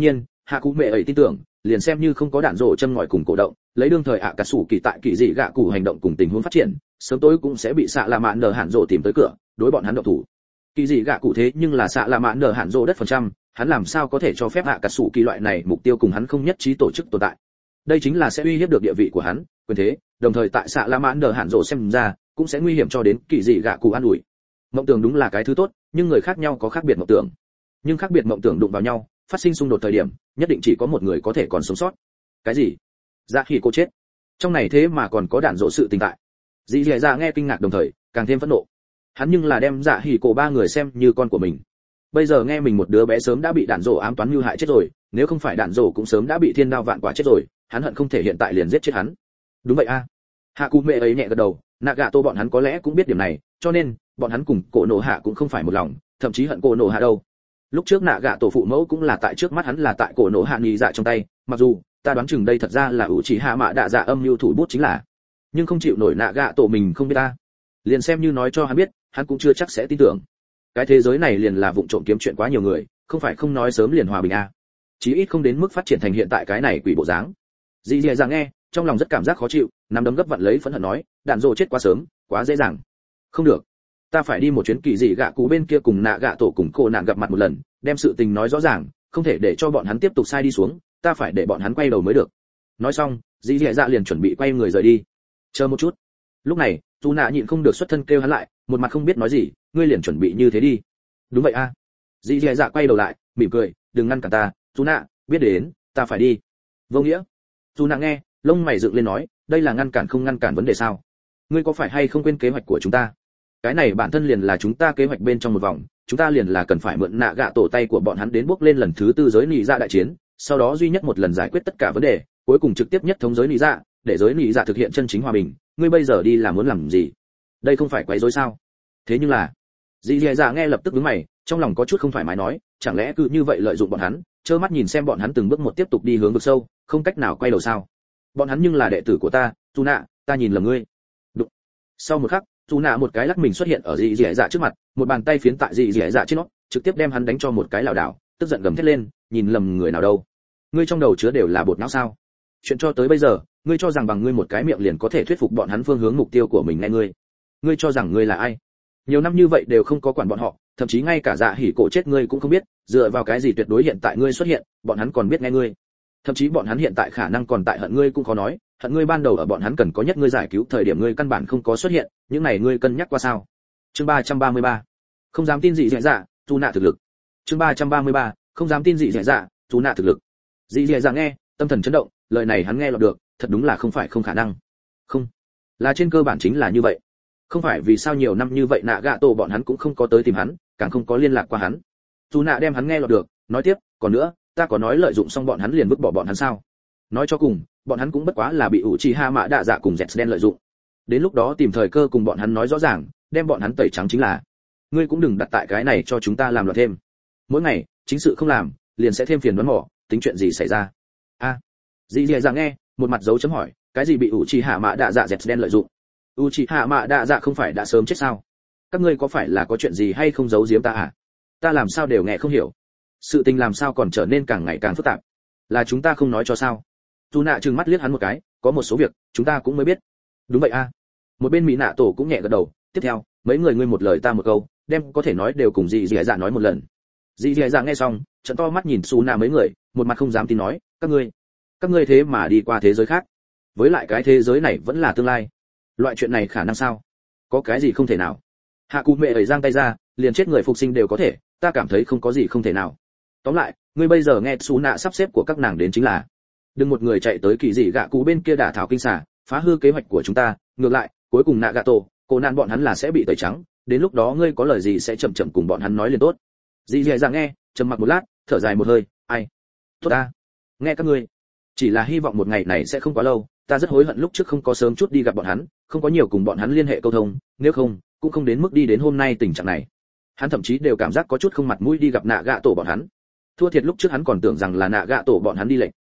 hạ cụ mẹ ấy tin tưởng liền xem như không có đạn rổ châm ngòi cùng cổ động, lấy đương thời ạ cà sủ kỳ tại kỳ dị gạ cụ hành động cùng tình huống phát triển, sớm tối cũng sẽ bị xạ là mạn nở hạn rổ tìm tới cửa, đối bọn hắn động thủ. Kỳ dị gạ cụ thế nhưng là xạ là mạn nở hạn rổ đất phần trăm, hắn làm sao có thể cho phép ạ cà sủ kỳ loại này mục tiêu cùng hắn không nhất trí tổ chức tồn tại. Đây chính là sẽ uy hiếp được địa vị của hắn, quyền thế, đồng thời tại xạ là mạn nở hạn rổ xem ra cũng sẽ nguy hiểm cho đến kỳ dị gạ cụ an ủi. Mộng tưởng đúng là cái thứ tốt, nhưng người khác nhau có khác biệt mộng tưởng. Nhưng khác biệt mộng tưởng đụng vào nhau, phát sinh xung đột thời điểm, nhất định chỉ có một người có thể còn sống sót. Cái gì? Dạ khi cô chết. Trong này thế mà còn có đạn dỗ sự tình tại. Dì dì dạ nghe kinh ngạc đồng thời, càng thêm phẫn nộ. Hắn nhưng là đem dạ hỉ cổ ba người xem như con của mình. Bây giờ nghe mình một đứa bé sớm đã bị đạn dỗ ám toán mưu hại chết rồi, nếu không phải đạn dỗ cũng sớm đã bị thiên đao vạn quả chết rồi, hắn hận không thể hiện tại liền giết chết hắn. Đúng vậy a. Hạ cụ mẹ ấy nhẹ gật đầu, Nagato bọn hắn có lẽ cũng biết điểm này, cho nên bọn hắn cùng cổ nổ hạ cũng không phải một lòng, thậm chí hận cổ nổ hạ đâu. Lúc trước Nagato phụ mẫu cũng là tại trước mắt hắn là tại cổ nổ hạ nhị dạ trong tay, mặc dù ta đoán chừng đây thật ra là Uchiha Mạ Đạ Dạ âm mưu thủ bút chính là, nhưng không chịu nổi Nagato mình không biết ta. Liền xem như nói cho hắn biết, hắn cũng chưa chắc sẽ tin tưởng. Cái thế giới này liền là vụng trộm kiếm chuyện quá nhiều người, không phải không nói sớm liền hòa bình a. Chí ít không đến mức phát triển thành hiện tại cái này quỷ bộ dáng. Dì dì dạ nghe, trong lòng rất cảm giác khó chịu, nắm đấm gấp vặn lấy phẫn hận nói, đạn dỗ chết quá sớm, quá dễ dàng. Không được, ta phải đi một chuyến kỳ dị gạ cú bên kia cùng Nagato cùng cô nạn gặp mặt một lần, đem sự tình nói rõ ràng, không thể để cho bọn hắn tiếp tục sai đi xuống, ta phải để bọn hắn quay đầu mới được. Nói xong, dì dì dạ liền chuẩn bị quay người rời đi. Chờ một chút. Lúc này, dù nạ nhịn không được xuất thân kêu hắn lại, một mặt không biết nói gì, ngươi liền chuẩn bị như thế đi. Đúng vậy a. Dì dì dạ quay đầu lại, mỉm cười, đừng ngăn cản ta, dù nạ, biết đến, ta phải đi. Vô nghĩa. Dù nạ nghe, lông mày dựng lên nói, đây là ngăn cản không ngăn cản vấn đề sao? Ngươi có phải hay không quên kế hoạch của chúng ta? Cái này bản thân liền là chúng ta kế hoạch bên trong một vòng, chúng ta liền là cần phải mượn nạ gạ tổ tay của bọn hắn đến bước lên lần thứ tư giới nị dạ đại chiến, sau đó duy nhất một lần giải quyết tất cả vấn đề, cuối cùng trực tiếp nhất thống giới nị dạ, để giới nị dạ thực hiện chân chính hòa bình. Ngươi bây giờ đi là muốn làm gì? Đây không phải quấy rối sao? Thế nhưng là, dì dì dạ nghe lập tức nhướng mày, trong lòng có chút không thoải mái nói, chẳng lẽ cứ như vậy lợi dụng bọn hắn, trơ mắt nhìn xem bọn hắn từng bước một tiếp tục đi hướng vực sâu, không cách nào quay đầu sao? Bọn hắn nhưng là đệ tử của ta, dù nạ, ta nhìn lầm ngươi. Đụng. Sau một khắc, dù nạ một cái lắc mình xuất hiện ở dì dì dạ trước mặt, một bàn tay phiến tại dì dì dạ trên nó, trực tiếp đem hắn đánh cho một cái lảo đảo, tức giận gầm thét lên, nhìn lầm người nào đâu? Ngươi trong đầu chứa đều là bột não sao? Chuyện cho tới bây giờ, ngươi cho rằng bằng ngươi một cái miệng liền có thể thuyết phục bọn hắn phương hướng mục tiêu của mình nghe ngươi? Ngươi cho rằng ngươi là ai? Nhiều năm như vậy đều không có quản bọn họ, thậm chí ngay cả dạ hỉ cổ chết ngươi cũng không biết, dựa vào cái gì tuyệt đối hiện tại ngươi xuất hiện, bọn hắn còn biết nghe ngươi? Thậm chí bọn hắn hiện tại khả năng còn tại hận ngươi cũng khó nói, hận ngươi ban đầu ở bọn hắn cần có nhất ngươi giải cứu thời điểm ngươi căn bản không có xuất hiện, những này ngươi cân nhắc qua sao? Chương 333. Không dám tin dị dẻ dạ, tu nạ thực lực. Chương 333. Không dám tin dị dẻ dạ, tu nạ thực lực. Dị dẻ dạ nghe, tâm thần chấn động, lời này hắn nghe lọt được, thật đúng là không phải không khả năng. Không, là trên cơ bản chính là như vậy. Không phải vì sao nhiều năm như vậy nạ gạ tổ bọn hắn cũng không có tới tìm hắn, càng không có liên lạc qua hắn. Tu nạ đem hắn nghe lọt được, nói tiếp, còn nữa, ta có nói lợi dụng xong bọn hắn liền vứt bỏ bọn hắn sao? Nói cho cùng, bọn hắn cũng bất quá là bị Uchiha Mạ Đạ Dạ cùng Zetsu đen lợi dụng. Đến lúc đó tìm thời cơ cùng bọn hắn nói rõ ràng, đem bọn hắn tẩy trắng chính là. Ngươi cũng đừng đặt tại cái này cho chúng ta làm loạn thêm. Mỗi ngày, chính sự không làm, liền sẽ thêm phiền đoán mò, tính chuyện gì xảy ra? A. Dì dì dạ nghe, một mặt dấu chấm hỏi, cái gì bị Uchiha Mạ Đạ Dạ Zetsu đen lợi dụng? Uchiha Mạ Đạ Dạ không phải đã sớm chết sao? Các ngươi có phải là có chuyện gì hay không giấu giếm ta à? Ta làm sao đều nghe không hiểu. Sự tình làm sao còn trở nên càng ngày càng phức tạp? Là chúng ta không nói cho sao? Dù nạ trừng mắt liếc hắn một cái, có một số việc chúng ta cũng mới biết. Đúng vậy a. Một bên mỹ nạ tổ cũng nhẹ gật đầu, tiếp theo, mấy người ngươi một lời ta một câu, đem có thể nói đều cùng dì dì dạ nói một lần. Dì dì dạ nghe xong, trợn to mắt nhìn Su nạ mấy người, một mặt không dám tin nói, các ngươi thế mà đi qua thế giới khác, với lại cái thế giới này vẫn là tương lai. Loại chuyện này khả năng sao? Có cái gì không thể nào? Hạ cụ mẹ ấy giang tay ra, liền chết người phục sinh đều có thể, ta cảm thấy không có gì không thể nào. Tóm lại, ngươi bây giờ nghe Su nạ sắp xếp của các nàng đến chính là đừng một người chạy tới kỳ dị gạ cụ bên kia đả thảo kinh xà, phá hư kế hoạch của chúng ta, ngược lại, cuối cùng Nagato, cô nạn bọn hắn là sẽ bị tẩy trắng, đến lúc đó ngươi có lời gì sẽ chậm chậm cùng bọn hắn nói liền tốt. Dì dì dạ nghe, trầm mặc một lát, thở dài một hơi, ai? Tốt ta, nghe các ngươi, chỉ là hy vọng một ngày này sẽ không quá lâu, ta rất hối hận lúc trước không có sớm chút đi gặp bọn hắn, không có nhiều cùng bọn hắn liên hệ câu thông, nếu không, cũng không đến mức đi đến hôm nay tình trạng này. Hắn thậm chí đều cảm giác có chút không mặt mũi đi gặp Nagato bọn hắn. Thua thiệt lúc trước hắn còn tưởng rằng là Nagato bọn hắn đi lệnh.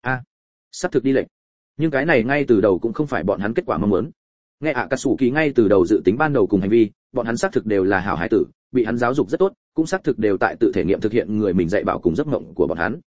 Sắp thực đi lệnh, nhưng cái này ngay từ đầu cũng không phải bọn hắn kết quả mong muốn. Nghe Akatsuki ngay từ đầu dự tính ban đầu cùng hành vi, bọn hắn xác thực đều là hảo hải tử, bị hắn giáo dục rất tốt, cũng xác thực đều tại tự thể nghiệm thực hiện người mình dạy bảo cùng giấc mộng của bọn hắn.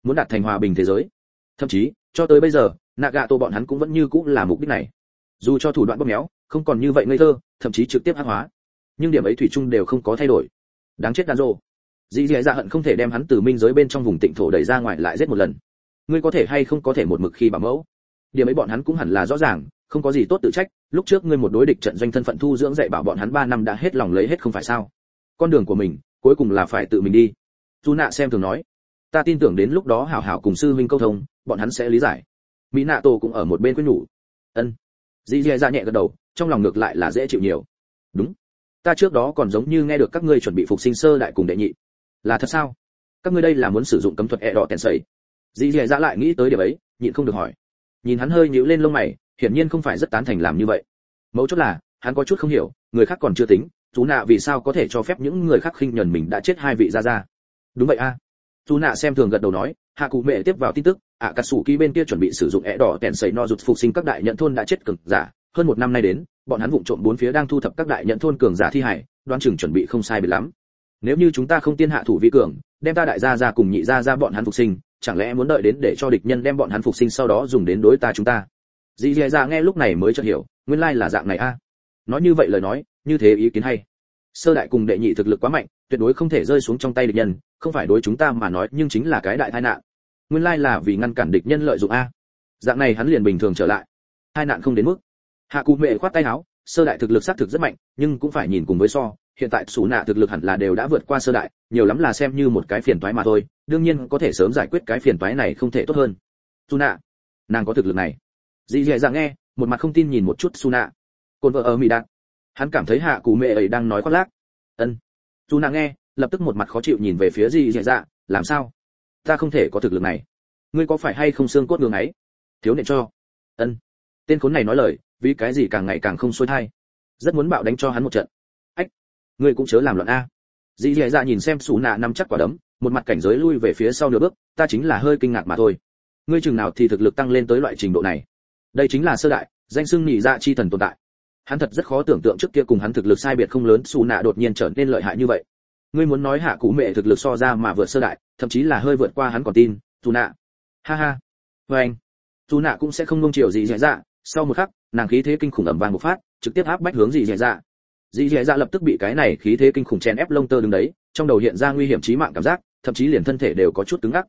muốn đạt thành hòa bình thế giới. Thậm chí cho tới bây giờ Nagato bọn hắn cũng vẫn như cũ là mục đích này, dù cho thủ đoạn bóp méo không còn như vậy ngây thơ, thậm chí trực tiếp hắc hóa, nhưng điểm ấy thủy chung đều không có thay đổi. Đáng chết Đan Dô, dĩ dẻ dạ hận không thể đem hắn từ minh giới bên trong vùng tịnh thổ đẩy ra ngoài lại giết một lần. Ngươi có thể hay không có thể một mực khi bảo mẫu, điểm ấy bọn hắn cũng hẳn là rõ ràng, không có gì tốt tự trách. Lúc trước ngươi một đối địch trận doanh thân phận thu dưỡng dạy bảo bọn hắn 3 năm đã hết lòng lấy hết không phải sao? Con đường của mình cuối cùng là phải tự mình đi. Tu nạ xem thường nói, ta tin tưởng đến lúc đó hảo hảo cùng sư huynh câu thông, bọn hắn sẽ lý giải. Mỹ nạ tổ cũng ở một bên khuyên nhủ. Ân. Dĩ dẻ dạ nhẹ gật đầu, trong lòng ngược lại là dễ chịu nhiều. Đúng, ta trước đó còn giống như nghe được các ngươi chuẩn bị phục sinh sơ đại cùng đệ nhị, là thật sao? Các ngươi đây là muốn sử dụng cấm thuật đỏ tèn sẩy? Dĩ dẻ dạ lại nghĩ tới điểm ấy, nhịn không được hỏi. Nhìn hắn hơi nhíu lên lông mày, hiển nhiên không phải rất tán thành làm như vậy. Mấu chốt là hắn có chút không hiểu, người khác còn chưa tính, chú nạ vì sao có thể cho phép những người khác khinh nhẫn mình đã chết 2 vị gia gia? Đúng vậy a. Chú nạ xem thường gật đầu nói, hạ cụ mẹ tiếp vào tin tức, cà sủ kỳ bên kia chuẩn bị sử dụng đỏ tèn sẩy no rụt phục sinh các đại nhận thôn đã chết cường giả, hơn 1 năm nay đến, bọn hắn vụng trộm bốn phía đang thu thập các đại nhận thôn cường giả thi hải, đoán chừng chuẩn bị không sai biệt lắm. Nếu như chúng ta không tiên hạ thủ vi cường, đem ta đại gia gia cùng nhị gia gia bọn hắn phục sinh, chẳng lẽ muốn đợi đến để cho địch nhân đem bọn hắn phục sinh sau đó dùng đến đối ta chúng ta? Dĩ dẻ dạ nghe lúc này mới chợt hiểu, nguyên lai là dạng này a. Nói như vậy lời nói, như thế ý kiến hay. Sơ đại cùng đệ nhị thực lực quá mạnh, tuyệt đối không thể rơi xuống trong tay địch nhân, không phải đối chúng ta mà nói nhưng chính là cái đại tai nạn. Nguyên lai là vì ngăn cản địch nhân lợi dụng a. Dạng này hắn liền bình thường trở lại. Tai nạn không đến mức. Hạ Cụ Mẹ khoát tay áo, sơ đại thực lực xác thực rất mạnh, nhưng cũng phải nhìn cùng với so, hiện tại Sú Nạ thực lực hẳn là đều đã vượt qua sơ đại, nhiều lắm là xem như một cái phiền toái mà thôi, đương nhiên có thể sớm giải quyết cái phiền toái này không thể tốt hơn. Sú Nạ, nàng có thực lực này. Dĩ dẻ dạ nghe, một mặt không tin nhìn một chút Sú Nạ. Côn vợ ở Mỹ Đạt. Hắn cảm thấy Hạ Cụ Mẹ ấy đang nói khoác lác. Ân. Sú Nạ nghe, lập tức một mặt khó chịu nhìn về phía Dĩ dẻ dạ, làm sao? Ta không thể có thực lực này. Ngươi có phải hay không xương cốt ngưỡng ấy? Thiếu nện cho. Ân. Tên khốn này nói lời, vì cái gì càng ngày càng không xuôi thai, rất muốn bạo đánh cho hắn một trận. Ách, ngươi cũng chớ làm loạn a. Dĩ dẻ dạ nhìn xem Sú Nạ nắm chắc quả đấm, một mặt cảnh giới lui về phía sau nửa bước, ta chính là hơi kinh ngạc mà thôi. Ngươi chừng nào thì thực lực tăng lên tới loại trình độ này? Đây chính là sơ đại, danh xưng nhị dạ chi thần tồn tại. Hắn thật rất khó tưởng tượng trước kia cùng hắn thực lực sai biệt không lớn, Sú Nạ đột nhiên trở nên lợi hại như vậy. Ngươi muốn nói Hạ Cụ Mẹ thực lực so ra mà vượt sơ đại, thậm chí là hơi vượt qua hắn còn tin, Sú Nạ. Ha ha. Với anh, Sú Nạ cũng sẽ không nung chiều gì dễ dạ, sau một khắc, nàng khí thế kinh khủng ầm vang bộc phát, trực tiếp áp bách hướng dì dẻ dạ. Dì dẻ dạ lập tức bị cái này khí thế kinh khủng chen ép lông tơ đứng đấy, trong đầu hiện ra nguy hiểm chí mạng cảm giác, thậm chí liền thân thể đều có chút cứng ngắc.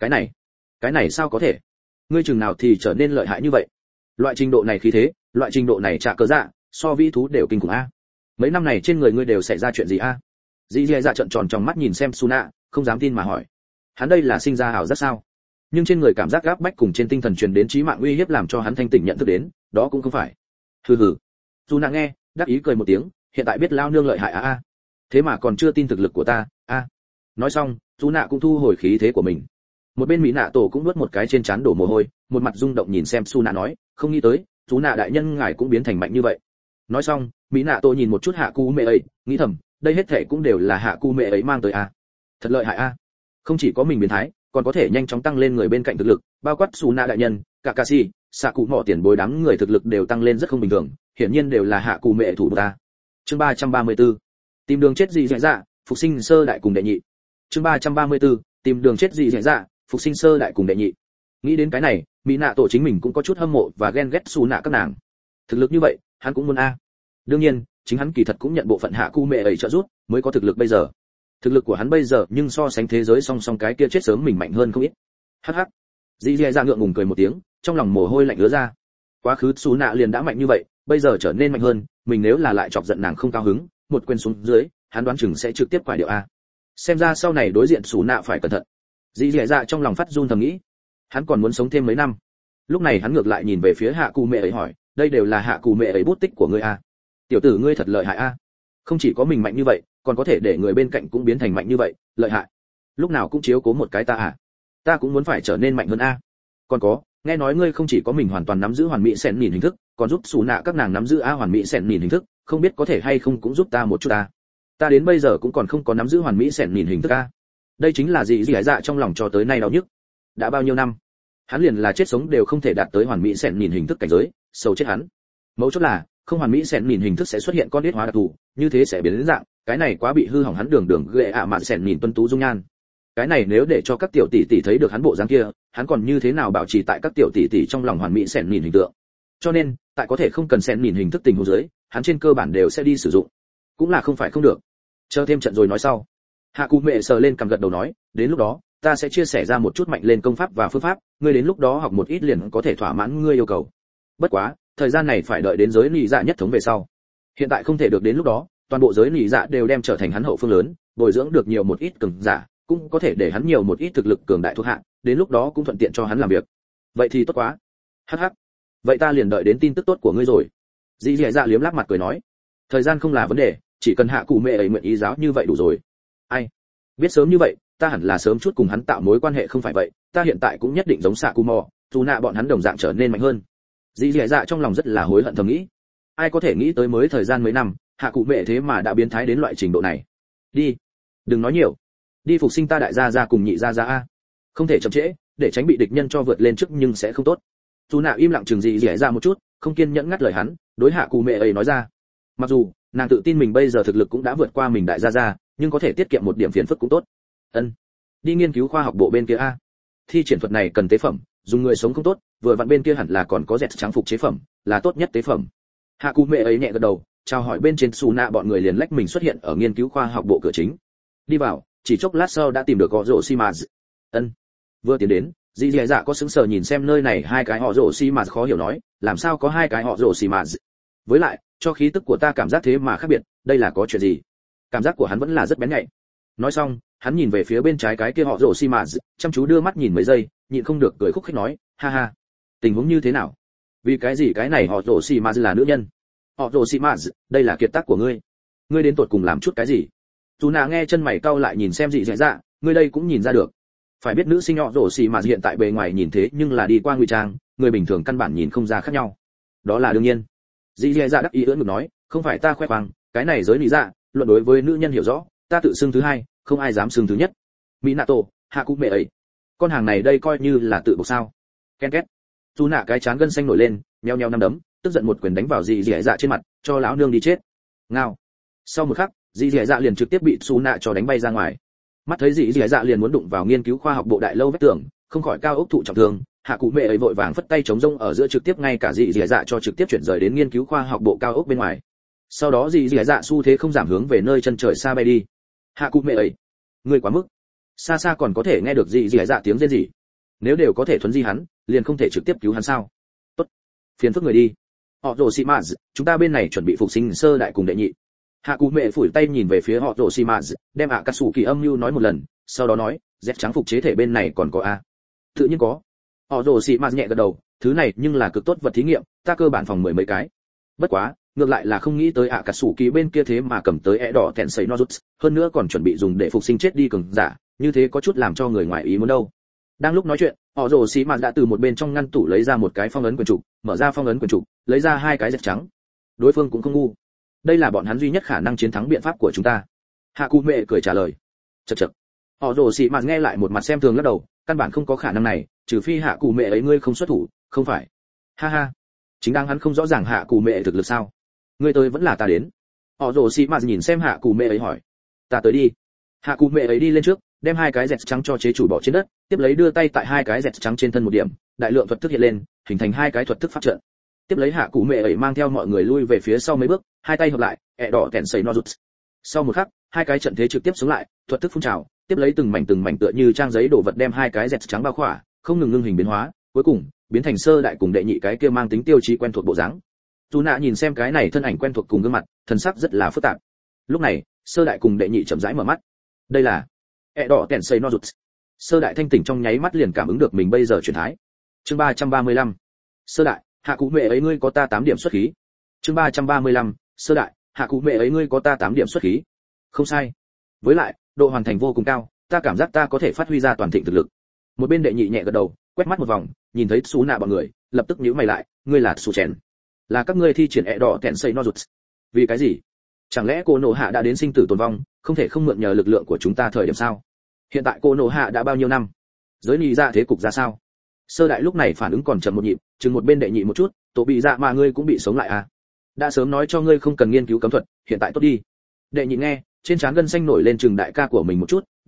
Cái này sao có thể? Ngươi chừng nào thì trở nên lợi hại như vậy? Loại trình độ này khí thế, loại trình độ này trả cớ dạ, so vi thú đều kinh khủng a. Mấy năm này trên người ngươi đều xảy ra chuyện gì a? Dì dẻ dạ trợn tròn trong mắt nhìn xem Sú Nạ, không dám tin mà hỏi. Hắn đây là sinh ra ảo giác sao? Nhưng trên người cảm giác gáp bách cùng trên tinh thần truyền đến chí mạng uy hiếp làm cho hắn thanh tỉnh nhận thức đến, đó cũng không phải. Hừ hừ. Sú Nạ nghe, đắc ý cười một tiếng, hiện tại biết lao nương lợi hại a. Thế mà còn chưa tin thực lực của ta, a. Nói xong, Sú Nạ cũng thu hồi khí thế của mình. Một bên Mỹ Nạ Tổ cũng nuốt một cái trên trán đổ mồ hôi, một mặt rung động nhìn xem Sú Nạ nói, không nghĩ tới, Sú Nạ đại nhân ngài cũng biến thành mạnh như vậy. Nói xong, Mỹ Nạ Tổ nhìn một chút Hạ Cụ Mẹ ấy, nghĩ thầm, đây hết thảy cũng đều là Hạ Cụ Mẹ ấy mang tới a. Thật lợi hại a. Không chỉ có mình biến thái, còn có thể nhanh chóng tăng lên người bên cạnh thực lực, bao quát Sú Nạ đại nhân, Kakashi, Sạ Cụ Mỏ tiền bối đám người thực lực đều tăng lên rất không bình thường, hiển nhiên đều là Hạ Cụ Mẹ thủ ta. Chương 334. Tìm đường chết gì dễ dạ, phục sinh sơ đại cùng đệ nhị. Chương 334. Tìm đường chết gì dễ dạ, phục sinh sơ đại cùng đệ nhị. Nghĩ đến cái này, Mỹ Nạ Tổ chính mình cũng có chút hâm mộ và ghen ghét Sú Nạ các nàng. Thực lực như vậy, hắn cũng muốn a. Đương nhiên, chính hắn kỳ thật cũng nhận bộ phận Hạ Cụ Mẹ ấy trợ giúp, mới có thực lực bây giờ. Thực lực của hắn bây giờ nhưng so sánh thế giới song song cái kia chết sớm mình mạnh hơn không ít. Hắc hắc. Dĩ Dẻ dạ ngượng ngùng cười một tiếng, trong lòng mồ hôi lạnh ứa ra. Quá khứ Sú Nạ liền đã mạnh như vậy, bây giờ trở nên mạnh hơn, mình nếu là lại chọc giận nàng không cao hứng, một quyền xuống dưới, hắn đoán chừng sẽ trực tiếp quải điệu a. Xem ra sau này đối diện Sú Nạ phải cẩn thận. Dĩ Dẻ dạ trong lòng phát run thầm nghĩ, hắn còn muốn sống thêm mấy năm. Lúc này hắn ngược lại nhìn về phía Hạ Cụ Mẹ ấy hỏi, đây đều là Hạ Cụ Mẹ ấy bút tích của ngươi a. Tiểu tử ngươi thật lợi hại a. Không chỉ có mình mạnh như vậy, còn có thể để người bên cạnh cũng biến thành mạnh như vậy, lợi hại. Lúc nào cũng chiếu cố một cái ta à? Ta cũng muốn phải trở nên mạnh hơn a. Còn có, nghe nói ngươi không chỉ có mình hoàn toàn nắm giữ hoàn mỹ sẻn nhìn hình thức, còn giúp Sú Nạ các nàng nắm giữ a hoàn mỹ sẻn nhìn hình thức, không biết có thể hay không cũng giúp ta một chút ta. Ta đến bây giờ cũng còn không có nắm giữ hoàn mỹ sẻn nhìn hình thức a. Đây chính là gì dạ trong lòng cho tới nay đau nhức. Đã bao nhiêu năm, hắn liền là chết sống đều không thể đạt tới hoàn mỹ sẻn nhìn hình thức cảnh giới, sâu chết hắn. Mấu chốt là, không hoàn mỹ sẻn nhìn hình thức sẽ xuất hiện con đít hóa đặc thù, như thế sẽ biến đến dạng, cái này quá bị hư hỏng hắn đường ghệ ạ mạn sẻn nhìn tuân tú dung nhan. Cái này nếu để cho các tiểu tỷ tỷ thấy được hắn bộ dáng kia, hắn còn như thế nào bảo trì tại các tiểu tỷ tỷ trong lòng hoàn mỹ sẹn nhìn hình tượng. Cho nên, tại có thể không cần sẹn nhìn hình thức tình huống dưới, hắn trên cơ bản đều sẽ đi sử dụng. Cũng là không phải không được. Chờ thêm trận rồi nói sau. Hạ Cụ Mẹ sờ lên cằm gật đầu nói, đến lúc đó, ta sẽ chia sẻ ra một chút mạnh lên công pháp và phương pháp, ngươi đến lúc đó học một ít liền có thể thỏa mãn ngươi yêu cầu. Bất quá, thời gian này phải đợi đến giới nị dạ nhất thống về sau. Hiện tại không thể được đến lúc đó, toàn bộ giới nị dạ đều đem trở thành hắn hậu phương lớn, bồi dưỡng được nhiều một ít cường giả, cũng có thể để hắn nhiều một ít thực lực cường đại thuộc hạ, đến lúc đó cũng thuận tiện cho hắn làm việc. Vậy thì tốt quá. Hắc hắc. Vậy ta liền đợi đến tin tức tốt của ngươi rồi. Dĩ Dĩ Dạ liếm láp mặt cười nói, thời gian không là vấn đề, chỉ cần Hạ Cụ Mẹ ấy nguyện ý giáo như vậy đủ rồi. Ai? Biết sớm như vậy, ta hẳn là sớm chút cùng hắn tạo mối quan hệ không phải vậy, ta hiện tại cũng nhất định giống Sạ Cù Mò, dù nạ bọn hắn đồng dạng trở nên mạnh hơn. Dĩ Dĩ Dạ trong lòng rất là hối hận thầm nghĩ. Ai có thể nghĩ tới mới thời gian mấy năm, Hạ Cụ Mẹ thế mà đã biến thái đến loại trình độ này. Đi, đừng nói nhiều. Đi phục sinh ta đại gia gia cùng nhị gia gia a. Không thể chậm trễ, để tránh bị địch nhân cho vượt lên trước nhưng sẽ không tốt. Dù nạ im lặng chừng Dĩ Dĩ Dạ một chút, không kiên nhẫn ngắt lời hắn, đối Hạ Cụ Mẹ ấy nói ra. Mặc dù nàng tự tin mình bây giờ thực lực cũng đã vượt qua mình đại gia gia, nhưng có thể tiết kiệm một điểm phiền phức cũng tốt. Ân, đi nghiên cứu khoa học bộ bên kia a. Thi triển thuật này cần tế phẩm, dùng người sống không tốt, vừa vặn bên kia hẳn là còn có dẹt trang phục chế phẩm, là tốt nhất tế phẩm. Hạ Cụ Mẹ ấy nhẹ gật đầu, chào hỏi bên trên Su nạ bọn người liền lách mình xuất hiện ở nghiên cứu khoa học bộ cửa chính. Đi vào, chỉ chốc lát sau đã tìm được Gõ Rổ Xi Mà. Ân, vừa tiến đến, Dĩ Dĩ Dạ có sững sờ nhìn xem nơi này hai cái họ Rổ Xi Mà khó hiểu nói, làm sao có hai cái họ Rổ Xi Mà? Với lại, cho khí tức của ta cảm giác thế mà khác biệt, đây là có chuyện gì? Cảm giác của hắn vẫn là rất bén nhạy. Nói xong, hắn nhìn về phía bên trái cái kia họ Rổ Xi Mà, chăm chú đưa mắt nhìn mấy giây, nhịn không được cười khúc khích nói, ha ha, tình huống như thế nào? Vì cái gì cái này họ Rổ Xi Mà là nữ nhân? Họ Rổ Xi Mà, đây là kiệt tác của ngươi. Ngươi đến tụt cùng làm chút cái gì? Dù nạ nghe chân mày cau lại nhìn xem Dĩ Dĩ Dạ, ngươi đây cũng nhìn ra được. Phải biết nữ sinh họ Rổ Xi Mà hiện tại bề ngoài nhìn thế nhưng là đi qua ngụy trang, người bình thường căn bản nhìn không ra khác nhau. Đó là đương nhiên. Dĩ Dĩ Dạ đắc ý ưỡn ngực nói, không phải ta khoe khoang, cái này giới lý dạ, luận đối với nữ nhân hiểu rõ, ta tự xưng thứ hai, không ai dám xưng thứ nhất. Minato, Hạ Cụ Mẹ ấy, con hàng này đây coi như là tự bộc sao? Ken két. Dù nạ cái chán gân xanh nổi lên, nheo nheo năm đấm, tức giận một quyền đánh vào Dĩ Dĩ Dạ trên mặt, cho lão nương đi chết. Ngao. Sau một khắc, Dĩ Dĩ Dạ liền trực tiếp bị Su nạ cho đánh bay ra ngoài. Mắt thấy Dĩ Dĩ Dạ liền muốn đụng vào nghiên cứu khoa học bộ đại lâu vách tường, không khỏi cao ốc thụ trọng thương, Hạ Cụ Mẹ ấy vội vàng phất tay chống rông ở giữa trực tiếp ngay cả Dĩ Dĩ Dạ cho trực tiếp chuyển rời đến nghiên cứu khoa học bộ cao ốc bên ngoài. Sau đó Dĩ Dĩ Dạ xu thế không giảm hướng về nơi chân trời xa bay đi. Hạ Cụ Mẹ ấy, ngươi quá mức. Xa xa còn có thể nghe được Dĩ Dĩ Dạ tiếng rên rỉ. Nếu đều có thể thuấn di hắn, liền không thể trực tiếp cứu hắn sao? Tốt, phiền phức người đi. Họ Rồ Xi Maz, chúng ta bên này chuẩn bị phục sinh sơ đại cùng đệ nhị. Hạ Cụ Mẹ phủi tay nhìn về phía họ Rồ Xi Maz, đem ạ cà sủ kỳ âm lưu nói một lần, sau đó nói, dép trắng phục chế thể bên này còn có a? Tự nhiên có. Họ Rồ Xi Maz nhẹ gật đầu, thứ này nhưng là cực tốt vật thí nghiệm, ta cơ bản phòng 10 mấy cái. Bất quá, ngược lại là không nghĩ tới ạ cà sủ kỳ bên kia thế mà cầm tới đỏ tẹn sấy nozuts, hơn nữa còn chuẩn bị dùng để phục sinh chết đi cường giả, như thế có chút làm cho người ngoài ý muốn đâu. Đang lúc nói chuyện, họ Rồ Xi Maz đã từ một bên trong ngăn tủ lấy ra một cái phong ấn quyển trục, mở ra phong ấn quyển trục, lấy ra hai cái dép trắng. Đối phương cũng không ngu. Đây là bọn hắn duy nhất khả năng chiến thắng biện pháp của chúng ta. Hạ Cụ Mẹ cười trả lời. Chậc chậc. Họ Rồ Xi Maz nghe lại một mặt xem thường lắc đầu, căn bản không có khả năng này, trừ phi Hạ Cụ Mẹ ấy ngươi không xuất thủ, không phải? Ha ha. Chính đang hắn không rõ ràng Hạ Cụ Mẹ thực lực sao? Ngươi tới vẫn là ta đến. Họ Rồ Xi Maz nhìn xem Hạ Cụ Mẹ ấy hỏi. Ta tới đi. Hạ Cụ Mẹ ấy đi lên trước, đem hai cái dẹt trắng cho chế chủ bỏ trên đất, tiếp lấy đưa tay tại hai cái dẹt trắng trên thân một điểm, đại lượng thuật thức hiện lên, hình thành hai cái thuật thức pháp trận. Tiếp lấy Hạ Cụ Mẹ ấy mang theo mọi người lui về phía sau mấy bước, hai tay hợp lại, đỏ kèn sấy nozuts. Sau một khắc, hai cái trận thế trực tiếp xuống lại, thuật thức phun trào, tiếp lấy từng mảnh tựa như trang giấy đổ vật đem hai cái dẹt trắng bao khỏa, không ngừng ngưng hình biến hóa, cuối cùng biến thành sơ đại cùng đệ nhị cái kia mang tính tiêu chí quen thuộc bộ dáng. Dù nạ nhìn xem cái này thân ảnh quen thuộc cùng gương mặt, thân sắc rất là phức tạp. Lúc này, sơ đại cùng đệ nhị chậm rãi mở mắt. Đây là đỏ kèn sấy nozuts. Sơ đại thanh tỉnh trong nháy mắt liền cảm ứng được mình bây giờ chuyển thái. Chương 335. Sơ đại, Hạ Cụ Mẹ ấy ngươi có ta 8 điểm xuất khí. Chương 335. Sơ đại, Hạ Cụ Mẹ ấy ngươi có ta 8 điểm xuất khí. Không sai. Với lại, độ hoàn thành vô cùng cao, ta cảm giác ta có thể phát huy ra toàn thịnh thực lực. Một bên đệ nhị nhẹ gật đầu, quét mắt một vòng, nhìn thấy Sú Nạ bọn người, lập tức nhíu mày lại, ngươi là Sú Chèn. Là các ngươi thi triển đỏ kèn sấy nozuts. Vì cái gì? Chẳng lẽ cô Nộ Hạ đã đến sinh tử tồn vong, không thể không mượn nhờ lực lượng của chúng ta thời điểm sao? Hiện tại cô Nộ Hạ đã bao nhiêu năm? Giới nị dạ thế cục ra sao? Sơ đại lúc này phản ứng còn chậm một nhịp, chừng một bên đệ nhị một chút, tổ bị dạ mà ngươi cũng bị sống lại à? Đã sớm nói cho ngươi không cần nghiên cứu cấm thuật, hiện tại tốt đi. Đệ nhị nghe, trên trán gân xanh nổi lên chừng đại ca của mình một chút,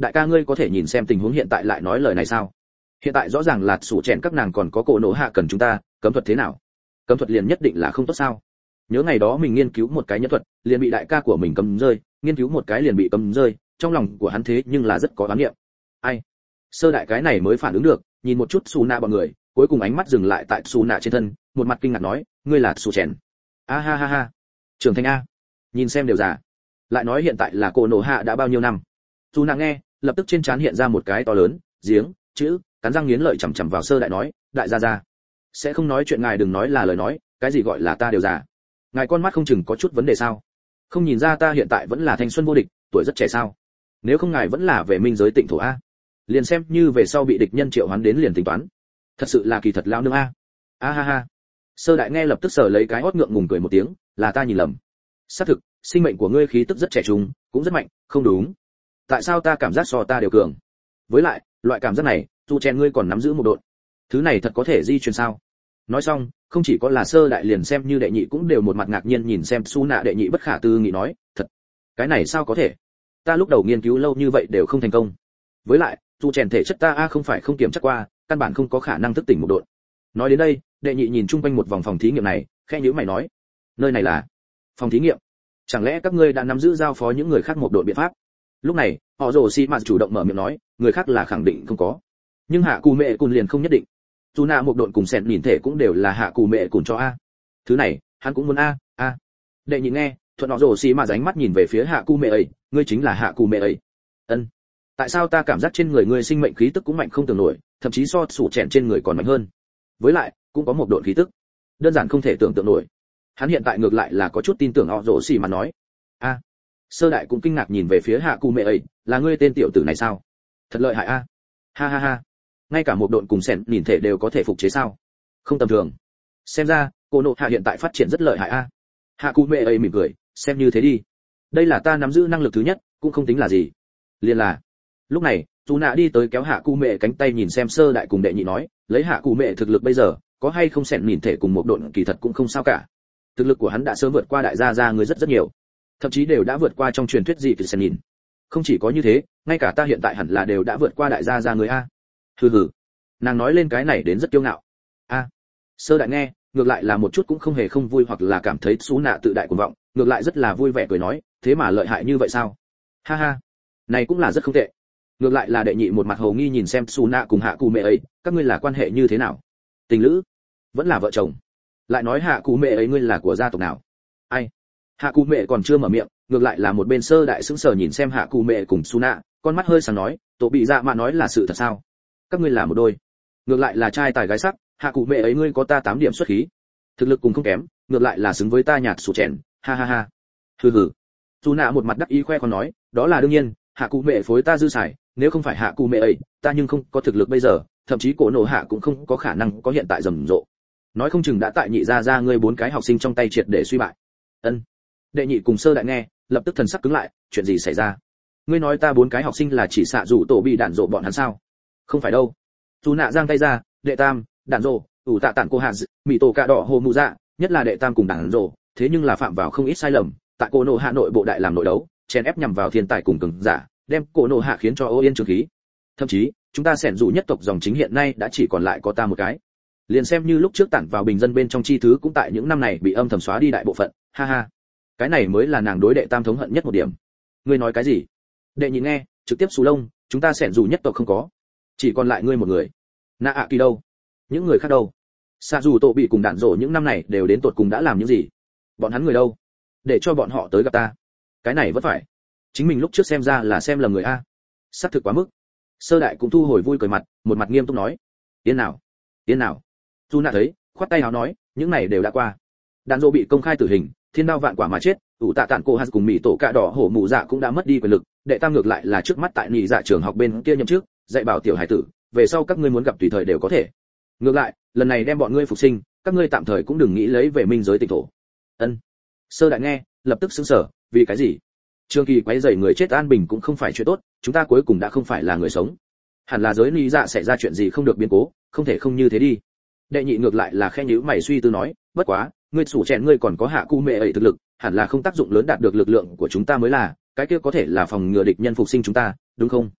đại ca ngươi có thể nhìn xem tình huống hiện tại lại nói lời này sao? Hiện tại rõ ràng là sủ chèn các nàng còn có cổ nổ hạ cần chúng ta, cấm thuật thế nào? Cấm thuật liền nhất định là không tốt sao? Nhớ ngày đó mình nghiên cứu một cái nhân thuật, liền bị đại ca của mình cấm rơi, nghiên cứu một cái liền bị cấm rơi, trong lòng của hắn thế nhưng là rất có oán niệm. Ai? Sơ đại cái này mới phản ứng được, nhìn một chút Su Na bọn người, cuối cùng ánh mắt dừng lại tại Su Na trên thân, một mặt kinh ngạc nói, ngươi là sủ chèn? A ha ha ha. Trưởng thành a. Nhìn xem đều già. Lại nói hiện tại là cổ nổ hạ đã bao nhiêu năm? Su Na nghe, lập tức trên trán hiện ra một cái to lớn giếng chữ, cắn răng nghiến lợi chằm chằm vào sơ đại nói, đại gia gia, sẽ không nói chuyện ngài đừng nói là lời nói, cái gì gọi là ta đều già? Ngài con mắt không chừng có chút vấn đề sao? Không nhìn ra ta hiện tại vẫn là thanh xuân vô địch, tuổi rất trẻ sao? Nếu không ngài vẫn là về minh giới tịnh thổ a. Liền xem như về sau bị địch nhân triệu hoán đến liền tính toán. Thật sự là kỳ thật lão nương a. A ha ha. Sơ đại nghe lập tức sờ lấy cái hót ngượng ngùng cười một tiếng, là ta nhìn lầm. Xác thực, sinh mệnh của ngươi khí tức rất trẻ trung, cũng rất mạnh, không đúng. Tại sao ta cảm giác so ta đều cường? Với lại, loại cảm giác này, dù chen ngươi còn nắm giữ một độn. Thứ này thật có thể di truyền sao? Nói xong, không chỉ có là sơ đại liền xem như đệ nhị cũng đều một mặt ngạc nhiên nhìn xem Su Na đệ nhị bất khả tư nghị nói, thật, cái này sao có thể? Ta lúc đầu nghiên cứu lâu như vậy đều không thành công. Với lại, dù chèn thể chất ta a không phải không kiểm chắc qua, căn bản không có khả năng thức tỉnh một độn. Nói đến đây, đệ nhị nhìn chung quanh một vòng phòng thí nghiệm này, khẽ nhíu mày nói, nơi này là phòng thí nghiệm? Chẳng lẽ các ngươi đã nắm giữ giao phó những người khác một độn biện pháp? Lúc này, họ rồ xi mạt chủ động mở miệng nói, người khác là khẳng định không có, nhưng hạ cù mẹ cùn liền không nhất định. Dù Na một độn cùng sẹn nhìn thể cũng đều là hạ cù mẹ cùn cho a. Thứ này, hắn cũng muốn a. Đệ nhị nghe, thuận họ rồ xi mạt ánh mắt nhìn về phía hạ cù mẹ ấy, ngươi chính là hạ cù mẹ ấy? Ân. Tại sao ta cảm giác trên người ngươi sinh mệnh khí tức cũng mạnh không tưởng nổi, thậm chí so sủ chèn trên người còn mạnh hơn. Với lại, cũng có một độn khí tức, đơn giản không thể tưởng tượng nổi. Hắn hiện tại ngược lại là có chút tin tưởng họ rồ xi mà nói. A. Sơ đại cũng kinh ngạc nhìn về phía hạ cù mẹ ấy, là ngươi tên tiểu tử này sao? Thật lợi hại a. Ha ha ha. Ngay cả một độn cùng sẹn nhìn thể đều có thể phục chế sao? Không tầm thường. Xem ra, cô nộ hạ hiện tại phát triển rất lợi hại a. Hạ cù mẹ ấy mỉm cười, xem như thế đi. Đây là ta nắm giữ năng lực thứ nhất, cũng không tính là gì. Liền là. Lúc này, Su Na đi tới kéo hạ cù mẹ cánh tay nhìn xem sơ đại cùng đệ nhị nói, lấy hạ cù mẹ thực lực bây giờ, có hay không sẹn nhìn thể cùng một độn kỳ thật cũng không sao cả. Thực lực của hắn đã sớm vượt qua đại gia gia người rất nhiều, thậm chí đều đã vượt qua trong truyền thuyết gì từ nhìn. Không chỉ có như thế, ngay cả ta hiện tại hẳn là đều đã vượt qua đại gia gia người a. Hừ hừ. Nàng nói lên cái này đến rất kiêu ngạo. A. Sơ đại nghe, ngược lại là một chút cũng không hề không vui hoặc là cảm thấy Su Na tự đại cuồng vọng, ngược lại rất là vui vẻ cười nói, thế mà lợi hại như vậy sao? Ha ha. Này cũng là rất không tệ. Ngược lại là đệ nhị một mặt hồ nghi nhìn xem Su Na cùng hạ cù mẹ ấy, các ngươi là quan hệ như thế nào? Tình lữ? Vẫn là vợ chồng? Lại nói hạ cù mẹ ấy ngươi là của gia tộc nào? Ai? Hạ cù mẹ còn chưa mở miệng, ngược lại là một bên sơ đại sững sờ nhìn xem hạ cù mẹ cùng Su Na, con mắt hơi sáng nói, tổ bị dạ mà nói là sự thật sao? Các ngươi là một đôi? Ngược lại là trai tài gái sắc, hạ cụ mẹ ấy ngươi có ta 8 điểm xuất khí, thực lực cùng không kém, ngược lại là xứng với ta nhạt sủ chèn, ha ha ha. Hừ hừ. Su Na một mặt đắc ý khoe con nói, đó là đương nhiên, hạ cụ mẹ phối ta dư xài, nếu không phải hạ cụ mẹ ấy, ta nhưng không có thực lực bây giờ, thậm chí cổ nổ hạ cũng không có khả năng có hiện tại rầm rộ. Nói không chừng đã tại nhị gia ngươi 4 cái học sinh trong tay triệt để suy bại. Ân. Đệ nhị cùng sơ đại nghe, lập tức thần sắc cứng lại, chuyện gì xảy ra? Ngươi nói ta 4 cái học sinh là chỉ xạ rủ tổ bị đạn rộ bọn hắn sao? Không phải đâu. Su Na giang tay ra, đệ tam, đạn rộ, ủ tạ tản cô hàn, mỹ tổ cạ đỏ hồ mù dạ, nhất là đệ tam cùng đạn rộ, thế nhưng là phạm vào không ít sai lầm, tại cổ nổ hạ nội bộ đại làm nội đấu, chèn ép nhằm vào thiên tài cùng cường giả, đem cổ nổ hạ khiến cho ô yên trường khí. Thậm chí, chúng ta xẻn rủ nhất tộc dòng chính hiện nay đã chỉ còn lại có ta một cái. Liền xem như lúc trước tản vào bình dân bên trong chi thứ cũng tại những năm này bị âm thầm xóa đi đại bộ phận, ha ha. Cái này mới là nàng đối đệ tam thống hận nhất một điểm. Ngươi nói cái gì? Đệ nhị nghe, trực tiếp xù lông, chúng ta xẻn rủ nhất tộc không có, chỉ còn lại ngươi một người. Na ạ kỳ đâu? Những người khác đâu? Sa dù tổ bị cùng đạn rổ những năm này đều đến tột cùng đã làm những gì? Bọn hắn người đâu? Để cho bọn họ tới gặp ta. Cái này vẫn phải. Chính mình lúc trước xem ra là xem lầm người a. Sắp thực quá mức. Sơ đại cũng thu hồi vui cười mặt, một mặt nghiêm túc nói, yên nào, yên nào. Su Na thấy, khoát tay áo nói, những này đều đã qua. Đạn rổ bị công khai tử hình, thiên đao vạn quả mà chết, ủ tạ tản cô hạt cùng mỹ tổ cạ đỏ hổ mù dạ cũng đã mất đi quyền lực. Đệ tam ngược lại là trước mắt tại nhị dạ trường học bên kia nhậm chức, dạy bảo tiểu hải tử, về sau các ngươi muốn gặp tùy thời đều có thể. Ngược lại, lần này đem bọn ngươi phục sinh, các ngươi tạm thời cũng đừng nghĩ lấy về minh giới tịnh thổ. Ân. Sơ đại nghe, lập tức sững sờ, vì cái gì? Trường kỳ quấy rầy người chết an bình cũng không phải chuyện tốt, chúng ta cuối cùng đã không phải là người sống. Hẳn là giới lý dạ xảy ra chuyện gì không được biến cố, không thể không như thế đi. Đệ nhị ngược lại là khẽ nhíu mày suy tư nói, bất quá, ngươi sủ chèn ngươi còn có hạ cu mẹ ấy thực lực, hẳn là không tác dụng lớn đạt được lực lượng của chúng ta mới là, cái kia có thể là phòng ngừa địch nhân phục sinh chúng ta, đúng không?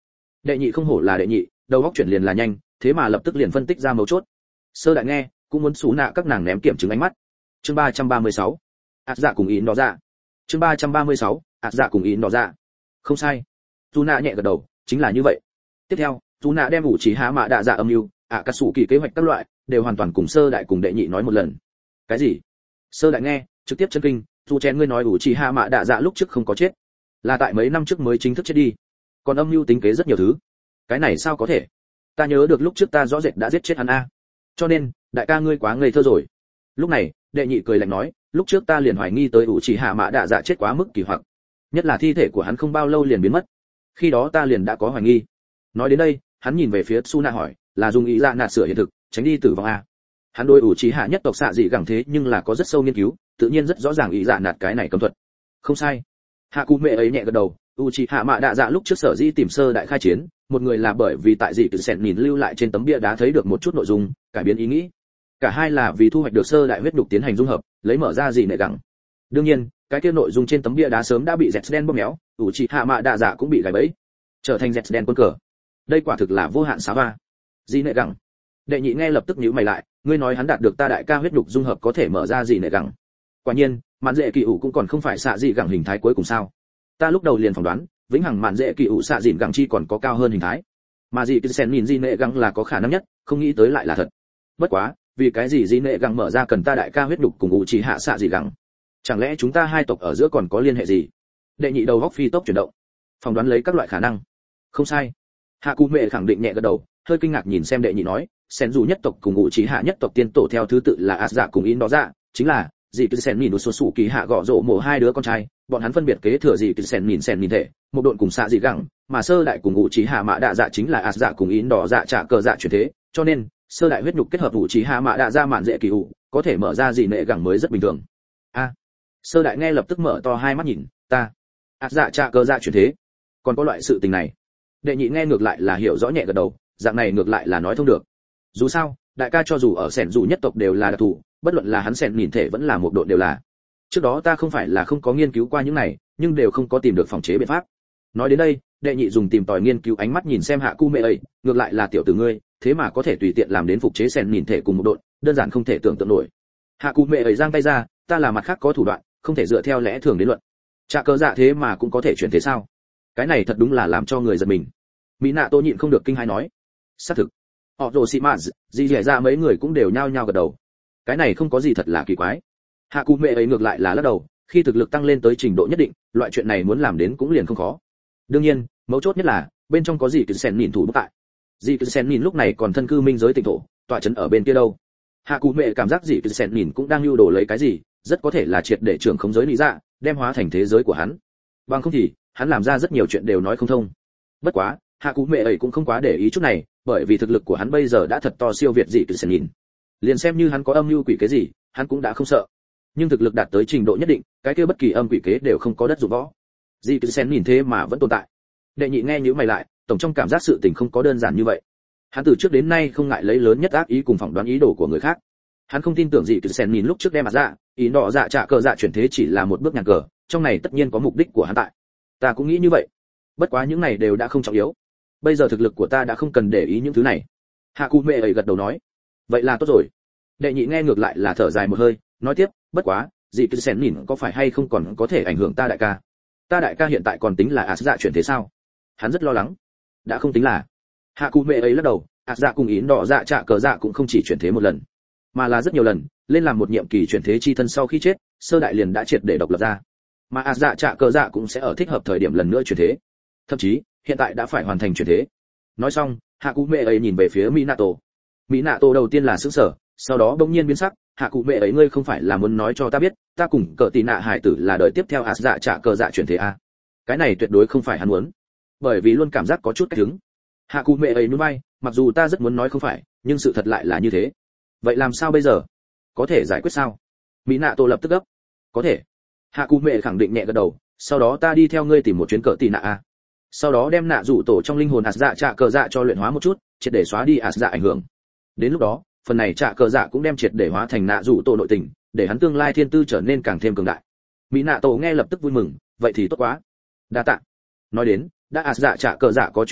Đệ nhị không hổ là đệ nhị, đầu óc chuyển liền là nhanh, thế mà lập tức liền phân tích ra mấu chốt. Sơ đại nghe cũng muốn xú nạ các nàng ném kiểm chứng ánh mắt. Chương 336. ạt dạ cùng ý nó ra. Chương 336. ạt dạ cùng ý nó ra. Không sai. Dù nạ nhẹ gật đầu, chính là như vậy. Tiếp theo, dù nạ đem ủ chỉ hạ mạ đạ dạ âm mưu, cả sủ kỳ kế hoạch các loại đều hoàn toàn cùng sơ đại cùng đệ nhị nói một lần. Cái gì? Sơ đại nghe trực tiếp chân kinh, dù chén ngươi nói ủ chỉ hạ mạ đạ dạ lúc trước không có chết, là tại mấy năm trước mới chính thức chết đi, còn âm mưu tính kế rất nhiều thứ. Cái này sao có thể? Ta nhớ được lúc trước ta rõ rệt đã giết chết hắn a. Cho nên đại ca ngươi quá ngây thơ rồi. Lúc này đệ nhị cười lạnh nói, lúc trước ta liền hoài nghi tới ủ chỉ hạ mạ đạ dạ chết quá mức kỳ hoặc, nhất là thi thể của hắn không bao lâu liền biến mất, khi đó ta liền đã có hoài nghi. Nói đến đây hắn nhìn về phía Suna hỏi, là dùng ý dạ nạt sửa hiện thực tránh đi tử vong a? Hắn đối ủ chỉ hạ nhất tộc xạ dị gẳng thế nhưng là có rất sâu nghiên cứu, tự nhiên rất rõ ràng ý dạ nạt cái này cấm thuật. Không sai. Hạ cụ mẹ ấy nhẹ gật đầu, u chỉ hạ mạ đạ dạ lúc trước sở dĩ tìm sơ đại khai chiến, một người là bởi vì tại dị tự sẹn nhìn lưu lại trên tấm bia đá thấy được một chút nội dung, cải biến ý nghĩ. Cả hai là vì thu hoạch được sơ đại huyết nhục tiến hành dung hợp, lấy mở ra dị nệ gẳng. Đương nhiên, cái kia nội dung trên tấm bia đá sớm đã bị dẹt đen bóp méo, u chỉ hạ mạ đạ dạ cũng bị gài bẫy, trở thành dẹt đen quân cờ. Đây quả thực là vô hạn xá va. Dị nệ gẳng. Đệ nhị nghe lập tức nhíu mày lại, ngươi nói hắn đạt được ta đại ca huyết nhục dung hợp có thể mở ra dị nệ gẳng. Quả nhiên, mạn dễ kỳ ủ cũng còn không phải xạ dị gẳng hình thái cuối cùng sao? Ta lúc đầu liền phỏng đoán, vĩnh hằng mạn dễ kỳ ủ xạ dịn gẳng chi còn có cao hơn hình thái, mà dị sen nhìn dị nệ gẳng là có khả năng nhất, không nghĩ tới lại là thật. Bất quá, vì cái gì dị nệ gẳng mở ra cần ta đại ca huyết nhục cùng ủ chỉ hạ xạ dị gẳng? Chẳng lẽ chúng ta hai tộc ở giữa còn có liên hệ gì? Đệ nhị đầu góc phi tốc chuyển động, phỏng đoán lấy các loại khả năng. Không sai. Hạ cụ mẹ khẳng định nhẹ gật đầu, hơi kinh ngạc nhìn xem đệ nhị nói, sen dù nhất tộc cùng ủ chỉ hạ nhất tộc tiên tổ theo thứ tự là ạt dạ cùng in đó dạ, chính là dị cứ sen nhìn sổ sủ kỳ hạ gõ rổ mổ hai đứa con trai, bọn hắn phân biệt kế thừa dị cứ sen nhìn thể, một độn cùng xạ dị gẳng, mà sơ đại cùng ủ chỉ hạ mạ đạ dạ chính là ạt dạ cùng in đỏ dạ trả cờ dạ chuyển thế, cho nên sơ đại huyết nhục kết hợp ủ chỉ hạ mạ đạ dạ mạn dễ kỳ ủ, có thể mở ra dị nệ gẳng mới rất bình thường. A. Sơ đại nghe lập tức mở to hai mắt nhìn, ta, ạt dạ trả cờ dạ chuyển thế, còn có loại sự tình này. Đệ nhị nghe ngược lại là hiểu rõ nhẹ gật đầu, dạng này ngược lại là nói thông được. Dù sao, đại ca cho dù ở sẻn dù nhất tộc đều là đặc thù, bất luận là hắn sẻn nhìn thể vẫn là một độ đều là. Trước đó ta không phải là không có nghiên cứu qua những này, nhưng đều không có tìm được phòng chế biện pháp. Nói đến đây, đệ nhị dùng tìm tòi nghiên cứu ánh mắt nhìn xem hạ cu mẹ ấy, ngược lại là tiểu tử ngươi, thế mà có thể tùy tiện làm đến phục chế sẻn nhìn thể cùng một độ, đơn giản không thể tưởng tượng nổi. Hạ cu mẹ ấy giang tay ra, ta là mặt khác có thủ đoạn, không thể dựa theo lẽ thường đến luận. Trả cớ dạ thế mà cũng có thể chuyển thế sao? Cái này thật đúng là làm cho người giật mình. Mỹ nạ tô nhịn không được kinh hãi nói, xác thực. Họ rồ xị mạt gì dẻ ra mấy người cũng đều nhao nhao gật đầu. Cái này không có gì thật là kỳ quái. Hạ cụ mẹ ấy ngược lại là lắc đầu, khi thực lực tăng lên tới trình độ nhất định, loại chuyện này muốn làm đến cũng liền không khó. Đương nhiên, mấu chốt nhất là bên trong có gì cứ sen nhìn thủ bút tại. Gì cứ sen nhìn lúc này còn thân cư minh giới tịnh thổ, tọa trấn ở bên kia đâu. Hạ cụ mẹ cảm giác gì cứ sen nhìn cũng đang lưu đồ lấy cái gì, rất có thể là triệt để trưởng khống giới lý dạ, đem hóa thành thế giới của hắn. Bằng không thì, hắn làm ra rất nhiều chuyện đều nói không thông. Bất quá, hạ cụ mẹ ấy cũng không quá để ý chút này, bởi vì thực lực của hắn bây giờ đã thật to siêu việt dị cứ sen nhìn. Liền xem như hắn có âm mưu quỷ kế gì, hắn cũng đã không sợ. Nhưng thực lực đạt tới trình độ nhất định, cái kia bất kỳ âm quỷ kế đều không có đất dụng võ. Dị cứ sen nhìn thế mà vẫn tồn tại. Đệ nhị nghe nhíu mày lại, tổng trong cảm giác sự tình không có đơn giản như vậy. Hắn từ trước đến nay không ngại lấy lớn nhất ác ý cùng phỏng đoán ý đồ của người khác. Hắn không tin tưởng dị cứ sen nhìn lúc trước đem mặt ra, ý đỏ dạ trả cờ dạ chuyển thế chỉ là một bước nhàn cờ, trong này tất nhiên có mục đích của hắn tại. Ta cũng nghĩ như vậy. Bất quá những này đều đã không trọng yếu. Bây giờ thực lực của ta đã không cần để ý những thứ này. Hạ cụ mẹ ấy gật đầu nói, vậy là tốt rồi. Đệ nhị nghe ngược lại là thở dài một hơi, nói tiếp, bất quá dị cứ sen nhìn có phải hay không còn có thể ảnh hưởng ta đại ca? Ta đại ca hiện tại còn tính là ạt dạ chuyển thế sao? Hắn rất lo lắng. Đã không tính là. Hạ cụ mẹ ấy lắc đầu, ạt dạ cùng yến đỏ dạ trả cờ dạ cũng không chỉ chuyển thế một lần, mà là rất nhiều lần, lên làm một nhiệm kỳ chuyển thế chi thân sau khi chết, sơ đại liền đã triệt để độc lập ra. Mà ạt dạ trả cờ dạ cũng sẽ ở thích hợp thời điểm lần nữa chuyển thế. Thậm chí, hiện tại đã phải hoàn thành chuyển thế. Nói xong, hạ cụ mẹ ấy nhìn về phía Minato. Minato đầu tiên là sững sờ, sau đó bỗng nhiên biến sắc, hạ cụ mẹ ấy ngươi không phải là muốn nói cho ta biết, ta cùng cờ tì nạ hải tử là đời tiếp theo ạt dạ trả cờ dạ chuyển thế à? Cái này tuyệt đối không phải hắn muốn, bởi vì luôn cảm giác có chút cách hứng. Hạ cụ mẹ ấy nhún vai, mặc dù ta rất muốn nói không phải, nhưng sự thật lại là như thế. Vậy làm sao bây giờ? Có thể giải quyết sao? Minato lập tức gấp. Có thể. Hạ cụ mẹ khẳng định nhẹ gật đầu, sau đó ta đi theo ngươi tìm một chuyến cờ tì nạ à? Sau đó đem nạ rủ tổ trong linh hồn ạt dạ trả cờ dạ cho luyện hóa một chút, triệt để xóa đi ạt dạ ảnh hưởng. Đến lúc đó, phần này trả cờ dạ cũng đem triệt để hóa thành nạ rủ tổ nội tình, để hắn tương lai thiên tư trở nên càng thêm cường đại. Mỹ nạ tổ nghe lập tức vui mừng, vậy thì tốt quá. Đa tạ. Nói đến, đã ạt dạ trả cờ dạ có chuyển thế,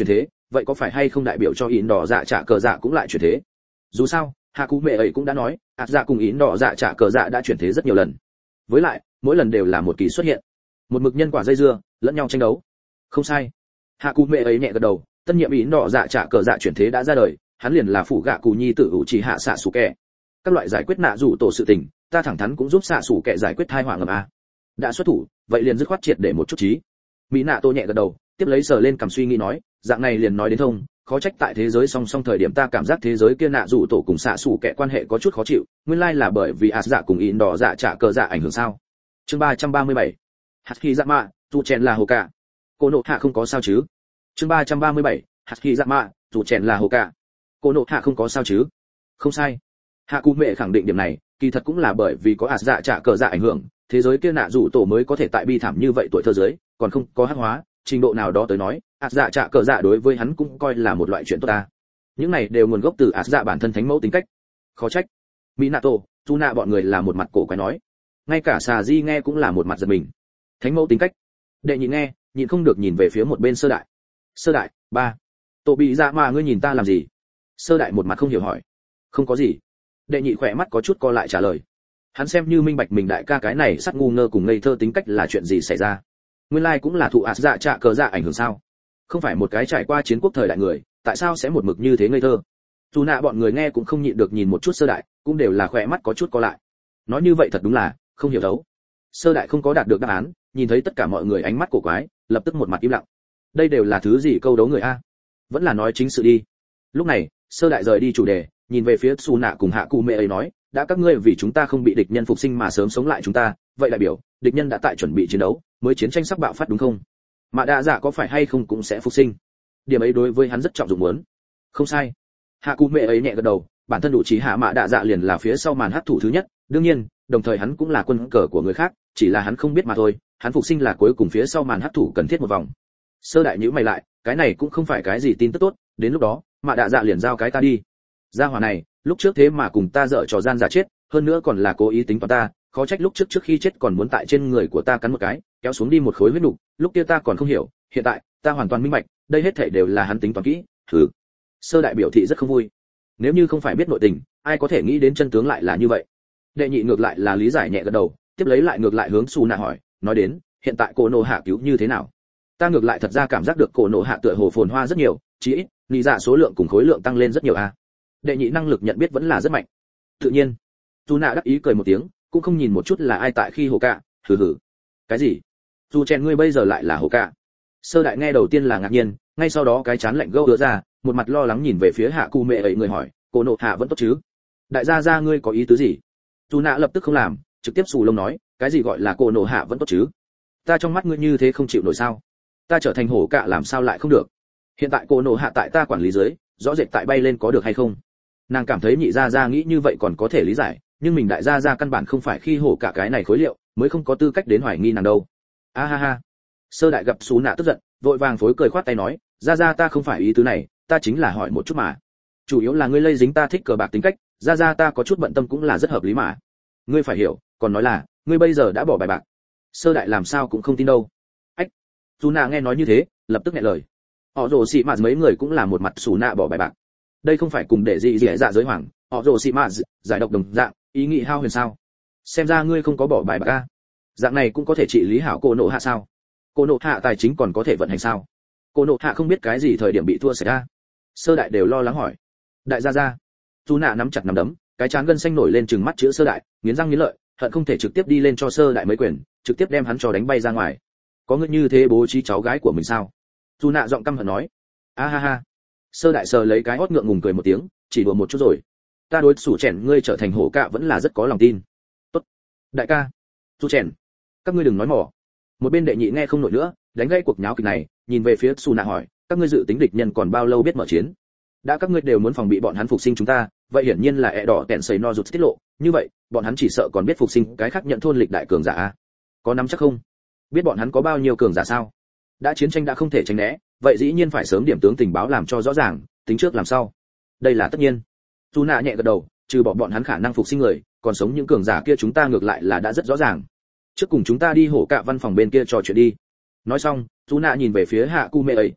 vậy có phải hay không đại biểu cho ỉn đỏ dạ trả cờ dạ cũng lại chuyển thế? Dù sao hạ cụ mẹ ấy cũng đã nói dạ cùng ỉn đỏ dạ trả cờ dạ đã chuyển thế rất nhiều lần, với lại mỗi lần đều là một kỳ xuất hiện, một mực nhân quả dây dưa lẫn nhau tranh đấu. Không sai, hạ cụ mẹ ấy nhẹ gật đầu. Tân nhiệm ỉn đỏ dạ trả cờ dạ chuyển thế đã ra đời, hắn liền là phụ gạ cụ nhi tử ủ trì hạ xạ sủ kẹ. Các loại giải quyết nạ rủ tổ sự tình, ta thẳng thắn cũng giúp xạ sủ kẹ giải quyết thai họa ngầm a. Đã xuất thủ, vậy liền dứt khoát triệt để một chút trí. Mỹ nạ tô nhẹ gật đầu, tiếp lấy sờ lên cầm suy nghĩ nói, dạng này liền nói đến thông, khó trách tại thế giới song song thời điểm ta cảm giác thế giới kia nạ rủ tổ cùng xạ sủ kẹ quan hệ có chút khó chịu, nguyên lai là bởi vì dạ cùng ỉn đỏ dạ trả cờ dạ ảnh hưởng sao? Chương 337. Haki dạ mạ, dù chèn là hồ cả. Cô nộ hạ không có sao chứ? Chương 337. Haki dạ mạ, dù chèn là hồ cả. Cô nộ hạ không có sao chứ? Không sai. Hạ cụ mẹ khẳng định điểm này, kỳ thật cũng là bởi vì có dạ trả cờ dạ ảnh hưởng, thế giới kia nạ rủ tổ mới có thể tại bi thảm như vậy tuổi thơ giới, còn không có hắc hóa, trình độ nào đó tới nói, dạ trả cờ dạ đối với hắn cũng coi là một loại chuyện tốt ta. Những này đều nguồn gốc từ dạ bản thân thánh mẫu tính cách. Khó trách. Minato, Tuna bọn người là một mặt cổ quái nói. Ngay cả Xà Di nghe cũng là một mặt giật mình. Thánh mẫu tính cách. Đệ nhị nghe, nhịn không được nhìn về phía một bên Sơ đại. Sơ đại, ba. Tổ bị dạ mà ngươi nhìn ta làm gì? Sơ đại một mặt không hiểu hỏi. Không có gì. Đệ nhị khỏe mắt có chút co lại trả lời. Hắn xem như minh bạch mình đại ca cái này sắc ngu ngơ cùng ngây thơ tính cách là chuyện gì xảy ra. Nguyên lai cũng là thụ dạ trả cờ dạ ảnh hưởng sao? Không phải một cái trải qua chiến quốc thời đại người, tại sao sẽ một mực như thế ngây thơ? Dù nạ bọn người nghe cũng không nhịn được nhìn một chút Sơ đại, cũng đều là khỏe mắt có chút co lại. Nói như vậy thật đúng là không hiểu đấu. Sơ đại không có đạt được đáp án, nhìn thấy tất cả mọi người ánh mắt cổ quái, lập tức một mặt im lặng. Đây đều là thứ gì câu đấu người a? Vẫn là nói chính sự đi. Lúc này, Sơ đại rời đi chủ đề, nhìn về phía Su nạ cùng hạ cụ mẹ ấy nói, đã các ngươi vì chúng ta không bị địch nhân phục sinh mà sớm sống lại chúng ta, vậy đại biểu địch nhân đã tại chuẩn bị chiến đấu, mới chiến tranh sắp bạo phát đúng không? Mà đa dạ có phải hay không cũng sẽ phục sinh. Điểm ấy đối với hắn rất trọng dụng muốn. Không sai. Hạ cụ mẹ ấy nhẹ gật đầu, bản thân đủ trí hạ mạ đa dạ liền là phía sau màn hắc thủ thứ nhất, đương nhiên, đồng thời hắn cũng là quân cờ của người khác, chỉ là hắn không biết mà thôi, hắn phục sinh là cuối cùng phía sau màn hắc thủ cần thiết một vòng. Sơ đại nhíu mày lại, cái này cũng không phải cái gì tin tức tốt, đến lúc đó, mạ đa dạ liền giao cái ta đi. Gia hỏa này, lúc trước thế mà cùng ta dở trò gian giả chết, hơn nữa còn là cố ý tính toán ta, khó trách lúc trước khi chết còn muốn tại trên người của ta cắn một cái, kéo xuống đi một khối huyết nục, lúc kia ta còn không hiểu, hiện tại, ta hoàn toàn minh bạch, đây hết thảy đều là hắn tính toán kỹ. Hừ. Sơ đại biểu thị rất không vui. Nếu như không phải biết nội tình, ai có thể nghĩ đến chân tướng lại là như vậy. Đệ nhị ngược lại là lý giải nhẹ gật đầu, tiếp lấy lại ngược lại hướng Su nạ hỏi, nói đến, hiện tại cổ nổ hạ cứu như thế nào? Ta ngược lại thật ra cảm giác được cổ nổ hạ tựa hồ phồn hoa rất nhiều, chí ít, lý dạ số lượng cùng khối lượng tăng lên rất nhiều a. Đệ nhị năng lực nhận biết vẫn là rất mạnh. Tự nhiên. Su nạ đắc ý cười một tiếng, cũng không nhìn một chút là ai tại khi hồ cạ, hừ hừ. Cái gì? Dù chèn ngươi bây giờ lại là hồ cạ? Sơ đại nghe đầu tiên là ngạc nhiên, ngay sau đó cái chán lạnh gâu đưa ra, một mặt lo lắng nhìn về phía hạ cụ mẹ ấy người hỏi, cổ nổ hạ vẫn tốt chứ? Đại gia ngươi có ý tứ gì? Su nạ lập tức không làm, trực tiếp xù lông nói, cái gì gọi là cổ nổ hạ vẫn tốt chứ? Ta trong mắt ngươi như thế không chịu nổi sao? Ta trở thành hổ cạ làm sao lại không được? Hiện tại cổ nổ hạ tại ta quản lý dưới, rõ rệt tại bay lên có được hay không? Nàng cảm thấy nhị gia nghĩ như vậy còn có thể lý giải, nhưng mình đại gia căn bản không phải khi hổ cả cái này khối liệu, mới không có tư cách đến hoài nghi nàng đâu. A ha ha. Sơ đại gặp Sú nạ tức giận, vội vàng phối cười khoát tay nói, gia ta không phải ý tứ này, ta chính là hỏi một chút mà. Chủ yếu là ngươi lây dính ta thích cờ bạc tính cách, gia ta có chút bận tâm cũng là rất hợp lý mà. Ngươi phải hiểu, còn nói là, ngươi bây giờ đã bỏ bài bạc. Sơ đại làm sao cũng không tin đâu. Ách. Sú nạ nghe nói như thế, lập tức nghẹn lời. Họ rồ xị mạt mấy người cũng là một mặt Sú nạ bỏ bài bạc. Đây không phải cùng để gì dạ giới hoàng, họ rồ xị mạt giải độc đồng dạng, ý nghĩ hao huyền sao? Xem ra ngươi không có bỏ bài bạc a. Dạng này cũng có thể trị lý hảo cô nộ hạ sao? Cô nộ hạ tài chính còn có thể vận hành sao? Cô nộ hạ không biết cái gì thời điểm bị thua xảy ra. Sơ đại đều lo lắng hỏi. Đại gia. Su nạ nắm chặt nắm đấm, cái trán gân xanh nổi lên trừng mắt chữ Sơ đại, nghiến răng nghiến lợi, hận không thể trực tiếp đi lên cho Sơ đại mấy quyền, trực tiếp đem hắn cho đánh bay ra ngoài. Có ngươi như thế bố trí cháu gái của mình sao? Su nạ giọng căm hận nói. A ha ha. Sơ đại sờ lấy cái hót ngượng ngùng cười một tiếng, chỉ đùa một chút rồi. Ta đối Sủ Chèn ngươi trở thành hổ cạ vẫn là rất có lòng tin. Tốt. Đại ca. Sủ Chèn. Các ngươi đừng nói mỏ. Một bên đệ nhị nghe không nổi nữa, đánh gãy cuộc nháo kịch này, nhìn về phía Su nạ hỏi, các ngươi dự tính địch nhân còn bao lâu biết mở chiến? Đã các ngươi đều muốn phòng bị bọn hắn phục sinh chúng ta, vậy hiển nhiên là ẻ đỏ tẹn sấy no rụt tiết lộ, như vậy, bọn hắn chỉ sợ còn biết phục sinh cái khác nhận thôn lịch đại cường giả a. Có nắm chắc không? Biết bọn hắn có bao nhiêu cường giả sao? Đã chiến tranh đã không thể tránh né, vậy dĩ nhiên phải sớm điểm tướng tình báo làm cho rõ ràng, tính trước làm sau. Đây là tất nhiên. Su nạ nhẹ gật đầu, trừ bỏ bọn hắn khả năng phục sinh người, còn sống những cường giả kia chúng ta ngược lại là đã rất rõ ràng. Trước cùng chúng ta đi hổ cạ văn phòng bên kia trò chuyện đi. Nói xong, Su nạ nhìn về phía hạ cu mẹ ấy.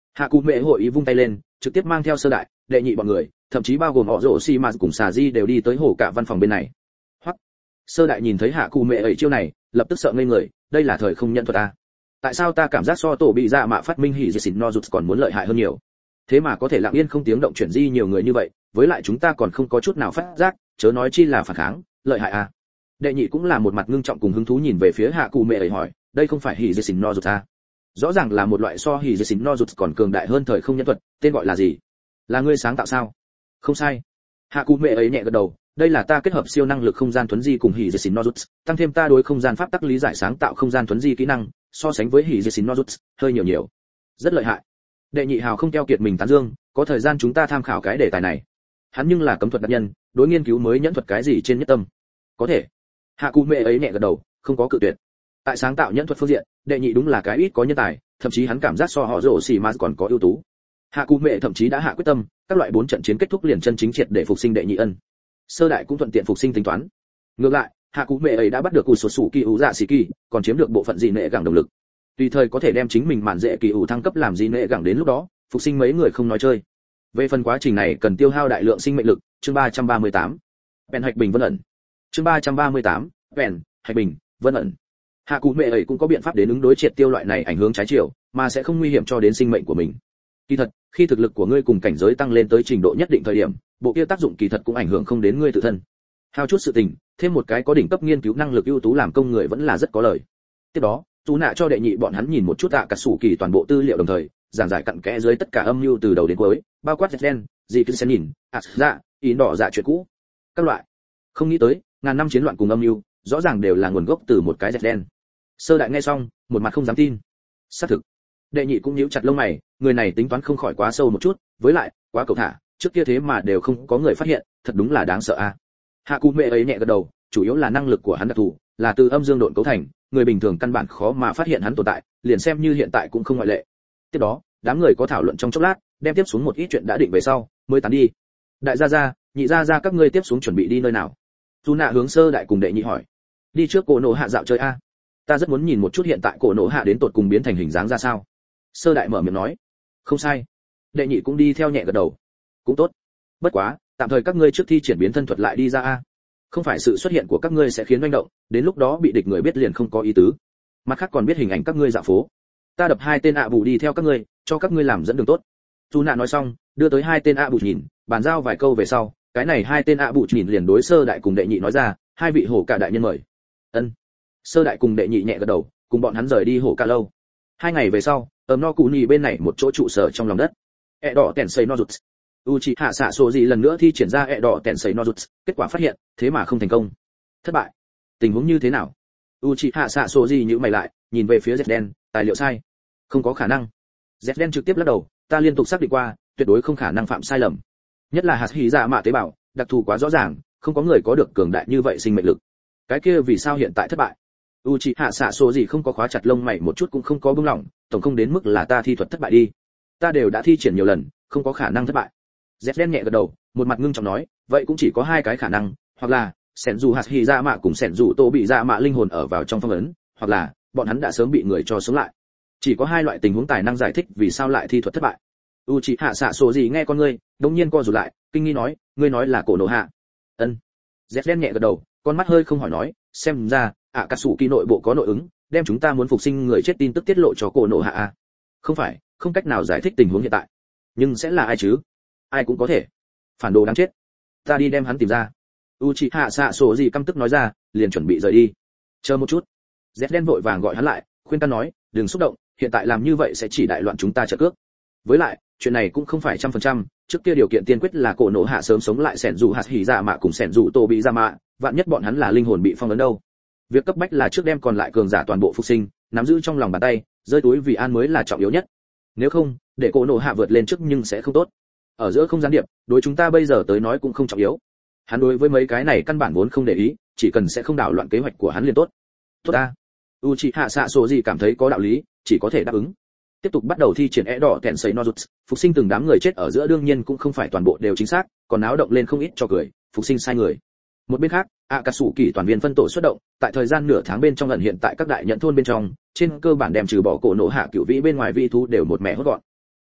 Hạ Cụ Mẹ hội ý vung tay lên, trực tiếp mang theo sơ đại, đệ nhị bọn người, thậm chí bao gồm họ rồ xi mà cùng xà di đều đi tới hổ cả văn phòng bên này. Hoặc sơ đại nhìn thấy Hạ Cụ Mẹ ấy chiêu này, lập tức sợ ngây người, đây là thời không nhận thuật à? Tại sao ta cảm giác so tổ bị dạ mạ phát minh hỉ dị xỉn no rụt còn muốn lợi hại hơn nhiều? Thế mà có thể lặng yên không tiếng động chuyển di nhiều người như vậy, với lại chúng ta còn không có chút nào phát giác, chớ nói chi là phản kháng, lợi hại à? Đệ nhị cũng là một mặt ngưng trọng cùng hứng thú nhìn về phía Hạ Cụ Mẹ ấy hỏi, đây không phải hỉ dị xỉn no rụt à? Rõ ràng là một loại so hỉ dị xỉn no rụt còn cường đại hơn thời không nhân thuật, tên gọi là gì? Là ngươi sáng tạo sao? Không sai. Hạ Cụ Mẹ ấy nhẹ gật đầu, đây là ta kết hợp siêu năng lực không gian thuấn di cùng hỉ dị xỉn no rụt, tăng thêm ta đối không gian pháp tắc lý giải sáng tạo không gian thuấn di kỹ năng, so sánh với hỉ dị xỉn no rụt, hơi nhiều. Rất lợi hại. Đệ nhị hào không keo kiệt mình tán dương, có thời gian chúng ta tham khảo cái đề tài này. Hắn nhưng là cấm thuật đặc nhân, đối nghiên cứu mới nhẫn thuật cái gì trên nhất tâm. Có thể. Hạ Cụ Mẹ ấy nhẹ gật đầu, không có cự tuyệt. Tại sáng tạo nhẫn thuật phương diện, đệ nhị đúng là cái ít có nhân tài, thậm chí hắn cảm giác so họ rồ xì mà còn có ưu tú. Hạ Cụ Mẹ thậm chí đã hạ quyết tâm, các loại 4 trận chiến kết thúc liền chân chính triệt để phục sinh đệ nhị ân. Sơ đại cũng thuận tiện phục sinh tính toán. Ngược lại, Hạ Cụ Mẹ ấy đã bắt được cù sổ sủ kỳ ủ dạ xì kỳ, còn chiếm được bộ phận dị nệ gẳng động lực. Tùy thời có thể đem chính mình mạn dễ kỳ ủ thăng cấp làm dị nệ gẳng đến lúc đó, phục sinh mấy người không nói chơi. Về phần quá trình này cần tiêu hao đại lượng sinh mệnh lực, chương 338. Vẹn hạch bình vân ẩn. Chương 338. Vẹn hạch bình vân ẩn. Hạ Cụ Mẹ ấy cũng có biện pháp đến ứng đối triệt tiêu loại này ảnh hưởng trái chiều, mà sẽ không nguy hiểm cho đến sinh mệnh của mình. Kỳ thật, khi thực lực của ngươi cùng cảnh giới tăng lên tới trình độ nhất định thời điểm, bộ kia tác dụng kỳ thật cũng ảnh hưởng không đến ngươi tự thân. Hao chút sự tình, thêm một cái có đỉnh cấp nghiên cứu năng lực ưu tú làm công người vẫn là rất có lợi. Tiếp đó, Tú nạ cho đệ nhị bọn hắn nhìn một chút cả sủ kỳ toàn bộ tư liệu đồng thời, giảng giải cặn kẽ dưới tất cả âm mưu từ đầu đến cuối, bao quát Zen, gì cứ sẽ nhìn, dạ, ý đỏ dạ chuyện cũ. Các loại. Không nghĩ tới, ngàn năm chiến loạn cùng âm mưu, rõ ràng đều là nguồn gốc từ một cái Zen. Sơ đại nghe xong, một mặt không dám tin. Xác thực. Đệ nhị cũng nhíu chặt lông mày, người này tính toán không khỏi quá sâu một chút, với lại, quá cẩu thả, trước kia thế mà đều không có người phát hiện, thật đúng là đáng sợ a. Hạ Cụ Mẹ ấy nhẹ gật đầu, chủ yếu là năng lực của hắn đặc thù, là từ âm dương độn cấu thành, người bình thường căn bản khó mà phát hiện hắn tồn tại, liền xem như hiện tại cũng không ngoại lệ. Tiếp đó, đám người có thảo luận trong chốc lát, đem tiếp xuống một ít chuyện đã định về sau, mới tán đi. Đại gia gia, nhị gia gia các ngươi tiếp xuống chuẩn bị đi nơi nào? Tu nạ hướng sơ đại cùng đệ nhị hỏi. Đi trước cổ nổ hạ dạo chơi a. Ta rất muốn nhìn một chút hiện tại cổ nổ hạ đến tột cùng biến thành hình dáng ra sao. Sơ đại mở miệng nói. Không sai. Đệ nhị cũng đi theo nhẹ gật đầu. Cũng tốt. Bất quá, tạm thời các ngươi trước thi triển biến thân thuật lại đi ra a. Không phải sự xuất hiện của các ngươi sẽ khiến manh động, đến lúc đó bị địch người biết liền không có ý tứ. Mặt khác còn biết hình ảnh các ngươi dạo phố. Ta đập 2 tên ạ bù đi theo các ngươi, cho các ngươi làm dẫn đường tốt. Tu nạ nói xong, đưa tới 2 tên ạ bù nhìn, bàn giao vài câu về sau, cái này 2 tên ạ bù nhìn liền đối sơ đại cùng đệ nhị nói ra, 2 vị hổ cả đại nhân mời. Ân. Sơ đại cùng đệ nhị nhẹ gật đầu, cùng bọn hắn rời đi hổ cả lâu. 2 ngày về sau, no cụ nhì bên này một chỗ trụ sở trong lòng đất. Đỏ tèn xây no rụt. Uchiha xạ số gì lần nữa thi triển ra đỏ tèn xây no rụt, kết quả phát hiện, thế mà không thành công. Thất bại. Tình huống như thế nào? Uchiha xạ số gì nhíu mày lại, nhìn về phía Zden, tài liệu sai. Không có khả năng. Zden trực tiếp lắc đầu, ta liên tục xác định qua, tuyệt đối không khả năng phạm sai lầm. Nhất là hạt hỉ dạ mạ tế bào, đặc thù quá rõ ràng, không có người có được cường đại như vậy sinh mệnh lực. Cái kia vì sao hiện tại thất bại? Uchiha xạ số gì không có khóa chặt lông mày một chút cũng không có bưng lỏng, tổng không đến mức là ta thi thuật thất bại đi. Ta đều đã thi triển nhiều lần, không có khả năng thất bại. Zden nhẹ gật đầu, một mặt ngưng trọng nói, vậy cũng chỉ có 2 cái khả năng, hoặc là sẻn dù hạt hỉ dạ mạ cùng sẻn dù tô bị dạ mạ linh hồn ở vào trong phong ấn, hoặc là bọn hắn đã sớm bị người cho sống lại. Chỉ có 2 loại tình huống tài năng giải thích vì sao lại thi thuật thất bại. Uchiha xạ số gì nghe con ngươi, đột nhiên co rụt lại, kinh nghi nói, ngươi nói là cổ nổ hạ? Ân. Zden nhẹ gật đầu, con mắt hơi không hỏi nói, xem ra Akatsuki nội bộ có nội ứng, đem chúng ta muốn phục sinh người chết tin tức tiết lộ cho cổ nổ hạ a. Không phải, không cách nào giải thích tình huống hiện tại. Nhưng sẽ là ai chứ? Ai cũng có thể. Phản đồ đáng chết. Ta đi đem hắn tìm ra. Uchiha xạ số gì căm tức nói ra, liền chuẩn bị rời đi. Chờ một chút. Zden vội vàng gọi hắn lại, khuyên can nói, đừng xúc động, hiện tại làm như vậy sẽ chỉ đại loạn chúng ta trợ cước. Với lại, chuyện này cũng không phải 100%, trước kia điều kiện tiên quyết là cổ nổ hạ sớm sống lại sẻn dù hạt hỉ dạ mạ cùng sẻn dù tô bị dạ mạ, vạn nhất bọn hắn là linh hồn bị phong ấn đâu. Việc cấp bách là trước đem còn lại cường giả toàn bộ phục sinh, nắm giữ trong lòng bàn tay, rơi túi vì an mới là trọng yếu nhất. Nếu không, để cổ nổ hạ vượt lên trước nhưng sẽ không tốt. Ở giữa không gián điệp, đối chúng ta bây giờ tới nói cũng không trọng yếu. Hắn đối với mấy cái này căn bản vốn không để ý, chỉ cần sẽ không đảo loạn kế hoạch của hắn liền tốt. Tốt a. Uchiha xạ số gì cảm thấy có đạo lý, chỉ có thể đáp ứng. Tiếp tục bắt đầu thi triển đỏ kèn sấy no rụt, phục sinh từng đám người chết ở giữa đương nhiên cũng không phải toàn bộ đều chính xác, còn náo động lên không ít cho cười, phục sinh sai người. Một bên khác, Akatsuki toàn viên phân tổ xuất động, tại thời gian nửa tháng bên trong ẩn hiện tại các đại nhận thôn bên trong, trên cơ bản đem trừ bỏ cổ nổ hạ cửu vĩ bên ngoài vị thú đều một mẹ hốt gọn.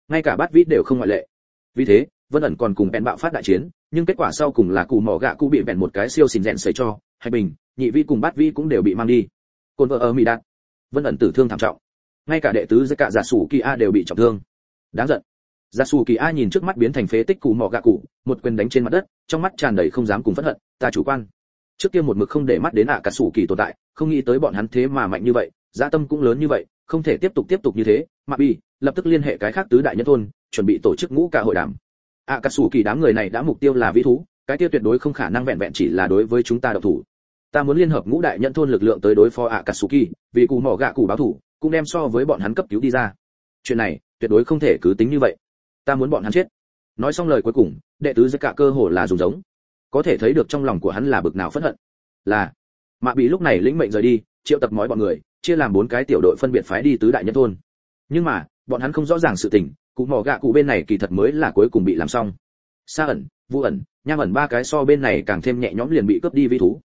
ngay cả bát vĩ đều không ngoại lệ. Vì thế Vân ẩn còn cùng bèn bạo phát đại chiến, nhưng kết quả sau cùng là cụ mỏ gạ cụ bị bèn một cái siêu xìn rèn sấy cho hay bình, nhị vĩ cùng bát vĩ cũng đều bị mang đi. Côn vợ ở mỹ đạt, Vân ẩn tử thương thảm trọng, ngay cả đệ tứ giữa cả giả sủ kỳ a đều bị trọng thương. Đáng giận. Giả sủ kỳ a nhìn trước mắt biến thành phế tích cụ mỏ gạ cụ, một quyền đánh trên mặt đất, trong mắt tràn đầy không dám cùng phẫn hận, ta chủ quan. Trước kia một mực không để mắt đến cả sủ kỳ tồn tại, không nghĩ tới bọn hắn thế mà mạnh như vậy, dạ tâm cũng lớn như vậy, không thể tiếp tục như thế. Mạ Bi lập tức liên hệ cái khác tứ đại nhân thôn, chuẩn bị tổ chức ngũ cả hội đàm. Cà sủ kỳ đám người này đã mục tiêu là vĩ thú, cái kia tuyệt đối không khả năng vẹn vẹn chỉ là đối với chúng ta độc thủ. Ta muốn liên hợp ngũ đại nhân thôn lực lượng tới đối phó cà sủ kỳ, vì cụ mỏ gạ cụ báo thủ, cũng đem so với bọn hắn cấp cứu đi ra. Chuyện này tuyệt đối không thể cứ tính như vậy. Ta muốn bọn hắn chết. Nói xong lời cuối cùng, đệ tứ giấc cả cơ hồ là dùng giống, có thể thấy được trong lòng của hắn là bực nào phẫn hận. Là Mạ Bị lúc này lĩnh mệnh rời đi, triệu tập mọi bọn người, chia làm 4 cái tiểu đội phân biệt phái đi tứ đại nhân thôn. Nhưng mà bọn hắn không rõ ràng sự tình, cụ mỏ gạ cụ bên này kỳ thật mới là cuối cùng bị làm xong. Sa ẩn, Vu ẩn, Nham ẩn 3 cái so bên này càng thêm nhẹ nhõm liền bị cướp đi vi thú.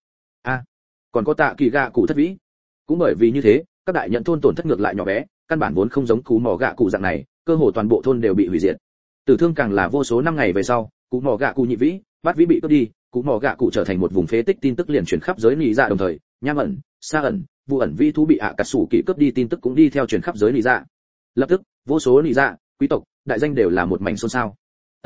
Còn có Tạ Kỳ gạ cụ thất vĩ. Cũng bởi vì như thế, các đại nhận thôn tổn thất ngược lại nhỏ bé, căn bản vốn không giống cụ mỏ gạ cụ dạng này, cơ hồ toàn bộ thôn đều bị hủy diệt. Tử thương càng là vô số năm ngày về sau, cụ mỏ gạ cụ nhị vĩ, bát vĩ bị cướp đi, cụ mỏ gạ cụ trở thành một vùng phế tích, tin tức liền truyền khắp giới nị dạ đồng thời, Nham ẩn, Sa ẩn, Vu ẩn vi thú bị cà sủ kỳ cướp đi tin tức cũng đi theo truyền khắp giới nị dạ. Lập tức, vô số nị dạ, quý tộc, đại danh đều là một mảnh xôn xao.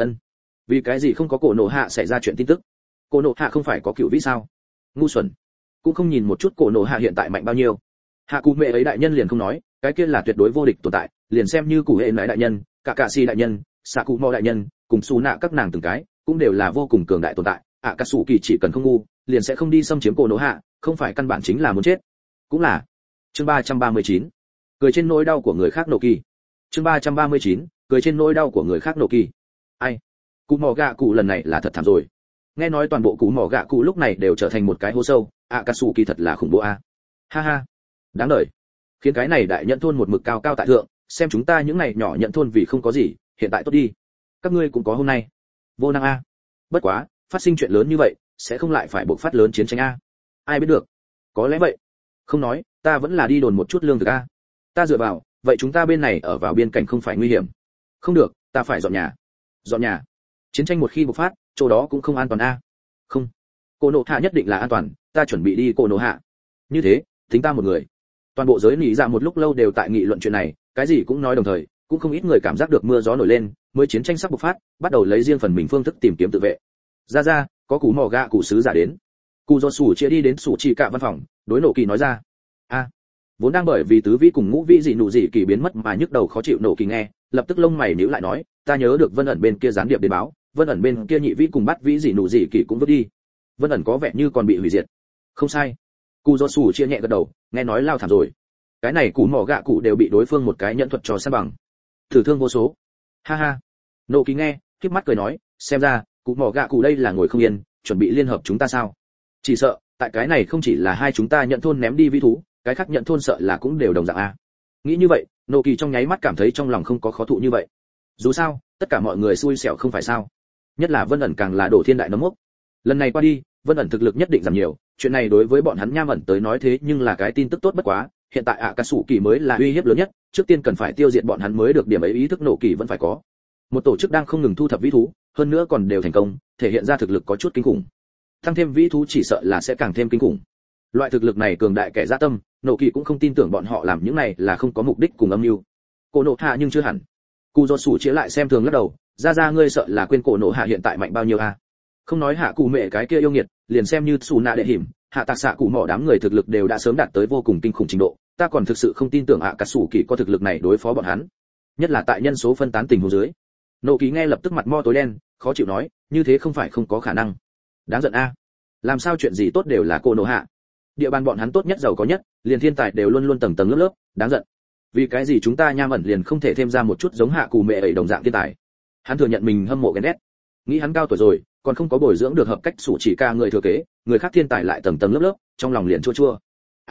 Vì cái gì không có cổ nổ hạ xảy ra chuyện tin tức? Cổ nổ hạ không phải có cựu vĩ sao? Ngu xuẩn, cũng không nhìn một chút cổ nổ hạ hiện tại mạnh bao nhiêu. Hạ cụ mẹ ấy đại nhân liền không nói, cái kia là tuyệt đối vô địch tồn tại, liền xem như cụ hệ nãi đại nhân, cả si đại nhân, xạ cụ mò đại nhân, cùng xù nạ các nàng từng cái, cũng đều là vô cùng cường đại tồn tại. Cà sủ kỳ chỉ cần không ngu, liền sẽ không đi xâm chiếm cổ nổ hạ, không phải căn bản chính là muốn chết. Cũng là. Chương 339. Cười trên nỗi đau của người khác nổ kỳ. Chương 339. Cười trên nỗi đau của người khác nổ kỳ. Ai? Cụ mỏ gạ cụ lần này là thật thảm rồi. Nghe nói toàn bộ cụ mỏ gạ cụ lúc này đều trở thành một cái hố sâu, cà sủ kỳ thật là khủng bố a. Ha ha. Đáng đời. Khiến cái này đại nhận thôn một mực cao cao tại thượng, xem chúng ta những này nhỏ nhận thôn vì không có gì, hiện tại tốt đi. Các ngươi cũng có hôm nay. Vô năng a. Bất quá, phát sinh chuyện lớn như vậy, sẽ không lại phải bộc phát lớn chiến tranh a. Ai biết được. Có lẽ vậy. Không nói, ta vẫn là đi đồn một chút lương thực a. Ta dựa vào, vậy chúng ta bên này ở vào biên cảnh không phải nguy hiểm. Không được, ta phải dọn nhà. Dọn nhà. Chiến tranh một khi bộc phát, chỗ đó cũng không an toàn a. Không. Cô nộ hạ nhất định là an toàn, ta chuẩn bị đi cô nộ hạ. Như thế, tính ta một người. Toàn bộ giới nỉ dạ một lúc lâu đều tại nghị luận chuyện này, cái gì cũng nói đồng thời, cũng không ít người cảm giác được mưa gió nổi lên, mới chiến tranh sắp bộc phát, bắt đầu lấy riêng phần mình phương thức tìm kiếm tự vệ. Ra, có cú mò gạ cụ sứ giả đến. Cụ do sủ chia đi đến sủ chỉ cả văn phòng, đối nổ kỳ nói ra. Vốn đang bởi vì tứ vĩ cùng ngũ vĩ dị nụ dị kỳ biến mất mà nhức đầu khó chịu nổ kỳ nghe, lập tức lông mày nhíu lại nói, ta nhớ được Vân ẩn bên kia gián điệp đến báo, Vân ẩn bên kia nhị vĩ cùng bát vĩ dị nụ dị kỳ cũng vứt đi. Vân ẩn có vẻ như còn bị hủy diệt. Không sai. Cụ do sủ chia nhẹ gật đầu, nghe nói lao thảm rồi. Cái này cú mỏ gạ cụ đều bị đối phương một cái nhận thuật cho san bằng. Thử thương vô số. Ha ha. Nổ kỳ nghe, khép mắt cười nói, xem ra, cú mỏ gạ cụ đây là ngồi không yên, chuẩn bị liên hợp chúng ta sao? Chỉ sợ, tại cái này không chỉ là hai chúng ta nhận thôn ném đi vĩ thú, cái khác nhận thôn sợ là cũng đều đồng dạng a. Nghĩ như vậy, nô kỳ trong nháy mắt cảm thấy trong lòng không có khó thụ như vậy. Dù sao, tất cả mọi người xui xẻo không phải sao? Nhất là Vân ẩn càng là đổ thiên đại nấm mốc. Lần này qua đi, Vân ẩn thực lực nhất định giảm nhiều, chuyện này đối với bọn hắn Nham ẩn tới nói thế nhưng là cái tin tức tốt bất quá, hiện tại cà sủ kỳ mới là uy hiếp lớn nhất, trước tiên cần phải tiêu diệt bọn hắn mới được, điểm ấy ý thức nô kỳ vẫn phải có. Một tổ chức đang không ngừng thu thập vĩ thú, hơn nữa còn đều thành công, thể hiện ra thực lực có chút kinh khủng. Tăng thêm vĩ thú chỉ sợ là sẽ càng thêm kinh khủng. Loại thực lực này cường đại kẻ dã tâm, nổ kỳ cũng không tin tưởng bọn họ làm những này là không có mục đích cùng âm mưu. Cổ nộ hạ nhưng chưa hẳn. Cụ do sủ chia lại xem thường lắc đầu, ra ngươi sợ là quên cổ nộ hạ hiện tại mạnh bao nhiêu a? Không nói hạ cụ mẹ cái kia yêu nghiệt, liền xem như xù nạ đệ hiểm, hạ tạc xạ cụ mỏ đám người thực lực đều đã sớm đạt tới vô cùng kinh khủng trình độ, ta còn thực sự không tin tưởng cà sủ kỳ có thực lực này đối phó bọn hắn, nhất là tại nhân số phân tán tình huống dưới. Nộ kỳ nghe lập tức mặt mo tối đen, khó chịu nói, như thế không phải không có khả năng. Đáng giận a. Làm sao chuyện gì tốt đều là cổ nộ hạ? Địa bàn bọn hắn tốt nhất giàu có nhất, liền thiên tài đều luôn luôn tầng tầng lớp lớp, đáng giận. Vì cái gì chúng ta Nham ẩn liền không thể thêm ra một chút giống hạ cụ mẹ ấy đồng dạng thiên tài? Hắn thừa nhận mình hâm mộ ghen ghét, nghĩ hắn cao tuổi rồi, còn không có bồi dưỡng được hợp cách sủ chỉ ca người thừa kế, người khác thiên tài lại tầng tầng lớp lớp, trong lòng liền chua chua.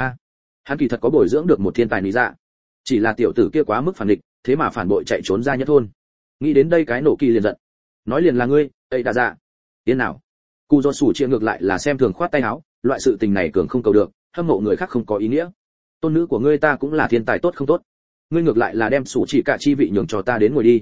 Hắn kỳ thật có bồi dưỡng được một thiên tài lý dạ, chỉ là tiểu tử kia quá mức phản nghịch, thế mà phản bội chạy trốn ra nhất thôn. Nghĩ đến đây cái nổ kỳ liền giận, nói liền là ngươi, ấy đã dạ. Yên nào? Cụ do sủ chia ngược lại là xem thường khoát tay áo, loại sự tình này cường không cầu được, hâm mộ người khác không có ý nghĩa. Tôn nữ của ngươi ta cũng là thiên tài tốt không tốt, ngươi ngược lại là đem sủ chỉ cả chi vị nhường cho ta đến ngồi đi.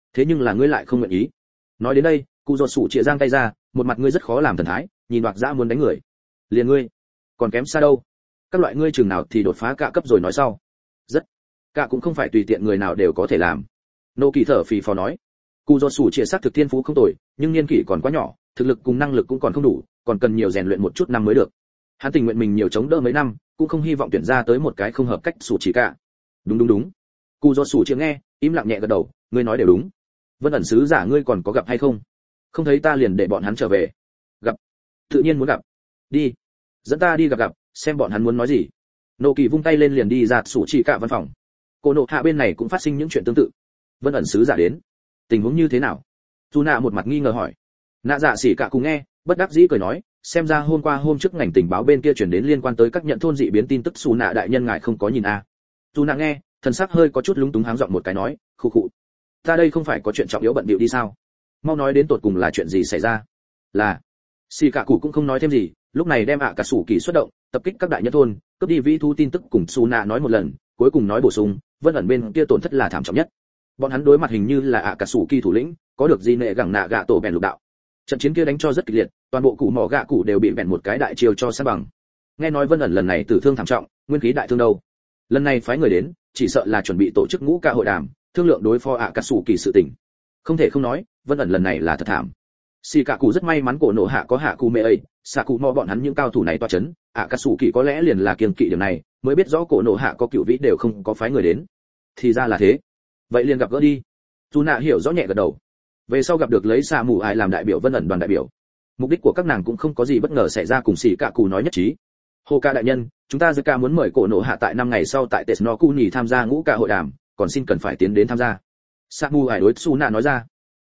thế nhưng là ngươi lại không nguyện ý. Nói đến đây, cụ ruột sủ chĩa giang tay ra, một mặt ngươi rất khó làm thần thái, nhìn đoạt dã muốn đánh người. Liền ngươi, còn kém xa đâu. Các loại ngươi chừng nào thì đột phá cả cấp rồi nói sau. Rất, cả cũng không phải tùy tiện người nào đều có thể làm. Nô Kỳ thở phì phò nói. Cụ ruột sủ chĩa xác thực thiên phú không tồi, nhưng niên kỷ còn quá nhỏ, thực lực cùng năng lực cũng còn không đủ, còn cần nhiều rèn luyện một chút năm mới được. Hắn tình nguyện mình nhiều chống đỡ mấy năm, cũng không hy vọng tuyển ra tới một cái không hợp cách sủ chỉ cả. Đúng. Cụ ruột sủ chĩa nghe, im lặng nhẹ gật đầu, ngươi nói đều đúng. Vân ẩn sứ giả ngươi còn có gặp hay không? Không thấy ta liền để bọn hắn trở về. Gặp, tự nhiên muốn gặp. Đi, dẫn ta đi gặp, xem bọn hắn muốn nói gì. Nô Kỳ vung tay lên liền đi ra sủ chỉ cả văn phòng. Cô nộ hạ bên này cũng phát sinh những chuyện tương tự. Vân ẩn sứ giả đến, tình huống như thế nào? Tu nạ một mặt nghi ngờ hỏi. Nạ dạ xỉ cả cùng nghe, bất đắc dĩ cười nói, xem ra hôm trước ngành tình báo bên kia chuyển đến liên quan tới các nhận thôn dị biến tin tức, Su nạ đại nhân ngài không có nhìn à? Tu nạ nghe, thần sắc hơi có chút lúng túng háng giọng một cái nói, khụ khụ, ta đây không phải có chuyện trọng yếu bận bịu đi sao? Mau nói đến tột cùng là chuyện gì xảy ra? Là, xì cả cụ cũng không nói thêm gì, lúc này đem cả sủ kỳ xuất động, tập kích các đại nhân thôn, cướp đi vĩ thu tin tức cùng Su nạ nói một lần, cuối cùng nói bổ sung, Vân ẩn bên kia tổn thất là thảm trọng nhất. Bọn hắn đối mặt hình như là cả sủ kỳ thủ lĩnh, có được gì nệ gẳng nạ gạ tổ bèn lục đạo. Trận chiến kia đánh cho rất kịch liệt, toàn bộ cụ mỏ gạ cụ đều bị bèn một cái đại chiêu cho san bằng. Nghe nói Vân ẩn lần này tử thương thảm trọng, nguyên khí đại thương đâu. Lần này phái người đến, chỉ sợ là chuẩn bị tổ chức ngũ ca hội đàm, thương lượng đối phó cả sủ kỳ sự tình. Không thể không nói, Vân ẩn lần này là thật thảm. Xì cả cụ rất may mắn cổ nổ hạ có hạ cụ mẹ ấy, xạ cụ mò bọn hắn những cao thủ này toa chấn, cả sủ kỳ có lẽ liền là kiêng kỵ điểm này, mới biết rõ cổ nổ hạ có cựu vĩ đều không có phái người đến. Thì ra là thế. Vậy liền gặp gỡ đi. Dù nạ hiểu rõ nhẹ gật đầu. Về sau gặp được lấy xạ mù ai làm đại biểu Vân ẩn đoàn đại biểu. Mục đích của các nàng cũng không có gì bất ngờ xảy ra, cùng xì cả cụ nói nhất trí. Hồ ca đại nhân, chúng ta Zika muốn mời cổ nổ hạ tại 5 ngày sau tại Tesnokuni tham gia ngũ ca hội đàm, còn xin cần phải tiến đến tham gia. Samu hải đối Su nạ nói ra.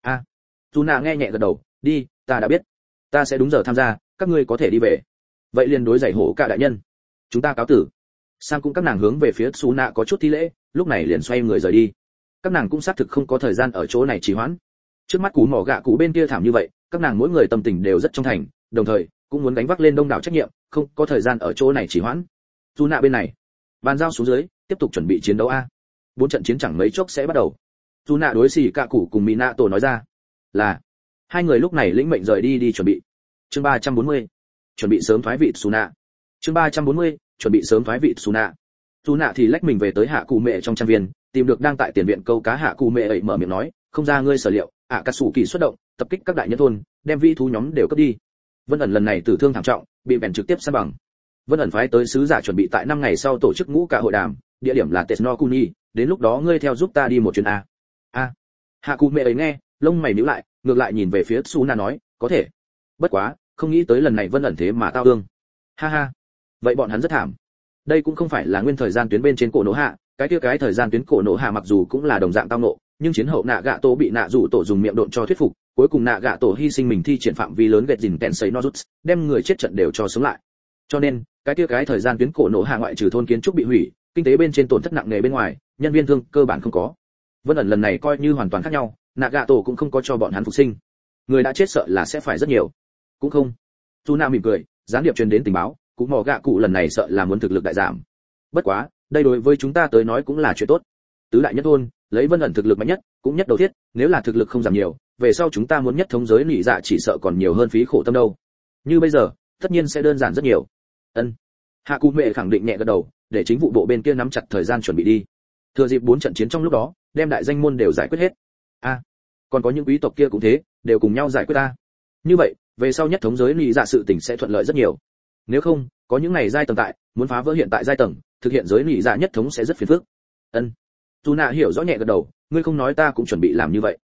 Su nạ nghe nhẹ gật đầu, đi, ta đã biết. Ta sẽ đúng giờ tham gia, các ngươi có thể đi về. Vậy liền đối giày hổ ca đại nhân. Chúng ta cáo tử. Sang cũng các nàng hướng về phía Su nạ có chút thi lễ, lúc này liền xoay người rời đi. Các nàng cũng xác thực không có thời gian ở chỗ này trì hoãn. Trước mắt cú mỏ gạ cụ bên kia thảm như vậy, các nàng mỗi người tâm tình đều rất trong thành, đồng thời cũng muốn gánh vác lên đông đảo trách nhiệm, không có thời gian ở chỗ này trì hoãn. Su nạ bên này, bàn giao xuống dưới, tiếp tục chuẩn bị chiến đấu a. 4 trận chiến chẳng mấy chốc sẽ bắt đầu. Su nạ đối xỉ cả cụ cùng Minato nói ra, là hai người lúc này lĩnh mệnh rời đi chuẩn bị. Chương 340, chuẩn bị sớm thoái vị Su nạ. Chương 340, chuẩn bị sớm thoái vị Su nạ. Su nạ thì lách mình về tới hạ cụ mẹ trong trang viên, tìm được đang tại tiền viện câu cá hạ cụ mẹ ấy, mở miệng nói, không ra ngươi sở liệu, cả sủ kỳ xuất động, tập kích các đại nhân thôn, đem vi thú nhóm đều cướp đi. Vân ẩn lần này tử thương thảm trọng, bị bèn trực tiếp san bằng. Vân ẩn phái tới sứ giả chuẩn bị tại 5 ngày sau tổ chức ngũ cả hội đàm, địa điểm là Tesnokuni, đến lúc đó ngươi theo giúp ta đi một chuyến a. Hạ cụ mẹ ấy nghe, lông mày nhíu lại, ngược lại nhìn về phía Su nạ nói, có thể. Bất quá, không nghĩ tới lần này Vân ẩn thế mà tao ương. Ha ha. Vậy bọn hắn rất thảm. Đây cũng không phải là nguyên thời gian tuyến bên trên cổ nổ hạ, cái thời gian tuyến cổ nổ hạ mặc dù cũng là đồng dạng tao nộ, nhưng chiến hậu nạ gạ tổ bị nạ dụ tổ dùng miệng độn cho thuyết phục, cuối cùng nạ gạ tổ hy sinh mình thi triển phạm vi lớn gẹt dìn Tensei no Jutsu, đem người chết trận đều cho sống lại. Cho nên, cái thời gian tuyến cổ nổ hạ ngoại trừ thôn kiến trúc bị hủy, kinh tế bên trên tổn thất nặng nề bên ngoài, nhân viên thương cơ bản không có. Vân ẩn lần này coi như hoàn toàn khác nhau, nạ gạ tổ cũng không có cho bọn hắn phục sinh. Người đã chết sợ là sẽ phải rất nhiều. Cũng không. Su nạ mỉm cười, gián điệp truyền đến tình báo, cũng mò gạ cụ lần này sợ là muốn thực lực đại giảm. Bất quá, đây đối với chúng ta tới nói cũng là chuyện tốt. Tứ đại nhất thôn, lấy Vân ẩn thực lực mạnh nhất, cũng nhất đầu thiết, nếu là thực lực không giảm nhiều, về sau chúng ta muốn nhất thống giới nị dạ chỉ sợ còn nhiều hơn phí khổ tâm đâu. Như bây giờ, tất nhiên sẽ đơn giản rất nhiều. Ân. Hạ Cụ Mẹ khẳng định nhẹ gật đầu, để chính vụ bộ bên kia nắm chặt thời gian chuẩn bị đi. Thừa dịp 4 trận chiến trong lúc đó, đem đại danh môn đều giải quyết hết. Còn có những quý tộc kia cũng thế, đều cùng nhau giải quyết ta. Như vậy, về sau nhất thống giới nị dạ sự tình sẽ thuận lợi rất nhiều. Nếu không, có những ngày giai tầng tại, muốn phá vỡ hiện tại giai tầng, thực hiện giới nị dạ nhất thống sẽ rất phiền phức. Ân. Dù nạ hiểu rõ nhẹ gật đầu, ngươi không nói ta cũng chuẩn bị làm như vậy.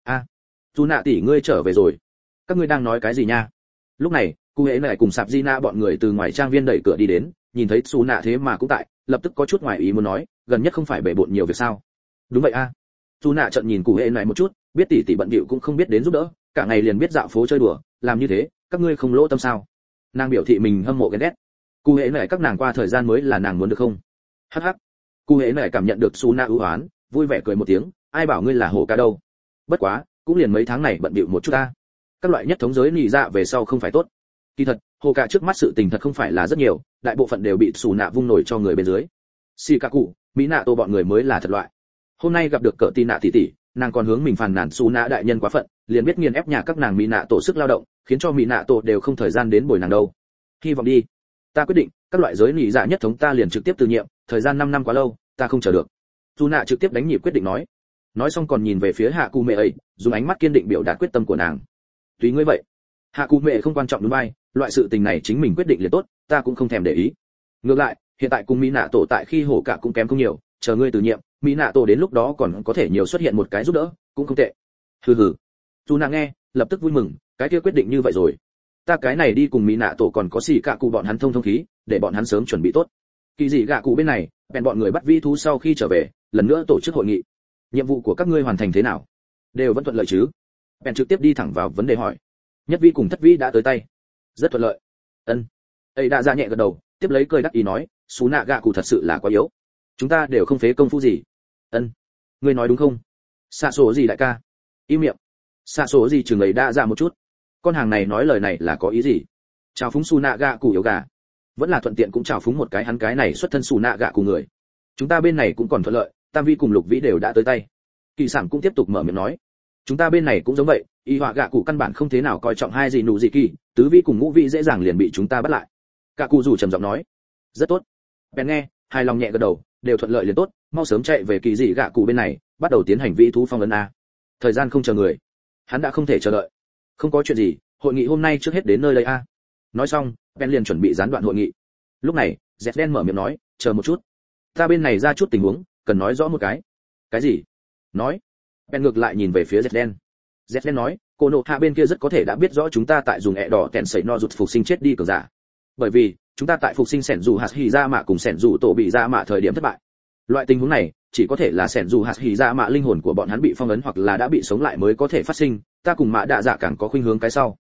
Dù nạ tỷ ngươi trở về rồi. Các ngươi đang nói cái gì nha? Lúc này, cụ hễ này cùng sạp Gina bọn người từ ngoài trang viên đẩy cửa đi đến, nhìn thấy Su nạ thế mà cũng tại, lập tức có chút ngoài ý muốn nói, gần nhất không phải bể bộn nhiều việc sao? Đúng vậy a. Su nạ trợn nhìn cụ hễ này một chút, biết tỷ tỷ bận bịu cũng không biết đến giúp đỡ, cả ngày liền biết dạo phố chơi đùa, làm như thế, các ngươi không lỗ tâm sao? Nàng biểu thị mình hâm mộ ghen ghét. Cụ hễ này các nàng qua thời gian mới là nàng muốn được không? Hắc hắc. Cụ hễ này cảm nhận được Su nạ ưu oán, vui vẻ cười một tiếng, ai bảo ngươi là hổ ca đâu? Bất quá, cũng liền mấy tháng này bận bịu một chút ta. Các loại nhất thống giới nị dạ về sau không phải tốt. Kỳ thật, hồ cả trước mắt sự tình thật không phải là rất nhiều, đại bộ phận đều bị Su nạ vung nổi cho người bên dưới. Shikaku, Minato bọn người mới là thật loại. Hôm nay gặp được cỡ tì nạ tỷ tỷ, Nàng còn hướng mình phàn nàn Sú Nạ đại nhân quá phận, liền biết nghiền ép nhà các nàng mỹ nạ tổ sức lao động, khiến cho mỹ nạ tổ đều không thời gian đến bồi nàng đâu. Hy vọng đi. Ta quyết định, các loại giới nhị dạ nhất thống ta liền trực tiếp từ nhiệm, thời gian 5 năm quá lâu, ta không chờ được. Sú Nạ trực tiếp đánh nhịp quyết định nói. Nói xong còn nhìn về phía Hạ Cụ Mẹ ấy, dùng ánh mắt kiên định biểu đạt quyết tâm của nàng. Tùy ngươi vậy. Hạ Cụ Mẹ không quan trọng đúng vai, loại sự tình này chính mình quyết định liền tốt, ta cũng không thèm để ý. Ngược lại, hiện tại cùng mỹ nạ tổ tại khi hổ cả cũng kém không nhiều, chờ ngươi từ nhiệm, mỹ nạ tổ đến lúc đó còn có thể nhiều xuất hiện một cái giúp đỡ, cũng không tệ. Hừ hừ. Dù nàng nghe, lập tức vui mừng, cái kia quyết định như vậy rồi. Ta cái này đi cùng mỹ nạ tổ còn có xì cả cụ bọn hắn thông khí, để bọn hắn sớm chuẩn bị tốt. Kỳ dị gạ cụ bên này, bèn bọn người bắt vi thú sau khi trở về, lần nữa tổ chức hội nghị. Nhiệm vụ của các ngươi hoàn thành thế nào? Đều vẫn thuận lợi chứ? Bèn trực tiếp đi thẳng vào vấn đề hỏi. Nhất vi cùng thất vi đã tới tay. Rất thuận lợi. Ân. Ấy đã ra nhẹ gật đầu, tiếp lấy cười đắc ý nói, Sú Nạ gạ cụ thật sự là quá yếu. Chúng ta đều không phế công phu gì. Ân. Ngươi nói đúng không? Xạ số gì đại ca? Im miệng. Xạ số gì chừng ấy đã ra một chút. Con hàng này nói lời này là có ý gì? Chào phúng Sú Nạ gạ cụ yếu gà. Vẫn là thuận tiện cũng chào phúng một cái hắn cái này xuất thân Sú Nạ gạ cụ người. Chúng ta bên này cũng còn thuận lợi, Tam vi cùng Lục vĩ đều đã tới tay. Kỳ sản cũng tiếp tục mở miệng nói. Chúng ta bên này cũng giống vậy, y họa gạ cụ căn bản không thế nào coi trọng hai gì nụ gì kỳ, tứ vi cùng ngũ vi dễ dàng liền bị chúng ta bắt lại. Cả cụ rủ trầm giọng nói. Rất tốt. Bèn nghe, hài lòng nhẹ gật đầu, đều thuận lợi liền tốt, mau sớm chạy về kỳ dị gạ cụ bên này, bắt đầu tiến hành vĩ thú phong ấn a. Thời gian không chờ người, hắn đã không thể chờ đợi. Không có chuyện gì, hội nghị hôm nay trước hết đến nơi đây a. Nói xong, Ben liền chuẩn bị gián đoạn hội nghị. Lúc này, Zden mở miệng nói, chờ một chút, ta bên này ra chút tình huống, cần nói rõ một cái. Cái gì? Nói. Ben ngược lại nhìn về phía Zden. Zden nói, cô nộ hạ bên kia rất có thể đã biết rõ chúng ta tại dùng ẹ đỏ kèn sẩy no rụt phục sinh chết đi cường giả. Bởi vì chúng ta tại phục sinh sẻn dù hạt hỉ ra mạ cùng sẻn dù tổ bị ra mạ thời điểm thất bại. Loại tình huống này chỉ có thể là sẻn dù hạt hỉ ra mạ linh hồn của bọn hắn bị phong ấn hoặc là đã bị sống lại mới có thể phát sinh, ta cùng mạ đạ dạ càng có khuynh hướng cái sau.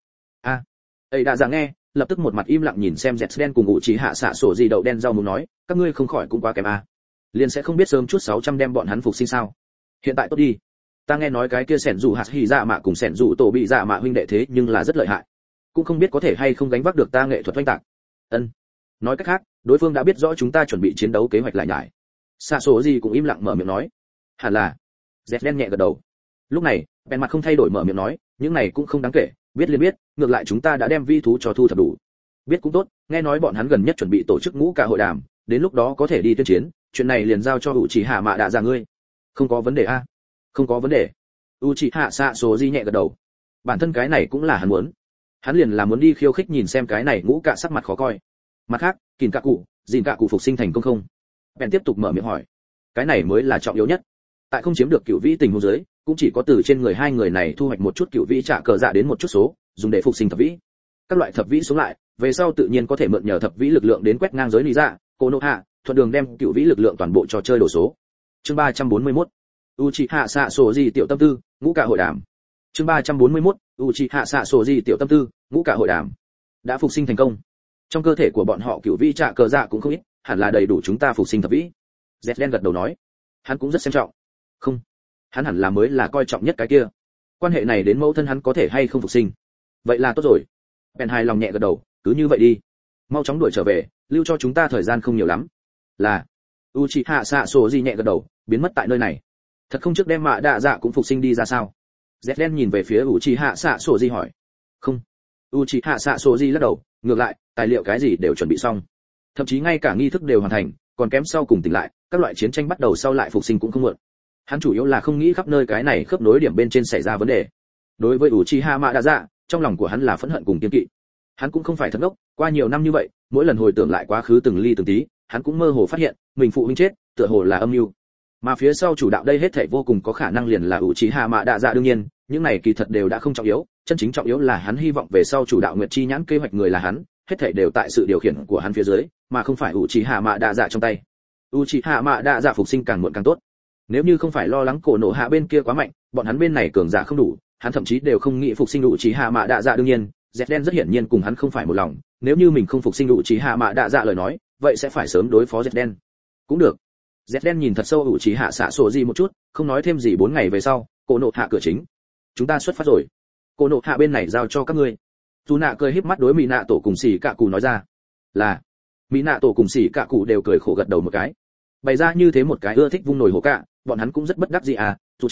Ấy đạ dạ nghe, lập tức một mặt im lặng nhìn xem Zden cùng ngụ trí hạ xạ sổ gì đậu đen rau muốn nói, các ngươi không khỏi cũng quá kém a. Liền sẽ không biết sớm chút 600 đem bọn hắn phục sinh sao? Hiện tại tốt đi. Ta nghe nói cái kia sẻn dù hạt hỉ dạ mạ cùng sẻn dù tổ bị dạ mạ huynh đệ thế nhưng là rất lợi hại, cũng không biết có thể hay không gánh vác được ta nghệ thuật oanh tạc. Ân. Nói cách khác, đối phương đã biết rõ chúng ta chuẩn bị chiến đấu kế hoạch lại nhải. Xạ số gì cũng im lặng mở miệng nói. Hẳn là. Zden nhẹ gật đầu. Lúc này, bèn mặt không thay đổi mở miệng nói, những này cũng không đáng kể, biết liền biết, ngược lại chúng ta đã đem vi thú cho thu thập đủ. Biết cũng tốt, nghe nói bọn hắn gần nhất chuẩn bị tổ chức ngũ cả hội đàm, đến lúc đó có thể đi tuyên chiến, chuyện này liền giao cho Uchiha Mạ Đạ Dạ ngươi. Không có vấn đề a. Không có vấn đề. Uchiha xạ số gì nhẹ gật đầu. Bản thân cái này cũng là hắn muốn. Hắn liền là muốn đi khiêu khích nhìn xem cái này ngũ cả sắc mặt khó coi. Mặt khác, Kìn cả cụ, Dìn cả cụ phục sinh thành công không? Ben tiếp tục mở miệng hỏi. Cái này mới là trọng yếu nhất. Tại không chiếm được cửu vĩ tình huống dưới, cũng chỉ có từ trên người hai người này thu hoạch một chút cửu vĩ trả cờ dạ đến một chút số, dùng để phục sinh thập vĩ. Các loại thập vĩ sống lại, về sau tự nhiên có thể mượn nhờ thập vĩ lực lượng đến quét ngang giới lý dạ, cô nộ hạ, thuận đường đem cửu vĩ lực lượng toàn bộ cho chơi đổ số. Chương 341. Uchiha xạ sổ gì tiểu tâm tư, ngũ cả hội đàm. Chương 341. Uchiha xạ sổ gì tiểu tâm tư, ngũ cả hội đàm. Đã phục sinh thành công. Trong cơ thể của bọn họ cửu vĩ trả cờ dạ cũng không ít, hẳn là đầy đủ chúng ta phục sinh thập vĩ. Zden gật đầu nói. Hắn cũng rất xem trọng. Không, hắn hẳn là mới là coi trọng nhất cái kia. Quan hệ này đến mẫu thân hắn có thể hay không phục sinh. Vậy là tốt rồi. Ben hài lòng nhẹ gật đầu, cứ như vậy đi. Mau chóng đuổi trở về, lưu cho chúng ta thời gian không nhiều lắm. Là. Uchiha xạ sổ gì nhẹ gật đầu, biến mất tại nơi này. Thật không trước đem Mạ Đạ Dạ cũng phục sinh đi ra sao? Zden nhìn về phía Uchiha xạ sổ gì hỏi. Không. Uchiha xạ sổ gì lắc đầu, ngược lại, tài liệu cái gì đều chuẩn bị xong. Thậm chí ngay cả nghi thức đều hoàn thành, còn kém sau cùng tỉnh lại, các loại chiến tranh bắt đầu sau lại phục sinh cũng không muộn. Hắn chủ yếu là không nghĩ khắp nơi cái này khớp nối điểm bên trên xảy ra vấn đề. Đối với Uchiha Mạ Đạ Dạ, trong lòng của hắn là phẫn hận cùng kiêng kỵ. Hắn cũng không phải thật ngốc, qua nhiều năm như vậy, mỗi lần hồi tưởng lại quá khứ từng ly từng tí, hắn cũng mơ hồ phát hiện, mình phụ huynh chết, tựa hồ là âm mưu. Mà phía sau chủ đạo đây hết thảy vô cùng có khả năng liền là Uchiha Mạ Đạ Dạ đương nhiên, những này kỳ thật đều đã không trọng yếu, chân chính trọng yếu là hắn hy vọng về sau chủ đạo Nguyệt Chi nhãn kế hoạch người là hắn, hết thảy đều tại sự điều khiển của hắn phía dưới, mà không phải Uchiha Mạ Đạ Dạ trong tay. Uchiha Mạ Đạ Dạ phục sinh càng muộn càng tốt. Nếu như không phải lo lắng cổ nổ hạ bên kia quá mạnh, bọn hắn bên này cường giả không đủ, hắn thậm chí đều không nghĩ phục sinh Uchiha Mạ Đạ Dạ đương nhiên, Zden rất hiển nhiên cùng hắn không phải một lòng, nếu như mình không phục sinh Uchiha Mạ Đạ Dạ lời nói, vậy sẽ phải sớm đối phó Zden. Cũng được. Zden nhìn thật sâu Uchiha xạ sổ gì một chút, không nói thêm gì 4 ngày về sau, cổ nổ hạ cửa chính. Chúng ta xuất phát rồi. Cổ nổ hạ bên này giao cho các ngươi. Dù nạ cười híp mắt đối Mỹ nạ tổ cùng xỉ cạ cụ nói ra. Là. Mỹ nạ tổ cùng xỉ cạ cụ đều cười khổ gật đầu một cái. Bày ra như thế một cái ưa thích vung nổi hổ cạ, bọn hắn cũng rất bất đắc dĩ à, dù chèn,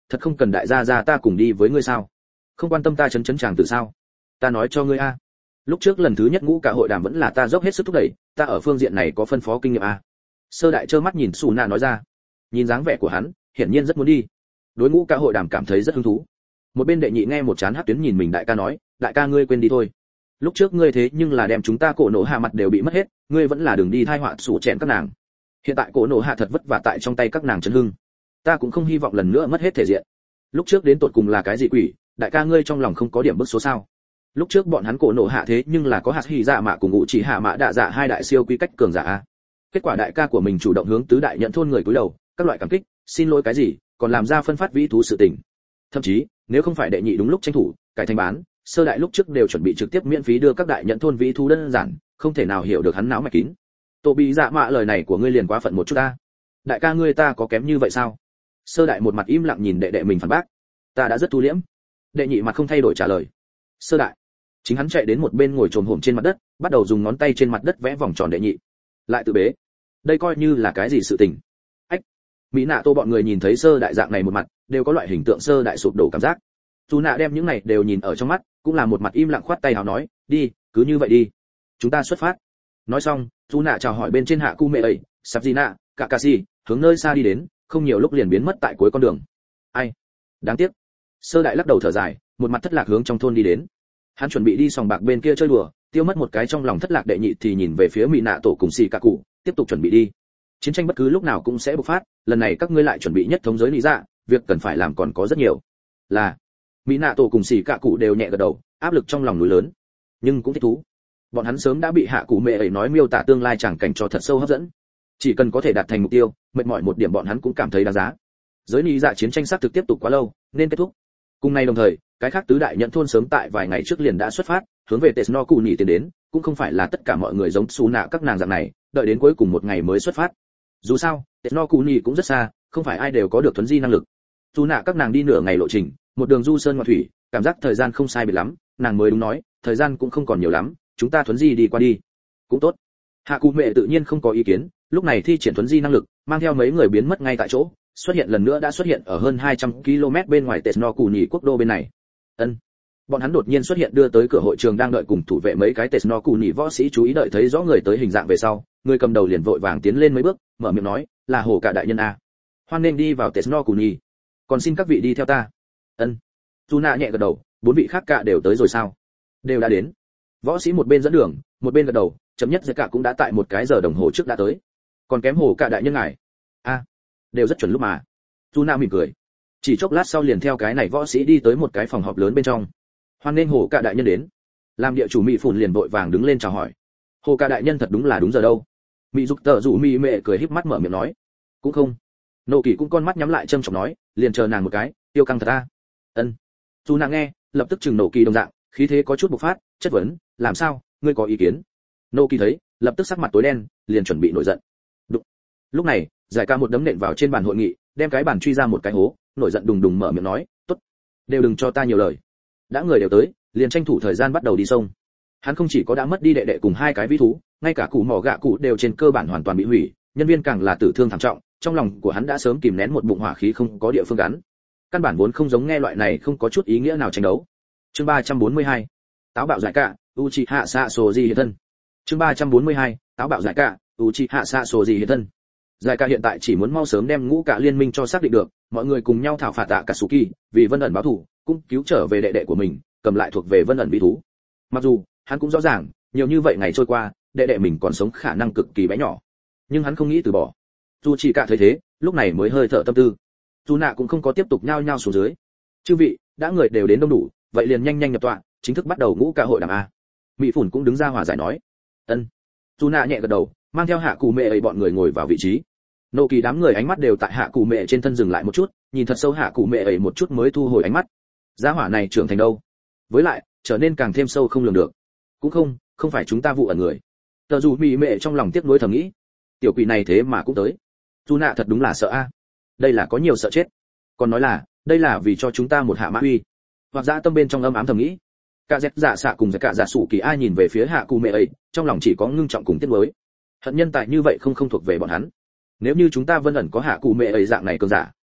thật không cần đại gia ta cùng đi với ngươi sao? Không quan tâm ta chấn chấn chàng từ sao? Ta nói cho ngươi a, lúc trước lần thứ nhất ngũ cả hội đàm vẫn là ta dốc hết sức thúc đẩy, ta ở phương diện này có phân phó kinh nghiệm a. Sơ đại trơ mắt nhìn Sú Nạ nói ra. Nhìn dáng vẻ của hắn, hiển nhiên rất muốn đi. Đối ngũ cả hội đàm cảm thấy rất hứng thú. Một bên đệ nhị nghe một chán hát tuyến nhìn mình đại ca nói, đại ca ngươi quên đi thôi. Lúc trước ngươi thế nhưng là đem chúng ta cổ nổ hạ mặt đều bị mất hết, ngươi vẫn là đường đi thai họa sủ chèn các nàng. Hiện tại cổ nổ hạ thật vất vả tại trong tay các nàng chấn hưng, ta cũng không hy vọng lần nữa mất hết thể diện. Lúc trước đến tột cùng là cái gì quỷ, đại ca ngươi trong lòng không có điểm bức số sao? Lúc trước bọn hắn cổ nổ hạ thế nhưng là có hạt hỉ dạ mạ cùng ngụ chỉ hạ mạ đạ dạ hai đại siêu quy cách cường giả a. Kết quả đại ca của mình chủ động hướng tứ đại nhận thôn người cúi đầu, các loại cảm kích, xin lỗi cái gì, còn làm ra phân phát vĩ thú sự tình. Thậm chí, nếu không phải đệ nhị đúng lúc tranh thủ, cải thành bán, sơ đại lúc trước đều chuẩn bị trực tiếp miễn phí đưa các đại nhận thôn vĩ thú đơn giản, không thể nào hiểu được hắn não mạch kín. Tô bị dạ mạ lời này của ngươi liền quá phận một chút ta. Đại ca ngươi ta có kém như vậy sao? Sơ đại một mặt im lặng nhìn đệ đệ mình phản bác. Ta đã rất thu liễm. Đệ nhị mặt không thay đổi trả lời. Sơ đại, chính hắn chạy đến một bên ngồi trồm hổm trên mặt đất, bắt đầu dùng ngón tay trên mặt đất vẽ vòng tròn đệ nhị. Lại tự bế. Đây coi như là cái gì sự tình? Ách. Mỹ nạ tô bọn người nhìn thấy sơ đại dạng này một mặt, đều có loại hình tượng sơ đại sụp đổ cảm giác. Dù nạ đem những này đều nhìn ở trong mắt, cũng là một mặt im lặng khoát tay hào nói, đi, cứ như vậy đi. Chúng ta xuất phát. Nói xong, dù nạ chào hỏi bên trên hạ cu mẹ ấy, sắp gì nạ, Kakashi, hướng nơi xa đi đến, không nhiều lúc liền biến mất tại cuối con đường. Ai? Đáng tiếc. Sơ đại lắc đầu thở dài, một mặt thất lạc hướng trong thôn đi đến. Hắn chuẩn bị đi sòng bạc bên kia chơi đùa, tiêu mất một cái trong lòng thất lạc đệ nhị thì nhìn về phía Mỹ nạ tổ cùng xì cả cụ, tiếp tục chuẩn bị đi. Chiến tranh bất cứ lúc nào cũng sẽ bộc phát, lần này các ngươi lại chuẩn bị nhất thống giới lý dạ, việc cần phải làm còn có rất nhiều. Là Mỹ nạ tổ cùng xì cả cụ đều nhẹ gật đầu, áp lực trong lòng núi lớn, nhưng cũng thích thú. Bọn hắn sớm đã bị hạ cụ mẹ ấy nói miêu tả tương lai chẳng cảnh cho thật sâu hấp dẫn. Chỉ cần có thể đạt thành mục tiêu, mệt mỏi một điểm bọn hắn cũng cảm thấy đáng giá. Giới lý dạ chiến tranh xác thực tiếp tục quá lâu, nên kết thúc. Cùng ngày đồng thời, cái khác tứ đại nhận thôn sớm tại vài ngày trước liền đã xuất phát, hướng về Tesno Cù Nhị tiến đến, cũng không phải là tất cả mọi người giống Sú Nạ các nàng dạng này, đợi đến cuối cùng một ngày mới xuất phát. Dù sao, Tesno Cù Nhị cũng rất xa, không phải ai đều có được thuấn di năng lực. Sú Nạ các nàng đi nửa ngày lộ trình, một đường du sơn ngoạn thủy, cảm giác thời gian không sai biệt lắm, nàng mới đúng nói, thời gian cũng không còn nhiều lắm, chúng ta thuấn di đi qua đi. Cũng tốt. Hạ Cụ Mẹ tự nhiên không có ý kiến, lúc này thi triển thuấn di năng lực, mang theo mấy người biến mất ngay tại chỗ, xuất hiện lần nữa đã xuất hiện ở hơn 200 km bên ngoài Tesno Cù Nhị quốc đô bên này. Ân. Bọn hắn đột nhiên xuất hiện đưa tới cửa hội trường đang đợi cùng thủ vệ mấy cái Tesno Cù Nhị võ sĩ chú ý đợi thấy rõ người tới hình dạng về sau, người cầm đầu liền vội vàng tiến lên mấy bước, mở miệng nói, là Hổ Cả đại nhân a. Hoan nên đi vào Tesno Cù Nhị. Còn xin các vị đi theo ta. Ân. Juna nhẹ gật đầu, bốn vị khác cả đều tới rồi sao? Đều đã đến. Võ sĩ một bên dẫn đường, một bên gật đầu, chậm nhất Giải Cả cũng đã tại một cái giờ đồng hồ trước đã tới. Còn kém Hổ Cả đại nhân ngài. A, đều rất chuẩn lúc mà. Juna mỉm cười. Chỉ chốc lát sau liền theo cái này võ sĩ đi tới một cái phòng họp lớn bên trong. Hoan nên Hổ Cả đại nhân đến. Làm địa chủ Mỹ Phùn liền vội vàng đứng lên chào hỏi. Hổ Cả đại nhân thật đúng là đúng giờ đâu. Mỹ Dục Tở Dụ Mỹ Mẹ cười híp mắt mở miệng nói. Cũng không. Nô Kỳ cũng con mắt nhắm lại châm chọc nói, liền chờ nàng một cái, tiêu căng thật a. Ân. Juna nghe, lập tức chừng Nô Kỳ đồng dạng, khí thế có chút bộc phát, chất vấn, làm sao, ngươi có ý kiến? Nô Kỳ thấy, lập tức sắc mặt tối đen, liền chuẩn bị nổi giận. Đụng. Lúc này, Giải Ca một đấm nện vào trên bàn hội nghị, đem cái bàn truy ra một cái hố, nổi giận đùng đùng mở miệng nói, tốt, đều đừng cho ta nhiều lời. Đã người đều tới, liền tranh thủ thời gian bắt đầu đi sông. Hắn không chỉ có đã mất đi đệ đệ cùng hai cái vĩ thú, ngay cả củ mỏ gạ cụ đều trên cơ bản hoàn toàn bị hủy, nhân viên càng là tử thương thảm trọng, trong lòng của hắn đã sớm kìm nén một bụng hỏa khí không có địa phương gắn. Căn bản vốn không giống nghe loại này không có chút ý nghĩa nào tranh đấu. Chương 342. Táo bạo Giải Cả, Uchiha Sasuke hiện thân. Chương 342. Táo bạo Giải Cả, Uchiha Sasuke hiện thân. Giải Cả hiện tại chỉ muốn mau sớm đem ngũ cả liên minh cho xác định được, mọi người cùng nhau thảo phạt tạ Katsuki, vì Vân ẩn báo thù, cũng cứu trở về đệ đệ của mình, cầm lại thuộc về Vân ẩn bí thú. Mặc dù, hắn cũng rõ ràng, nhiều như vậy ngày trôi qua, đệ đệ mình còn sống khả năng cực kỳ bé nhỏ, nhưng hắn không nghĩ từ bỏ. Dù chỉ cả thấy thế, lúc này mới hơi thở tâm tư. Dù nạ cũng không có tiếp tục nhao nhao xuống dưới. Chư vị, đã người đều đến đông đủ, vậy liền nhanh nhanh nhập tọa, chính thức bắt đầu ngũ cả hội đàm a. Mỹ Phủn cũng đứng ra hòa giải nói. Ân. Dù nạ nhẹ gật đầu, mang theo hạ cụ mẹ ấy bọn người ngồi vào vị trí. Nô Kỳ đám người ánh mắt đều tại hạ cụ mẹ trên thân dừng lại một chút, nhìn thật sâu hạ cụ mẹ ấy một chút mới thu hồi ánh mắt. Giá hỏa này trưởng thành đâu? Với lại, trở nên càng thêm sâu không lường được. Cũng không phải chúng ta vụ ẩn người. Tờ dù Mỹ mẹ trong lòng tiếc nuối thầm nghĩ, tiểu quỷ này thế mà cũng tới. Dù nạ thật đúng là sợ a. Đây là có nhiều sợ chết. Còn nói là, đây là vì cho chúng ta một hạ mã uy. Hoặc dã tâm bên trong âm ám thầm nghĩ. Cả dẹp giả xạ cùng cả giả sủ kỳ ai nhìn về phía hạ cụ mẹ ấy, trong lòng chỉ có ngưng trọng cùng tiếc nuối. Hận nhân tài như vậy không thuộc về bọn hắn. Nếu như chúng ta Vân ẩn có hạ cụ mẹ ấy dạng này cường giả,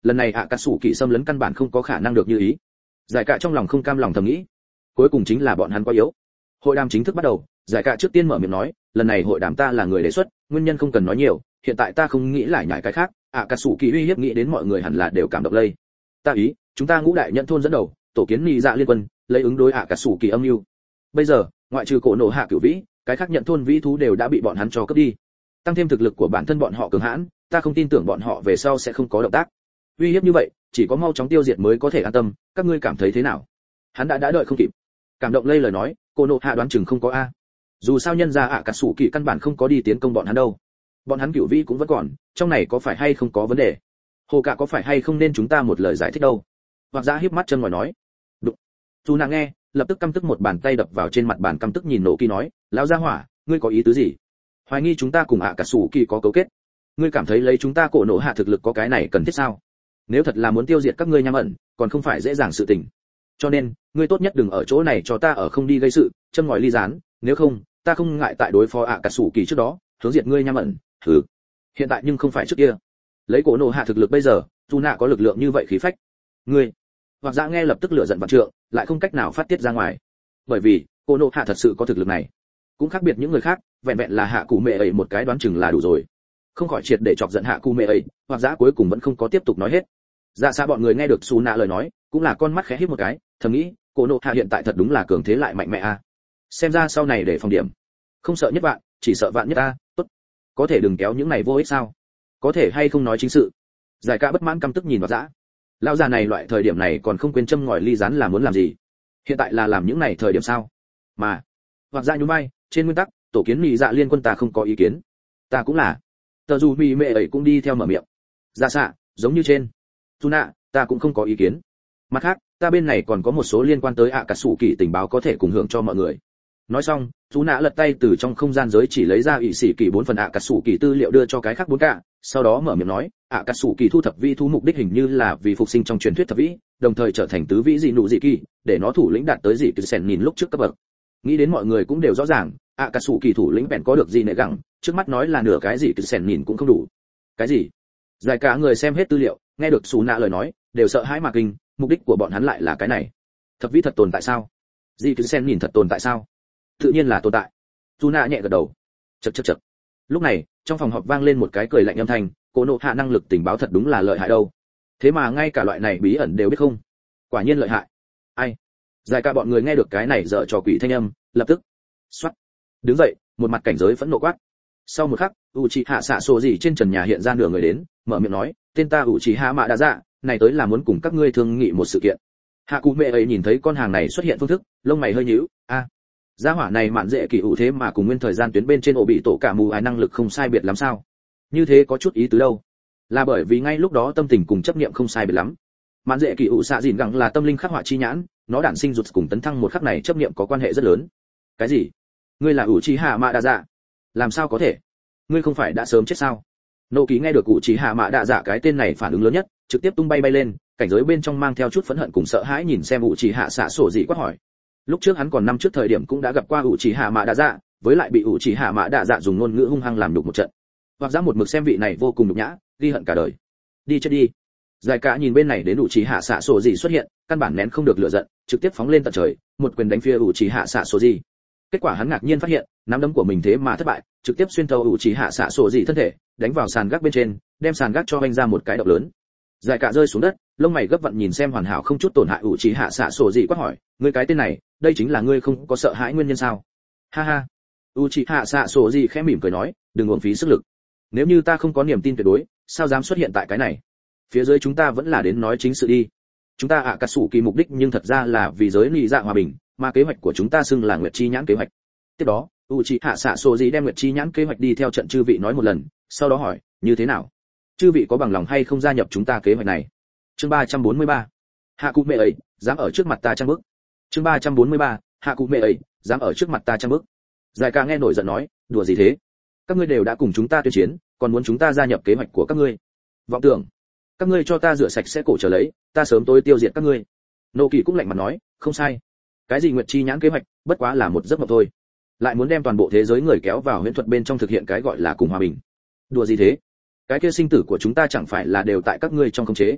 lần này ạ cà sủ kỳ xâm lấn căn bản không có khả năng được như ý. Giải cả trong lòng không cam lòng thầm nghĩ, cuối cùng chính là bọn hắn quá yếu. Hội đàm chính thức bắt đầu, giải cả trước tiên mở miệng nói, lần này hội đàm ta là người đề xuất, nguyên nhân không cần nói nhiều, hiện tại ta không nghĩ lại nhải cái khác, ạ cà sủ kỳ uy hiếp nghĩ đến mọi người hẳn là đều cảm động lây. Ta ý, chúng ta ngũ đại nhận thôn dẫn đầu, tổ kiến nhị dạ liên quân, lấy ứng đối ạ cà sủ kỳ âm mưu. Bây giờ, ngoại trừ cổ nổ hạ cửu vĩ, cái khác nhận thôn vĩ thú đều đã bị bọn hắn cho cướp đi. Tăng thêm thực lực của bản thân bọn họ cường hãn, ta không tin tưởng bọn họ về sau sẽ không có động tác. Uy hiếp như vậy, chỉ có mau chóng tiêu diệt mới có thể an tâm, các ngươi cảm thấy thế nào? Hắn đã đợi không kịp. Cảm động lây lời nói, cô nộ hạ đoán chừng không có a. Dù sao nhân ra ạ cà sủ kỳ căn bản không có đi tiến công bọn hắn đâu. Bọn hắn cửu vĩ cũng vẫn còn, trong này có phải hay không có vấn đề? Hồ cả có phải hay không nên chúng ta một lời giải thích đâu? Hoặc giả híp mắt chân ngòi nói. Đụng. Dù nàng nghe, lập tức căm tức một bàn tay đập vào trên mặt bàn, căm tức nhìn Nộ Kỳ nói, lão gia hỏa, ngươi có ý tứ gì? Hoài nghi chúng ta cùng ạ cà sủ kỳ có cấu kết? Ngươi cảm thấy lấy chúng ta cổ nộ hạ thực lực có cái này cần thiết sao? Nếu thật là muốn tiêu diệt các ngươi nham ẩn, còn không phải dễ dàng sự tình. Cho nên, ngươi tốt nhất đừng ở chỗ này cho ta ở không đi gây sự, châm ngòi ly gián, nếu không, ta không ngại tại đối phó ạ cà sủ kỳ trước đó, hướng diệt ngươi nham ẩn. Hừ. Hiện tại nhưng không phải trước kia. Lấy cổ nộ hạ thực lực bây giờ, dù nạ có lực lượng như vậy khí phách. Ngươi, hoặc giả nghe lập tức lửa giận vạn trượng, lại không cách nào phát tiết ra ngoài. Bởi vì, cổ nộ hạ thật sự có thực lực này. Cũng khác biệt những người khác, vẹn vẹn là hạ cụ mẹ ấy một cái đoán chừng là đủ rồi. Không khỏi triệt để chọc giận hạ cụ mẹ ấy, hoặc giả cuối cùng vẫn không có tiếp tục nói hết. Dạ xa bọn người nghe được Sú Nạ lời nói, cũng là con mắt khẽ híp một cái, thầm nghĩ, cổ nộ hạ hiện tại thật đúng là cường thế lại mạnh mẽ a. Xem ra sau này để phòng điểm. Không sợ nhất vạn, chỉ sợ vạn nhất a, tốt. Có thể đừng kéo những này vô ích sao? Có thể hay không nói chính sự? Giải ca bất mãn căm tức nhìn vào dã. Lão già này loại thời điểm này còn không quên châm ngòi ly rán là muốn làm gì? Hiện tại là làm những này thời điểm sao? Mà, hoặc dạ nhún vai, trên nguyên tắc, tổ kiến nhị dạ liên quân ta không có ý kiến. Ta cũng là. Tờ dù mì mẹ ấy cũng đi theo mở miệng. Dạ xạ, giống như trên. Tuna, ta cũng không có ý kiến. Mặt khác, ta bên này còn có một số liên quan tới ạ cà sủ kỳ tình báo có thể cùng hưởng cho mọi người. Nói xong, Tuna lật tay từ trong không gian giới chỉ lấy ra ỷ sĩ kỳ 4 phần ạ cà sủ kỳ tư liệu đưa cho cái khác 4 cả, sau đó mở miệng nói, ạ cà sủ kỳ thu thập vi thú mục đích hình như là vì phục sinh trong truyền thuyết thập vĩ, đồng thời trở thành tứ vĩ dị nụ dị kỳ, để nó thủ lĩnh đạt tới dị kỳ sen nhìn lúc trước cấp bậc. Nghĩ đến mọi người cũng đều rõ ràng, ạ cà sủ kỳ thủ lĩnh bèn có được gì nệ gẳng, trước mắt nói là nửa cái dị kỳ sen nhìn cũng không đủ. Cái gì? Giải cả người xem hết tư liệu, nghe được Sú Nạ lời nói, đều sợ hãi mà kinh, mục đích của bọn hắn lại là cái này. Thập vĩ thật tồn tại sao? Dị kỳ sen nhìn thật tồn tại sao? Tự nhiên là tồn tại. Sú Nạ nhẹ gật đầu. Chậc. Lúc này, trong phòng họp vang lên một cái cười lạnh âm thanh, cô nộ hạ năng lực tình báo thật đúng là lợi hại đâu. Thế mà ngay cả loại này bí ẩn đều biết không? Quả nhiên lợi hại. Ai? Giải cả bọn người nghe được cái này dở trò quỷ thanh âm, lập tức xoát đứng dậy, một mặt cảnh giới phẫn nộ quát. Sau một khắc, Uchiha Sasori trên trần nhà hiện ra nửa người đến, mở miệng nói, tên ta Uchiha Mạ Đa Dạ, này tới là muốn cùng các ngươi thương nghị một sự kiện. Hạ Cụ Mẹ ấy nhìn thấy con hàng này xuất hiện phương thức, lông mày hơi nhíu, gia hỏa này mạn dễ kỳ ủ thế mà cùng nguyên thời gian tuyến bên trên ổ bị tổ cả mù ái năng lực không sai biệt lắm sao? Như thế có chút ý tứ đâu? Là bởi vì ngay lúc đó tâm tình cùng chấp niệm không sai biệt lắm. Mạn dễ kỳ ủ xạ dìn gẳng là tâm linh khắc họa chi nhãn, nó đản sinh rụt cùng tấn thăng một khắc này chấp niệm có quan hệ rất lớn. Cái gì? Ngươi là Uchiha Mạ Đa Dạ? Làm sao có thể? Ngươi không phải đã sớm chết sao? Nộ Ký nghe được Uchiha Mạ Đa Dạ cái tên này phản ứng lớn nhất, trực tiếp tung bay lên, cảnh giới bên trong mang theo chút phẫn hận cùng sợ hãi nhìn xem Uchiha Sasori quát hỏi. Lúc trước hắn còn năm trước thời điểm cũng đã gặp qua Uchiha Mạ Đa Dạ, với lại bị Uchiha Mạ Đa Dạ dùng ngôn ngữ hung hăng làm nhục một trận. Hoặc giả một mực xem vị này vô cùng nhục nhã, ghi hận cả đời. Đi chết đi. Giải cả nhìn bên này đến Uchiha Sasori xuất hiện, căn bản nén không được lửa giận, trực tiếp phóng lên tận trời, một quyền đánh phía Uchiha Sasori. Kết quả hắn ngạc nhiên phát hiện, nắm đấm của mình thế mà thất bại, trực tiếp xuyên thấu Uchiha Sasori thân thể, đánh vào sàn gác bên trên, đem sàn gác cho vênh ra một cái động lớn. Giải cả rơi xuống đất, lông mày gấp vặn nhìn xem hoàn hảo không chút tổn hại Uchiha Sasori quát hỏi, ngươi cái tên này, đây chính là ngươi không có sợ hãi nguyên nhân sao? Ha ha. Uchiha Sasori khẽ mỉm cười nói, đừng uổng phí sức lực. Nếu như ta không có niềm tin tuyệt đối, sao dám xuất hiện tại cái này? Phía dưới chúng ta vẫn là đến nói chính sự đi. Chúng ta ạ cà sủ kỳ mục đích nhưng thật ra là vì giới lý dạ hòa bình, mà kế hoạch của chúng ta xưng là Nguyệt Chi Nhãn kế hoạch. Tiếp đó, Uchiha Sasori đem Nguyệt Chi Nhãn kế hoạch đi theo trận chư vị nói một lần, sau đó hỏi, như thế nào? Chư vị có bằng lòng hay không gia nhập chúng ta kế hoạch này? Chương 343. Hạ Cụ Mẹ ấy, dám ở trước mặt ta trang bức. Chương 343. Hạ Cụ Mẹ ấy, dám ở trước mặt ta trang bức. Giải ca nghe nổi giận nói, đùa gì thế? Các ngươi đều đã cùng chúng ta tuyên chiến, còn muốn chúng ta gia nhập kế hoạch của các ngươi? Vọng tưởng, các ngươi cho ta rửa sạch sẽ cổ trở lấy, ta sớm tối tiêu diệt các ngươi. Nô Kỳ cũng lạnh mặt nói, không sai. Cái gì Nguyệt Chi Nhãn kế hoạch, bất quá là một giấc mộng thôi. Lại muốn đem toàn bộ thế giới người kéo vào huyễn thuật bên trong thực hiện cái gọi là cùng hòa bình. Đùa gì thế? Cái kia sinh tử của chúng ta chẳng phải là đều tại các ngươi trong khống chế?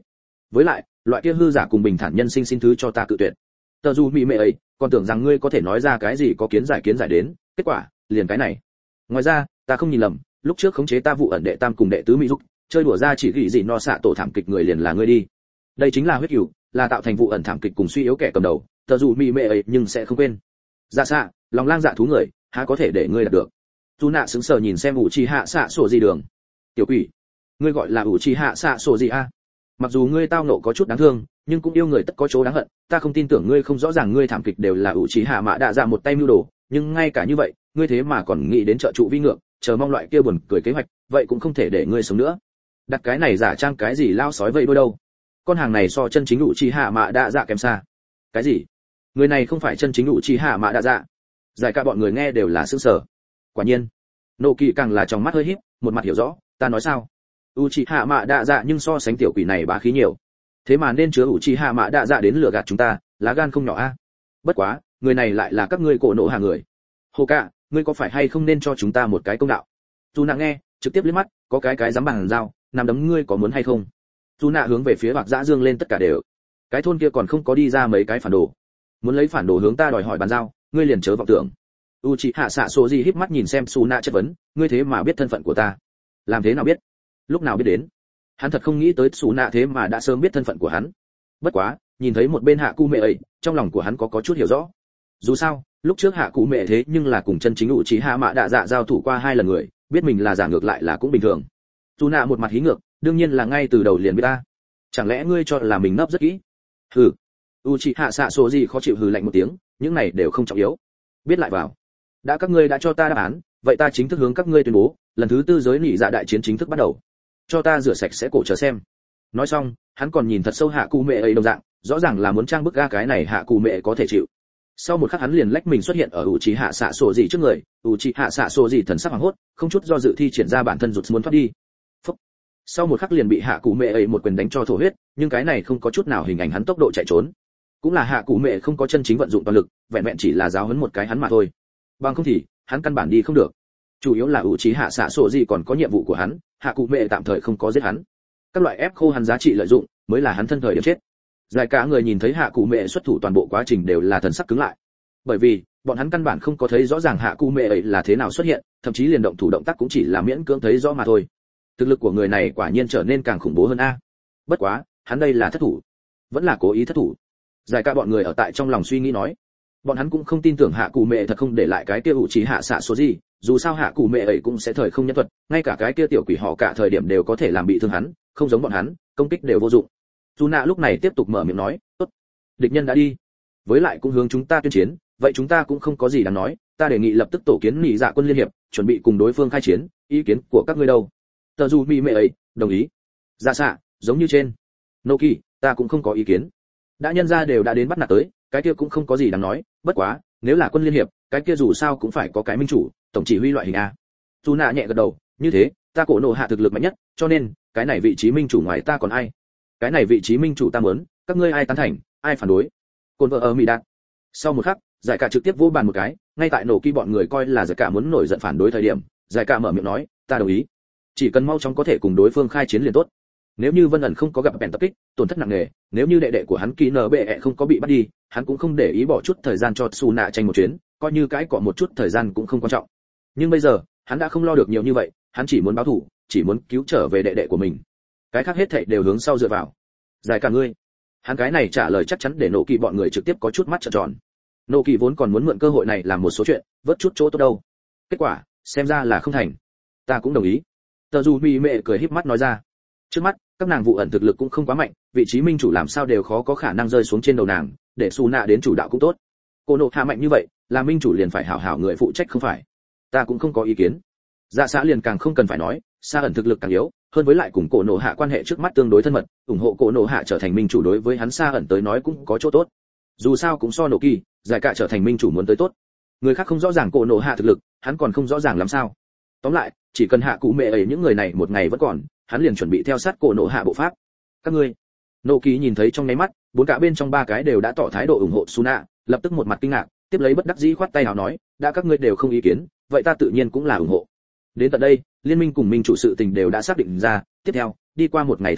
với lại loại kia hư giả cùng bình thản nhân sinh xin thứ cho ta cự tuyệt. Tờ dù mỹ mệ ấy còn tưởng rằng ngươi có thể nói ra cái gì có kiến giải đến, kết quả liền cái này. Ngoài ra ta không nhìn lầm, lúc trước khống chế ta vụ ẩn đệ tam cùng đệ tứ mỹ dục chơi đùa ra chỉ gỉ gì no xạ tổ thảm kịch người liền là ngươi đi. Đây chính là huyết cửu, là tạo thành vụ ẩn thảm kịch cùng suy yếu kẻ cầm đầu. Tờ dù mỹ mệ ấy nhưng sẽ không quên. Dạ xạ, lòng lang dạ thú người, há có thể để ngươi đạt được. Dù nạ sững sờ nhìn xem ủ trì hạ xạ sổ gì đường. Tiểu quỷ, ngươi gọi là ủ trì hạ xạ sổ gì a? Mặc dù ngươi tao nộ có chút đáng thương, nhưng cũng yêu người tất có chỗ đáng hận. Ta không tin tưởng ngươi không rõ ràng ngươi thảm kịch đều là ủ trì hạ mạ đạ dạ một tay mưu đồ, nhưng ngay cả như vậy, ngươi thế mà còn nghĩ đến trợ trụ vi ngược, chờ mong loại kia buồn cười kế hoạch, vậy cũng không thể để ngươi sống nữa. Đặt cái này giả trang cái gì lao sói vậy đôi đâu? Con hàng này so chân chính ủ trì hạ mạ đạ dạ kém xa. Cái gì? Người này không phải chân chính ủ trì hạ mạ đạ dạ? Giải cả bọn người nghe đều là sửng sở. Quả nhiên, nộ kỳ càng là trong mắt hơi híp, một mặt hiểu rõ, ta nói sao? Uchiha Mạ Đạ Dạ nhưng so sánh tiểu quỷ này bá khí nhiều. Thế mà nên chứa Uchiha Mạ Đạ Dạ đến lừa gạt chúng ta, lá gan không nhỏ a. Bất quá, người này lại là các ngươi cổ nộ hạ người. Hồ Cạ, ngươi có phải hay không nên cho chúng ta một cái công đạo? Dù nạ nghe, trực tiếp liếc mắt, có cái dám bằng dao, nằm đấm ngươi có muốn hay không? Dù nạ hướng về phía Bạc Dã Dương lên tất cả đều. Cái thôn kia còn không có đi ra mấy cái phản đồ. Muốn lấy phản đồ hướng ta đòi hỏi bàn giao, ngươi liền chớ vọng tưởng. Uchiha xạ số gì híp mắt nhìn xem Su nạ chất vấn, ngươi thế mà biết thân phận của ta? Làm thế nào biết? Lúc nào biết đến? Hắn thật không nghĩ tới Su nạ thế mà đã sớm biết thân phận của hắn. Bất quá, nhìn thấy một bên hạ cụ mẹ ấy, trong lòng của hắn có chút hiểu rõ. Dù sao, lúc trước hạ cụ mẹ thế nhưng là cùng chân chính Uchiha Mạ Đạ Dạ giao thủ qua 2 lần người, biết mình là giả ngược lại là cũng bình thường. Su nạ một mặt hí ngược, đương nhiên là ngay từ đầu liền biết ta. Chẳng lẽ ngươi cho là mình nấp rất kỹ? Hừ. Uchiha xạ số gì khó chịu hừ lạnh một tiếng, những này đều không trọng yếu. Biết lại vào. Đã các ngươi đã cho ta đáp án, vậy ta chính thức hướng các ngươi tuyên bố, lần thứ 4 giới nị dạ đại chiến chính thức bắt đầu. Cho ta rửa sạch sẽ cổ chờ xem. Nói xong, hắn còn nhìn thật sâu hạ cụ mẹ ấy đồng dạng, rõ ràng là muốn trang bức ga cái này hạ cụ mẹ có thể chịu. Sau một khắc hắn liền lách mình xuất hiện ở Uchiha xạ sổ gì trước người, Uchiha xạ sổ gì thần sắc hoảng hốt, không chút do dự thi triển ra bản thân rụt muốn thoát đi. Phúc. Sau một khắc liền bị hạ cụ mẹ ấy một quyền đánh cho thổ huyết, nhưng cái này không có chút nào hình ảnh hắn tốc độ chạy trốn. Cũng là hạ cụ mẹ không có chân chính vận dụng toàn lực, vẹn vẹn chỉ là giáo huấn một cái hắn mà thôi. Bằng không thì, hắn căn bản đi không được. Chủ yếu là Uchiha xạ sổ gì còn có nhiệm vụ của hắn, hạ cụ mẹ tạm thời không có giết hắn. Các loại ép khô hắn giá trị lợi dụng, mới là hắn thân thời điểm chết. Giải cả người nhìn thấy hạ cụ mẹ xuất thủ toàn bộ quá trình đều là thần sắc cứng lại. Bởi vì, bọn hắn căn bản không có thấy rõ ràng hạ cụ mẹ ấy là thế nào xuất hiện, thậm chí liền động thủ động tác cũng chỉ là miễn cưỡng thấy rõ mà thôi. Thực lực của người này quả nhiên trở nên càng khủng bố hơn a. Bất quá, hắn đây là thất thủ, vẫn là cố ý thất thủ. Giải cả bọn người ở tại trong lòng suy nghĩ nói, bọn hắn cũng không tin tưởng hạ cụ mẹ thật không để lại cái kia Uchiha xạ số gì, dù sao hạ cụ mẹ ấy cũng sẽ thời không nhân thuật, ngay cả cái kia tiểu quỷ họ cả thời điểm đều có thể làm bị thương hắn, không giống bọn hắn, công kích đều vô dụng. Juna lúc này tiếp tục mở miệng nói, tốt, địch nhân đã đi, với lại cũng hướng chúng ta tuyên chiến, vậy chúng ta cũng không có gì đáng nói, ta đề nghị lập tức tổ kiến nị dạ quân liên hiệp, chuẩn bị cùng đối phương khai chiến, ý kiến của các ngươi đâu? Tờ dù mỹ mẹ ấy, đồng ý. Dạ xạ, giống như trên. Noki, ta cũng không có ý kiến. Đã nhân ra đều đã đến bắt nạt tới, cái kia cũng không có gì đáng nói, bất quá, nếu là quân liên hiệp, cái kia dù sao cũng phải có cái minh chủ, tổng chỉ huy loại hình a. Juna nhẹ gật đầu, như thế, ta cổ nộ hạ thực lực mạnh nhất, cho nên, cái này vị trí minh chủ ngoài ta còn ai? Cái này vị trí minh chủ ta muốn, các ngươi ai tán thành, ai phản đối? Côn vợ ở mỹ đạt. Sau một khắc, giải cả trực tiếp vỗ bàn một cái, ngay tại nổ kỳ bọn người coi là giải cả muốn nổi giận phản đối thời điểm, giải cả mở miệng nói, ta đồng ý. Chỉ cần mau chóng có thể cùng đối phương khai chiến liền tốt. Nếu như Vân ẩn không có gặp bèn tập kích, tổn thất nặng nề, nếu như đệ đệ của hắn Kỳ Nở Bệ không có bị bắt đi, hắn cũng không để ý bỏ chút thời gian cho Su nạ tranh một chuyến, coi như cái cọ một chút thời gian cũng không quan trọng. Nhưng bây giờ, hắn đã không lo được nhiều như vậy, hắn chỉ muốn báo thù, chỉ muốn cứu trở về đệ đệ của mình. Cái khác hết thảy đều hướng sau dựa vào. Giải cả ngươi. Hắn cái này trả lời chắc chắn để nổ kỳ bọn người trực tiếp có chút mắt trợn tròn. Nổ kỳ vốn còn muốn mượn cơ hội này làm một số chuyện, vớt chút chỗ tốt đâu. Kết quả, xem ra là không thành. Ta cũng đồng ý. Tờ dù mỹ mẹ cười híp mắt nói ra. Trước mắt, các nàng vụ ẩn thực lực cũng không quá mạnh, vị trí minh chủ làm sao đều khó có khả năng rơi xuống trên đầu nàng, để Su nạ đến chủ đạo cũng tốt. Cô nộ hạ mạnh như vậy, là minh chủ liền phải hảo hảo người phụ trách không phải? Ta cũng không có ý kiến. Dạ xã liền càng không cần phải nói, Sa ẩn thực lực càng yếu, hơn với lại cùng cổ nộ hạ quan hệ trước mắt tương đối thân mật, ủng hộ cổ nộ hạ trở thành minh chủ đối với hắn Sa ẩn tới nói cũng có chỗ tốt. Dù sao cũng so nổ kỳ, giải cả trở thành minh chủ muốn tới tốt. Người khác không rõ ràng cổ nộ hạ thực lực, hắn còn không rõ ràng làm sao. Tóm lại, chỉ cần hạ cụ mẹ ấy những người này một ngày vẫn còn, hắn liền chuẩn bị theo sát cổ nộ hạ bộ pháp. Các ngươi, nổ kỳ nhìn thấy trong nháy mắt, 4 cả bên trong 3 cái đều đã tỏ thái độ ủng hộ Suna, lập tức một mặt kinh ngạc, tiếp lấy bất đắc dĩ khoát tay nào nói, đã các ngươi đều không ý kiến, vậy ta tự nhiên cũng là ủng hộ. Đến tận đây, liên minh cùng minh chủ sự tình đều đã xác định ra, tiếp theo, đi qua một ngày thương nghị,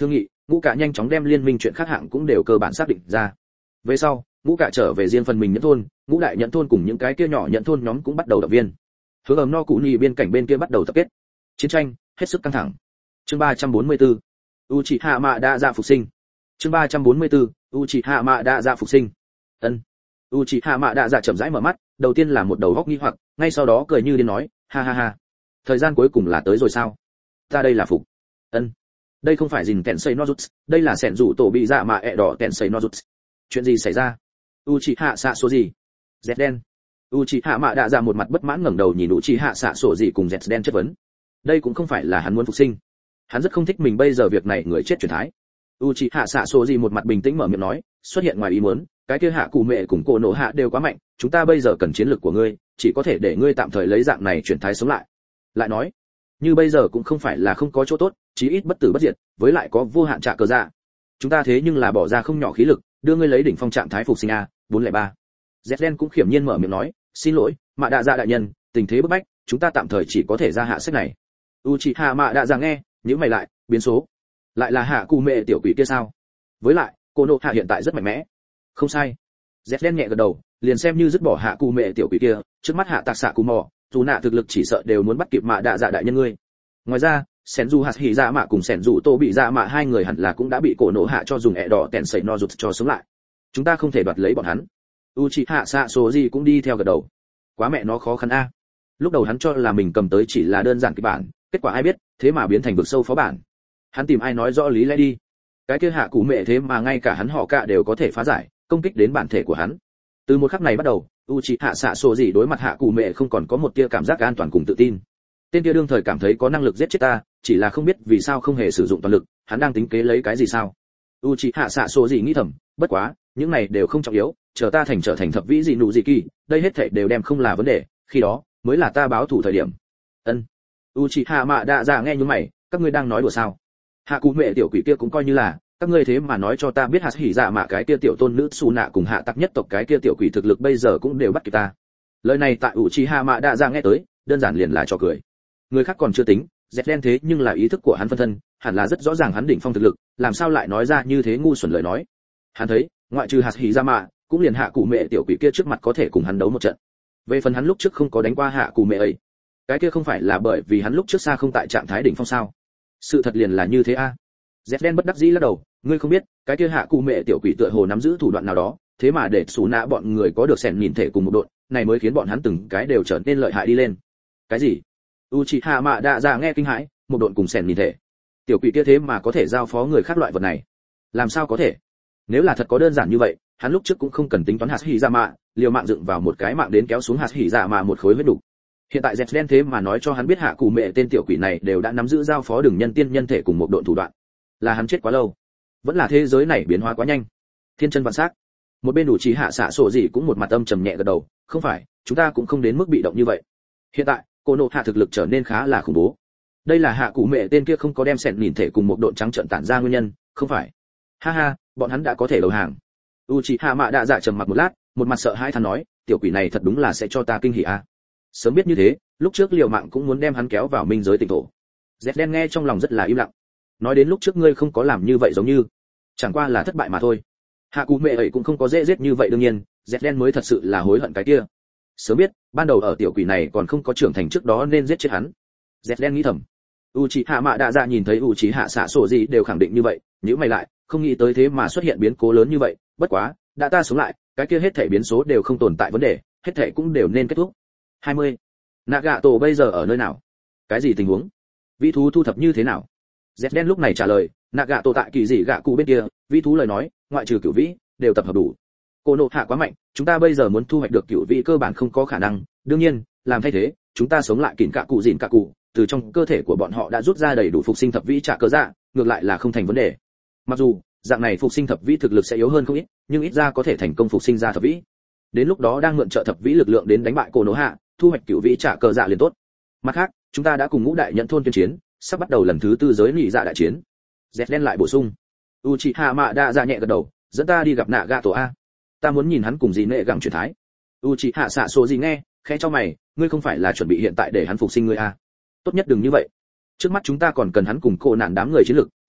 ngũ cả nhanh chóng đem liên minh chuyện khác hạng cũng đều cơ bản xác định ra. Về sau, ngũ cả trở về riêng phần mình nhẫn thôn, ngũ đại nhẫn thôn cùng những cái kia nhỏ nhẫn thôn nhóm cũng bắt đầu động viên. Hướng ầm no cụ nhì biên cảnh bên kia bắt đầu tập kết. Chiến tranh hết sức căng thẳng. Chương 344. Uchiha Madara dạ phục sinh. Chương 344. Uchiha Madara dạ phục sinh. Ân. Uchiha Madara dạ chậm rãi mở mắt, đầu tiên là một đầu góc nghi hoặc, ngay sau đó cười như điên nói, ha ha ha. Thời gian cuối cùng là tới rồi sao? Ta đây là phục. Ân. Đây không phải Jin Tensei Nozuts, đây là Sẻn Dụ Tổ bị dạ mà ẹ đỏ Tensei Nozuts. Chuyện gì xảy ra? Uchiha xạ số gì? Dẹt đen. Uchiha Madara dạ một mặt bất mãn ngẩng đầu nhìn Uchiha xạ sổ gì cùng Dẹt đen chất vấn. Đây cũng không phải là hắn muốn phục sinh. Hắn rất không thích mình bây giờ việc này người chết chuyển thái. Uchiha xạ sổ gì một mặt bình tĩnh mở miệng nói, xuất hiện ngoài ý muốn, cái kia hạ cụ mẹ cùng cô nổ hạ đều quá mạnh, chúng ta bây giờ cần chiến lược của ngươi, chỉ có thể để ngươi tạm thời lấy dạng này chuyển thái sống lại. Lại nói, như bây giờ cũng không phải là không có chỗ tốt, chí ít bất tử bất diệt, với lại có vô hạn trả cờ dạ. Chúng ta thế nhưng là bỏ ra không nhỏ khí lực, đưa ngươi lấy đỉnh phong trạng thái phục sinh a. 403. Zden cũng khiểm nhiên mở miệng nói, xin lỗi, Mạ Đạ Dạ đại nhân, tình thế bức bách, chúng ta tạm thời chỉ có thể ra hạ sách này. Uchiha Mạ Đạ Dạ nghe, nhíu mày lại, biến số, lại là hạ cụ mẹ tiểu quỷ kia sao? Với lại, cô nộ hạ hiện tại rất mạnh mẽ. Không sai. Zden nhẹ gật đầu, liền xem như dứt bỏ hạ cụ mẹ tiểu quỷ kia, trước mắt hạ tạc xạ cụ mò, dù nạ thực lực chỉ sợ đều muốn bắt kịp Mạ Đạ Dạ đại nhân ngươi. Ngoài ra, Sẻn Dù Hạt Hỉ Dạ Mạ cùng Sẻn Dù Tô bị Dạ Mạ hai người hẳn là cũng đã bị cổ nổ hạ cho dùng ẹ đỏ tèn sẩy no rụt cho sống lại. Chúng ta không thể đoạt lấy bọn hắn. Uchiha Sasori cũng đi theo gật đầu. Quá mẹ nó khó khăn a. Lúc đầu hắn cho là mình cầm tới chỉ là đơn giản kịch bản, kết quả ai biết, thế mà biến thành vực sâu phó bản. Hắn tìm ai nói rõ lý lẽ đi. Cái kia hạ cụ mẹ thế mà ngay cả hắn họ cả đều có thể phá giải, công kích đến bản thể của hắn. Từ một khắc này bắt đầu, Uchiha Sasori đối mặt hạ cụ mẹ không còn có một tia cảm giác an toàn cùng tự tin. Tên kia đương thời cảm thấy có năng lực giết chết ta, chỉ là không biết vì sao không hề sử dụng toàn lực, hắn đang tính kế lấy cái gì sao? Uchiha Sasori nghĩ thầm, bất quá, những này đều không trọng yếu, chờ ta trở thành thập vĩ dị nụ dị kỳ, đây hết thảy đều đem không là vấn đề, khi đó mới là ta báo thù thời điểm. Ân. Uchiha Madara dạ nghe như mày, các ngươi đang nói đùa sao? Hạ cụ mẹ tiểu quỷ kia cũng coi như là, các ngươi thế mà nói cho ta biết hạt hỉ dạ mạ cái kia tiểu tôn nữ su nạ cùng hạ tắc nhất tộc cái kia tiểu quỷ thực lực bây giờ cũng đều bắt kịp ta. Lời này tại Uchiha Madara dạ nghe tới, đơn giản liền là trò cười. Người khác còn chưa tính, dẹt đen thế nhưng là ý thức của hắn phân thân, hẳn là rất rõ ràng hắn đỉnh phong thực lực, làm sao lại nói ra như thế ngu xuẩn lời nói. Hắn thấy, ngoại trừ hạt hỉ ra mạ, cũng liền hạ cụ mẹ tiểu quỷ kia trước mặt có thể cùng hắn đấu một trận. Về phần hắn lúc trước không có đánh qua hạ cụ mẹ ấy, cái kia không phải là bởi vì hắn lúc trước xa không tại trạng thái đỉnh phong sao? Sự thật liền là như thế a. Dẹt đen bất đắc dĩ lắc đầu, ngươi không biết, cái kia hạ cụ mẹ tiểu quỷ tựa hồ nắm giữ thủ đoạn nào đó, thế mà để xù nã bọn người có được sẻn nhìn thể cùng một đội, này mới khiến bọn hắn từng cái đều trở nên lợi hại đi lên. Cái gì? Uchiha Madara dạ nghe kinh hãi, một đội cùng sẻn nhìn thể. Tiểu quỷ kia thế mà có thể giao phó người khác loại vật này. Làm sao có thể? Nếu là thật có đơn giản như vậy, hắn lúc trước cũng không cần tính toán hạt hỉ dạ mạ, liều mạng dựng vào một cái mạng đến kéo xuống hạt hỉ dạ mạ một khối huyết đủ. Hiện tại Zden thế mà nói cho hắn biết hạ cụ mẹ tên tiểu quỷ này đều đã nắm giữ giao phó đường nhân tiên nhân thể cùng một đội thủ đoạn. Là hắn chết quá lâu, vẫn là thế giới này biến hóa quá nhanh. Thiên chân vạn sắc. Một bên đủ trí hạ xạ sổ gì cũng một mặt âm trầm nhẹ gật đầu, không phải, chúng ta cũng không đến mức bị động như vậy. Hiện tại, cô nộ hạ thực lực trở nên khá là khủng bố. Đây là hạ cụ mẹ tên kia không có đem sẹn nhìn thể cùng một đội trắng trợn tản ra nguyên nhân, không phải? Ha ha, bọn hắn đã có thể đầu hàng. Uchiha Madara dạ trầm mặc một lát, một mặt sợ hãi thán nói, tiểu quỷ này thật đúng là sẽ cho ta kinh hỉ a. Sớm biết như thế, lúc trước liều mạng cũng muốn đem hắn kéo vào minh giới tịnh thổ. Zden nghe trong lòng rất là im lặng. Nói đến lúc trước ngươi không có làm như vậy giống như, chẳng qua là thất bại mà thôi. Hạ cụ mẹ ấy cũng không có dễ giết như vậy đương nhiên, Zden mới thật sự là hối hận cái kia. Sớm biết, ban đầu ở tiểu quỷ này còn không có trưởng thành trước đó nên giết chết hắn. Zden nghĩ thầm. Uchiha Madara dạ nhìn thấy Uchiha xạ sổ gì đều khẳng định như vậy, nhíu mày lại, không nghĩ tới thế mà xuất hiện biến cố lớn như vậy, bất quá, đã ta sống lại, cái kia hết thảy biến số đều không tồn tại vấn đề, hết thảy cũng đều nên kết thúc. 20. Nagato bây giờ ở nơi nào? Cái gì tình huống? Vĩ thú thu thập như thế nào? Zden lúc này trả lời, Nagato tại kỳ dị gạ cụ bên kia, vĩ thú lời nói, ngoại trừ cửu vĩ, đều tập hợp đủ. Cô nộ hạ quá mạnh, chúng ta bây giờ muốn thu hoạch được cửu vĩ cơ bản không có khả năng, đương nhiên, làm thay thế, chúng ta sống lại kỉn cạ cụ dịn cạ cụ, từ trong cơ thể của bọn họ đã rút ra đầy đủ phục sinh thập vĩ trả cơ dạ, ngược lại là không thành vấn đề. Mặc dù dạng này phục sinh thập vĩ thực lực sẽ yếu hơn không ít, nhưng ít ra có thể thành công phục sinh ra thập vĩ. Đến lúc đó đang mượn trợ thập vĩ lực lượng đến đánh bại cô nỗ hạ, thu hoạch cửu vĩ trả cơ dạ liền tốt. Mặt khác, chúng ta đã cùng ngũ đại nhận thôn tuyên chiến, sắp bắt đầu lần thứ tư giới nhị dạ đại chiến. Zden lại bổ sung. Uchiha Madara dạ nhẹ gật đầu, dẫn ta đi gặp Nagato a. Ta muốn nhìn hắn cùng gì nệ gặng chuyển thái. Uchiha xạ số gì nghe, khẽ cho mày, ngươi không phải là chuẩn bị hiện tại để hắn phục sinh ngươi a? Tốt nhất đừng như vậy. Trước mắt chúng ta còn cần hắn cùng cô nạn đám người chiến lực,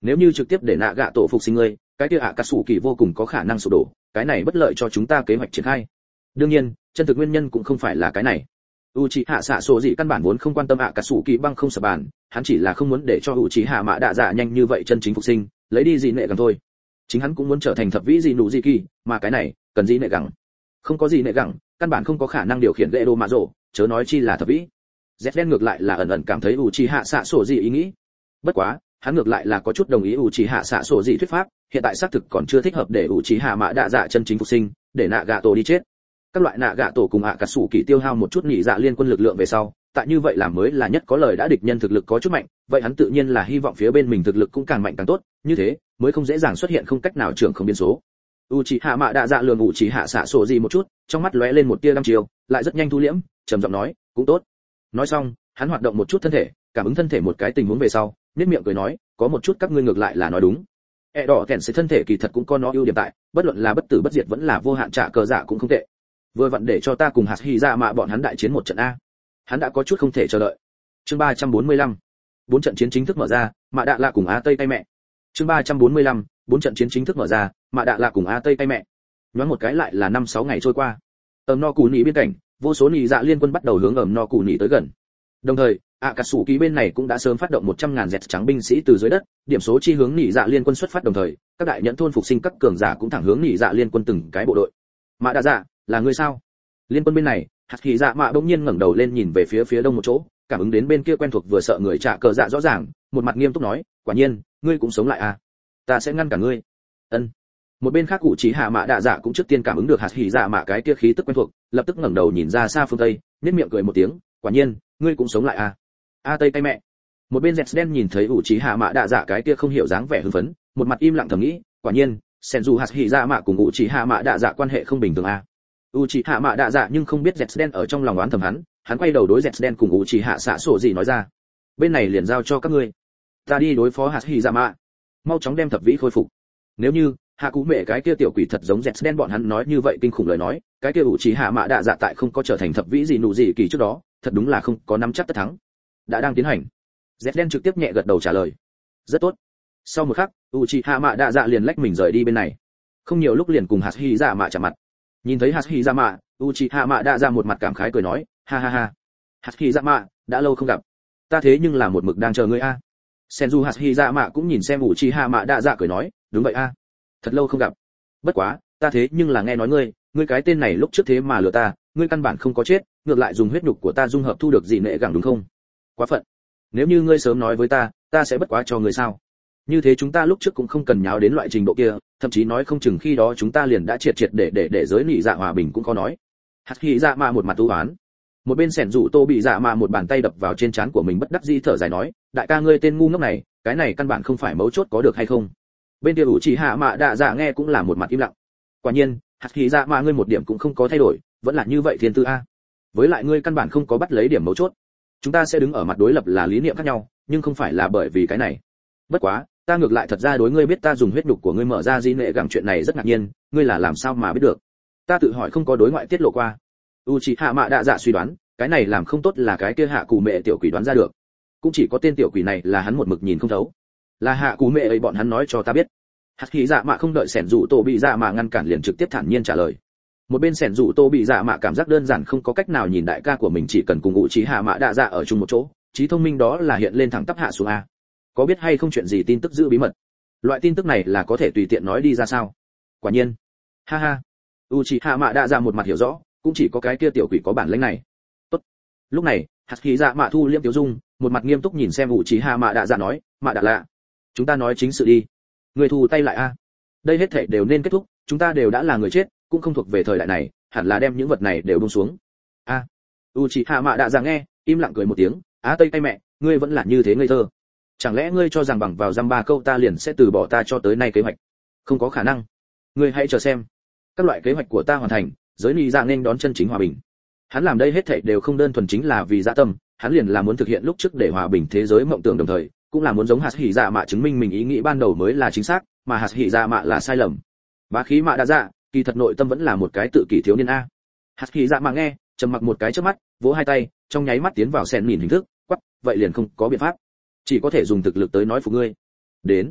nếu như trực tiếp để nạ gạ tổ phục sinh ngươi, cái kia ạ cà sủ kỳ vô cùng có khả năng sụp đổ, cái này bất lợi cho chúng ta kế hoạch triển khai. Đương nhiên, chân thực nguyên nhân cũng không phải là cái này. Uchiha xạ sổ dị căn bản vốn không quan tâm ạ cà sủ kỳ băng không sập bàn, hắn chỉ là không muốn để cho Uchiha mạ đạ dạ nhanh như vậy chân chính phục sinh, lấy đi gì nệ gẳng thôi. Chính hắn cũng muốn trở thành thập vĩ gì nụ gì kỳ, mà cái này cần gì nệ gẳng. Không có gì nệ gẳng, căn bản không có khả năng điều khiển gậy đồ mạ rổ, chớ nói chi là thập vĩ. Zden ngược lại là ẩn ẩn cảm thấy Uchiha xạ sổ dị ý nghĩ. Bất quá, hắn ngược lại là có chút đồng ý Uchiha xạ sổ dị thuyết pháp, hiện tại xác thực còn chưa thích hợp để Uchiha mạ đạ dạ chân chính phục sinh, để nạ gạ tổ đi chết. Các loại nạ gạ tổ cùng ạ cà sủ kỳ tiêu hao một chút nhị dạ liên quân lực lượng về sau, tại như vậy là mới là nhất có lời đã địch nhân thực lực có chút mạnh, vậy hắn tự nhiên là hy vọng phía bên mình thực lực cũng càng mạnh càng tốt, như thế mới không dễ dàng xuất hiện không cách nào trưởng không biến số. Uchiha mạ đạ dạ lườm Uchiha xạ sổ dị một chút, trong mắt lóe lên một tia đăm chiều, lại rất nhanh thu liễm, trầm giọng nói, cũng tốt. Nói xong, hắn hoạt động một chút thân thể, cảm ứng thân thể một cái tình huống về sau, nhếch miệng cười nói, có một chút các ngươi ngược lại là nói đúng. Đỏ kèn sẽ thân thể kỳ thật cũng có nó ưu điểm tại, bất luận là bất tử bất diệt vẫn là vô hạn trả cờ dạ cũng không tệ. Vừa vặn để cho ta cùng hạt hy ra mạ bọn hắn đại chiến một trận a. Hắn đã có chút không thể chờ đợi. Chương 345. 4 trận chiến chính thức mở ra, mạ đạ lạ cùng á tây tay mẹ. Chương 345. 4 trận chiến chính thức mở ra, mạ đạ lạ cùng á tây tay mẹ. Nhoáng một cái lại là 5-6 ngày trôi qua. No Cù Nỉ biên cảnh, vô số nỉ dạ liên quân bắt đầu hướng No Cù Nỉ tới gần. Đồng thời, cà sủ ký bên này cũng đã sớm phát động 100.000 dẹt trắng binh sĩ từ dưới đất, điểm số chi hướng nỉ dạ liên quân xuất phát, đồng thời, các đại nhẫn thôn phục sinh các cường giả cũng thẳng hướng nỉ dạ liên quân từng cái bộ đội. Mạ đạ dạ, là ngươi sao? Liên quân bên này, hạt khí dạ mạ bỗng nhiên ngẩng đầu lên nhìn về phía đông một chỗ, cảm ứng đến bên kia quen thuộc vừa sợ người trả cờ dạ rõ ràng, một mặt nghiêm túc nói, quả nhiên, ngươi cũng sống lại à? Ta sẽ ngăn cả ngươi. Ân. Một bên khác cụ chỉ hạ mạ đạ dạ cũng trước tiên cảm ứng được hạt khí dạ mạ cái kia khí tức quen thuộc, lập tức ngẩng đầu nhìn ra xa phương tây, nhếch miệng cười một tiếng, quả nhiên, ngươi cũng sống lại à? A tây tay mẹ. Một bên Zden nhìn thấy cụ chỉ hạ mạ đạ dạ cái kia không hiểu dáng vẻ hưng phấn, một mặt im lặng thầm nghĩ, quả nhiên, Senju hạt khí dạ mạ cùng cụ chỉ hạ mạ đạ dạ quan hệ không bình thường à? Uchiha mạ đạ dạ nhưng không biết Zden ở trong lòng oán thầm hắn quay đầu đối Zden cùng Uchiha xạ sổ gì nói ra, bên này liền giao cho các ngươi, ta đi đối phó hạt hy dạ mạ, mau chóng đem thập vĩ khôi phục. Nếu như hạ cú mẹ cái kia tiểu quỷ thật giống Zden bọn hắn nói như vậy kinh khủng lời nói, cái kia Uchiha mạ đạ dạ tại không có trở thành thập vĩ gì nụ gì kỳ trước đó, thật đúng là không có nắm chắc tất thắng. Đã đang tiến hành. Zden trực tiếp nhẹ gật đầu trả lời, rất tốt. Sau một khắc, Uchiha mạ đạ dạ liền lách mình rời đi bên này, không nhiều lúc liền cùng hạt hy dạ mạ chạm mặt. Nhìn thấy hạt hy dạ mạ, Uchiha mạ đạ dạ một mặt cảm khái cười nói, ha ha ha, hạt hy dạ mạ, đã lâu không gặp, ta thế nhưng là một mực đang chờ ngươi a. Senju hạt hy dạ mạ cũng nhìn xem Uchiha mạ đạ dạ cười nói, đúng vậy a, thật lâu không gặp. Bất quá, ta thế nhưng là nghe nói ngươi cái tên này lúc trước thế mà lừa ta, ngươi căn bản không có chết, ngược lại dùng huyết nhục của ta dung hợp thu được dị nệ gẳng đúng không? Quá phận. Nếu như ngươi sớm nói với ta sẽ bất quá cho ngươi sao? Như thế chúng ta lúc trước cũng không cần nháo đến loại trình độ kia, thậm chí nói không chừng khi đó chúng ta liền đã triệt để giới nị dạ hòa bình cũng có nói. Hạt khí dạ mạ một mặt u oán, một bên sẻn rủ tô bị dạ mạ một bàn tay đập vào trên trán của mình bất đắc dĩ thở dài nói, đại ca ngươi tên ngu ngốc này, cái này căn bản không phải mấu chốt có được hay không. Bên kia Uchiha mạ đạ dạ nghe cũng là một mặt im lặng. Quả nhiên, hạt khí dạ mạ ngươi một điểm cũng không có thay đổi, vẫn là như vậy thiên tư a. Với lại ngươi căn bản không có bắt lấy điểm mấu chốt. Chúng ta sẽ đứng ở mặt đối lập là lý niệm khác nhau, nhưng không phải là bởi vì cái này. Bất quá, ta ngược lại thật ra đối ngươi biết ta dùng huyết nhục của ngươi mở ra di nệ gẳng chuyện này rất ngạc nhiên, ngươi là làm sao mà biết được? Ta tự hỏi không có đối ngoại tiết lộ qua. Uchiha mạ đạ dạ suy đoán, cái này làm không tốt là cái kia hạ cù mẹ tiểu quỷ đoán ra được. Cũng chỉ có tên tiểu quỷ này là hắn một mực nhìn không thấu. Là hạ cù mẹ ấy bọn hắn nói cho ta biết. Hạt khí dạ mạ không đợi sẻn dụ tô bị dạ mạ ngăn cản liền trực tiếp thản nhiên trả lời. Một bên sẻn dụ tô bị dạ mạ cảm giác đơn giản không có cách nào nhìn đại ca của mình chỉ cần cùng Uchiha mạ đạ dạ ở chung một chỗ, trí thông minh đó là hiện lên thẳng tắp hạ xuống a. Có biết hay không chuyện gì tin tức giữ bí mật, loại tin tức này là có thể tùy tiện nói đi ra sao? Quả nhiên. Ha ha. Uchiha mạ đạ dạ một mặt hiểu rõ, cũng chỉ có cái kia tiểu quỷ có bản lĩnh này. Tốt. Lúc này, hạt khí dạ mạ thu liêm tiểu dung, một mặt nghiêm túc nhìn xem Uchiha mạ đạ dạ nói, mạ đạ lạ, chúng ta nói chính sự đi. Người thu tay lại a. Đây hết thảy đều nên kết thúc, chúng ta đều đã là người chết, cũng không thuộc về thời đại này, hẳn là đem những vật này đều buông xuống. A. Uchiha mạ đạ dạ nghe, im lặng cười một tiếng, á tây tay mẹ, ngươi vẫn là như thế ngây thơ. Chẳng lẽ ngươi cho rằng bằng vào dăm ba câu ta liền sẽ từ bỏ ta cho tới nay kế hoạch? Không có khả năng. Ngươi hãy chờ xem, các loại kế hoạch của ta hoàn thành, giới nị dạ nên đón chân chính hòa bình. Hắn làm đây hết thảy đều không đơn thuần chính là vì dạ tâm, hắn liền là muốn thực hiện lúc trước để hòa bình thế giới mộng tưởng, đồng thời cũng là muốn giống hạt hỉ dạ mạ chứng minh mình ý nghĩ ban đầu mới là chính xác, mà hạt hỉ dạ mạ là sai lầm. Bá khí mạ đã dạ, kỳ thật nội tâm vẫn là một cái tự kỷ thiếu niên a. Hạt hỉ dạ mạ nghe, trầm mặc một cái chớp mắt, vỗ hai tay, trong nháy mắt tiến vào sen nhìn hình thức, quắc, vậy liền không có biện pháp, chỉ có thể dùng thực lực tới nói phục ngươi. Đến,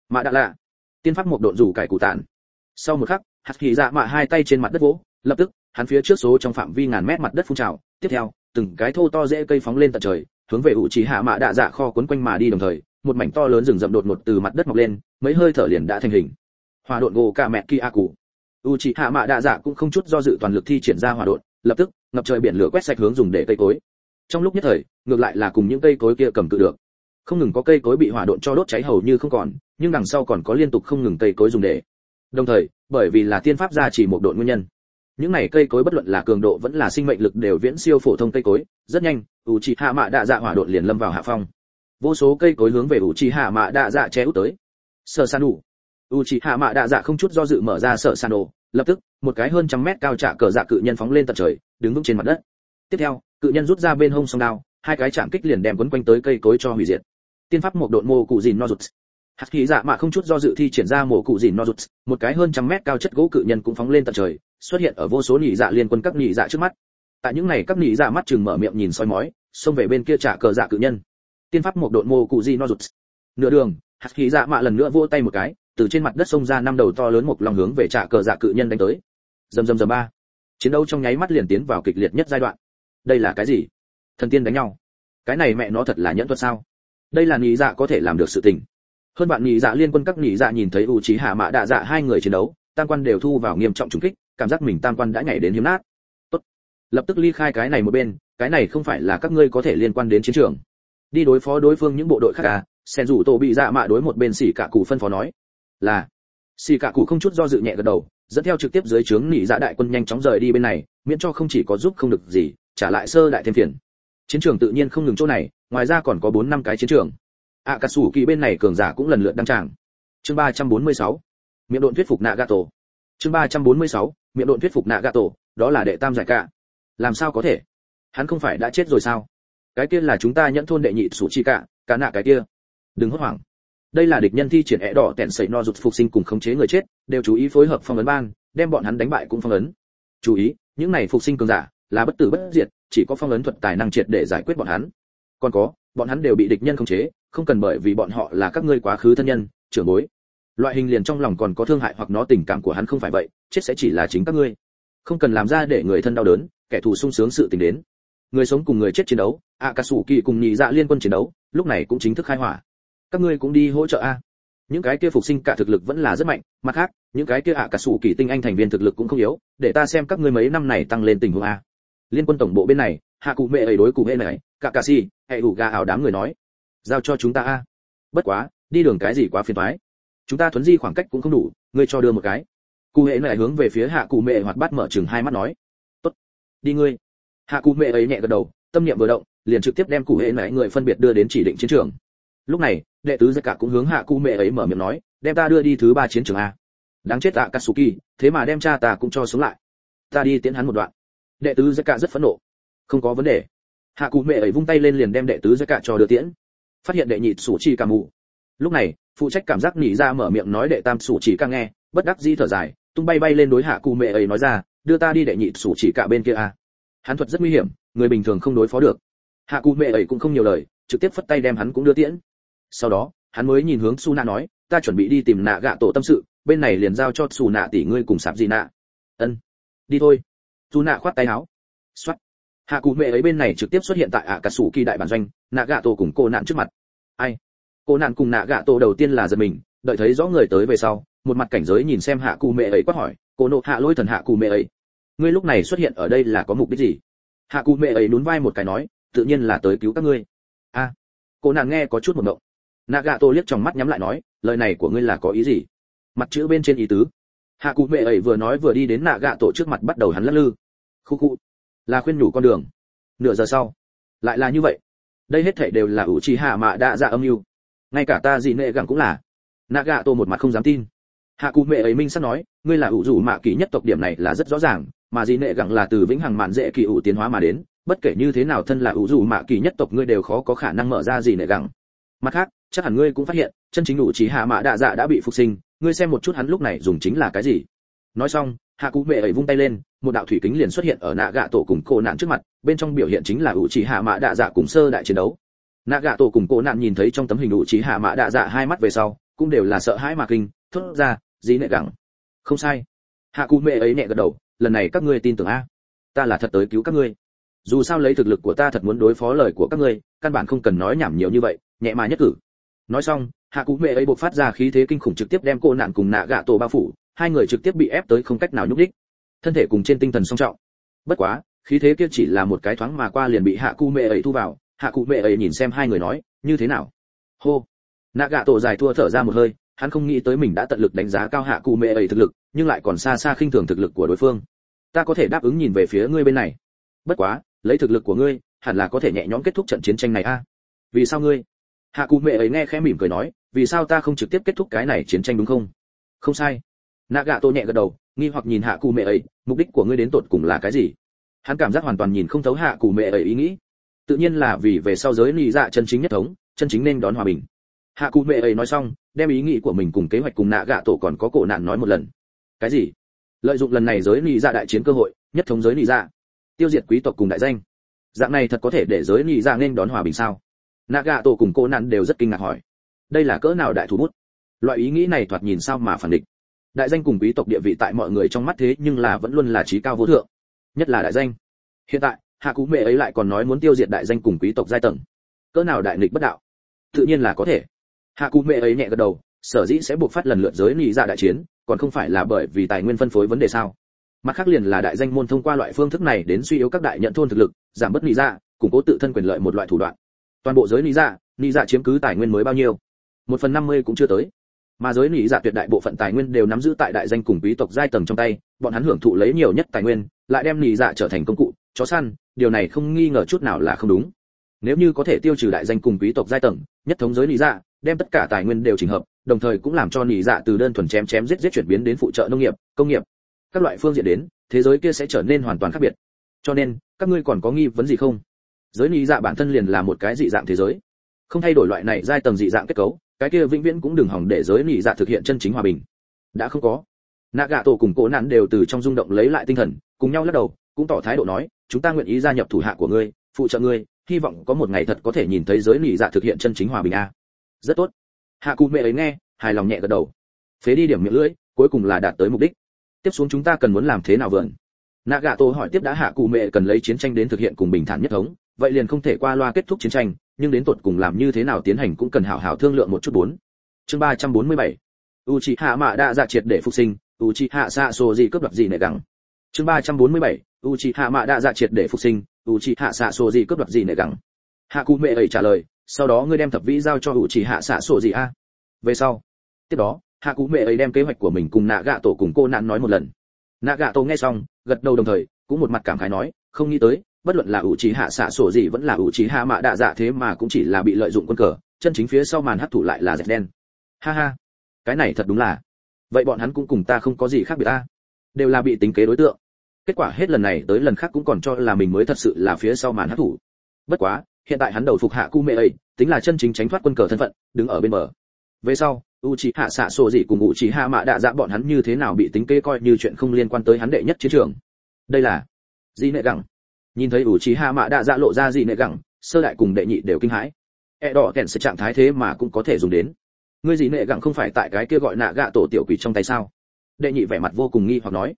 Mạ đã lạ. Tiên pháp một độn rủ cải cụ tản. Sau một khắc, hạt khí dạ mạ hai tay trên mặt đất vỗ, lập tức, hắn phía trước số trong phạm vi ngàn mét mặt đất phun trào, tiếp theo, từng cái thô to rễ cây phóng lên tận trời, hướng về ủ trì hạ mạ đạ dạ kho cuốn quanh mà đi đồng thời, một mảnh to lớn rừng rậm đột ngột từ mặt đất mọc lên, mấy hơi thở liền đã thành hình. Hỏa độn gỗ cả mẹ kia cụ. Uchiha Mạ Đạ Dạ cũng không chút do dự toàn lực thi triển ra hỏa độn, lập tức, ngập trời biển lửa quét sạch hướng dùng để cây cối. Trong lúc nhất thời, ngược lại là cùng những cây cối kia cầm cự được. Không ngừng có cây cối bị hỏa độn cho đốt cháy hầu như không còn, nhưng đằng sau còn có liên tục không ngừng cây cối dùng để. Đồng thời, bởi vì là tiên pháp gia chỉ một độn nguyên nhân, những này cây cối bất luận là cường độ vẫn là sinh mệnh lực đều viễn siêu phổ thông cây cối, rất nhanh, Uchiha Mạ Đạ Dạ hỏa độn liền lâm vào hạ phong. Vô số cây cối hướng về Uchiha Mạ Đạ Dạ che út tới. Sở San đủ. Uchiha Mạ Đạ Dạ không chút do dự mở ra Sở San đủ, lập tức, một cái hơn trăm mét cao trả cờ dạ cự nhân phóng lên tận trời, đứng vững trên mặt đất. Tiếp theo, cự nhân rút ra bên hông song đao, hai cái chạm kích liền đem quấn quanh tới cây cối cho hủy diệt. Tiên pháp một độn mô cụ gìn nozuts. Hắc khí dạ mạ không chút do dự thi triển ra mổ cụ gìn nozuts, một cái hơn trăm mét cao chất gỗ cự nhân cũng phóng lên tận trời, xuất hiện ở vô số nhị dạ liên quân các nhị dạ trước mắt. Tại những này các nhị dạ mắt chừng mở miệng nhìn soi mói, xông về bên kia trả cờ dạ cự nhân. Tiên pháp một độn mô cụ gìn nozuts. Nửa đường, hắc khí dạ mạ lần nữa vỗ tay một cái, từ trên mặt đất xông ra năm đầu to lớn một lòng hướng về trả cờ dạ cự nhân đánh tới. Rầm rầm rầm ba. Chiến đấu trong nháy mắt liền tiến vào kịch liệt nhất giai đoạn. Đây là cái gì? Thần tiên đánh nhau? Cái này mẹ nó thật là nhẫn thuật sao? Đây là nhị dạ có thể làm được sự tình. Hơn bạn nhị dạ liên quân các nhị dạ nhìn thấy Uchiha Mạ Đạ Dạ hai người chiến đấu, tam quan đều thu vào nghiêm trọng trùng kích, cảm giác mình tam quan đã nhảy đến hiếm nát. Tốt, lập tức ly khai cái này một bên, cái này không phải là các ngươi có thể liên quan đến chiến trường. Đi đối phó đối phương những bộ đội khác à? Sen rủ tổ bị dạ mạ đối một bên xỉ cả cụ phân phó nói. Là. Xỉ cả cụ không chút do dự nhẹ gật đầu, dẫn theo trực tiếp dưới trướng nhị dạ đại quân nhanh chóng rời đi bên này, miễn cho không chỉ có giúp không được gì, trả lại sơ đại thêm phiền. Chiến trường tự nhiên không ngừng chỗ này, ngoài ra còn có 4 năm cái chiến trường. Akatsuki bên này cường giả cũng lần lượt đăng tràng. Chương 346. Miệng độn thuyết phục Nagato. Chương 346. Miệng độn thuyết phục Nagato, đó là đệ tam giải cả. Làm sao có thể? Hắn không phải đã chết rồi sao? Cái kia là chúng ta nhẫn thôn đệ nhị Sủ Chi cả nạ cái kia. Đừng hốt hoảng. Đây là địch nhân thi triển ẻ đỏ tẹn sẩy no rụt phục sinh cùng khống chế người chết, đều chú ý phối hợp phong ấn bang, đem bọn hắn đánh bại cũng phong ấn. Chú ý, những này phục sinh cường giả là bất tử bất diệt, chỉ có phong ấn thuật tài năng triệt để giải quyết bọn hắn. Còn có, bọn hắn đều bị địch nhân khống chế, không cần bởi vì bọn họ là các ngươi quá khứ thân nhân, trưởng bối. Loại hình liền trong lòng còn có thương hại hoặc nó tình cảm của hắn không phải vậy, chết sẽ chỉ là chính các ngươi. Không cần làm ra để người thân đau đớn, kẻ thù sung sướng sự tình đến. Người sống cùng người chết chiến đấu, Akatsuki cùng nhị dạ liên quân chiến đấu, lúc này cũng chính thức khai hỏa. Các ngươi cũng đi hỗ trợ a. Những cái kia phục sinh cả thực lực vẫn là rất mạnh, mặt khác, những cái kia Akatsuki tinh anh thành viên thực lực cũng không yếu, để ta xem các ngươi mấy năm này tăng lên tình huống a. Liên quân tổng bộ bên này, hạ cụ mẹ ấy đối cụ bên này, Kakashi, hệ ủ gà ảo đám người nói, giao cho chúng ta a. Bất quá, đi đường cái gì quá phiền toái. Chúng ta thuấn di khoảng cách cũng không đủ, ngươi cho đưa một cái. Cụ hệ này hướng về phía hạ cụ mẹ hoạt bát mở chừng hai mắt nói, tốt, đi ngươi. Hạ cụ mẹ ấy nhẹ gật đầu, tâm niệm vừa động, liền trực tiếp đem cụ hệ này người phân biệt đưa đến chỉ định chiến trường. Lúc này, đệ tứ Giải cả cũng hướng hạ cụ mẹ ấy mở miệng nói, đem ta đưa đi thứ 3 chiến trường a. Đáng chết Akatsuki, thế mà đem cha ta cũng cho sống lại. Ta đi tiễn hắn một đoạn. Đệ tứ Giải cả rất phẫn nộ. Không có vấn đề. Hạ cụ mẹ ấy vung tay lên liền đem đệ tứ Giải cả cho đưa tiễn. Phát hiện đệ nhị Sủ Chi Cả mù. Lúc này, phụ trách cảm giác nhị ra mở miệng nói đệ tam Sủ Chỉ Ca nghe, bất đắc dĩ thở dài, tung bay bay lên đối hạ cụ mẹ ấy nói ra, đưa ta đi đệ nhị Sủ Chỉ Cả bên kia a. Hắn thuật rất nguy hiểm, người bình thường không đối phó được. Hạ cụ mẹ ấy cũng không nhiều lời, trực tiếp phất tay đem hắn cũng đưa tiễn. Sau đó, hắn mới nhìn hướng Su Nạ nói, ta chuẩn bị đi tìm Nạ Gạ tổ tâm sự, bên này liền giao cho Su Nạ tỷ ngươi cùng Sạp Dị Nạ. Ân, đi thôi. Su Nạ khoát tay áo. Soát. Hạ cụ mẹ ấy bên này trực tiếp xuất hiện tại Akatsuki đại bản doanh, Nạ Gạ tổ cùng cô nạn trước mặt. Ai? Cô nạn cùng Nạ Gạ tổ đầu tiên là giật mình, đợi thấy rõ người tới về sau, một mặt cảnh giới nhìn xem hạ cụ mẹ ấy quát hỏi, cô nộ hạ lôi thần hạ cụ mẹ ấy, ngươi lúc này xuất hiện ở đây là có mục đích gì? Hạ cụ mẹ ấy nhún vai một cái nói, tự nhiên là tới cứu các ngươi. A. Cô nạn nghe có chút một động. Nagato liếc trong mắt nhắm lại nói, lời này của ngươi là có ý gì? Mặt chữ bên trên ý tứ. Hạ cụ mẹ ấy vừa nói vừa đi đến Nagato trước mặt bắt đầu hắn lắc lư. Khu khu, là khuyên nhủ con đường. Nửa giờ sau, lại là như vậy. Đây hết thảy đều là Uchiha Mạ Đạ Dạ âm mưu. Ngay cả ta gì nệ gẳng cũng là. Nagato một mặt không dám tin. Hạ cụ mẹ ấy minh sắp nói, ngươi là ủ rủ mạ kỳ nhất tộc, điểm này là rất rõ ràng, mà gì nệ gẳng là từ vĩnh hằng mạn dễ kỳ ủ tiến hóa mà đến, bất kể như thế nào thân là ủ rủ mạ kỳ nhất tộc ngươi đều khó có khả năng mở ra gì nệ gẳng. Mặt khác, chắc hẳn ngươi cũng phát hiện, chân chính Uchiha Mạ Đạ Dạ đã bị phục sinh, ngươi xem một chút hắn lúc này dùng chính là cái gì. Nói xong, hạ cụ mẹ ấy vung tay lên, một đạo thủy kính liền xuất hiện ở Nagato cùng cô nạn trước mặt, bên trong biểu hiện chính là Uchiha Mạ Đạ Dạ cùng sơ đại chiến đấu. Nagato cùng cô nạn nhìn thấy trong tấm hình Uchiha Mạ Đạ Dạ hai mắt về sau, cũng đều là sợ hãi mà kinh, thốt ra, gì nệ gẳng. Không sai. Hạ cụ mẹ ấy nhẹ gật đầu, lần này các ngươi tin tưởng a? Ta là thật tới cứu các ngươi. Dù sao lấy thực lực của ta thật muốn đối phó lời của các ngươi, căn bản không cần nói nhảm nhiều như vậy, nhẹ mà nhất cử. Nói xong, hạ cụ mẹ ấy bộc phát ra khí thế kinh khủng trực tiếp đem cô nạn cùng nạ gạ tổ bao phủ, hai người trực tiếp bị ép tới không cách nào nhúc nhích, thân thể cùng trên tinh thần song trọng. Bất quá, khí thế kia chỉ là một cái thoáng mà qua liền bị hạ cụ mẹ ấy thu vào. Hạ cụ mẹ ấy nhìn xem hai người nói, như thế nào? Hô. Nạ gạ tổ dài thua thở ra một hơi, hắn không nghĩ tới mình đã tận lực đánh giá cao hạ cụ mẹ ấy thực lực, nhưng lại còn xa xa khinh thường thực lực của đối phương. Ta có thể đáp ứng nhìn về phía ngươi bên này. Bất quá, lấy thực lực của ngươi, hẳn là có thể nhẹ nhõm kết thúc trận chiến tranh này a. Vì sao ngươi? Hạ cụ mẹ ấy nghe khẽ mỉm cười nói, vì sao ta không trực tiếp kết thúc cái này chiến tranh đúng không? Không sai. Nagato nhẹ gật đầu, nghi hoặc nhìn hạ cụ mẹ ấy, mục đích của ngươi đến tột cùng là cái gì? Hắn cảm giác hoàn toàn nhìn không thấu hạ cụ mẹ ấy ý nghĩ. Tự nhiên là vì về sau giới lý dạ chân chính nhất thống, chân chính nên đón hòa bình. Hạ cụ mẹ ấy nói xong, đem ý nghĩ của mình cùng kế hoạch cùng Nagato còn có cổ nạn nói một lần. Cái gì? Lợi dụng lần này giới lý dạ đại chiến cơ hội, nhất thống giới lý dạ, tiêu diệt quý tộc cùng đại danh. Dạng này thật có thể để giới lý dạ nên đón hòa bình sao? Nagato cùng cô nạn đều rất kinh ngạc hỏi. Đây là cỡ nào đại thủ bút? Loại ý nghĩ này thoạt nhìn sao mà phản địch. Đại danh cùng quý tộc địa vị tại mọi người trong mắt thế nhưng là vẫn luôn là trí cao vô thượng, nhất là đại danh. Hiện tại, hạ cú mẹ ấy lại còn nói muốn tiêu diệt đại danh cùng quý tộc giai tầng. Cỡ nào đại nghịch bất đạo? Tự nhiên là có thể. Hạ cú mẹ ấy nhẹ gật đầu, sở dĩ sẽ buộc phát lần lượt giới lý dạ đại chiến, còn không phải là bởi vì tài nguyên phân phối vấn đề sao? Mặt khác liền là đại danh môn thông qua loại phương thức này đến suy yếu các đại nhận thôn thực lực, giảm bớt lý dạ, củng cố tự thân quyền lợi một loại thủ đoạn. Toàn bộ giới lý dạ chiếm cứ tài nguyên mới bao nhiêu? 1/50 cũng chưa tới. Mà giới lý dạ tuyệt đại bộ phận tài nguyên đều nắm giữ tại đại danh cùng quý tộc giai tầng trong tay, bọn hắn hưởng thụ lấy nhiều nhất tài nguyên, lại đem lý dạ trở thành công cụ, chó săn, điều này không nghi ngờ chút nào là không đúng. Nếu như có thể tiêu trừ đại danh cùng quý tộc giai tầng, nhất thống giới lý dạ, đem tất cả tài nguyên đều chỉnh hợp, đồng thời cũng làm cho lý dạ từ đơn thuần chém giết chuyển biến đến phụ trợ nông nghiệp, công nghiệp, các loại phương diện đến, thế giới kia sẽ trở nên hoàn toàn khác biệt. Cho nên, các ngươi còn có nghi vấn gì không? Giới lý dạ bản thân liền là một cái dị dạng thế giới, không thay đổi loại này giai tầng dị dạng kết cấu, cái kia vĩnh viễn cũng đừng hỏng để giới lý dạ thực hiện chân chính hòa bình. Đã không có. Nagato cùng Cố Nạn đều từ trong rung động lấy lại tinh thần, cùng nhau lắc đầu, cũng tỏ thái độ nói, chúng ta nguyện ý gia nhập thủ hạ của ngươi, phụ trợ ngươi, hy vọng có một ngày thật có thể nhìn thấy giới lý dạ thực hiện chân chính hòa bình a. Rất tốt. Hạ cụ mẹ ấy nghe, hài lòng nhẹ gật đầu. Phế đi điểm miệng lưỡi, cuối cùng là đạt tới mục đích. Tiếp xuống chúng ta cần muốn làm thế nào vườn? Nagato hỏi tiếp. Đã hạ cụ mẹ cần lấy chiến tranh đến thực hiện cùng bình thản nhất thống, vậy liền không thể qua loa kết thúc chiến tranh, nhưng đến tột cùng làm như thế nào tiến hành cũng cần hảo hảo thương lượng một chút. Chương 347. Uchiha Mạ Đa Dạ triệt để phục sinh, Uchiha Sasuke cướp đoạt gì nệ gẳng. Chương 347. Uchiha Mạ Đa Dạ triệt để phục sinh, Uchiha Sasuke cướp đoạt gì nệ gẳng. Hạ cụ mẹ ấy trả lời, sau đó ngươi đem thập vĩ giao cho Uchiha Sasuke a. Về sau, tiếp đó, hạ cụ mẹ ấy đem kế hoạch của mình cùng Nagato cùng cô nạn nói một lần. Nagato nghe xong, gật đầu đồng thời, cũng một mặt cảm khái nói, không nghĩ tới, bất luận là Uchiha Sasuke vẫn là Uchiha Mạ Đa Dạ thế mà cũng chỉ là bị lợi dụng quân cờ, chân chính phía sau màn hắc thủ lại là dẹp đen. Ha ha, cái này thật đúng là. Vậy bọn hắn cũng cùng ta không có gì khác biệt ta, đều là bị tính kế đối tượng. Kết quả hết lần này tới lần khác cũng còn cho là mình mới thật sự là phía sau màn hắc thủ. Bất quá, hiện tại hắn đầu phục hạ cụ mẹ ấy, tính là chân chính tránh thoát quân cờ thân phận, đứng ở bên bờ. Về sau, Uchiha Sasuke cùng Uchiha Mạ Đa Dạ bọn hắn như thế nào bị tính kế coi như chuyện không liên quan tới hắn đệ nhất chiến trường. Đây là gì nệ gẳng? Nhìn thấy Uchiha Mạ Đa Dạ lộ ra gì nệ gẳng, sơ đại cùng đệ nhị đều kinh hãi. Đỏ kèn sự trạng thái thế mà cũng có thể dùng đến. Ngươi gì nệ gẳng không phải tại cái kia gọi nạ gạ tổ tiểu quỷ trong tay sao? Đệ nhị vẻ mặt vô cùng nghi hoặc nói.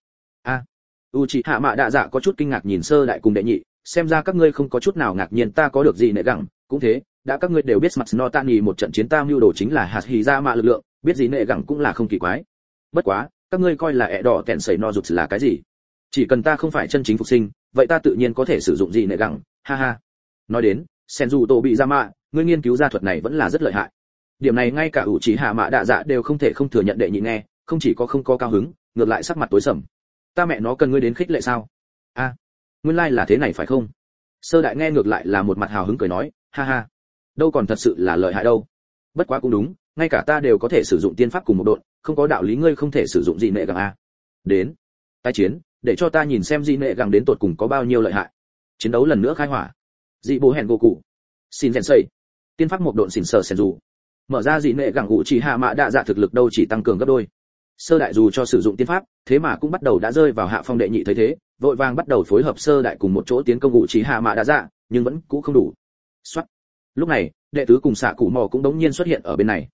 Uchiha Mạ Đa Dạ có chút kinh ngạc nhìn sơ đại cùng đệ nhị, xem ra các ngươi không có chút nào ngạc nhiên ta có được gì nệ gẳng, cũng thế, đã các ngươi đều biết mặt no tani một trận chiến ta mưu đồ chính là hạt hỉ ra mạ lực lượng, biết gì nệ gẳng cũng là không kỳ quái. Bất quá, các ngươi coi là đỏ kèn sẩy no rụt là cái gì? Chỉ cần ta không phải chân chính phục sinh, vậy ta tự nhiên có thể sử dụng gì nệ gẳng, ha ha. Nói đến, Senju Tô bị ra mạ, ngươi nghiên cứu ra thuật này vẫn là rất lợi hại. Điểm này ngay cả Uchiha Mạ Đa Dạ đều không thể không thừa nhận. Đệ nhị nghe, không chỉ có không có cao hứng, ngược lại sắc mặt tối sầm. Ta mẹ nó cần ngươi đến khích lệ sao? Nguyên lai là thế này phải không? Sơ đại nghe ngược lại là một mặt hào hứng cười nói, ha ha, đâu còn thật sự là lợi hại đâu. Bất quá cũng đúng, ngay cả ta đều có thể sử dụng tiên pháp cùng một độn, không có đạo lý ngươi không thể sử dụng dị nệ gẳng a. Đến, tái chiến, để cho ta nhìn xem dị nệ gẳng đến tột cùng có bao nhiêu lợi hại. Chiến đấu lần nữa khai hỏa. Dị bố hẹn Goku, xin Sensei, tiên pháp một độn xỉn sở Senju. Mở ra dị nệ gẳng Uchiha Mạ Đa Dạ thực lực đâu chỉ tăng cường gấp đôi. Sơ đại dù cho sử dụng tiên pháp, thế mà cũng bắt đầu đã rơi vào hạ phong. Đệ nhị thấy thế, vội vàng bắt đầu phối hợp sơ đại cùng một chỗ tiến công Uchiha Mạ Đa Dạ, nhưng vẫn cũ không đủ. Soát. Lúc này, đệ tứ cùng xạ cụ mò cũng đống nhiên xuất hiện ở bên này.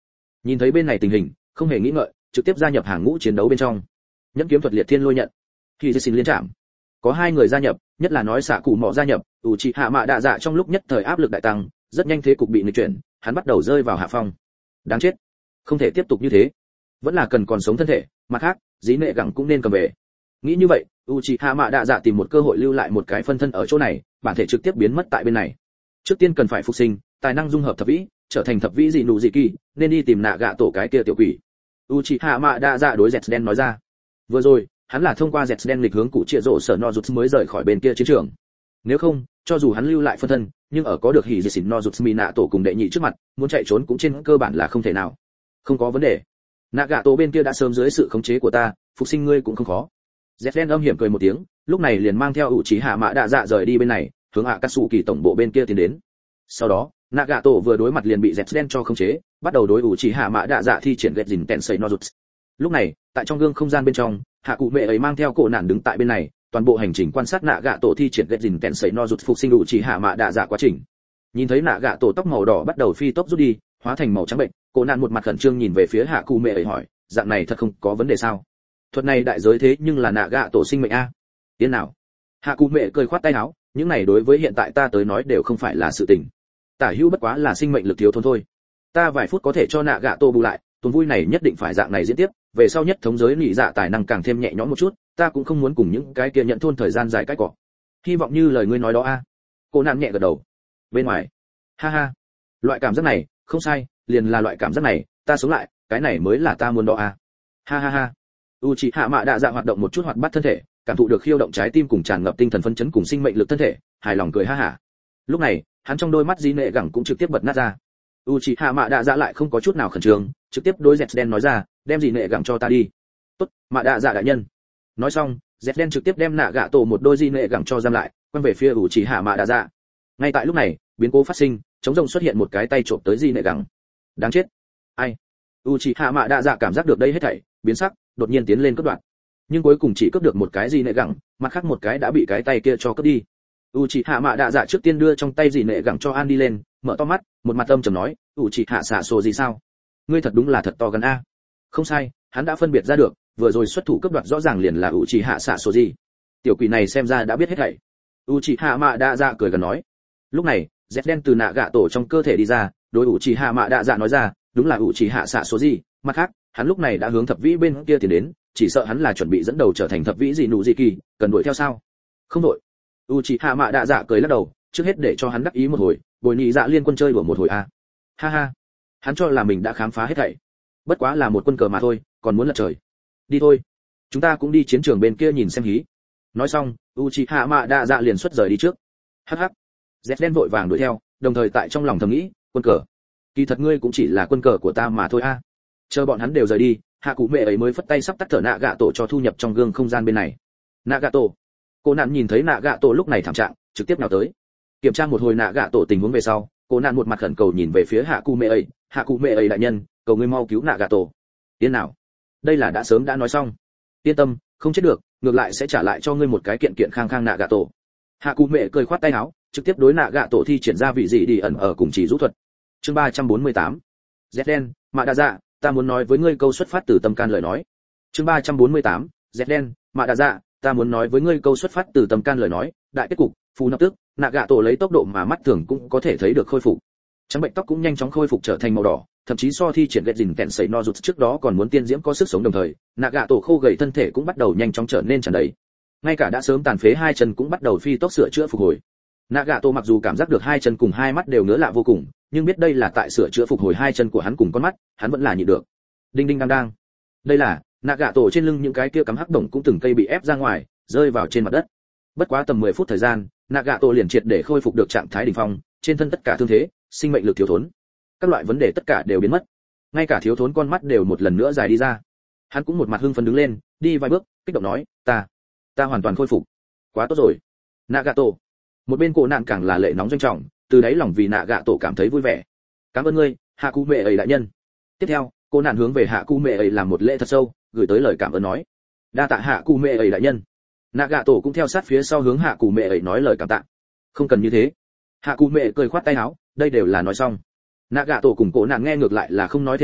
Nhìn thấy bên này tình hình, không hề nghĩ ngợi, trực tiếp gia nhập hàng ngũ chiến đấu bên trong. Nhẫn kiếm thuật liệt thiên lôi nhận, khi xin liên trạm. Có 2 người gia nhập, nhất là nói xạ cụ mọ gia nhập, Uchiha Mạ Đạ Dạ trong lúc nhất thời áp lực đại tăng, rất nhanh thế cục bị nghịch chuyển, hắn bắt đầu rơi vào hạ phong. Đáng chết, không thể tiếp tục như thế, vẫn là cần còn sống thân thể, mặt khác, dĩ nệ gẳng cũng nên cầm về. Nghĩ như vậy, Uchiha Mạ Đạ Dạ tìm một cơ hội lưu lại một cái phân thân ở chỗ này, bản thể trực tiếp biến mất tại bên này. Trước tiên cần phải phục sinh, tài năng dung hợp thập vĩ, trở thành thập vĩ dị nụ dị kỳ, nên đi tìm nạ gạ tổ cái kia tiểu quỷ. Uchiha Mạ Đạ Dạ đối Zetsu đen nói ra. Vừa rồi, hắn là thông qua Zetsu đen lịch hướng cụ Triệu Rộ Sở Nojutsu mới rời khỏi bên kia chiến trường. Nếu không, cho dù hắn lưu lại phân thân, nhưng ở có được hỉ dị xỉn Nojutsu Mina tổ cùng đệ nhị trước mặt, muốn chạy trốn cũng trên cơ bản là không thể nào. Không có vấn đề. Nạ gạ tổ bên kia đã sớm dưới sự khống chế của ta, phục sinh ngươi cũng không khó. Zetsu đen âm hiểm cười một tiếng, lúc này liền mang theo Uchiha Mạ Đạ Dạ rời đi bên này, hướng Akatsuki tổng bộ bên kia tiến đến. Sau đó, Nagato vừa đối mặt liền bị Zetsu đen cho khống chế, bắt đầu đối Uchiha Mạ Đạ Dạ thi triển Geijin Tensei Nojutsu. Lúc này, tại trong gương không gian bên trong, hạ cụ mẹ ấy mang theo cổ nạn đứng tại bên này, toàn bộ hành trình quan sát Nagato thi triển Geijin Tensei Nojutsu phục sinh Uchiha Mạ Đạ Dạ quá trình. Nhìn thấy Nagato tóc màu đỏ bắt đầu phi tốc rút đi, hóa thành màu trắng bệnh, cổ nạn một mặt khẩn trương nhìn về phía hạ cụ mẹ ấy hỏi, dạng này thật không có vấn đề sao? Thuật này đại giới thế nhưng là Nagato sinh mệnh a. Tiến nào? Hạ cụ mẹ cười khoát tay áo, những này đối với hiện tại ta tới nói đều không phải là sự tình. Tả hữu bất quá là sinh mệnh lực thiếu thốn thôi. Ta vài phút có thể cho Nagato bù lại, tuần vui này nhất định phải dạng này diễn tiếp, về sau nhất thống giới nị dạ tài năng càng thêm nhẹ nhõm một chút, ta cũng không muốn cùng những cái kia nhận thôn thời gian dài cách cọ. Hy vọng như lời ngươi nói đó a. Cô nạn nhẹ gật đầu. Bên ngoài, ha ha, loại cảm giác này, không sai, liền là loại cảm giác này, ta sống lại, cái này mới là ta muốn đó a. Ha ha ha. Uchiha Mạ Đạ Dạ hoạt động một chút hoạt bát thân thể, cảm thụ được khiêu động trái tim cùng tràn ngập tinh thần phấn chấn cùng sinh mệnh lực thân thể, hài lòng cười ha hả. Lúc này, hắn trong đôi mắt dĩ nệ gẳng cũng trực tiếp bật nát ra. Uchiha Mạ Đạ Dạ lại không có chút nào khẩn trương, trực tiếp đối Zetsu đen nói ra, đem dĩ nệ gẳng cho ta đi. Tốt, Mạ Đạ Dạ đại nhân. Nói xong, Zetsu đen trực tiếp đem nạ gạ tổ một đôi dĩ nệ gẳng cho giam lại, quay về phía Uchiha Mạ Đạ Dạ. Ngay tại lúc này, biến cố phát sinh, chống rồng xuất hiện một cái tay trộm tới dĩ nệ gẳng. Đáng chết. Ai? Uchiha Mạ Đạ Dạ cảm giác được đây hết thảy, biến sắc, đột nhiên tiến lên cướp đoạt. Nhưng cuối cùng chỉ cướp được một cái dĩ nệ gẳng, mặt khác một cái đã bị cái tay kia cho cướp đi. Uchiha Mạ Đạ Dạ trước tiên đưa trong tay dĩ nệ gẳng cho An đi lên, mở to mắt, một mặt âm trầm nói, Uchiha xạ sổ gì sao? Ngươi thật đúng là thật to gan a. Không sai, hắn đã phân biệt ra được, vừa rồi xuất thủ cướp đoạt rõ ràng liền là Uchiha xạ sổ gì. Tiểu quỷ này xem ra đã biết hết thảy. Uchiha Mạ Đạ Dạ cười gần nói. Lúc này, Zetsu đen từ nạ gạ tổ trong cơ thể đi ra, đối Uchiha Mạ Đạ Dạ nói ra, đúng là Uchiha xạ sổ gì. Mặt khác, hắn lúc này đã hướng thập vĩ bên kia tiến đến, chỉ sợ hắn là chuẩn bị dẫn đầu trở thành thập vĩ dị nụ dị kỳ, cần đuổi theo sao? Không đuổi. Uchiha Mạ Đạ Dạ cười lắc đầu, trước hết để cho hắn đắc ý một hồi, bồi nhị dạ liên quân chơi đùa một hồi a. Ha ha. Hắn cho là mình đã khám phá hết thảy. Bất quá là một quân cờ mà thôi, còn muốn lật trời. Đi thôi. Chúng ta cũng đi chiến trường bên kia nhìn xem hí. Nói xong, Uchiha Mạ Đạ Dạ liền xuất rời đi trước. Hắc hắc. Zetsu đen vội vàng đuổi theo, đồng thời tại trong lòng thầm nghĩ, quân cờ. Kỳ thật ngươi cũng chỉ là quân cờ của ta mà thôi a. Chờ bọn hắn đều rời đi, hạ cụ mẹ ấy mới phất tay sắp tắt thở nạ gạ tổ cho thu nhập trong gương không gian bên này. Nạ gạ tổ. Cô nạn nhìn thấy nạ gạ tổ lúc này thảm trạng, trực tiếp nào tới. Kiểm tra một hồi nạ gạ tổ tình huống về sau, cô nạn một mặt khẩn cầu nhìn về phía hạ cụ mẹ ấy đại nhân, cầu ngươi mau cứu nạ gạ tổ. Tiến nào? Đây là đã sớm đã nói xong. Yên tâm, không chết được, ngược lại sẽ trả lại cho ngươi một cái kiện kiện khang khang nạ gạ tổ. Hạ cụ mẹ cười khoát tay áo, trực tiếp đối nạ gạ tổ thi triển ra vị gì đi ẩn ở cùng chỉ rũ thuật. Chương 348. Zetsu đen, Mạ Đạ Dạ, ta muốn nói với ngươi câu xuất phát từ tâm can lời nói. Chương 348. Zetsu đen, Mạ Đạ Dạ, ta muốn nói với ngươi câu xuất phát từ tâm can lời nói. Đại kết cục, phù nạp tức, nạ gạ tổ lấy tốc độ mà mắt thường cũng có thể thấy được khôi phục. Trắng bệnh tóc cũng nhanh chóng khôi phục trở thành màu đỏ, thậm chí so thi triển Geijin Tensei Nojutsu trước đó còn muốn tiên diễm có sức sống, đồng thời, nạ gạ tổ khô gầy thân thể cũng bắt đầu nhanh chóng trở nên tràn đầy. Ngay cả đã sớm tàn phế hai chân cũng bắt đầu phi tốc sửa chữa phục hồi. Nạ gạ tổ mặc dù cảm giác được hai chân cùng hai mắt đều ngứa lạ vô cùng, nhưng biết đây là tại sửa chữa phục hồi hai chân của hắn cùng con mắt, hắn vẫn là nhịn được. Đinh đinh đang đang. Đây là nạ gạ tổ trên lưng những cái kia cắm hắc đồng cũng từng cây bị ép ra ngoài, rơi vào trên mặt đất. Bất quá tầm 10 phút thời gian, nạ gạ tổ liền triệt để khôi phục được trạng thái đỉnh phong, trên thân tất cả thương thế, sinh mệnh lực thiếu thốn, các loại vấn đề tất cả đều biến mất, ngay cả thiếu thốn con mắt đều một lần nữa dài đi ra. Hắn cũng một mặt hưng phấn đứng lên, đi vài bước, kích động nói, ta hoàn toàn khôi phục, quá tốt rồi. Nạ gạ tổ. Một bên cổ nạn càng là lệ nóng doanh trọng, từ đáy lòng vì nạ gạ tổ cảm thấy vui vẻ. Cảm ơn ngươi, hạ cụ mẹ ấy đại nhân. Tiếp theo, cô nạn hướng về hạ cụ mẹ ấy làm một lễ thật sâu, gửi tới lời cảm ơn nói, đa tạ hạ cụ mẹ ấy đại nhân. Nạ gạ tổ cũng theo sát phía sau hướng hạ cụ mẹ ấy nói lời cảm tạ. Không cần như thế. Hạ cụ mẹ cười khoát tay áo, đây đều là nói xong. Nạ gạ tổ cùng cổ nạn nghe ngược lại là không nói thêm gì,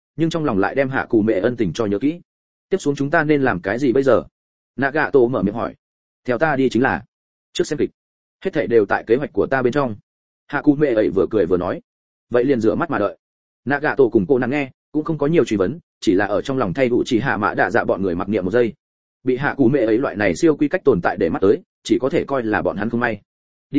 nhưng trong lòng lại đem hạ cụ mẹ ân tình cho nhớ kỹ. Tiếp xuống chúng ta nên làm cái gì bây giờ? Nagato mở miệng hỏi. Theo ta đi chính là trước xem kịch, hết thảy đều tại kế hoạch của ta bên trong. Hạ cụ mẹ ấy vừa cười vừa nói. Vậy liền rửa mắt mà đợi. Nagato cùng cô nàng nghe cũng không có nhiều truy vấn, chỉ là ở trong lòng thay đủ chỉ hạ mã đạ dạ bọn người mặc niệm một giây. Bị hạ cụ mẹ ấy loại này siêu quy cách tồn tại để mắt tới, chỉ có thể coi là bọn hắn không may.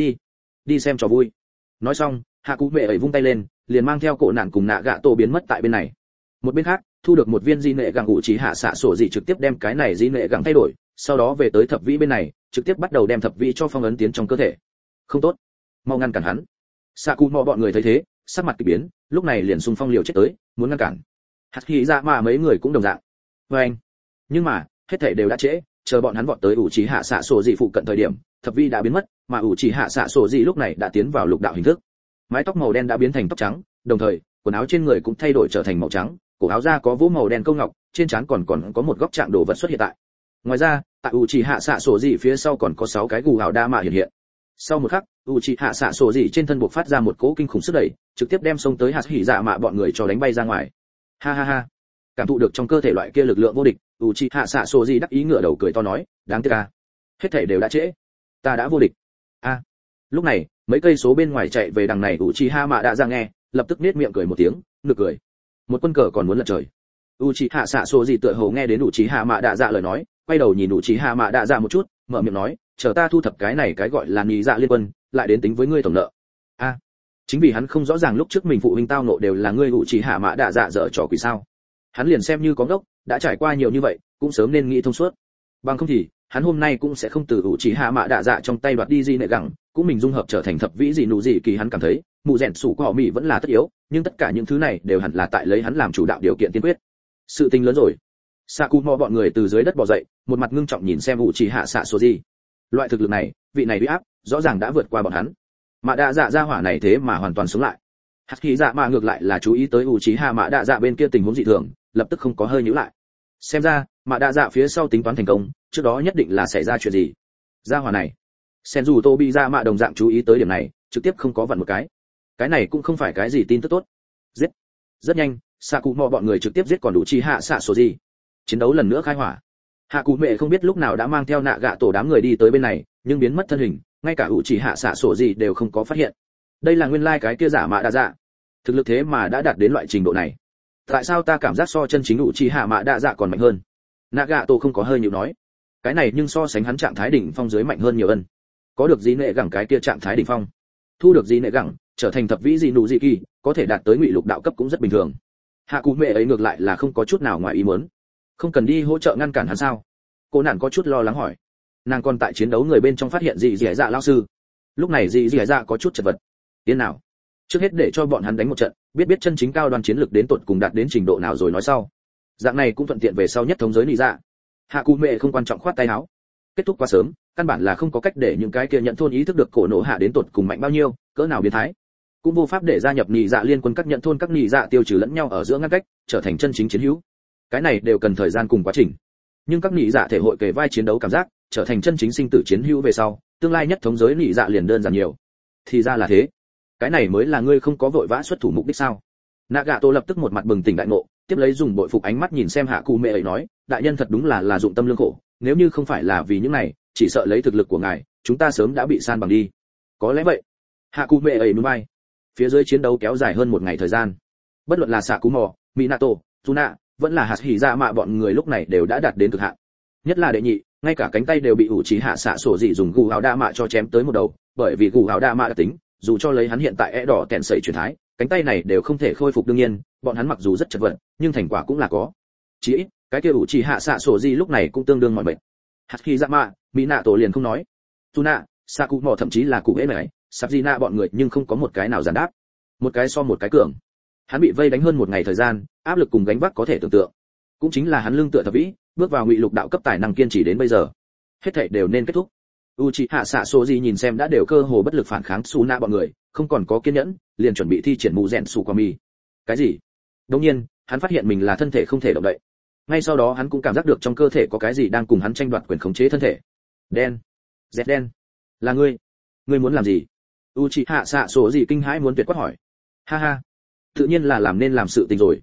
Đi xem trò vui. Nói xong, hạ cụ mẹ ấy vung tay lên, liền mang theo cổ nạn cùng Nagato biến mất tại bên này. Một bên khác, thu được một viên di nệ gẳng ủ chỉ hạ xạ sổ gì trực tiếp đem cái này di nệ gẳng thay đổi, sau đó về tới thập vĩ bên này, trực tiếp bắt đầu đem thập vĩ cho phong ấn tiến trong cơ thể. Không tốt, mau ngăn cản hắn. Sakumo bọn người thấy thế, sắc mặt kỳ biến, lúc này liền xung phong liều chết tới, muốn ngăn cản. Haki ra mà mấy người cũng đồng dạng. Anh. Nhưng mà, hết thảy đều đã trễ, chờ bọn hắn vọt tới ủ chỉ hạ xạ sổ gì phụ cận thời điểm, thập vĩ đã biến mất, mà ủ chỉ hạ xạ sổ gì lúc này đã tiến vào lục đạo hình thức. Mái tóc màu đen đã biến thành tóc trắng, đồng thời, quần áo trên người cũng thay đổi trở thành màu trắng, cổ áo da có vỗ màu đen câu ngọc, trên trán còn có một góc trạng đồ vật xuất hiện tại. Ngoài ra, tại Uchiha xạ sổ gì phía sau còn có 6 cái gù hào đa mạ hiện hiện. Sau một khắc, Uchiha xạ sổ gì trên thân buộc phát ra một cỗ kinh khủng sức đẩy, trực tiếp đem xông tới hạt hỉ dạ mạ bọn người cho đánh bay ra ngoài. Ha ha ha. Cảm thụ được trong cơ thể loại kia lực lượng vô địch, Uchiha xạ sổ gì đắc ý ngửa đầu cười to nói, đáng tiếc à. Hết thảy đều đã trễ. Ta đã vô địch. A. Lúc này, mấy cây số bên ngoài chạy về đằng này Uchiha mạ đã ra nghe, lập tức nhếch miệng cười một tiếng, nực cười. Một quân cờ còn muốn lật trời. Uchiha xạ sổ gì tựa hồ nghe đến Uchiha mạ đạ dạ lời nói, quay đầu nhìn Uchiha mạ đạ dạ một chút, mở miệng nói, chờ ta thu thập cái này cái gọi là nhị dạ liên quân, lại đến tính với ngươi tổng nợ. A. Chính vì hắn không rõ ràng lúc trước mình phụ huynh tao nộ đều là ngươi Uchiha mạ đạ dạ dở trò quỷ sao? Hắn liền xem như có ngốc, đã trải qua nhiều như vậy, cũng sớm nên nghĩ thông suốt. Bằng không thì, hắn hôm nay cũng sẽ không từ Uchiha mạ đạ dạ trong tay đoạt đi gì nệ gẳng, cũng mình dung hợp trở thành thập vĩ gì nụ gì kỳ hắn cảm thấy, mụ rèn sủ của họ mỹ vẫn là tất yếu, nhưng tất cả những thứ này đều hẳn là tại lấy hắn làm chủ đạo điều kiện tiên quyết. Sự tình lớn rồi. Sakumo bọn người từ dưới đất bò dậy, một mặt ngưng trọng nhìn xem Uchiha xạ số gì. Loại thực lực này, vị này uy áp, rõ ràng đã vượt qua bọn hắn. Mạ đạ dạ gia hỏa này thế mà hoàn toàn sống lại. Haki dạ mà ngược lại là chú ý tới Uchiha mạ đạ dạ bên kia tình huống dị thường, lập tức không có hơi nhíu lại. Xem ra, mạ đạ dạ phía sau tính toán thành công, trước đó nhất định là xảy ra chuyện gì. Gia hỏa này. Senju Tobi dạ mạ đồng dạng chú ý tới điểm này, trực tiếp không có vặn một cái. Cái này cũng không phải cái gì tin tức tốt. Giết. Rất nhanh, Sakumo bọn người trực tiếp giết còn Uchiha xạ số gì. Chiến đấu lần nữa khai hỏa. Hạ Cụ Mẹ không biết lúc nào đã mang theo nạ gạ tổ đám người đi tới bên này, nhưng biến mất thân hình, ngay cả Uchiha xạ sổ gì đều không có phát hiện. Đây là nguyên lai cái kia giả mạ đa dạ. Thực lực thế mà đã đạt đến loại trình độ này. Tại sao ta cảm giác so chân chính Uchiha mạ đa dạ còn mạnh hơn? Nagato không có hơi nhíu nói. Cái này nhưng so sánh hắn trạng thái đỉnh phong dưới mạnh hơn nhiều ân. Có được gì nệ gẳng cái kia trạng thái đỉnh phong, thu được gì nệ gẳng, trở thành thập vĩ gì nụ gì kỳ, có thể đạt tới ngụy lục đạo cấp cũng rất bình thường. Hạ Cụ Mẹ ấy ngược lại là không có chút nào ngoài ý muốn. Không cần đi hỗ trợ ngăn cản hắn sao? Cô nàng có chút lo lắng hỏi. Nàng còn tại chiến đấu người bên trong phát hiện dị dạ lão sư. Lúc này dị dạ có chút chật vật. Tiến nào? Trước hết để cho bọn hắn đánh một trận, biết chân chính cao đoan chiến lực đến tột cùng đạt đến trình độ nào rồi nói sau. Dạng này cũng thuận tiện về sau nhất thống giới lý dạ. Hạ Cụ Mẹ không quan trọng khoát tay áo. Kết thúc quá sớm, căn bản là không có cách để những cái kia nhận thôn ý thức được cổ nổ hạ đến tột cùng mạnh bao nhiêu, cỡ nào biến thái. Cũng vô pháp để gia nhập nhị dạ liên quân các nhận thôn các nhị dạ tiêu trừ lẫn nhau ở giữa ngăn cách, trở thành chân chính chiến hữu. Cái này đều cần thời gian cùng quá trình. Nhưng các nhị dạ thể hội kề vai chiến đấu cảm giác, trở thành chân chính sinh tử chiến hữu về sau, tương lai nhất thống giới nhị dạ liền đơn giản nhiều. Thì ra là thế. Cái này mới là ngươi không có vội vã xuất thủ mục đích sao? Nagato lập tức một mặt bừng tỉnh đại ngộ, tiếp lấy dùng bội phục ánh mắt nhìn xem Hạ Cụ Mẹ ấy nói, đại nhân thật đúng là dụng tâm lương khổ, nếu như không phải là vì những này, chỉ sợ lấy thực lực của ngài, chúng ta sớm đã bị san bằng đi. Có lẽ vậy. Hạ Cụ Mẹ ấy nhún vai. Phía dưới chiến đấu kéo dài hơn một ngày thời gian. Bất luận là Sakumo, Minato, Tsuna, vẫn là hạt hỉ dạ mạ bọn người lúc này đều đã đạt đến cực hạn. Nhất là đệ nhị, ngay cả cánh tay đều bị Uchiha xạ sổ dị dùng gù áo đa mạ cho chém tới một đầu, bởi vì gù áo đa mạ đã tính, dù cho lấy hắn hiện tại é đỏ kẹn sẩy chuyển thái, cánh tay này đều không thể khôi phục đương nhiên, bọn hắn mặc dù rất chật vật, nhưng thành quả cũng là có. Chỉ ít, cái kia Uchiha xạ sổ dị lúc này cũng tương đương mỏi mệt. Hạt hỉ dạ mạ, Minato liền không nói. Tsuna, Sakumo thậm chí là cụ ế này, Sabina bọn người nhưng không có một cái nào giản đáp. Một cái so một cái cường. Hắn bị vây đánh hơn một ngày thời gian, áp lực cùng gánh vác có thể tưởng tượng. Cũng chính là hắn lưng tựa thập vĩ, bước vào ngụy lục đạo cấp tài năng kiên trì đến bây giờ. Hết thảy đều nên kết thúc. Uchiha Sasori nhìn xem đã đều cơ hồ bất lực phản kháng Suna bọn người, không còn có kiên nhẫn, liền chuẩn bị thi triển mù rèn Tsukami. Cái gì? Đương nhiên, hắn phát hiện mình là thân thể không thể động đậy. Ngay sau đó hắn cũng cảm giác được trong cơ thể có cái gì đang cùng hắn tranh đoạt quyền khống chế thân thể. Đen, Dẹt đen, là ngươi? Ngươi muốn làm gì? Uchiha Sasori kinh hãi muốn tuyệt quát hỏi. Ha ha, tự nhiên là làm nên làm sự tình rồi.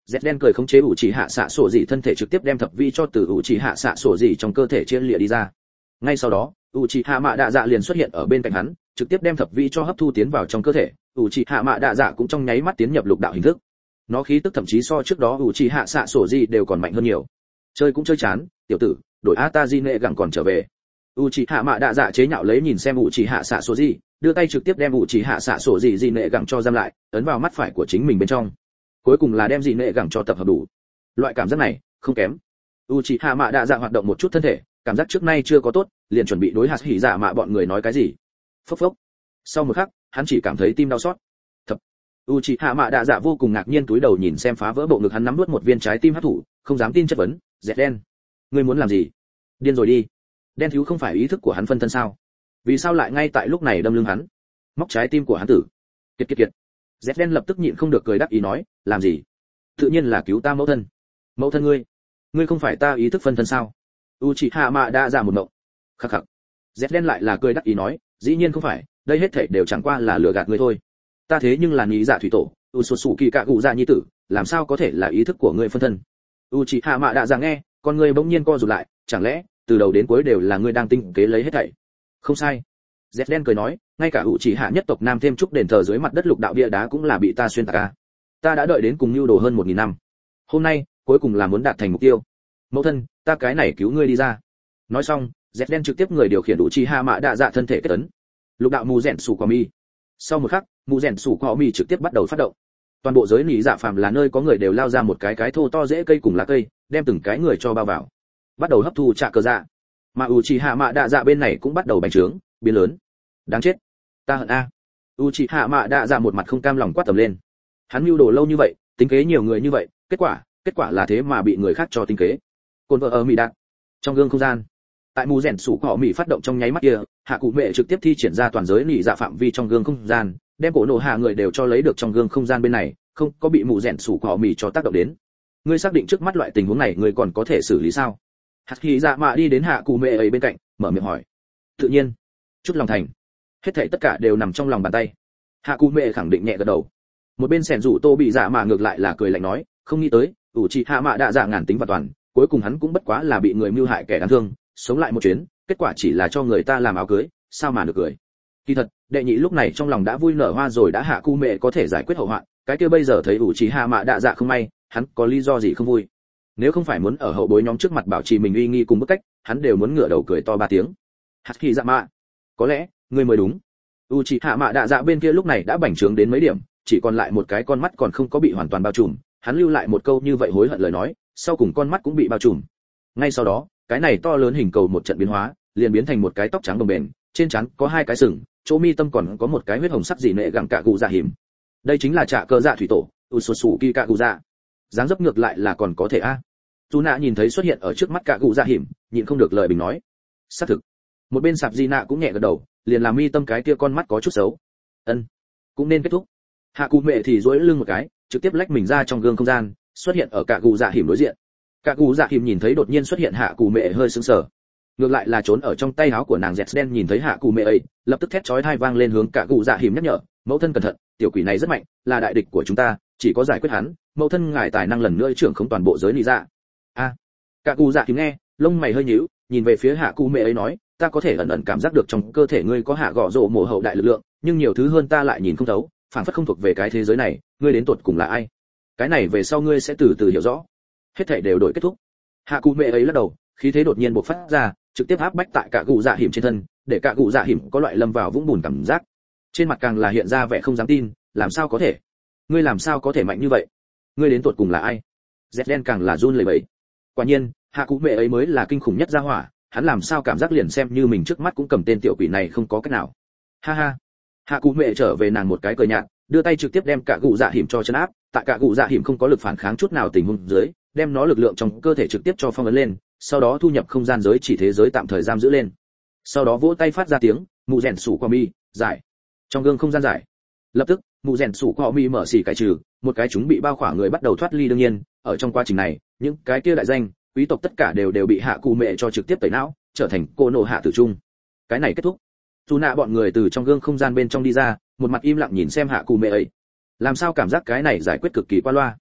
Dẹt đen cười khống chế ủ trì hạ xạ sổ dị thân thể trực tiếp đem thập vi cho từ ủ trì hạ xạ sổ dị trong cơ thể chia lìa đi ra. Ngay sau đó, ủ trì hạ mạ đạ dạ liền xuất hiện ở bên cạnh hắn, trực tiếp đem thập vi cho hấp thu tiến vào trong cơ thể. ủ trì hạ mạ đạ dạ cũng trong nháy mắt tiến nhập lục đạo hình thức. Nó khí tức thậm chí so trước đó ủ trì hạ xạ sổ dị đều còn mạnh hơn nhiều. Chơi cũng chơi chán, tiểu tử, đổi Atazine gặng còn trở về. ủ trì hạ mạ đạ dạ chế nhạo lấy nhìn xem ủ trì hạ xạ sổ dị, đưa tay trực tiếp đem ủ trì hạ xạ sổ dị nệ gặng cho giam lại, ấn vào mắt phải của chính mình bên trong. Cuối cùng là đem dị nệ gặng cho tập hợp đủ. Loại cảm giác này không kém. Uchiha Mạ Đạ Dạ hoạt động một chút thân thể, cảm giác trước nay chưa có tốt, liền chuẩn bị đối hạt hỉ dạ mạ bọn người nói cái gì. Phốc phốc. Sau một khắc, hắn chỉ cảm thấy tim đau xót. Thập. Uchiha Mạ Đạ Dạ vô cùng ngạc nhiên túi đầu nhìn xem phá vỡ bộ ngực hắn nắm nuốt một viên trái tim hấp thụ, không dám tin chất vấn, "Dẹt đen, ngươi muốn làm gì? Điên rồi đi." Đen thiếu không phải ý thức của hắn phân thân sao? Vì sao lại ngay tại lúc này đâm lưng hắn? Móc trái tim của hắn tử. Kiệt kiệt kiệt. Dẹt đen lập tức nhịn không được cười đắc ý nói, "Làm gì? Tự nhiên là cứu ta mẫu thân." "Mẫu thân ngươi không phải ta ý thức phân thân sao?" Uchiha Mạ Đạ Dạ một ngộng. Khắc khắc. Dẹt đen lại là cười đắc ý nói, "Dĩ nhiên không phải, đây hết thảy đều chẳng qua là lừa gạt ngươi thôi. Ta thế nhưng là nghĩ dạ thủy tổ, Utsutsuki Kagu dạ nhi tử, làm sao có thể là ý thức của ngươi phân thân?" Uchiha Mạ Đạ Dạ nghe, con ngươi bỗng nhiên co rụt lại, chẳng lẽ từ đầu đến cuối đều là ngươi đang tinh kế lấy hết thảy? Không sai. Dẹt đen cười nói, ngay cả Uchiha nhất tộc nam thêm trúc đền thờ dưới mặt đất lục đạo bia đá cũng là bị ta xuyên tạc à. Ta đã đợi đến cùng nưu đồ hơn 1000 năm. Hôm nay, cuối cùng là muốn đạt thành mục tiêu. Mẫu thân, ta cái này cứu ngươi đi ra. Nói xong, Dẹt đen trực tiếp người điều khiển Uchiha Mạ Đạ Dạ thân thể kết ấn. Lục đạo mù rèn sủ quả mi. Sau một khắc, mù rèn sủ quả mi trực tiếp bắt đầu phát động. Toàn bộ giới nỉ dạ phàm là nơi có người đều lao ra một cái thô to rễ cây cùng lá cây, đem từng cái người cho bao vào. Bắt đầu hấp thu trạ cơ dạ. Mà Uchiha Mạ Đạ Dạ bên này cũng bắt đầu bành trướng, biến lớn. Đáng chết, ta hận a. Uchiha Mạ Đạ Dạ một mặt không cam lòng quát tầm lên. Hắn mưu đồ lâu như vậy, tính kế nhiều người như vậy, kết quả là thế mà bị người khác cho tính kế. Côn vợ ở mỹ đạn. Trong gương không gian, tại mù rèn sủ cọ mỹ phát động trong nháy mắt kia, hạ cụ mẹ trực tiếp thi triển ra toàn giới nỉ dạ phạm vi trong gương không gian, đem cổ nổ hạ người đều cho lấy được trong gương không gian bên này, không có bị mù rèn sủ cọ mỹ cho tác động đến. Ngươi xác định trước mắt loại tình huống này ngươi còn có thể xử lý sao? Hạt khí dạ mạ đi đến hạ cụ mẹ ấy bên cạnh, mở miệng hỏi. Tự nhiên, chút lòng thành, hết thảy tất cả đều nằm trong lòng bàn tay. Hạ cụ mẹ khẳng định nhẹ gật đầu. Một bên sẻn rủ tô bị dạ mạ ngược lại là cười lạnh nói, không nghĩ tới Uchiha Mạ Đạ Dạ ngàn tính và toàn, cuối cùng hắn cũng bất quá là bị người mưu hại kẻ đáng thương, sống lại một chuyến, kết quả chỉ là cho người ta làm áo cưới, sao mà được cười. Kỳ thật, đệ nhị lúc này trong lòng đã vui nở hoa rồi, đã hạ cụ mẹ có thể giải quyết hậu hoạn, cái kia bây giờ thấy Uchiha Mạ Đạ Dạ không may, hắn có lý do gì không vui. Nếu không phải muốn ở hậu bối nhóm trước mặt bảo trì mình uy nghi cùng bức cách, hắn đều muốn ngửa đầu cười to 3 tiếng. Hạt khí dạ mạ, có lẽ ngươi mới đúng. Uchiha Mạ Đạ Dạ bên kia lúc này đã bành trướng đến mấy điểm, chỉ còn lại một cái con mắt còn không có bị hoàn toàn bao trùm, hắn lưu lại một câu như vậy hối hận lời nói, sau cùng con mắt cũng bị bao trùm. Ngay sau đó, cái này to lớn hình cầu một trận biến hóa, liền biến thành một cái tóc trắng đồng bền, trên trán có 2 cái sừng, chỗ mi tâm còn có một cái huyết hồng sắc dị nệ gặng cạ cụ dạ hiểm. Đây chính là trạ cơ dạ thủy tổ, Utsutsuki cạ cụ dạ. Dáng dấp ngược lại là còn có thể a. Nạ nhìn thấy xuất hiện ở trước mắt cạ cụ dạ hiểm, nhịn không được lời bình nói. Xác thực. Một bên sạp Di Nạ cũng nhẹ gật đầu, liền làm mi tâm cái kia con mắt có chút xấu. Ân, cũng nên kết thúc. Hạ cụ mẹ thì duỗi lưng một cái, trực tiếp lách mình ra trong gương không gian, xuất hiện ở cạ cụ dạ hiểm đối diện. Cạ cụ dạ hiểm nhìn thấy đột nhiên xuất hiện hạ cụ mẹ hơi sững sờ. Ngược lại là trốn ở trong tay áo của nàng Dẹt đen nhìn thấy hạ cụ mẹ ấy, lập tức thét chói tai vang lên hướng cạ cụ dạ hiểm nhắc nhở, mẫu thân cẩn thận, tiểu quỷ này rất mạnh, là đại địch của chúng ta, chỉ có giải quyết hắn, mẫu thân ngài tài năng lần nữa trưởng khống toàn bộ giới lý dạ. A. Cạ cụ dạ hiểm nghe, lông mày hơi nhíu, nhìn về phía hạ cụ mẹ ấy nói, ta có thể ẩn ẩn cảm giác được trong cơ thể ngươi có hạ gõ rổ mổ hậu đại lực lượng, nhưng nhiều thứ hơn ta lại nhìn không thấu, phảng phất không thuộc về cái thế giới này, ngươi đến tuột cùng là ai? Cái này về sau ngươi sẽ từ từ hiểu rõ. Hết thảy đều đổi kết thúc. Hạ cụ mẹ ấy lắc đầu, khí thế đột nhiên bộc phát ra, trực tiếp áp bách tại cạ cụ dạ hiểm trên thân, để cạ cụ dạ hiểm có loại lâm vào vũng bùn cảm giác. Trên mặt càng là hiện ra vẻ không dám tin, làm sao có thể? Ngươi làm sao có thể mạnh như vậy? Ngươi đến tuột cùng là ai? Dẹt đen càng là run lẩy bẩy. Quả nhiên, hạ cụ mẹ ấy mới là kinh khủng nhất gia hỏa, hắn làm sao cảm giác liền xem như mình trước mắt cũng cầm tên tiểu quỷ này không có cách nào. Ha ha. Hạ cụ mẹ trở về nàng một cái cười nhạt, đưa tay trực tiếp đem cạ cụ dạ hiểm cho chân áp, tại cạ cụ dạ hiểm không có lực phản kháng chút nào tình huống dưới, đem nó lực lượng trong cơ thể trực tiếp cho phong ấn lên, sau đó thu nhập không gian giới chỉ thế giới tạm thời giam giữ lên. Sau đó vỗ tay phát ra tiếng, mụ rèn sủ qua mi, giải. Trong gương không gian giải. Lập tức, mụ rèn sủ qua mi mở xỉ cải trừ, một cái chúng bị bao khỏa người bắt đầu thoát ly. Đương nhiên, ở trong quá trình này, những cái kia đại danh, quý tộc tất cả đều bị hạ cụ mẹ cho trực tiếp tẩy não, trở thành cô nộ hạ tử trung. Cái này kết thúc. Dù nạ bọn người từ trong gương không gian bên trong đi ra, một mặt im lặng nhìn xem hạ cụ mẹ ấy. Làm sao cảm giác cái này giải quyết cực kỳ qua loa.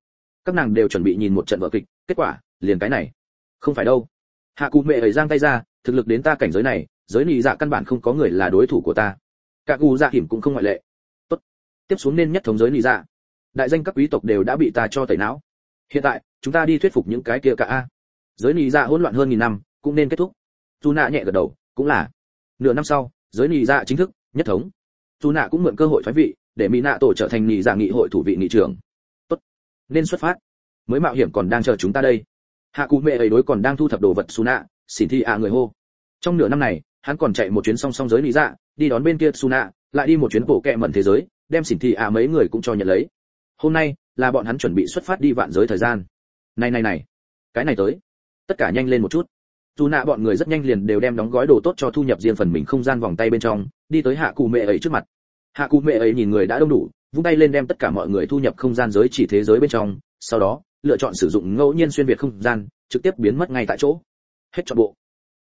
các nàng đều chuẩn bị nhìn một trận vở kịch, kết quả liền cái này. Không phải đâu. Hạ Cụ Mẹ ấy giang tay ra, thực lực đến ta cảnh giới này, giới nị dạ căn bản không có người là đối thủ của ta. Cả cụ dạ hiểm cũng không ngoại lệ. Tốt, tiếp xuống nên nhất thống giới nị dạ. Đại danh các quý tộc đều đã bị ta cho tẩy não. Hiện tại chúng ta đi thuyết phục những cái kia cả a. Giới nị dạ hỗn loạn hơn 1000 năm, cũng nên kết thúc. Tu nạ nhẹ gật đầu, cũng là. Nửa năm sau, giới nị dạ chính thức nhất thống. Tu nạ cũng mượn cơ hội thoái vị, để mỹ nạ tổ trở thành nị dạ nghị hội thủ vị nghị trưởng. Tốt, nên xuất phát. Mới mạo hiểm còn đang chờ chúng ta đây. Hạ Cụ Mẹ ấy đối còn đang thu thập đồ vật Suna, xỉn thi người hô. Trong nửa năm này, hắn còn chạy một chuyến song song giới lý dạ, đi đón bên kia Suna, lại đi một chuyến bộ kẹ mẩn thế giới, đem xỉn thi mấy người cũng cho nhận lấy. Hôm nay là bọn hắn chuẩn bị xuất phát đi vạn giới thời gian. Này, cái này tới, tất cả nhanh lên một chút. Suna bọn người rất nhanh liền đều đem đóng gói đồ tốt cho thu nhập riêng phần mình không gian vòng tay bên trong, đi tới Hạ Cụ Mẹ ấy trước mặt. Hạ Cụ Mẹ ấy nhìn người đã đông đủ, vung tay lên đem tất cả mọi người thu nhập không gian giới chỉ thế giới bên trong, sau đó lựa chọn sử dụng ngẫu nhiên xuyên việt không gian, trực tiếp biến mất ngay tại chỗ. Hết trọn bộ.